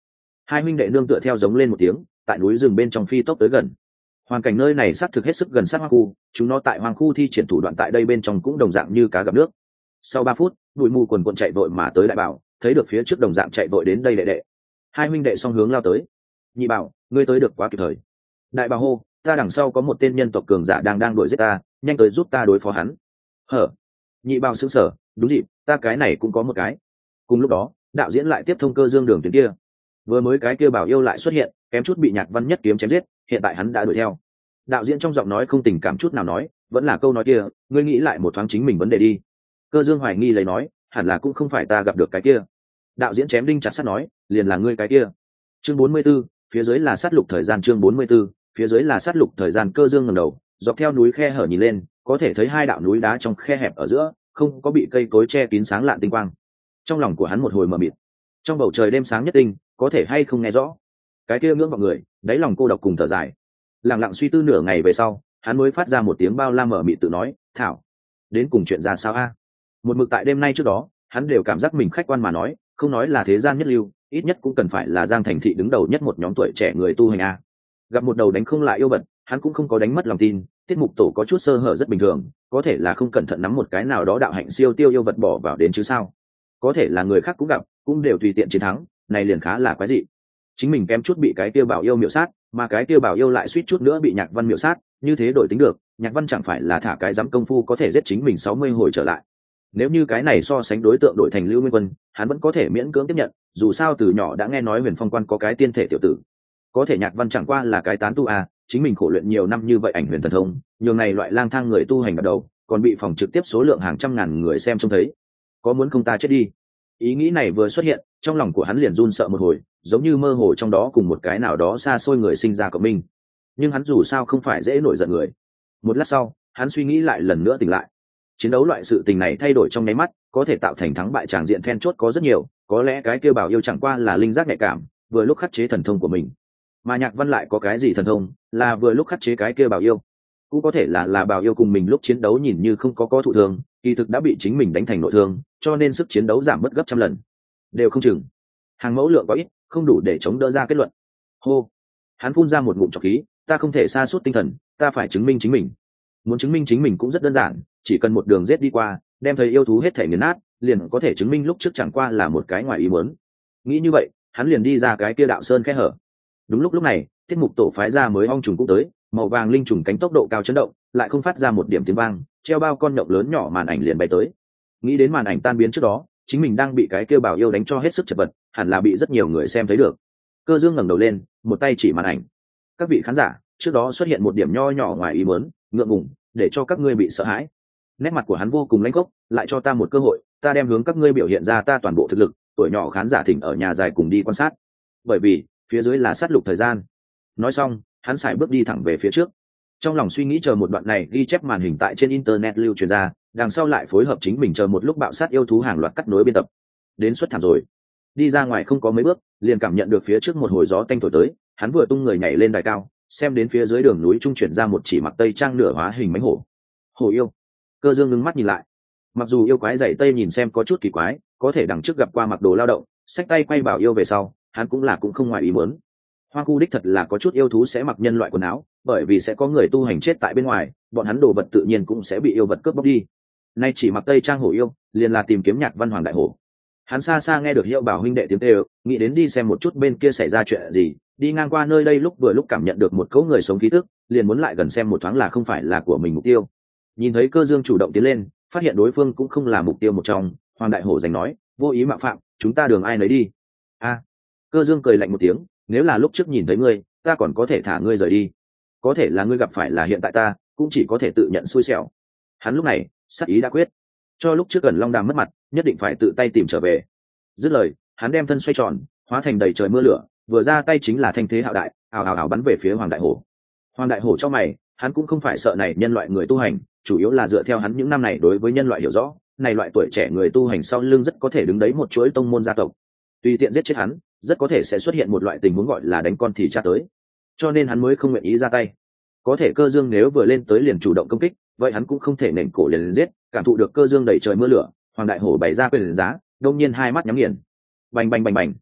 Hai huynh đệ nương tựa theo giống lên một tiếng, tại núi rừng bên trong phi tốc tới gần. Hoàn cảnh nơi này xác thực hết sức gần sát hoang khu, chúng nó tại hoang khu thi triển thủ đoạn tại đây bên trong cũng đồng dạng như cá gặp nước. Sau 3 phút, bụi mù quần quần chạy vội mà tới đại bảo, thấy được phía trước đồng dạng chạy vội đến đây đệ đệ. Hai huynh đệ song hướng lao tới. Nhị bảo, ngươi tới được quá kịp thời. Đại bảo hô, ta đằng sau có một tên nhân tộc cường giả đang đuổi giết ta, nhanh tới giúp ta đối phó hắn. Hở? Nhị bảo sững sờ, đúng dịp, ta cái này cũng có một cái. Cùng lúc đó, đạo diễn lại tiếp thông Cơ Dương đường tuyến kia. Vừa mới cái kia bảo yêu lại xuất hiện, kém chút bị Nhạc Văn nhất kiếm chém giết, hiện tại hắn đã đuổi theo. Đạo diễn trong giọng nói không tình cảm chút nào nói, vẫn là câu nói kia, ngươi nghĩ lại một thoáng chính mình vấn đề đi. Cơ Dương hoài nghi lấy nói, hẳn là cũng không phải ta gặp được cái kia. Đạo diễn chém đinh chặt sắt nói, liền là ngươi cái kia. Chương 44, phía dưới là sát lục thời gian. Chương 44, phía dưới là sát lục thời gian. Cơ Dương ngẩng đầu, dọc theo núi khe hở nhìn lên, có thể thấy hai đạo núi đá trong khe hẹp ở giữa, không có bị cây cối che kín sáng lạn tinh quang. Trong lòng của hắn một hồi mờ mịt. Trong bầu trời đêm sáng nhất tinh, có thể hay không nghe rõ. Cái kia ngưỡng vào người, đáy lòng cô độc cùng thở dài. Lặng lặng suy tư nửa ngày về sau, hắn mới phát ra một tiếng bao la mở mịt tự nói, "Thảo, đến cùng chuyện ra sao a?" Một mực tại đêm nay trước đó, hắn đều cảm giác mình khách quan mà nói, không nói là thế gian nhất lưu, ít nhất cũng cần phải là Giang Thành thị đứng đầu nhất một nhóm tuổi trẻ người tu hành a. Gặp một đầu đánh không lại yêu vật, hắn cũng không có đánh mất lòng tin, tiết mục tổ có chút sơ hở rất bình thường, có thể là không cẩn thận nắm một cái nào đó đạo hạnh siêu tiêu yêu vật bỏ vào đến chứ sao. Có thể là người khác cũng gặp, cũng đều tùy tiện chiến thắng, này liền khá là quái dị. Chính mình kém chút bị cái tiêu bảo yêu miểu sát, mà cái tiêu bảo yêu lại suýt chút nữa bị Nhạc Văn miểu sát, như thế đổi tính được, Nhạc Văn chẳng phải là thả cái dám công phu có thể giết chính mình 60 hồi trở lại. Nếu như cái này so sánh đối tượng đổi thành Lưu Minh Quân, hắn vẫn có thể miễn cưỡng tiếp nhận, dù sao từ nhỏ đã nghe nói Huyền Phong Quan có cái tiên thể tiểu tử. Có thể Nhạc Văn chẳng qua là cái tán tu à, chính mình khổ luyện nhiều năm như vậy ảnh huyền thần thông, nhường này loại lang thang người tu hành bắt đầu, còn bị phòng trực tiếp số lượng hàng trăm ngàn người xem trông thấy. Có muốn không ta chết đi? Ý nghĩ này vừa xuất hiện, trong lòng của hắn liền run sợ một hồi, giống như mơ hồ trong đó cùng một cái nào đó xa xôi người sinh ra cộng minh. Nhưng hắn dù sao không phải dễ nổi giận người. Một lát sau, hắn suy nghĩ lại lần nữa tỉnh lại. Chiến đấu loại sự tình này thay đổi trong nháy mắt, có thể tạo thành thắng bại tràng diện then chốt có rất nhiều, có lẽ cái kêu bảo yêu chẳng qua là linh giác nhạy cảm, vừa lúc khắc chế thần thông của mình. Mà Nhạc Văn lại có cái gì thần thông, là vừa lúc khắc chế cái kêu bảo yêu. Cũng có thể là bảo yêu cùng mình lúc chiến đấu nhìn như không có thụ thương, kỳ thực đã bị chính mình đánh thành nội thương, cho nên sức chiến đấu giảm mất gấp trăm lần. Đều không chừng. Hàng mẫu lượng có ít, không đủ để chống đỡ ra kết luận. Hô. Hắn phun ra một ngụm trọc khí, ta không thể sa sút tinh thần, ta phải chứng minh chính mình. Muốn chứng minh chính mình cũng rất đơn giản, chỉ cần một đường giết đi qua, đem thấy yêu thú hết thể nghiền nát, liền có thể chứng minh lúc trước chẳng qua là một cái ngoài ý muốn. Nghĩ như vậy, hắn liền đi ra cái kia đạo sơn khe hở. Đúng lúc này, tiết mục tổ phái ra mới ong trùng cũng tới, màu vàng linh trùng cánh tốc độ cao chấn động, lại không phát ra một điểm tiếng vang, treo bao con nhộng lớn nhỏ màn ảnh liền bay tới. Nghĩ đến màn ảnh tan biến trước đó, chính mình đang bị cái kia bảo yêu đánh cho hết sức chật vật, hẳn là bị rất nhiều người xem thấy được. Cơ Dương ngẩng đầu lên, một tay chỉ màn ảnh. Các vị khán giả, trước đó xuất hiện một điểm nho nhỏ ngoài ý muốn, ngượng ngùng, để cho các ngươi bị sợ hãi. Nét mặt của hắn vô cùng lãnh khốc, lại cho ta một cơ hội, ta đem hướng các ngươi biểu hiện ra ta toàn bộ thực lực, tuổi nhỏ khán giả thỉnh ở nhà dài cùng đi quan sát. Bởi vì, phía dưới là sát lục thời gian. Nói xong, hắn sải bước đi thẳng về phía trước. Trong lòng suy nghĩ chờ một đoạn này ghi chép màn hình tại trên internet lưu truyền ra, đằng sau lại phối hợp chính mình chờ một lúc bạo sát yêu thú hàng loạt cắt nối biên tập. Đến xuất thảm rồi. Đi ra ngoài không có mấy bước, liền cảm nhận được phía trước một hồi gió tanh thổi tới, hắn vừa tung người nhảy lên đài cao, xem đến phía dưới đường núi trung chuyển ra một chỉ mặc tây trang nửa hóa hình mánh hổ. Hổ yêu. Cơ Dương ngưng mắt nhìn lại. Mặc dù yêu quái dày tây nhìn xem có chút kỳ quái, có thể đằng trước gặp qua mặc đồ lao động, xách tay quay bảo yêu về sau, hắn cũng không ngoài ý muốn. Hoang khu đích thật là có chút yêu thú sẽ mặc nhân loại quần áo, bởi vì sẽ có người tu hành chết tại bên ngoài, bọn hắn đồ vật tự nhiên cũng sẽ bị yêu vật cướp bóc đi. Nay chỉ mặc tây trang hổ yêu, liền là tìm kiếm Nhạc Văn Hoàng đại hổ. Hắn xa xa nghe được Hiệu Bảo huynh đệ tiếng kêu, nghĩ đến đi xem một chút bên kia xảy ra chuyện gì, đi ngang qua nơi đây lúc vừa lúc cảm nhận được một cỗ người sống khí tức, liền muốn lại gần xem một thoáng là không phải là của mình mục tiêu. Nhìn thấy Cơ Dương chủ động tiến lên, phát hiện đối phương cũng không là mục tiêu một trong, Hoàng đại hổ giành nói, vô ý mạo phạm, chúng ta đường ai nấy đi. A. Cơ Dương cười lạnh một tiếng, nếu là lúc trước nhìn thấy ngươi, ta còn có thể thả ngươi rời đi. Có thể là ngươi gặp phải là hiện tại ta, cũng chỉ có thể tự nhận xui xẻo. Hắn lúc này, sát ý đã quyết. Cho lúc trước gần Long Đàm mất mặt, nhất định phải tự tay tìm trở về. Dứt lời, hắn đem thân xoay tròn, hóa thành đầy trời mưa lửa, vừa ra tay chính là thanh thế hạo đại, ào ào ào bắn về phía Hoàng đại hổ. Hoàng đại hổ trong mày, hắn cũng không phải sợ này nhân loại người tu hành, chủ yếu là dựa theo hắn những năm này đối với nhân loại hiểu rõ, này loại tuổi trẻ người tu hành sau lưng rất có thể đứng đấy một chuỗi tông môn gia tộc. Tùy tiện giết chết hắn, rất có thể sẽ xuất hiện một loại tình huống gọi là đánh con thì cha tới, cho nên hắn mới không nguyện ý ra tay. Có thể Cơ Dương nếu vừa lên tới liền chủ động công kích, vậy hắn cũng không thể nện cổ liền giết. Cảm thụ được Cơ Dương đẩy trời mưa lửa, Hoàng đại hổ bày ra quyền giá, đông nhiên hai mắt nhắm nghiền, bành bành bành bành,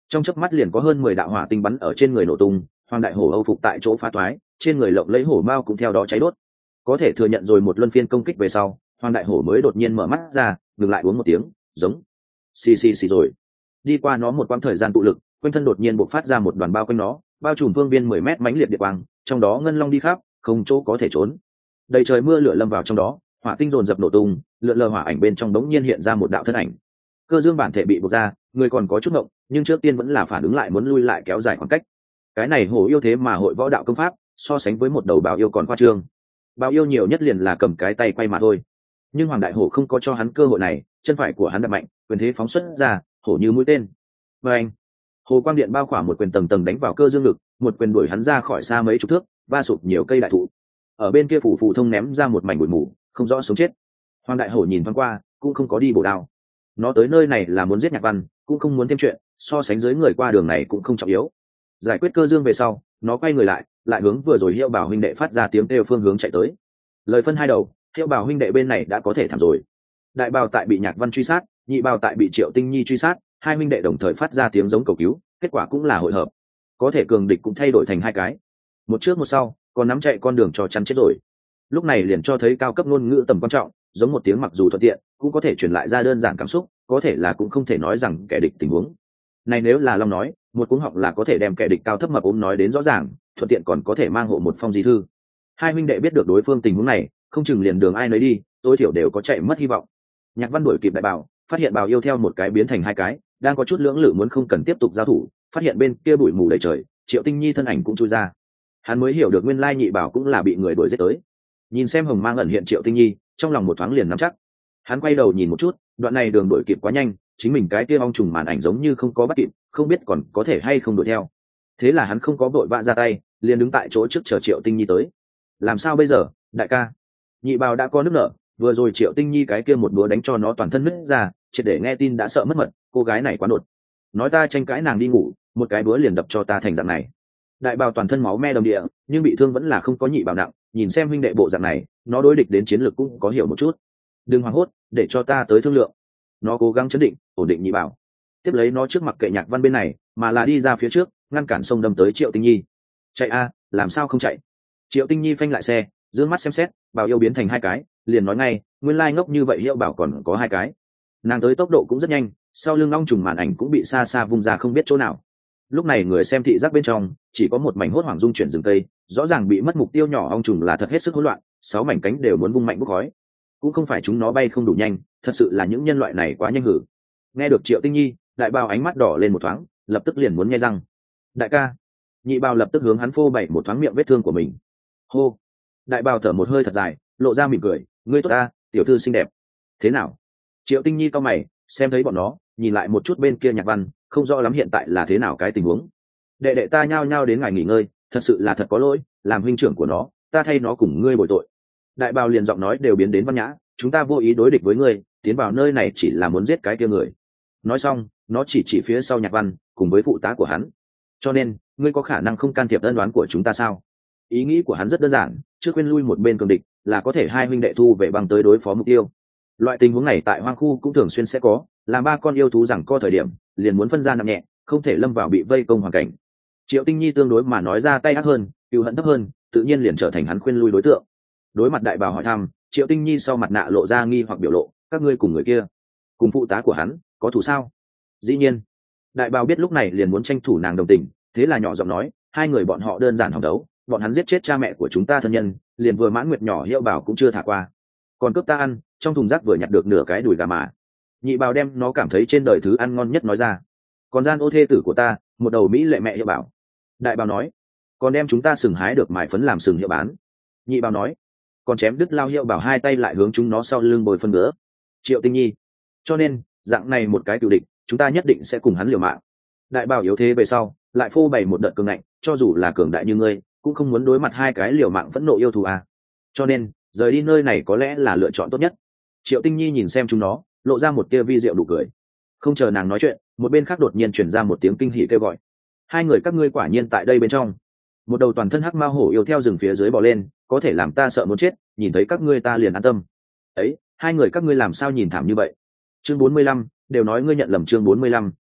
trong chớp mắt liền có hơn 10 đạo hỏa tinh bắn ở trên người nổ tung. Hoàng đại hổ âu phục tại chỗ phá toái, trên người lộng lấy hổ mao cũng theo đó cháy đốt. Có thể thừa nhận rồi một luân phiên công kích về sau, Hoàng đại hổ mới đột nhiên mở mắt ra, ngừng lại uống một tiếng, giống xì xì xì rồi. Đi qua nó một quãng thời gian tụ lực, quanh thân đột nhiên bộc phát ra một đoàn bao quanh nó, bao trùm phương viên 10 mét mãnh liệt điện quang, trong đó ngân long đi khắp, không chỗ có thể trốn. Đầy trời mưa lửa lâm vào trong đó, hỏa tinh dồn dập nổ tung, lượn lờ hỏa ảnh bên trong đống nhiên hiện ra một đạo thân ảnh. Cơ dương bản thể bị buộc ra, người còn có chút ngộng, nhưng trước tiên vẫn là phản ứng lại muốn lui lại kéo dài khoảng cách. Cái này hổ yêu thế mà hội võ đạo công pháp, so sánh với một đầu bào yêu còn khoa trương. Bào yêu nhiều nhất liền là cầm cái tay quay mà thôi, nhưng hoàng đại hổ không có cho hắn cơ hội này, chân phải của hắn đập mạnh, quyền thế phóng xuất ra, hổ như mũi tên. Và anh, hồ quang điện bao khỏa một quyền tầng tầng đánh vào cơ dương ngực, một quyền đuổi hắn ra khỏi xa mấy chục thước, va sụp nhiều cây đại thụ. Ở bên kia phủ phủ thông ném ra một mảnh bụi mù, không rõ sống chết. Hoàng đại hổ nhìn thoáng qua, cũng không có đi bổ đao. Nó tới nơi này là muốn giết Nhạc Văn, cũng không muốn thêm chuyện, so sánh dưới người qua đường này cũng không trọng yếu. Giải quyết cơ dương về sau, nó quay người lại hướng vừa rồi Hiệu Bảo huynh đệ phát ra tiếng kêu phương hướng chạy tới. Lời phân hai đầu, Hiệu Bảo huynh đệ bên này đã có thể thảm rồi. Đại bào tại bị Nhạc Văn truy sát, nhị bào tại bị Triệu Tinh Nhi truy sát, hai huynh đệ đồng thời phát ra tiếng giống cầu cứu, kết quả cũng là hội hợp. Có thể cường địch cũng thay đổi thành hai cái, một trước một sau, còn nắm chạy con đường cho chắn chết rồi. Lúc này liền cho thấy cao cấp ngôn ngữ tầm quan trọng, giống một tiếng mặc dù thuận tiện, cũng có thể truyền lại ra đơn giản cảm xúc, có thể là cũng không thể nói rằng kẻ địch tình huống. Này nếu là Long nói, một cuống họng là có thể đem kẻ địch cao thấp mập ốm nói đến rõ ràng, thuận tiện còn có thể mang hộ một phong di thư. Hai huynh đệ biết được đối phương tình huống này, không chừng liền đường ai nấy đi, tối thiểu đều có chạy mất hy vọng. Nhạc Văn đuổi kịp đại bào, phát hiện bào yêu theo một cái biến thành hai cái, đang có chút lưỡng lự muốn không cần tiếp tục giao thủ, phát hiện bên kia bụi mù đầy trời, Triệu Tinh Nhi thân ảnh cũng chui ra. Hắn mới hiểu được nguyên lai nhị bảo cũng là bị người đuổi giết tới. Nhìn xem hồng mang ẩn hiện Triệu Tinh Nhi, trong lòng một thoáng liền nắm chắc. Hắn quay đầu nhìn một chút, đoạn này đường đuổi kịp quá nhanh, chính mình cái kia ong trùng màn ảnh giống như không có bắt kịp, không biết còn có thể hay không đuổi theo. Thế là hắn không có vội vã ra tay, liền đứng tại chỗ trước chờ Triệu Tinh Nhi tới. Làm sao bây giờ, đại ca? Nhị bào đã có nước nở, vừa rồi Triệu Tinh Nhi cái kia một búa đánh cho nó toàn thân nứt ra, triệt để nghe tin đã sợ mất mật, cô gái này quá nột. Nói ta tranh cãi nàng đi ngủ, một cái búa liền đập cho ta thành dạng này. Đại bào toàn thân máu me đầm địa, nhưng bị thương vẫn là không có nhị bào nặng, nhìn xem huynh đệ bộ dạng này, nó đối địch đến chiến lược cũng có hiểu một chút. Đừng hoảng hốt, để cho ta tới thương lượng. Nó cố gắng chấn định, ổn định nhị bảo. Tiếp lấy nó trước mặt kệ Nhạc Văn bên này, mà là đi ra phía trước, ngăn cản sông đâm tới Triệu Tinh Nhi. Chạy a, làm sao không chạy? Triệu Tinh Nhi phanh lại xe, dương mắt xem xét, bảo yêu biến thành hai cái, liền nói ngay, nguyên lai ngốc như vậy Hiệu Bảo còn có hai cái. Nàng tới tốc độ cũng rất nhanh, sau lưng long trùng màn ảnh cũng bị xa xa vung ra không biết chỗ nào. Lúc này người xem thị giác bên trong chỉ có một mảnh hốt hoảng dung chuyển rừng cây, rõ ràng bị mất mục tiêu nhỏ ong trùng là thật hết sức hỗn loạn, 6 mảnh cánh đều muốn vung mạnh bốc khói. Cũng không phải chúng nó bay không đủ nhanh, thật sự là những nhân loại này quá nhanh hử. Nghe được Triệu Tinh Nhi, đại bào ánh mắt đỏ lên một thoáng, lập tức liền muốn nghe răng. Đại ca. Nhị bào lập tức hướng hắn phô bày một thoáng miệng vết thương của mình. Hô. Đại bào thở một hơi thật dài, lộ ra mỉm cười, ngươi tốt ta, tiểu thư xinh đẹp. Thế nào? Triệu Tinh Nhi cau mày, xem thấy bọn nó, nhìn lại một chút bên kia Nhạc Văn, không rõ lắm hiện tại là thế nào cái tình huống. Đệ đệ ta nhao nhao đến ngài nghỉ ngơi, thật sự là thật có lỗi, làm huynh trưởng của nó, ta thay nó cùng ngươi bồi tội. Đại bào liền giọng nói đều biến đến văn nhã, chúng ta vô ý đối địch với ngươi, tiến vào nơi này chỉ là muốn giết cái kia người. Nói xong, nó chỉ phía sau Nhạc Văn cùng với phụ tá của hắn. Cho nên, ngươi có khả năng không can thiệp ân đoán của chúng ta sao? Ý nghĩ của hắn rất đơn giản, trước quên lui một bên cường địch, là có thể hai huynh đệ thu về băng tới đối phó mục tiêu. Loại tình huống này tại hoang khu cũng thường xuyên sẽ có, làm ba con yêu thú rằng co thời điểm, liền muốn phân ra nặng nhẹ, không thể lâm vào bị vây công hoàn cảnh. Triệu Tinh Nhi tương đối mà nói ra tay ác hơn, cừu hận thấp hơn, tự nhiên liền trở thành hắn khuyên lui đối tượng. Đối mặt đại bào hỏi thăm, Triệu Tinh Nhi sau mặt nạ lộ ra nghi hoặc biểu lộ, các ngươi cùng người kia, cùng phụ tá của hắn, có thù sao? Dĩ nhiên. Đại bào biết lúc này liền muốn tranh thủ nàng đồng tình, thế là nhỏ giọng nói, hai người bọn họ đơn giản hỏng đấu, bọn hắn giết chết cha mẹ của chúng ta thân nhân, liền vừa mãn nguyệt nhỏ Hiệu Bảo cũng chưa thả qua, còn cướp ta ăn, trong thùng rác vừa nhặt được nửa cái đùi gà mà. Nhị bào đem nó cảm thấy trên đời thứ ăn ngon nhất nói ra. Còn gian ô thê tử của ta, một đầu mỹ lệ mẹ Hiệu Bảo. Đại bào nói, còn đem chúng ta sừng hái được mài phấn làm sừng hiệu bán. Nhị bào nói, còn chém đứt lao Hiệu Bảo hai tay lại hướng chúng nó sau lưng bồi phân nữa. Triệu Tinh Nhi, cho nên dạng này một cái cựu địch, chúng ta nhất định sẽ cùng hắn liều mạng. Đại bào yếu thế về sau, lại phô bày một đợt cường ngạnh, cho dù là cường đại như ngươi, cũng không muốn đối mặt hai cái liều mạng phẫn nộ yêu thù à. Cho nên rời đi nơi này có lẽ là lựa chọn tốt nhất. Triệu Tinh Nhi nhìn xem chúng nó, lộ ra một tia vi diệu nụ cười. Không chờ nàng nói chuyện, một bên khác đột nhiên truyền ra một tiếng kinh hỉ kêu gọi, hai người các ngươi quả nhiên tại đây bên trong. Một đầu toàn thân hắc ma hổ yêu theo rừng phía dưới bò lên, có thể làm ta sợ muốn chết, nhìn thấy các ngươi ta liền an tâm. Ấy, hai người các ngươi làm sao nhìn thảm như vậy? Chương 45, đều nói ngươi nhận lầm. Chương 45,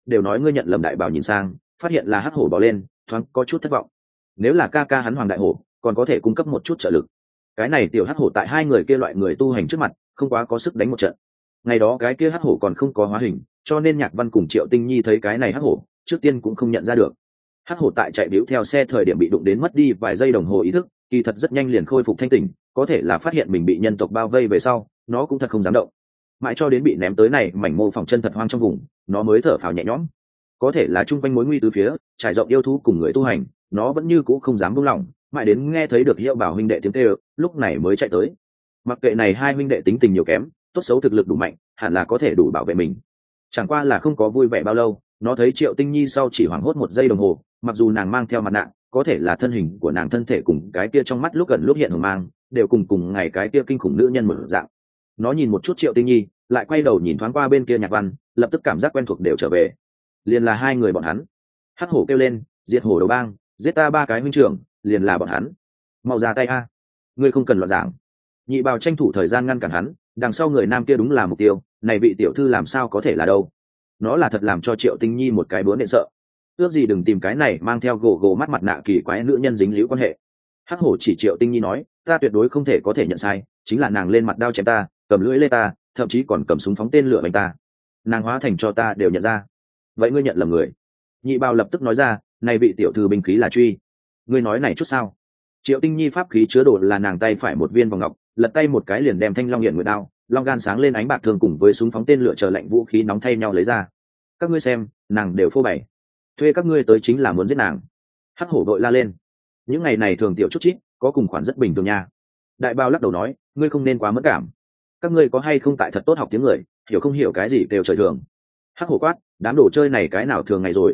đều nói ngươi nhận lầm. Đại Bảo nhìn sang phát hiện là hắc hổ bò lên, thoáng có chút thất vọng. Nếu là ca ca hắn Hoàng Đại Hổ còn có thể cung cấp một chút trợ lực, cái này tiểu hắc hổ tại hai người kia loại người tu hành trước mặt không quá có sức đánh một trận. Ngày đó cái kia hắc hổ còn không có hóa hình, cho nên Nhạc Văn cùng Triệu Tinh Nhi thấy cái này hắc hổ trước tiên cũng không nhận ra được. Hắc hổ tại chạy biểu theo xe thời điểm bị đụng đến mất đi vài giây đồng hồ ý thức, kỳ thật rất nhanh liền khôi phục thanh tỉnh, có thể là phát hiện mình bị nhân tộc bao vây về sau, nó cũng thật không dám động. Mãi cho đến bị ném tới này mảnh mô phỏng chân thật hoang trong vùng, nó mới thở phào nhẹ nhõm. Có thể là chung quanh mối nguy từ phía, trải rộng yêu thú cùng người tu hành, nó vẫn như cũ không dám buông lỏng, mãi đến nghe thấy được Hiệu Bảo huynh đệ tiếng kêu, lúc này mới chạy tới. Mặc kệ này hai huynh đệ tính tình nhiều kém, tốt xấu thực lực đủ mạnh, hẳn là có thể đủ bảo vệ mình. Chẳng qua là không có vui vẻ bao lâu, nó thấy Triệu Tinh Nhi sau chỉ hoảng hốt một giây đồng hồ, mặc dù nàng mang theo mặt nạ, có thể là thân hình của nàng thân thể cùng cái kia trong mắt lúc gần lúc hiện hờ mang, đều cùng ngày cái kia kinh khủng nữ nhân một dạng. Nó nhìn một chút Triệu Tinh Nhi, lại quay đầu nhìn thoáng qua bên kia Nhạc Văn, lập tức cảm giác quen thuộc đều trở về. Liền là hai người bọn hắn. Hắc hổ kêu lên, diệt hổ đầu bang, giết ta ba cái huynh trưởng, liền là bọn hắn. Mau ra tay a, ngươi không cần loạn giảng. Nhị Bào tranh thủ thời gian ngăn cản hắn, đằng sau người nam kia đúng là mục tiêu, này vị tiểu thư làm sao có thể là đâu. Nó là thật làm cho Triệu Tinh Nhi một cái bữa nện sợ. Ước gì đừng tìm cái này mang theo gồ gồ mắt mặt nạ kỳ quái nữ nhân dính líu quan hệ. Hắc hổ chỉ Triệu Tinh Nhi nói, ta tuyệt đối không thể có thể nhận sai, chính là nàng lên mặt đao chém ta, cầm lưỡi lê ta, thậm chí còn cầm súng phóng tên lửa bắn ta, nàng hóa thành cho ta đều nhận ra. Vậy ngươi nhận lầm người. Nhị Bào lập tức nói ra, này vị tiểu thư binh khí là truy. Ngươi nói này chút sao? Triệu Tinh Nhi pháp khí chứa đồ là nàng tay phải một viên vòng ngọc, lật tay một cái liền đem thanh long hiện nguyệt đao, long gan sáng lên ánh bạc thường cùng với súng phóng tên lửa chờ lệnh vũ khí nóng thay nhau lấy ra. Các ngươi xem, nàng đều phô bày, thuê các ngươi tới chính là muốn giết nàng. Hắc hổ đội la lên, những ngày này thường tiểu chút chít, có cùng khoản rất bình thường nha. Đại Bao lắc đầu nói, ngươi không nên quá mất cảm. Các ngươi có hay không tại thật tốt học tiếng người, hiểu không hiểu cái gì đều trời thường. Hắc hổ quát, đám đồ chơi này cái nào thường ngày rồi.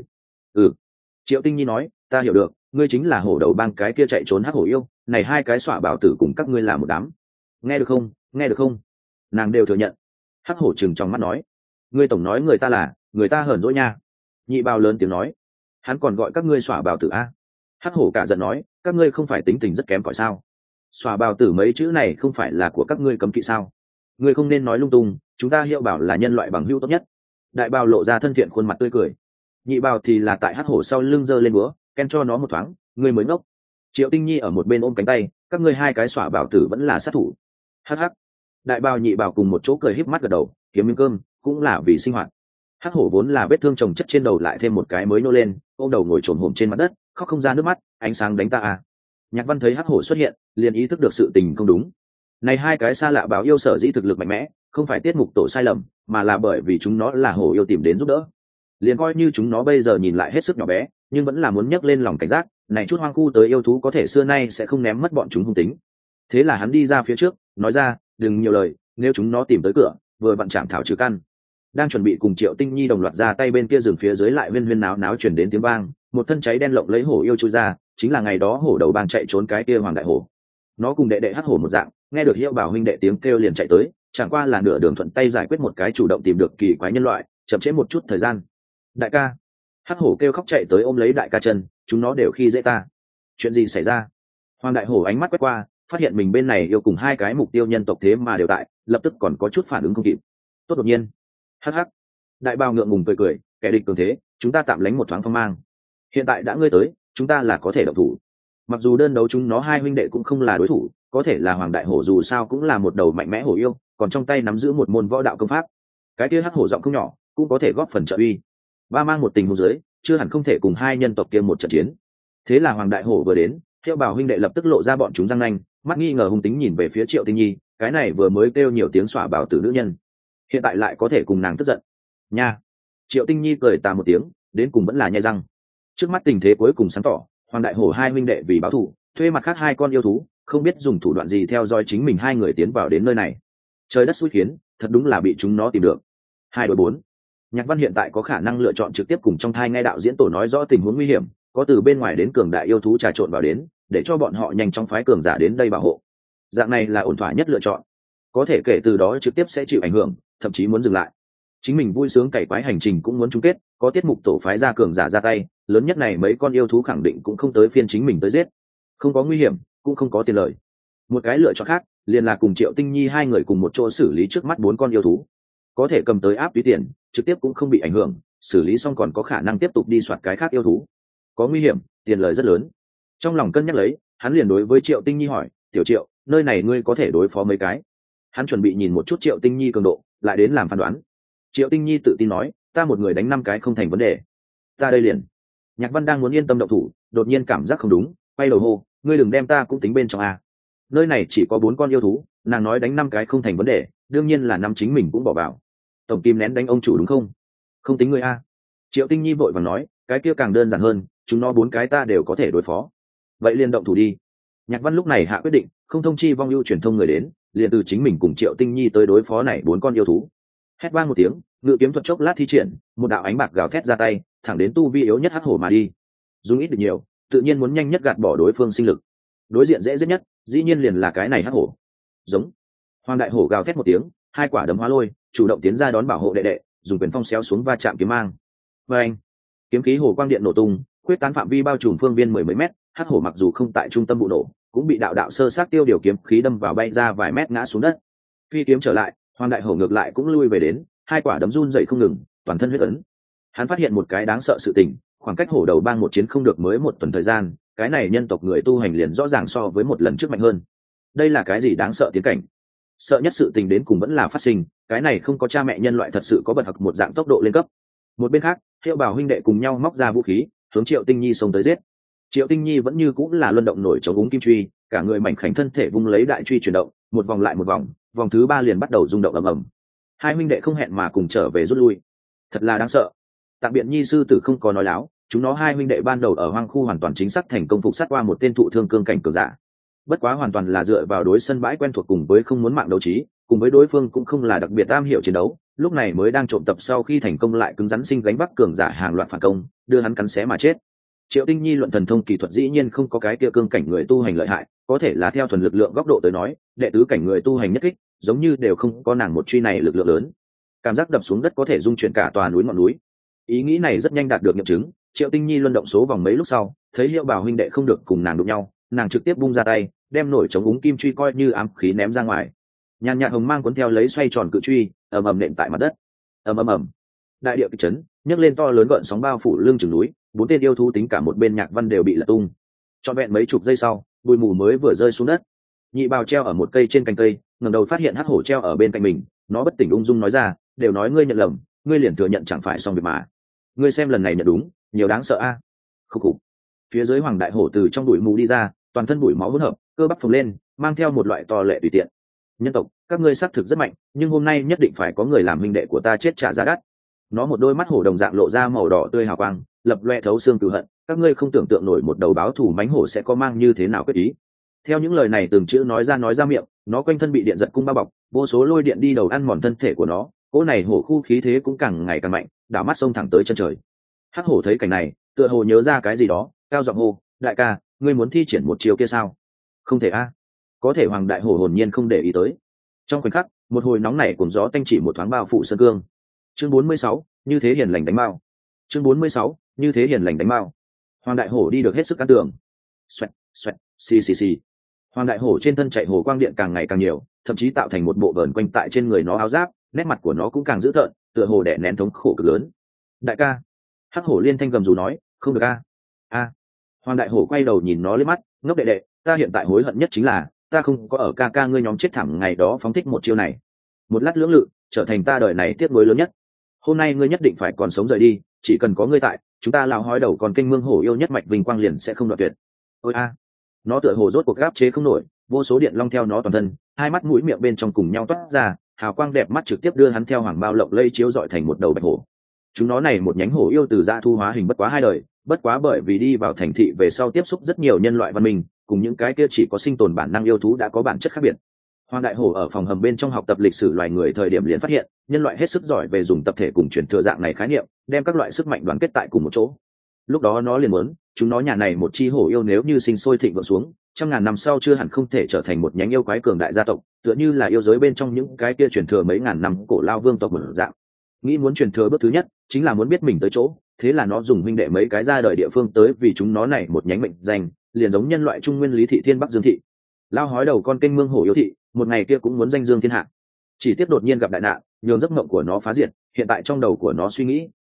Triệu Tinh Nhi nói, ta hiểu được, ngươi chính là hổ đầu bang cái kia chạy trốn hắc hổ yêu, này hai cái xỏa bảo tử cùng các ngươi là một đám. Nghe được không, nghe được không? Nàng đều thừa nhận. Hắc hổ trừng trong mắt nói, ngươi tổng nói người ta là, người ta hờn dỗi nha. Nhị Bào lớn tiếng nói, hắn còn gọi các ngươi xỏa bảo tử a. Hắc hổ cả giận nói, các ngươi không phải tính tình rất kém cỏi sao? Xỏa bảo tử mấy chữ này không phải là của các ngươi cấm kỵ sao? Ngươi không nên nói lung tung, chúng ta Hiệu Bảo là nhân loại bằng hữu tốt nhất. Đại Bào lộ ra thân thiện khuôn mặt tươi cười. Nhị Bào thì là tại Hắc hổ sau lưng giơ lên búa, ken cho nó một thoáng, ngươi mới ngốc. Triệu Tinh Nhi ở một bên ôm cánh tay, các ngươi hai cái xỏa bảo tử vẫn là sát thủ. Hắc hắc. Đại Bào Nhị Bào cùng một chỗ cười híp mắt gật đầu, kiếm miếng cơm cũng là vì sinh hoạt. Hắc hổ vốn là vết thương chồng chất trên đầu lại thêm một cái mới nô lên, ôm đầu ngồi trồm hổm trên mặt đất, khóc không ra nước mắt, ánh sáng đánh ta à. Nhạc Văn thấy Hắc hổ xuất hiện, liền ý thức được sự tình không đúng. Này hai cái xa lạ báo yêu sở dĩ thực lực mạnh mẽ, không phải tiết mục tổ sai lầm, mà là bởi vì chúng nó là hổ yêu tìm đến giúp đỡ. Liền coi như chúng nó bây giờ nhìn lại hết sức nhỏ bé, nhưng vẫn là muốn nhấc lên lòng cảnh giác, này chút hoang khu tới yêu thú có thể xưa nay sẽ không ném mất bọn chúng hung tính. Thế là hắn đi ra phía trước, nói ra, đừng nhiều lời, nếu chúng nó tìm tới cửa, vừa vặn chạm thảo trừ căn. Đang chuẩn bị cùng Triệu Tinh Nhi đồng loạt ra tay, bên kia rừng phía dưới lại huyên huyên náo náo chuyển đến tiếng vang, một thân cháy đen lộng lấy hổ yêu chui ra, chính là ngày đó hổ đầu bang chạy trốn cái kia Hoàng Đại Hổ. Nó cùng đệ đệ Hắc hổ một dạng, nghe được Hiệu Bảo huynh đệ tiếng kêu liền chạy tới, chẳng qua là nửa đường thuận tay giải quyết một cái chủ động tìm được kỳ quái nhân loại, chậm trễ một chút thời gian. Đại ca. Hắc hổ kêu khóc chạy tới ôm lấy đại ca chân, chúng nó đều khi dễ ta. Chuyện gì xảy ra? Hoàng Đại Hổ ánh mắt quét qua, phát hiện mình bên này yêu cùng hai cái mục tiêu nhân tộc thế mà đều tại, lập tức còn có chút phản ứng không kịp. Tốt đột nhiên. Hắc hắc. Đại Bao ngượng ngùng cười cười, kẻ địch cường thế, chúng ta tạm lánh một thoáng phong mang. Hiện tại đã ngươi tới, chúng ta là có thể động thủ. Mặc dù đơn đấu chúng nó hai huynh đệ cũng không là đối thủ, có thể là Hoàng Đại Hổ dù sao cũng là một đầu mạnh mẽ hổ yêu, còn trong tay nắm giữ một môn võ đạo công pháp. Cái kia Hắc hổ giọng không nhỏ, cũng có thể góp phần trợ uy. Ba mang một tình huống dưới, chưa hẳn không thể cùng hai nhân tộc kia một trận chiến. Thế là Hoàng Đại Hổ vừa đến, Hiệu Bảo huynh đệ lập tức lộ ra bọn chúng răng nanh, mắt nghi ngờ hung tính nhìn về phía Triệu Tinh Nhi, cái này vừa mới kêu nhiều tiếng xỏa bảo tử nữ nhân, hiện tại lại có thể cùng nàng tức giận. Nha. Triệu Tinh Nhi cười tà một tiếng, đến cùng vẫn là nhai răng. Trước mắt tình thế cuối cùng sáng tỏ, Hoàng Đại Hổ hai huynh đệ vì báo thù, thuê mặt khác hai con yêu thú, không biết dùng thủ đoạn gì theo dõi chính mình hai người tiến vào đến nơi này. Trời đất xui khiến, thật đúng là bị chúng nó tìm được. 2 đối 4. Nhạc Văn hiện tại có khả năng lựa chọn trực tiếp cùng trong thai nghe đạo diễn tổ nói rõ tình huống nguy hiểm, có từ bên ngoài đến cường đại yêu thú trà trộn vào đến, để cho bọn họ nhanh chóng phái cường giả đến đây bảo hộ. Dạng này là ổn thỏa nhất lựa chọn. Có thể kể từ đó trực tiếp sẽ chịu ảnh hưởng, thậm chí muốn dừng lại. Chính mình vui sướng cày quái hành trình cũng muốn chung kết, có tiết mục tổ phái ra cường giả ra tay, lớn nhất này mấy con yêu thú khẳng định cũng không tới phiên chính mình tới giết. Không có nguy hiểm, cũng không có tiền lợi. Một cái lựa chọn khác, liền là cùng Triệu Tinh Nhi hai người cùng một chỗ xử lý trước mắt 4 con yêu thú. Có thể cầm tới áp túy tiền, trực tiếp cũng không bị ảnh hưởng, xử lý xong còn có khả năng tiếp tục đi soạt cái khác yêu thú, có nguy hiểm, tiền lời rất lớn. Trong lòng cân nhắc lấy, hắn liền đối với Triệu Tinh Nhi hỏi, tiểu Triệu, nơi này ngươi có thể đối phó mấy cái? Hắn chuẩn bị nhìn một chút Triệu Tinh Nhi cường độ, lại đến làm phán đoán. Triệu Tinh Nhi tự tin nói, ta một người đánh 5 cái không thành vấn đề. Ta đây liền. Nhạc Văn đang muốn yên tâm động thủ, đột nhiên cảm giác không đúng, quay đầu hô, ngươi đừng đem ta cũng tính bên trong a. Nơi này chỉ có 4 con yêu thú, nàng nói đánh 5 cái không thành vấn đề, đương nhiên là năm chính mình cũng bỏ vào. Tổng kim nén đánh ông chủ đúng không? Không tính ngươi a. Triệu Tinh Nhi vội vàng nói, cái kia càng đơn giản hơn, chúng nó 4 cái ta đều có thể đối phó. Vậy liền động thủ đi. Nhạc Văn lúc này hạ quyết định, không thông chi vong ưu truyền thông người đến, liền từ chính mình cùng Triệu Tinh Nhi tới đối phó này 4 con yêu thú. Hét vang một tiếng, ngự kiếm thuật chốc lát thi triển, một đạo ánh bạc gào thét ra tay, thẳng đến tu vi yếu nhất hắc hổ mà đi. Dùng ít được nhiều, tự nhiên muốn nhanh nhất gạt bỏ đối phương sinh lực. Đối diện dễ giết nhất, dĩ nhiên liền là cái này hắc hổ. Giống. Hoàng đại hổ gào thét một tiếng, 2 quả đấm hóa lôi, chủ động tiến ra đón bảo hộ đệ đệ, dùng quyền phong xéo xuống va chạm kiếm mang. Và anh, kiếm khí hồ quang điện nổ tung, quyết tán phạm vi bao trùm phương viên 10 mấy mét, hắc hổ mặc dù không tại trung tâm vụ nổ, cũng bị đạo đạo sơ sát tiêu điều kiếm khí đâm vào bay ra vài mét ngã xuống đất. Phi kiếm trở lại, Hoàng đại hổ ngược lại cũng lui về đến, 2 quả đấm run dậy không ngừng, toàn thân huyết ấn. Hắn phát hiện một cái đáng sợ sự tình, khoảng cách hổ đầu bang một chiến không được mới 1 tuần thời gian, cái này nhân tộc người tu hành liền rõ ràng so với một lần trước mạnh hơn. Đây là cái gì đáng sợ tiến cảnh? Sợ nhất sự tình đến cùng vẫn là phát sinh, cái này không có cha mẹ nhân loại thật sự có bật học một dạng tốc độ lên cấp. Một bên khác, Hiệu Bảo huynh đệ cùng nhau móc ra vũ khí, hướng Triệu Tinh Nhi xông tới giết. Triệu Tinh Nhi vẫn như cũng là luân động nổi chống úng kim truy, cả người mảnh khảnh thân thể vung lấy đại truy chuyển động, một vòng lại một vòng, vòng thứ 3 liền bắt đầu rung động ầm ầm. Hai huynh đệ không hẹn mà cùng trở về rút lui. Thật là đáng sợ. Tạm Biện Nhi sư tử không có nói láo, chúng nó hai huynh đệ ban đầu ở hoang khu hoàn toàn chính xác thành công phục sát qua một tên thụ thương cương cảnh cường giả. Bất quá hoàn toàn là dựa vào đối sân bãi quen thuộc cùng với không muốn mạng đấu trí, cùng với đối phương cũng không là đặc biệt am hiểu chiến đấu, lúc này mới đang trộm tập sau khi thành công lại cứng rắn sinh gánh bắc cường giả hàng loạt phản công, đưa hắn cắn xé mà chết. Triệu Tinh Nhi luận thần thông kỳ thuật dĩ nhiên không có cái kia cương cảnh người tu hành lợi hại, có thể là theo thuần lực lượng góc độ tới nói, đệ tứ cảnh người tu hành nhất kích, giống như đều không có nàng một truy này lực lượng lớn. Cảm giác đập xuống đất có thể dung chuyển cả tòa núi ngọn núi. Ý nghĩ này rất nhanh đạt được nghiệm chứng, Triệu Tinh Nhi luân động số vòng mấy lúc sau, thấy Hiệu Bảo huynh đệ không được cùng nàng đụng nhau, nàng trực tiếp bung ra tay, đem nổi chống úng kim truy coi như ám khí ném ra ngoài. Nhàn nhạt hồng mang cuốn theo lấy xoay tròn cự truy, ầm ầm nện tại mặt đất. Ầm ầm ầm. Đại địa kịch chấn, nhấc lên to lớn gợn sóng bao phủ lưng chừng núi, 4 tên yêu thú tính cả một bên Nhạc Văn đều bị lật tung. Trọn vẹn mấy chục giây sau, bụi mù mới vừa rơi xuống đất. Nhị Bào treo ở một cây trên cành cây, ngẩng đầu phát hiện hắc hổ treo ở bên cạnh mình, nó bất tỉnh ung dung nói ra, đều nói ngươi nhận lầm, ngươi liền thừa nhận chẳng phải xong việc mà. Ngươi xem lần này nhận đúng, nhiều đáng sợ a. Khục khục. Phía dưới Hoàng đại hổ từ trong bụi mù đi ra, toàn thân bụi máu hỗn hợp, cơ bắp phồng lên, mang theo một loại to lệ tùy tiện. Nhân tộc, các ngươi xác thực rất mạnh, nhưng hôm nay nhất định phải có người làm huynh đệ của ta chết trả giá đắt. Nó một đôi mắt hổ đồng dạng lộ ra màu đỏ tươi hào quang, lập loe thấu xương cừu hận, các ngươi không tưởng tượng nổi một đầu báo thù mãnh hổ sẽ có mang như thế nào quyết ý. Theo những lời này từng chữ nói ra miệng, nó quanh thân bị điện giật cung bao bọc, vô số lôi điện đi đầu ăn mòn thân thể của nó, cỗ này hổ khu khí thế cũng càng ngày càng mạnh, đảo mắt xông thẳng tới chân trời. Hắc hổ thấy cảnh này, tựa hồ nhớ ra cái gì đó, cao giọng hô, đại ca, ngươi muốn thi triển một chiều kia sao? Không thể a. Có thể Hoàng đại hổ hồn nhiên không để ý tới. Trong khoảnh khắc, một hồi nóng nảy cùng gió tanh chỉ một thoáng bao phủ sơn cương. Chương 46, như thế hiền lành đánh mao. Chương 46, như thế hiền lành đánh mao. Hoàng đại hổ đi được hết sức cán tường. Xoẹt, xoẹt, xì xì xì. Hoàng đại hổ trên thân chạy hồ quang điện càng ngày càng nhiều, thậm chí tạo thành một bộ vờn quanh tại trên người nó áo giáp, nét mặt của nó cũng càng dữ tợn, tựa hồ đè nén thống khổ cực lớn. Đại ca. Hắc hổ liên thanh gầm rú nói, không được a. A. Hoàng đại hổ quay đầu nhìn nó lên mắt, ngốc đệ đệ, ta hiện tại hối hận nhất chính là ta không có ở ca ca ngươi nhóm chết thẳng ngày đó phóng thích một chiêu này. Một lát lưỡng lự, trở thành ta đời này tiếc nuối lớn nhất. Hôm nay ngươi nhất định phải còn sống rời đi, chỉ cần có ngươi tại, chúng ta lão hói đầu còn kênh mương hổ yêu nhất mạch vinh quang liền sẽ không đoạn tuyệt. Ôi a. Nó tựa hồ rốt cuộc gáp chế không nổi, vô số điện long theo nó toàn thân, hai mắt mũi miệng bên trong cùng nhau toát ra, hào quang đẹp mắt trực tiếp đưa hắn theo hoàng bao lộng lây chiếu dọi thành một đầu bạch hổ. Chúng nó này một nhánh hổ yêu từ dã thu hóa hình bất quá 2 đời, bất quá bởi vì đi vào thành thị về sau tiếp xúc rất nhiều nhân loại văn minh, cùng những cái kia chỉ có sinh tồn bản năng yêu thú đã có bản chất khác biệt. Hoàng đại hổ ở phòng hầm bên trong học tập lịch sử loài người thời điểm liền phát hiện, nhân loại hết sức giỏi về dùng tập thể cùng truyền thừa dạng này khái niệm, đem các loại sức mạnh đoàn kết tại cùng một chỗ. Lúc đó nó liền muốn, chúng nó nhà này một chi hổ yêu nếu như sinh sôi thịnh vượng xuống, trăm ngàn năm sau chưa hẳn không thể trở thành một nhánh yêu quái cường đại gia tộc, tựa như là yêu giới bên trong những cái kia truyền thừa mấy ngàn năm cổ lao vương tộc một dạng. Nghĩ muốn truyền thừa bước thứ nhất, chính là muốn biết mình tới chỗ, thế là nó dùng huynh đệ mấy cái ra đời địa phương tới vì chúng nó này một nhánh mệnh danh, liền giống nhân loại trung nguyên Lý thị thiên Bắc Dương thị. Lao hói đầu con kênh mương hổ yêu thị, một ngày kia cũng muốn danh dương thiên hạ. Chỉ tiếp đột nhiên gặp đại nạn, nhường giấc mộng của nó phá diệt, hiện tại trong đầu của nó suy nghĩ,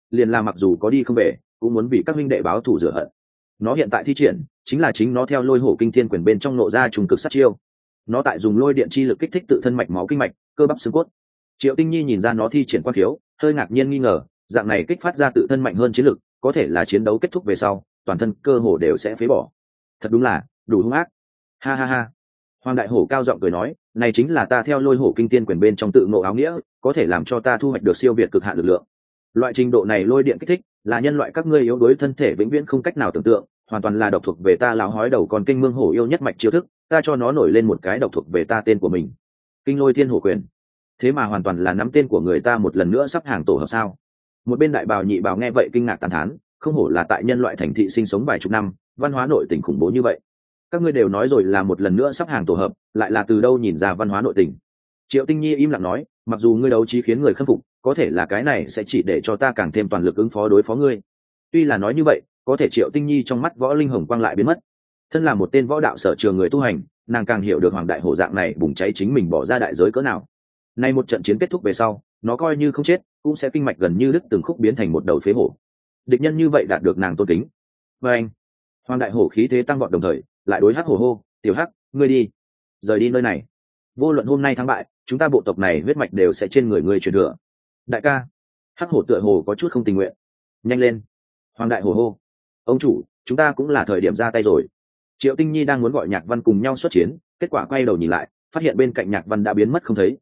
liền là mặc dù có đi không về cũng muốn vì các minh đệ báo thù rửa hận. Nó hiện tại thi triển chính là chính nó theo lôi hổ kinh thiên quyền bên trong nộ ra trùng cực sát chiêu. Nó tại dùng lôi điện chi lực kích thích tự thân mạch máu kinh mạch cơ bắp xương cốt. Triệu Tinh Nhi nhìn ra nó thi triển quan khiếu, hơi ngạc nhiên nghi ngờ, dạng này kích phát ra tự thân mạnh hơn chiến lực, có thể là chiến đấu kết thúc về sau toàn thân cơ hồ đều sẽ phế bỏ. Thật đúng là đủ hung ác. Ha ha ha. Hoàng đại hổ cao giọng cười nói, này chính là ta theo lôi hổ kinh thiên quyền bên trong tự ngộ áo nghĩa, có thể làm cho ta thu hoạch được siêu việt cực hạn lực lượng. Loại trình độ này lôi điện kích thích là nhân loại các ngươi yếu đuối thân thể vĩnh viễn không cách nào tưởng tượng, hoàn toàn là độc thuộc về ta lão hói đầu còn kinh mương hổ yêu nhất mạch chiêu thức, ta cho nó nổi lên một cái độc thuộc về ta tên của mình. Kinh lôi thiên hổ quyền. Thế mà hoàn toàn là nắm tên của người ta một lần nữa sắp hàng tổ hợp sao? Một bên đại bào nhị bào nghe vậy kinh ngạc tán thán, không hổ là tại nhân loại thành thị sinh sống vài chục năm, văn hóa nội tình khủng bố như vậy. Các ngươi đều nói rồi là một lần nữa sắp hàng tổ hợp, lại là từ đâu nhìn ra văn hóa nội tình? Triệu Tinh Nhi im lặng nói, mặc dù ngươi đấu trí khiến người khâm phục, có thể là cái này sẽ chỉ để cho ta càng thêm toàn lực ứng phó đối phó ngươi. Tuy là nói như vậy, có thể Triệu Tinh Nhi trong mắt võ linh hồng quang lại biến mất. Thân là một tên võ đạo sở trường người tu hành, nàng càng hiểu được hoàng đại hổ dạng này bùng cháy chính mình bỏ ra đại giới cỡ nào. Nay một trận chiến kết thúc về sau, nó coi như không chết, cũng sẽ kinh mạch gần như đứt từng khúc biến thành một đầu phế hổ. Địch nhân như vậy đạt được nàng tôn kính. Và anh, hoàng đại hổ khí thế tăng vọt đồng thời, lại đối hắc hổ hô, tiểu hắc, ngươi đi, rời đi nơi này. Vô luận hôm nay thắng bại, chúng ta bộ tộc này huyết mạch đều sẽ trên người ngươi truyền thừa. Đại ca, hắc hổ tựa hồ có chút không tình nguyện. Nhanh lên, hoàng đại hổ hô. Ông chủ, chúng ta cũng là thời điểm ra tay rồi. Triệu Tinh Nhi đang muốn gọi Nhạc Văn cùng nhau xuất chiến, kết quả quay đầu nhìn lại, phát hiện bên cạnh Nhạc Văn đã biến mất không thấy.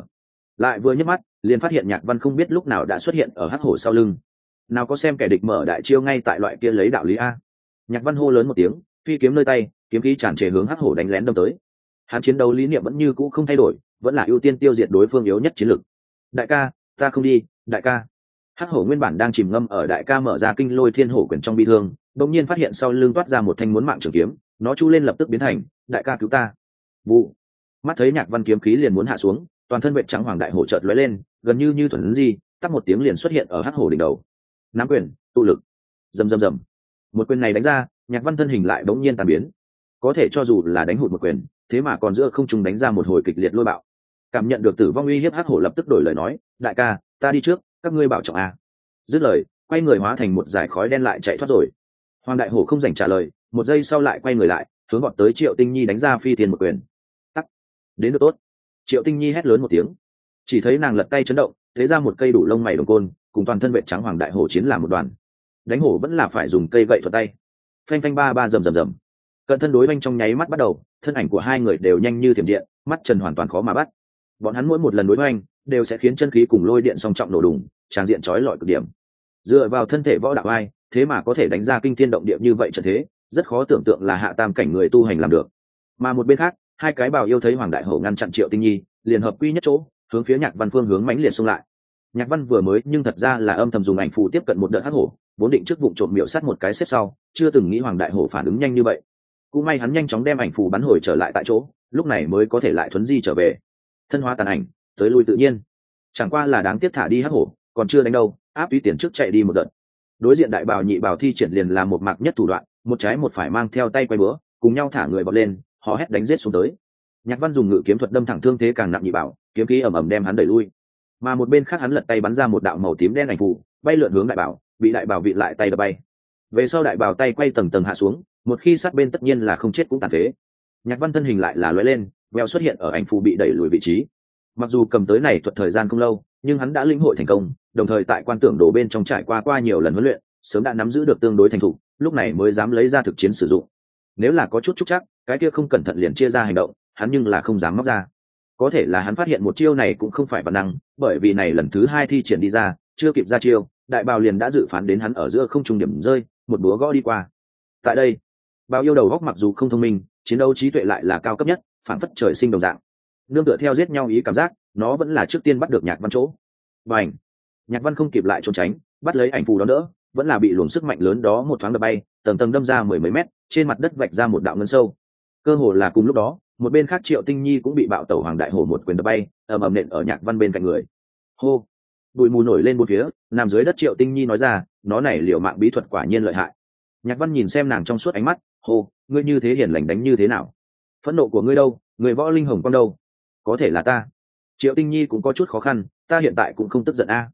Lại vừa nhấc mắt, liền phát hiện Nhạc Văn không biết lúc nào đã xuất hiện ở hắc hổ sau lưng. Nào có xem kẻ địch mở đại chiêu ngay tại loại kia lấy đạo lý a. Nhạc Văn hô lớn một tiếng, phi kiếm nơi tay, kiếm khí tràn trề hướng hắc hổ đánh lén đâm tới. Hắn chiến đấu lý niệm vẫn như cũ không thay đổi, vẫn là ưu tiên tiêu diệt đối phương yếu nhất chiến lực. Đại ca, ta không đi, đại ca. Hắc hổ nguyên bản đang chìm ngâm ở đại ca mở ra kinh lôi thiên hổ quyền trong bi thương, đột nhiên phát hiện sau lưng toát ra một thanh muốn mạng trường kiếm, nó chu lên lập tức biến thành, đại ca cứu ta. Vụ. Mắt thấy Nhạc Văn kiếm khí liền muốn hạ xuống, toàn thân vệt trắng hoàng đại hổ chợt lóe lên, gần như thuần di, tắt một tiếng liền xuất hiện ở hắc hổ đỉnh đầu. Nắm quyền, tụ lực. Rầm rầm rầm. Một quyền này đánh ra, Nhạc Văn thân hình lại đống nhiên tan biến. Có thể cho dù là đánh hụt một quyền, thế mà còn giữa không trung đánh ra một hồi kịch liệt lôi bạo. Cảm nhận được tử vong uy hiếp, hắc hổ lập tức đổi lời nói, đại ca, ta đi trước, các ngươi bảo trọng a. Dứt lời, quay người hóa thành một dải khói đen lại chạy thoát rồi. Hoàng đại hổ không dành trả lời, một giây sau lại quay người lại, hướng bọn tới Triệu Tinh Nhi đánh ra phi tiền một quyền. Tắc. Đến được tốt. Triệu Tinh Nhi hét lớn một tiếng, chỉ thấy nàng lật tay chấn động, thế ra một cây đủ lông mày đồng côn, cùng toàn thân vệ trắng hoàng đại hổ chiến làm một đoàn. Đánh hổ vẫn là phải dùng cây gậy thuật tay. Phanh phanh ba ba rầm rầm rầm. Cận thân đối oanh trong nháy mắt bắt đầu, thân ảnh của hai người đều nhanh như thiểm điện, mắt trần hoàn toàn khó mà bắt. Bọn hắn mỗi một lần đối oanh đều sẽ khiến chân khí cùng lôi điện song trọng nổ đùng, tràn diện chói lọi cực điểm. Dựa vào thân thể võ đạo ai, thế mà có thể đánh ra kinh thiên động địa như vậy trận thế, rất khó tưởng tượng là hạ tam cảnh người tu hành làm được. Mà một bên khác, hai cái bào yêu thấy hoàng đại hổ ngăn chặn Triệu Tinh Nhi, liền hợp quy nhất chỗ, hướng phía Nhạc Văn phương hướng mãnh liệt xông lại. Nhạc Văn vừa mới nhưng thật ra là âm thầm dùng ảnh phù tiếp cận một đợt hắc hổ, vốn định trước vụng trộm miểu sát một cái xếp sau, chưa từng nghĩ hoàng đại hổ phản ứng nhanh như vậy. Cũng may hắn nhanh chóng đem ảnh phù bắn hồi trở lại tại chỗ, lúc này mới có thể lại thuấn di trở về. Thân hóa tàn ảnh, tới lui tự nhiên. Chẳng qua là đáng tiếc thả đi hắc hổ, còn chưa đánh đâu, áp túy tiền trước chạy đi một đợt. Đối diện đại bào nhị bào thi triển liền là một mạc nhất thủ đoạn, một trái một phải mang theo tay quay búa, cùng nhau thả người vọt lên, họ hét đánh giết xuống tới. Nhạc Văn dùng ngự kiếm thuật đâm thẳng thương thế càng nặng nhị bảo, kiếm khí ầm ầm đem hắn đẩy lui. Mà một bên khác hắn lật tay bắn ra một đạo màu tím đen ảnh phù, bay lượn hướng đại bảo, bị đại bảo vị lại tay đập bay. Về sau đại bảo tay quay tầng tầng hạ xuống, một khi sát bên tất nhiên là không chết cũng tàn phế. Nhạc Văn thân hình lại là lóe lên, veo xuất hiện ở ảnh phù bị đẩy lùi vị trí. Mặc dù cầm tới này thuật thời gian không lâu, nhưng hắn đã lĩnh hội thành công, đồng thời tại quan tưởng đồ bên trong trải qua nhiều lần huấn luyện, sớm đã nắm giữ được tương đối thành thục, lúc này mới dám lấy ra thực chiến sử dụng. Nếu là có chút trúc chắc, cái kia không cẩn thận liền chia ra hành động, hắn nhưng là không dám móc ra. Có thể là hắn phát hiện một chiêu này cũng không phải bản năng, bởi vì này lần thứ hai thi triển đi ra, chưa kịp ra chiêu, đại bào liền đã dự phán đến hắn ở giữa không trung điểm rơi, một búa gõ đi qua. Tại đây, bào yêu đầu góc mặc dù không thông minh, chiến đấu trí tuệ lại là cao cấp nhất, phản phất trời sinh đồng dạng. Nương tựa theo giết nhau ý cảm giác, nó vẫn là trước tiên bắt được Nhạc Văn chỗ. Bành! Nhạc Văn không kịp lại trốn tránh, bắt lấy ảnh phù đó đỡ, vẫn là bị luồng sức mạnh lớn đó một thoáng đập bay, tầng tầng đâm ra mười mấy mét, trên mặt đất vạch ra một đạo ngân sâu. Cơ hồ là cùng lúc đó, một bên khác Triệu Tinh Nhi cũng bị bạo tẩu hoàng đại hổ một quyền đập bay, ầm ầm nện ở Nhạc Văn bên cạnh người. Hô! Bụi mù nổi lên bốn phía, nằm dưới đất Triệu Tinh Nhi nói ra, nó này liệu mạng bí thuật quả nhiên lợi hại. Nhạc Văn nhìn xem nàng trong suốt ánh mắt, hô, ngươi như thế hiền lành đánh như thế nào? Phẫn nộ của ngươi đâu? Người võ linh hồng quang đâu? Có thể là ta. Triệu Tinh Nhi cũng có chút khó khăn, ta hiện tại cũng không tức giận a.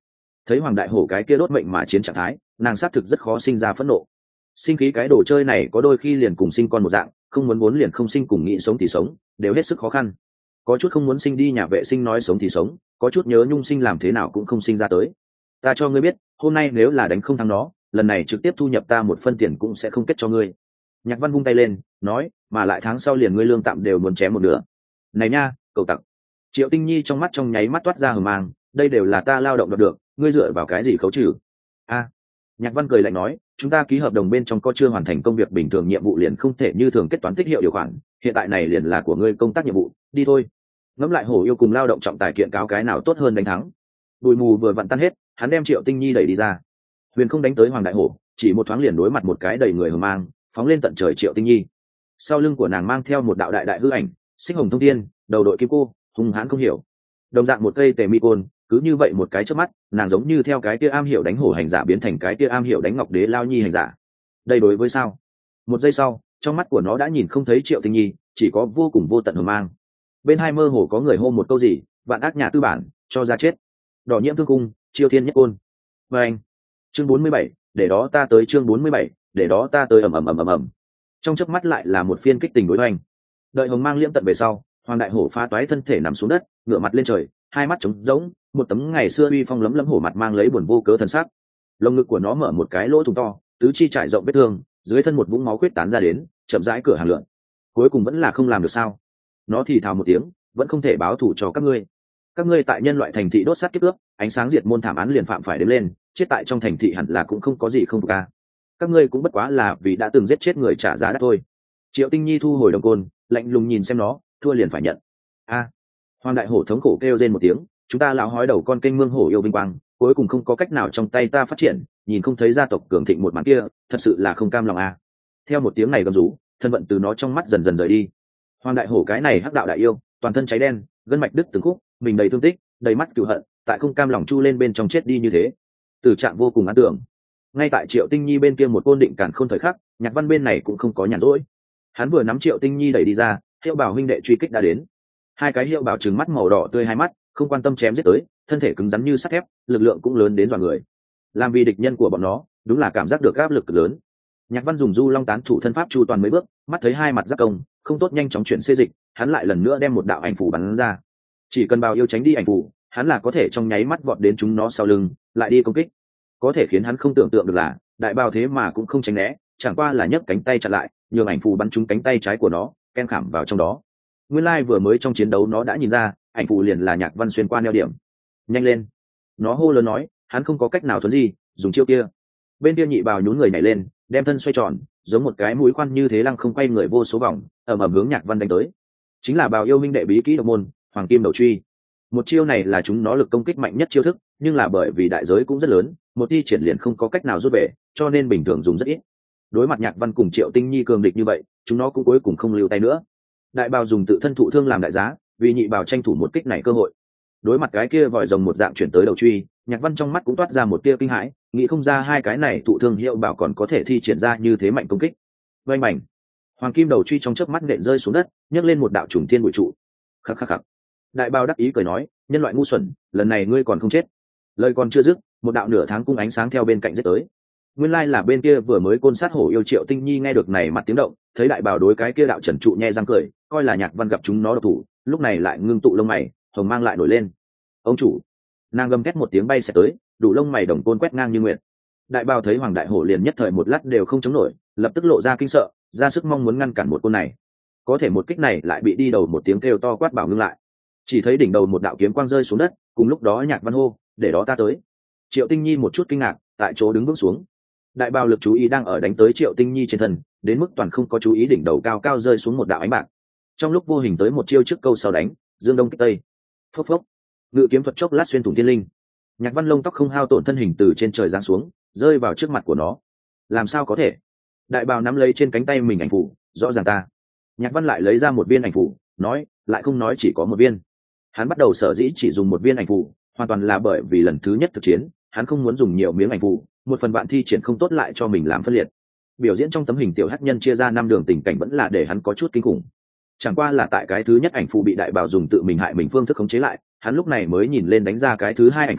thấy hoàng đại hổ cái kia đốt mệnh mà chiến trạng thái, nàng xác thực rất khó sinh ra phẫn nộ. Sinh khí cái đồ chơi này có đôi khi liền cùng sinh con một dạng, không muốn muốn liền không sinh, cùng nghĩ sống thì sống, đều hết sức khó khăn. Có chút không muốn sinh đi nhà vệ sinh nói sống thì sống, có chút nhớ nhung sinh làm thế nào cũng không sinh ra tới. Ta cho ngươi biết, hôm nay nếu là đánh không thắng nó, lần này trực tiếp thu nhập ta một phân tiền cũng sẽ không kết cho ngươi. Nhạc Văn vung tay lên nói, mà lại tháng sau liền ngươi lương tạm đều muốn chém một nửa. Này nha, cậu tặc. Triệu Tinh Nhi trong mắt trong nháy mắt toát ra hờ mang, đây đều là ta lao động đoạt được, ngươi dựa vào cái gì khấu trừ? A. Nhạc Văn cười lạnh nói, chúng ta ký hợp đồng bên trong có chưa hoàn thành công việc bình thường nhiệm vụ liền không thể như thường kết toán tích hiệu điều khoản, hiện tại này liền là của ngươi công tác nhiệm vụ, đi thôi. Ngẫm lại hổ yêu cùng lao động trọng tài kiện cáo cái nào tốt hơn đánh thắng. Bụi mù vừa vặn tan hết, hắn đem Triệu Tinh Nhi đẩy đi ra. Huyền không đánh tới Hoàng Đại Hổ, chỉ một thoáng liền đối mặt một cái đầy người hờ mang, phóng lên tận trời Triệu Tinh Nhi. Sau lưng của nàng mang theo một đạo đại đại hư ảnh, xích hồng thông thiên, đầu đội kim cô, hung hãn không hiểu. Đồng dạng một cây tề mi côn, cứ như vậy một cái chớp mắt, nàng giống như theo cái kia am hiểu đánh hổ hành giả biến thành cái kia am hiểu đánh ngọc đế lao nhi hành giả. Đây đối với sao? Một giây sau, trong mắt của nó đã nhìn không thấy Triệu Tinh Nhi, chỉ có vô cùng vô tận hờ mang. Bên hai mơ hồ có người hô một câu gì, vạn ác nhà tư bản, cho ra chết. Đỏ nhiễm thương cung, chiêu thiên nhất côn. Và anh. Chương 47, để đó ta tới, chương 47, để đó ta tới, ầm ầm ầm ầm ầm. Trong chớp mắt lại là một phiên kích tình đối hoành. Đợi hồng mang liễm tận về sau, Hoàng Đại Hổ phá toái thân thể nằm xuống đất, ngửa mặt lên trời, hai mắt trống rỗng, một tấm ngày xưa uy phong lấm lấm hổ mặt mang lấy buồn vô cớ thần sắc. Lồng ngực của nó mở một cái lỗ thủng to, tứ chi trải rộng vết thương, dưới thân một vũng máu khuyết tán ra đến, chậm rãi cửa hàng lượn. Cuối cùng vẫn là không làm được sao? Nó thì thào một tiếng, vẫn không thể báo thù cho các ngươi. Các ngươi tại nhân loại thành thị đốt sát kiếp ước, ánh sáng diệt môn thảm án liền phạm phải đếm lên, chết tại trong thành thị hẳn là cũng không có gì không ca. Các ngươi cũng bất quá là vì đã từng giết chết người trả giá đắt thôi. Triệu Tinh Nhi thu hồi đồng côn, lạnh lùng nhìn xem nó, thua liền phải nhận. A. Hoàng Đại Hổ thống khổ kêu rên một tiếng, chúng ta lão hói đầu con kênh mương hổ yêu vinh quang, cuối cùng không có cách nào trong tay ta phát triển, nhìn không thấy gia tộc cường thịnh một màn kia, thật sự là không cam lòng a. Theo một tiếng này gầm rú, thân vận từ nó trong mắt dần dần rời đi. Hoàng Đại Hổ cái này hắc đạo đại yêu, toàn thân cháy đen, gân mạch đứt từng khúc, mình đầy thương tích, đầy mắt cừu hận, tại không cam lòng chu lên bên trong chết đi như thế. Tử trạng vô cùng ấn tượng. Ngay tại Triệu Tinh Nhi bên kia một côn định cản không thời khắc, Nhạc Văn bên này cũng không có nhàn rỗi. Hắn vừa nắm Triệu Tinh Nhi đẩy đi ra, Hiệu Bảo huynh đệ truy kích đã đến. Hai cái Hiệu Bảo trừng mắt màu đỏ tươi hai mắt, không quan tâm chém giết tới, thân thể cứng rắn như sắt thép, lực lượng cũng lớn đến dọa người. Làm vì địch nhân của bọn nó, đúng là cảm giác được áp lực lớn. Nhạc Văn dùng Du Long tán thủ thân pháp chu toàn mấy bước, mắt thấy hai mặt giáp công, không tốt nhanh chóng chuyển xê dịch, hắn lại lần nữa đem một đạo ảnh phủ bắn ra. Chỉ cần Bào yêu tránh đi ảnh phủ, hắn là có thể trong nháy mắt vọt đến chúng nó sau lưng, lại đi công kích. Có thể khiến hắn không tưởng tượng được là, đại Bào thế mà cũng không tránh né, chẳng qua là nhấc cánh tay chặn lại, nhường ảnh phủ bắn trúng cánh tay trái của nó, ken khảm vào trong đó. Nguyên lai vừa mới trong chiến đấu nó đã nhìn ra, ảnh phủ liền là Nhạc Văn xuyên qua neo điểm. Nhanh lên! Nó hô lớn nói, hắn không có cách nào thuấn gì, dùng chiêu kia. Bên kia nhị Bào nhún người nhảy lên, đem thân xoay tròn, giống một cái mũi khoan như thế lăng không quay người vô số vòng, ầm ầm hướng Nhạc Văn đánh tới. Chính là Bào yêu minh đệ bí kỹ độc môn, Hoàng Kim Đầu Truy. Một chiêu này là chúng nó lực công kích mạnh nhất chiêu thức, nhưng là bởi vì đại giới cũng rất lớn, một thi triển liền không có cách nào rút về, cho nên bình thường dùng rất ít. Đối mặt Nhạc Văn cùng Triệu Tinh Nhi cường địch như vậy, chúng nó cũng cuối cùng không lưu tay nữa. Đại Bào dùng tự thân thụ thương làm đại giá, vì nhị Bào tranh thủ một kích này cơ hội. Đối mặt cái kia vòi rồng một dạng chuyển tới đầu truy, Nhạc Văn trong mắt cũng toát ra một tia kinh hãi, nghĩ không ra hai cái này thụ thương Hiệu Bảo còn có thể thi triển ra như thế mạnh công kích. Vành mảnh, Hoàng Kim Đầu Truy trong chớp mắt nện rơi xuống đất, nhấc lên một đạo trùng thiên bụi trụ. Khắc khắc khắc. Đại Bào đắc ý cười nói, nhân loại ngu xuẩn, lần này ngươi còn không chết. Lời còn chưa dứt, một đạo nửa tháng cung ánh sáng theo bên cạnh giết tới. Nguyên lai là bên kia vừa mới côn sát hổ yêu Triệu Tinh Nhi nghe được này mặt tiếng động, thấy Đại Bào đối cái kia đạo trần trụ nhe răng cười, coi là Nhạc Văn gặp chúng nó độc thủ, lúc này lại ngưng tụ lông mày, hồng mang lại nổi lên. Ông chủ! Nàng gầm thét một tiếng bay sẽ tới, đủ lông mày đồng côn quét ngang như nguyệt. Đại Bào thấy Hoàng Đại Hổ liền nhất thời một lát đều không chống nổi, lập tức lộ ra kinh sợ, ra sức mong muốn ngăn cản một côn này. Có thể một kích này lại bị đi đầu một tiếng kêu to quát bảo ngưng lại. Chỉ thấy đỉnh đầu một đạo kiếm quang rơi xuống đất, cùng lúc đó Nhạc Văn hô, để đó ta tới. Triệu Tinh Nhi một chút kinh ngạc, tại chỗ đứng vững xuống. Đại Bào lực chú ý đang ở đánh tới Triệu Tinh Nhi trên thân, đến mức toàn không có chú ý đỉnh đầu cao cao rơi xuống một đạo ánh bạc. Trong lúc vô hình tới một chiêu trước câu sau đánh, dương đông kích tây. Phốc phốc. Ngự kiếm thuật chốc lát xuyên thủng thiên linh. Nhạc Văn lông tóc không hao tổn thân hình từ trên trời giáng xuống, rơi vào trước mặt của nó. Làm sao có thể? Đại Bào nắm lấy trên cánh tay mình ảnh phủ, rõ ràng ta. Nhạc Văn lại lấy ra một viên ảnh phủ, nói, lại không nói chỉ có một viên. Hắn bắt đầu sở dĩ chỉ dùng một viên ảnh phủ, hoàn toàn là bởi vì lần thứ nhất thực chiến, hắn không muốn dùng nhiều miếng ảnh phủ, một phần bạn thi triển không tốt lại cho mình làm phân liệt. Biểu diễn trong tấm hình tiểu hắc nhân chia ra 5 đường tình cảnh vẫn là để hắn có chút kinh khủng. Chẳng qua là tại cái thứ nhất ảnh phụ bị Đại Bào dùng tự mình hại mình phương thức khống chế lại, hắn lúc này mới nhìn lên đánh ra cái thứ hai ảnh phụ,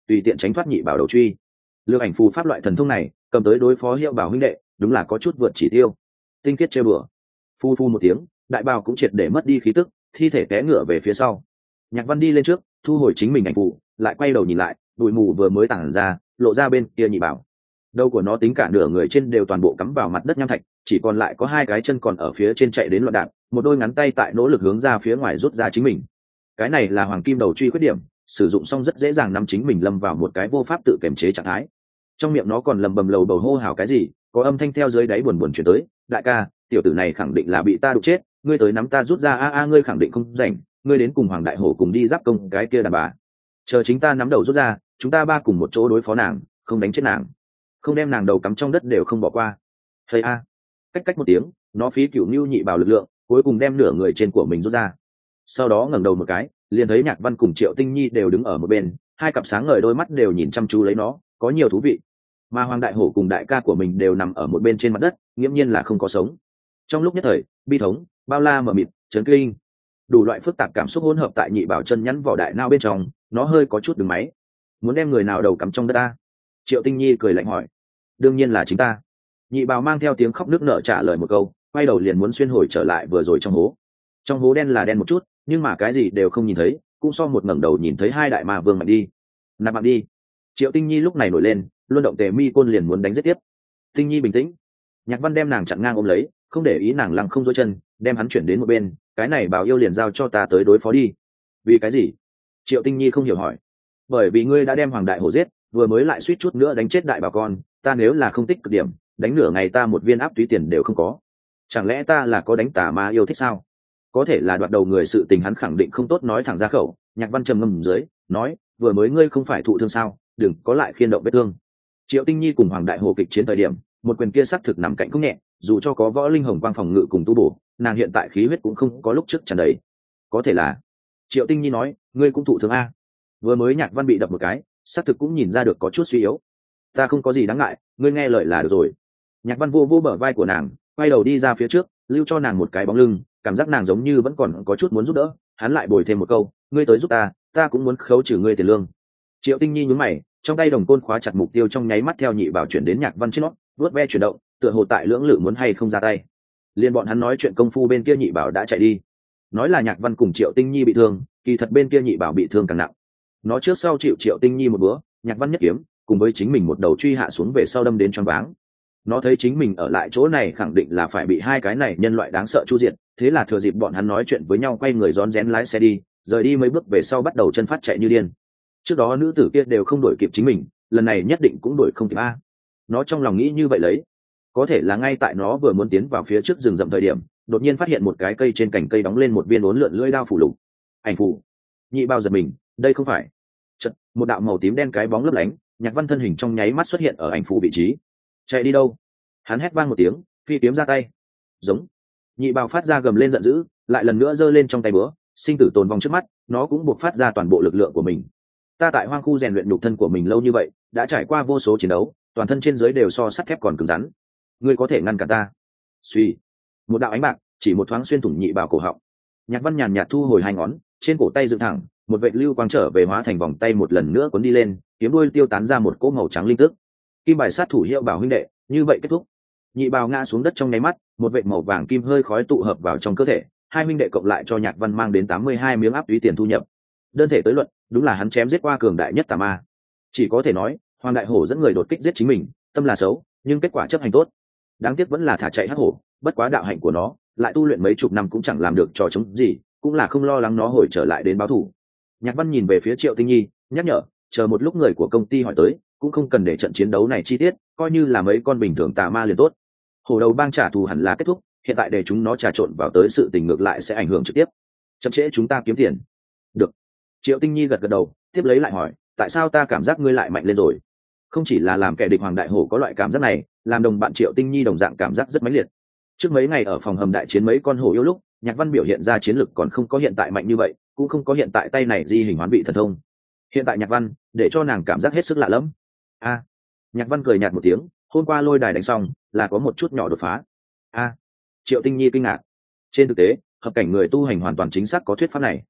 tùy tiện tránh thoát nhị bảo đầu truy. Lược ảnh phù pháp loại thần thông này cầm tới đối phó Hiệu Bảo huynh đệ đúng là có chút vượt chỉ tiêu. Tinh khiết chơi bừa. Phu phu một tiếng, đại bào cũng triệt để mất đi khí tức, thi thể té ngựa về phía sau. Nhạc Văn đi lên trước, thu hồi chính mình ảnh phù, lại quay đầu nhìn lại, bụi mù vừa mới tản ra, lộ ra bên kia nhị bảo. Đầu của nó tính cả nửa người trên đều toàn bộ cắm vào mặt đất nham thạch, chỉ còn lại có hai cái chân còn ở phía trên chạy đến loạn đạp, một đôi ngắn tay tại nỗ lực hướng ra phía ngoài rút ra chính mình. Cái này là hoàng kim đầu truy khuyết điểm, sử dụng xong rất dễ dàng nắm chính mình lâm vào một cái vô pháp tự kiềm chế trạng thái. Trong miệng nó còn lầm bầm lầu bầu hô hào cái gì, có âm thanh theo dưới đáy buồn buồn chuyển tới, đại ca, tiểu tử này khẳng định là bị ta đụng chết, ngươi tới nắm ta rút ra a ngươi khẳng định không rảnh, ngươi đến cùng hoàng đại hổ cùng đi giáp công cái kia đàn bà, chờ chính ta nắm đầu rút ra, chúng ta ba cùng một chỗ đối phó nàng, không đánh chết nàng, không đem nàng đầu cắm trong đất đều không bỏ qua. Hay a. Cách cách một tiếng, nó phí cửu nưu nhị bảo lực lượng, cuối cùng đem nửa người trên của mình rút ra. Sau đó ngẩng đầu một cái, liền thấy Nhạc Văn cùng Triệu Tinh Nhi đều đứng ở một bên, hai cặp sáng ngời đôi mắt đều nhìn chăm chú lấy nó, có nhiều thú vị. Mà Hoàng đại hổ cùng đại ca của mình đều nằm ở một bên trên mặt đất, nghiễm nhiên là không có sống. Trong lúc nhất thời, bi thống, bao la mờ mịt, chấn kinh, đủ loại phức tạp cảm xúc hỗn hợp tại nhị bảo chân nhắn vỏ đại nao bên trong, nó hơi có chút đứng máy. Muốn đem người nào đầu cắm trong đất ta? Triệu Tinh Nhi cười lạnh hỏi. Đương nhiên là chính ta. Nhị bảo mang theo tiếng khóc nước nở trả lời một câu, quay đầu liền muốn xuyên hồi trở lại vừa rồi trong hố. Trong hố đen là đen một chút, nhưng mà cái gì đều không nhìn thấy, cũng so một ngẩng đầu nhìn thấy hai đại ma vương mạnh đi. Nạp mạng đi. Triệu Tinh Nhi lúc này nổi lên, luân động tề mi côn liền muốn đánh giết tiếp. Tinh Nhi bình tĩnh. Nhạc Văn đem nàng chặn ngang ôm lấy, không để ý nàng lăng không dối chân, đem hắn chuyển đến một bên, cái này bảo yêu liền giao cho ta tới đối phó đi. Vì cái gì? Triệu Tinh Nhi không hiểu hỏi. Bởi vì ngươi đã đem hoàng đại hổ giết, vừa mới lại suýt chút nữa đánh chết đại bảo con, ta nếu là không tích cực điểm, đánh nửa ngày ta một viên áp túy tiền đều không có. Chẳng lẽ ta là có đánh tà ma yêu thích sao? Có thể là đoạt đầu người sự tình hắn khẳng định không tốt nói thẳng ra khẩu. Nhạc Văn trầm ngâm dưới nói, vừa mới ngươi không phải thụ thương sao, đừng có lại khiên động vết thương. Triệu Tinh Nhi cùng hoàng đại hổ kịch chiến thời điểm, một quyền kia xác thực nằm cạnh không nhẹ, dù cho có võ linh hồng quang phòng ngự cùng tu bổ, nàng hiện tại khí huyết cũng không có lúc trước tràn đầy. Có thể là Triệu Tinh Nhi nói, ngươi cũng thụ thương a? Vừa mới Nhạc Văn bị đập một cái, xác thực cũng nhìn ra được có chút suy yếu. Ta không có gì đáng ngại, ngươi nghe lời là được rồi. Nhạc Văn vô vô bờ vai của nàng, quay đầu đi ra phía trước, lưu cho nàng một cái bóng lưng, cảm giác nàng giống như vẫn còn có chút muốn giúp đỡ. Hắn lại bồi thêm một câu, ngươi tới giúp ta, ta cũng muốn khấu trừ ngươi tiền lương. Triệu Tinh Nhi nhướng mày, trong tay đồng côn khóa chặt mục tiêu trong nháy mắt theo nhị bảo chuyển đến Nhạc Văn trên nót, vuốt ve chuyển động, tựa hồ tại lưỡng lự muốn hay không ra tay. Liên bọn hắn nói chuyện công phu bên kia nhị bảo đã chạy đi, nói là Nhạc Văn cùng Triệu Tinh Nhi bị thương, kỳ thật bên kia nhị bảo bị thương càng nặng. Nó trước sau chịu Triệu Tinh Nhi một bữa, Nhạc Văn nhất kiếm cùng với chính mình một đầu truy hạ xuống về sau đâm đến choáng váng. Nó thấy chính mình ở lại chỗ này khẳng định là phải bị hai cái này nhân loại đáng sợ chu diệt, thế là thừa dịp bọn hắn nói chuyện với nhau quay người rón rén lái xe đi, rời đi mấy bước về sau bắt đầu chân phát chạy như điên. Trước đó nữ tử kia đều không đuổi kịp chính mình, lần này nhất định cũng đuổi không kịp a. Nó trong lòng nghĩ như vậy lấy. Có thể là ngay tại nó vừa muốn tiến vào phía trước rừng rậm thời điểm, đột nhiên phát hiện một cái cây trên cành cây đóng lên một viên uốn lượn lưỡi đao phủ lục. Ảnh phủ. Nhị bao giật mình, đây không phải. Chật, một đạo màu tím đen cái bóng lấp lánh, Nhạc Văn thân hình trong nháy mắt xuất hiện ở ảnh phủ vị trí. Chạy đi đâu? Hắn hét vang một tiếng, phi kiếm ra tay. Giống. Nhị bào phát ra gầm lên giận dữ, lại lần nữa giơ lên trong tay búa, sinh tử tồn vong trước mắt, nó cũng buộc phát ra toàn bộ lực lượng của mình. Ta tại hoang khu rèn luyện nhục thân của mình lâu như vậy, đã trải qua vô số chiến đấu, toàn thân trên dưới đều so sắt thép còn cứng rắn. Ngươi có thể ngăn cản ta? Suy. Một đạo ánh bạc chỉ một thoáng xuyên thủng nhị bào cổ họng. Nhạc Văn nhàn nhạt thu hồi hai ngón, trên cổ tay dựng thẳng, một vệt lưu quang trở về hóa thành vòng tay một lần nữa cuốn đi lên, kiếm đuôi tiêu tán ra một cỗ màu trắng linh tức. Kim bài sát thủ Hiệu Bảo huynh đệ, như vậy kết thúc. Nhị bào ngã xuống đất trong nháy mắt, một vệt màu vàng kim hơi khói tụ hợp vào trong cơ thể, hai huynh đệ cộng lại cho Nhạc Văn mang đến 82 miếng áp túy tiền thu nhập. Đơn thể tới luận, đúng là hắn chém giết qua cường đại nhất tà ma. Chỉ có thể nói, Hoàng đại hổ dẫn người đột kích giết chính mình, tâm là xấu, nhưng kết quả chấp hành tốt. Đáng tiếc vẫn là thả chạy hắc hổ, bất quá đạo hạnh của nó, lại tu luyện mấy chục năm cũng chẳng làm được trò chống gì, cũng là không lo lắng nó hồi trở lại đến báo thù. Nhạc Văn nhìn về phía Triệu Tinh Nhi, nhắc nhở, chờ một lúc người của công ty hỏi tới, cũng không cần để trận chiến đấu này chi tiết, coi như là mấy con bình thường tà ma liền tốt. Hổ đầu bang trả thù hẳn là kết thúc, hiện tại để chúng nó trà trộn vào tới sự tình ngược lại sẽ ảnh hưởng trực tiếp. Chậm trễ chúng ta kiếm tiền. Được. Triệu Tinh Nhi gật gật đầu, tiếp lấy lại hỏi, tại sao ta cảm giác ngươi lại mạnh lên rồi? Không chỉ là làm kẻ địch Hoàng đại hổ có loại cảm giác này, làm đồng bạn Triệu Tinh Nhi đồng dạng cảm giác rất mãnh liệt. Trước mấy ngày ở phòng hầm đại chiến mấy con hổ yêu lúc, Nhạc Văn biểu hiện ra chiến lực còn không có hiện tại mạnh như vậy, cũng không có hiện tại tay này di hình hoán vị thần thông. Hiện tại Nhạc Văn để cho nàng cảm giác hết sức lạ lẫm. A. Nhạc Văn cười nhạt một tiếng, hôm qua lôi đài đánh xong là có một chút nhỏ đột phá. A. Triệu Tinh Nhi kinh ngạc. Trên thực tế, hợp cảnh người tu hành hoàn toàn chính xác có thuyết pháp này.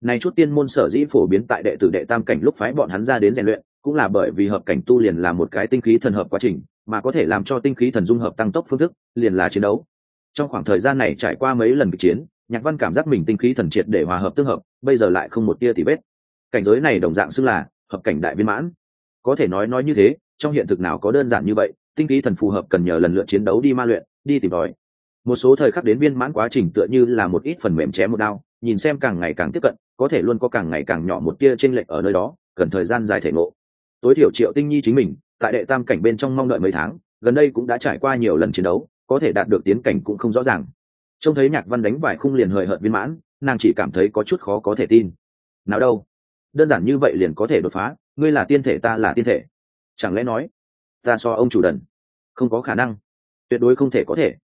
Này chút tiên môn sở dĩ phổ biến tại đệ tử đệ tam cảnh lúc phái bọn hắn ra đến rèn luyện, cũng là bởi vì hợp cảnh tu liền là một cái tinh khí thần hợp quá trình, mà có thể làm cho tinh khí thần dung hợp tăng tốc phương thức, liền là chiến đấu. Trong khoảng thời gian này trải qua mấy lần kịch chiến, Nhạc Văn cảm giác mình tinh khí thần triệt để hòa hợp tương hợp, bây giờ lại không một tia tì vết. Cảnh giới này đồng dạng xưng là hợp cảnh đại viên mãn. Có thể nói như thế, trong hiện thực nào có đơn giản như vậy, tinh khí thần phù hợp cần nhờ lần lượt chiến đấu đi ma luyện, đi tìm tòi. Một số thời khắc đến viên mãn quá trình tựa như là một ít phần mềm chém một đao, nhìn xem càng ngày càng tiếp cận, có thể luôn có càng ngày càng nhỏ một tia chênh lệch ở nơi đó, cần thời gian dài thể ngộ. Tối thiểu Triệu Tinh Nhi chính mình, tại đệ tam cảnh bên trong mong đợi mấy tháng, gần đây cũng đã trải qua nhiều lần chiến đấu, có thể đạt được tiến cảnh cũng không rõ ràng. Trông thấy Nhạc Văn đánh vài khung liền hời hợt viên mãn, nàng chỉ cảm thấy có chút khó có thể tin. Nào đâu, đơn giản như vậy liền có thể đột phá, ngươi là tiên thể ta là tiên thể, chẳng lẽ nói ta so ông chủ đần? Không có khả năng, tuyệt đối không thể có thể.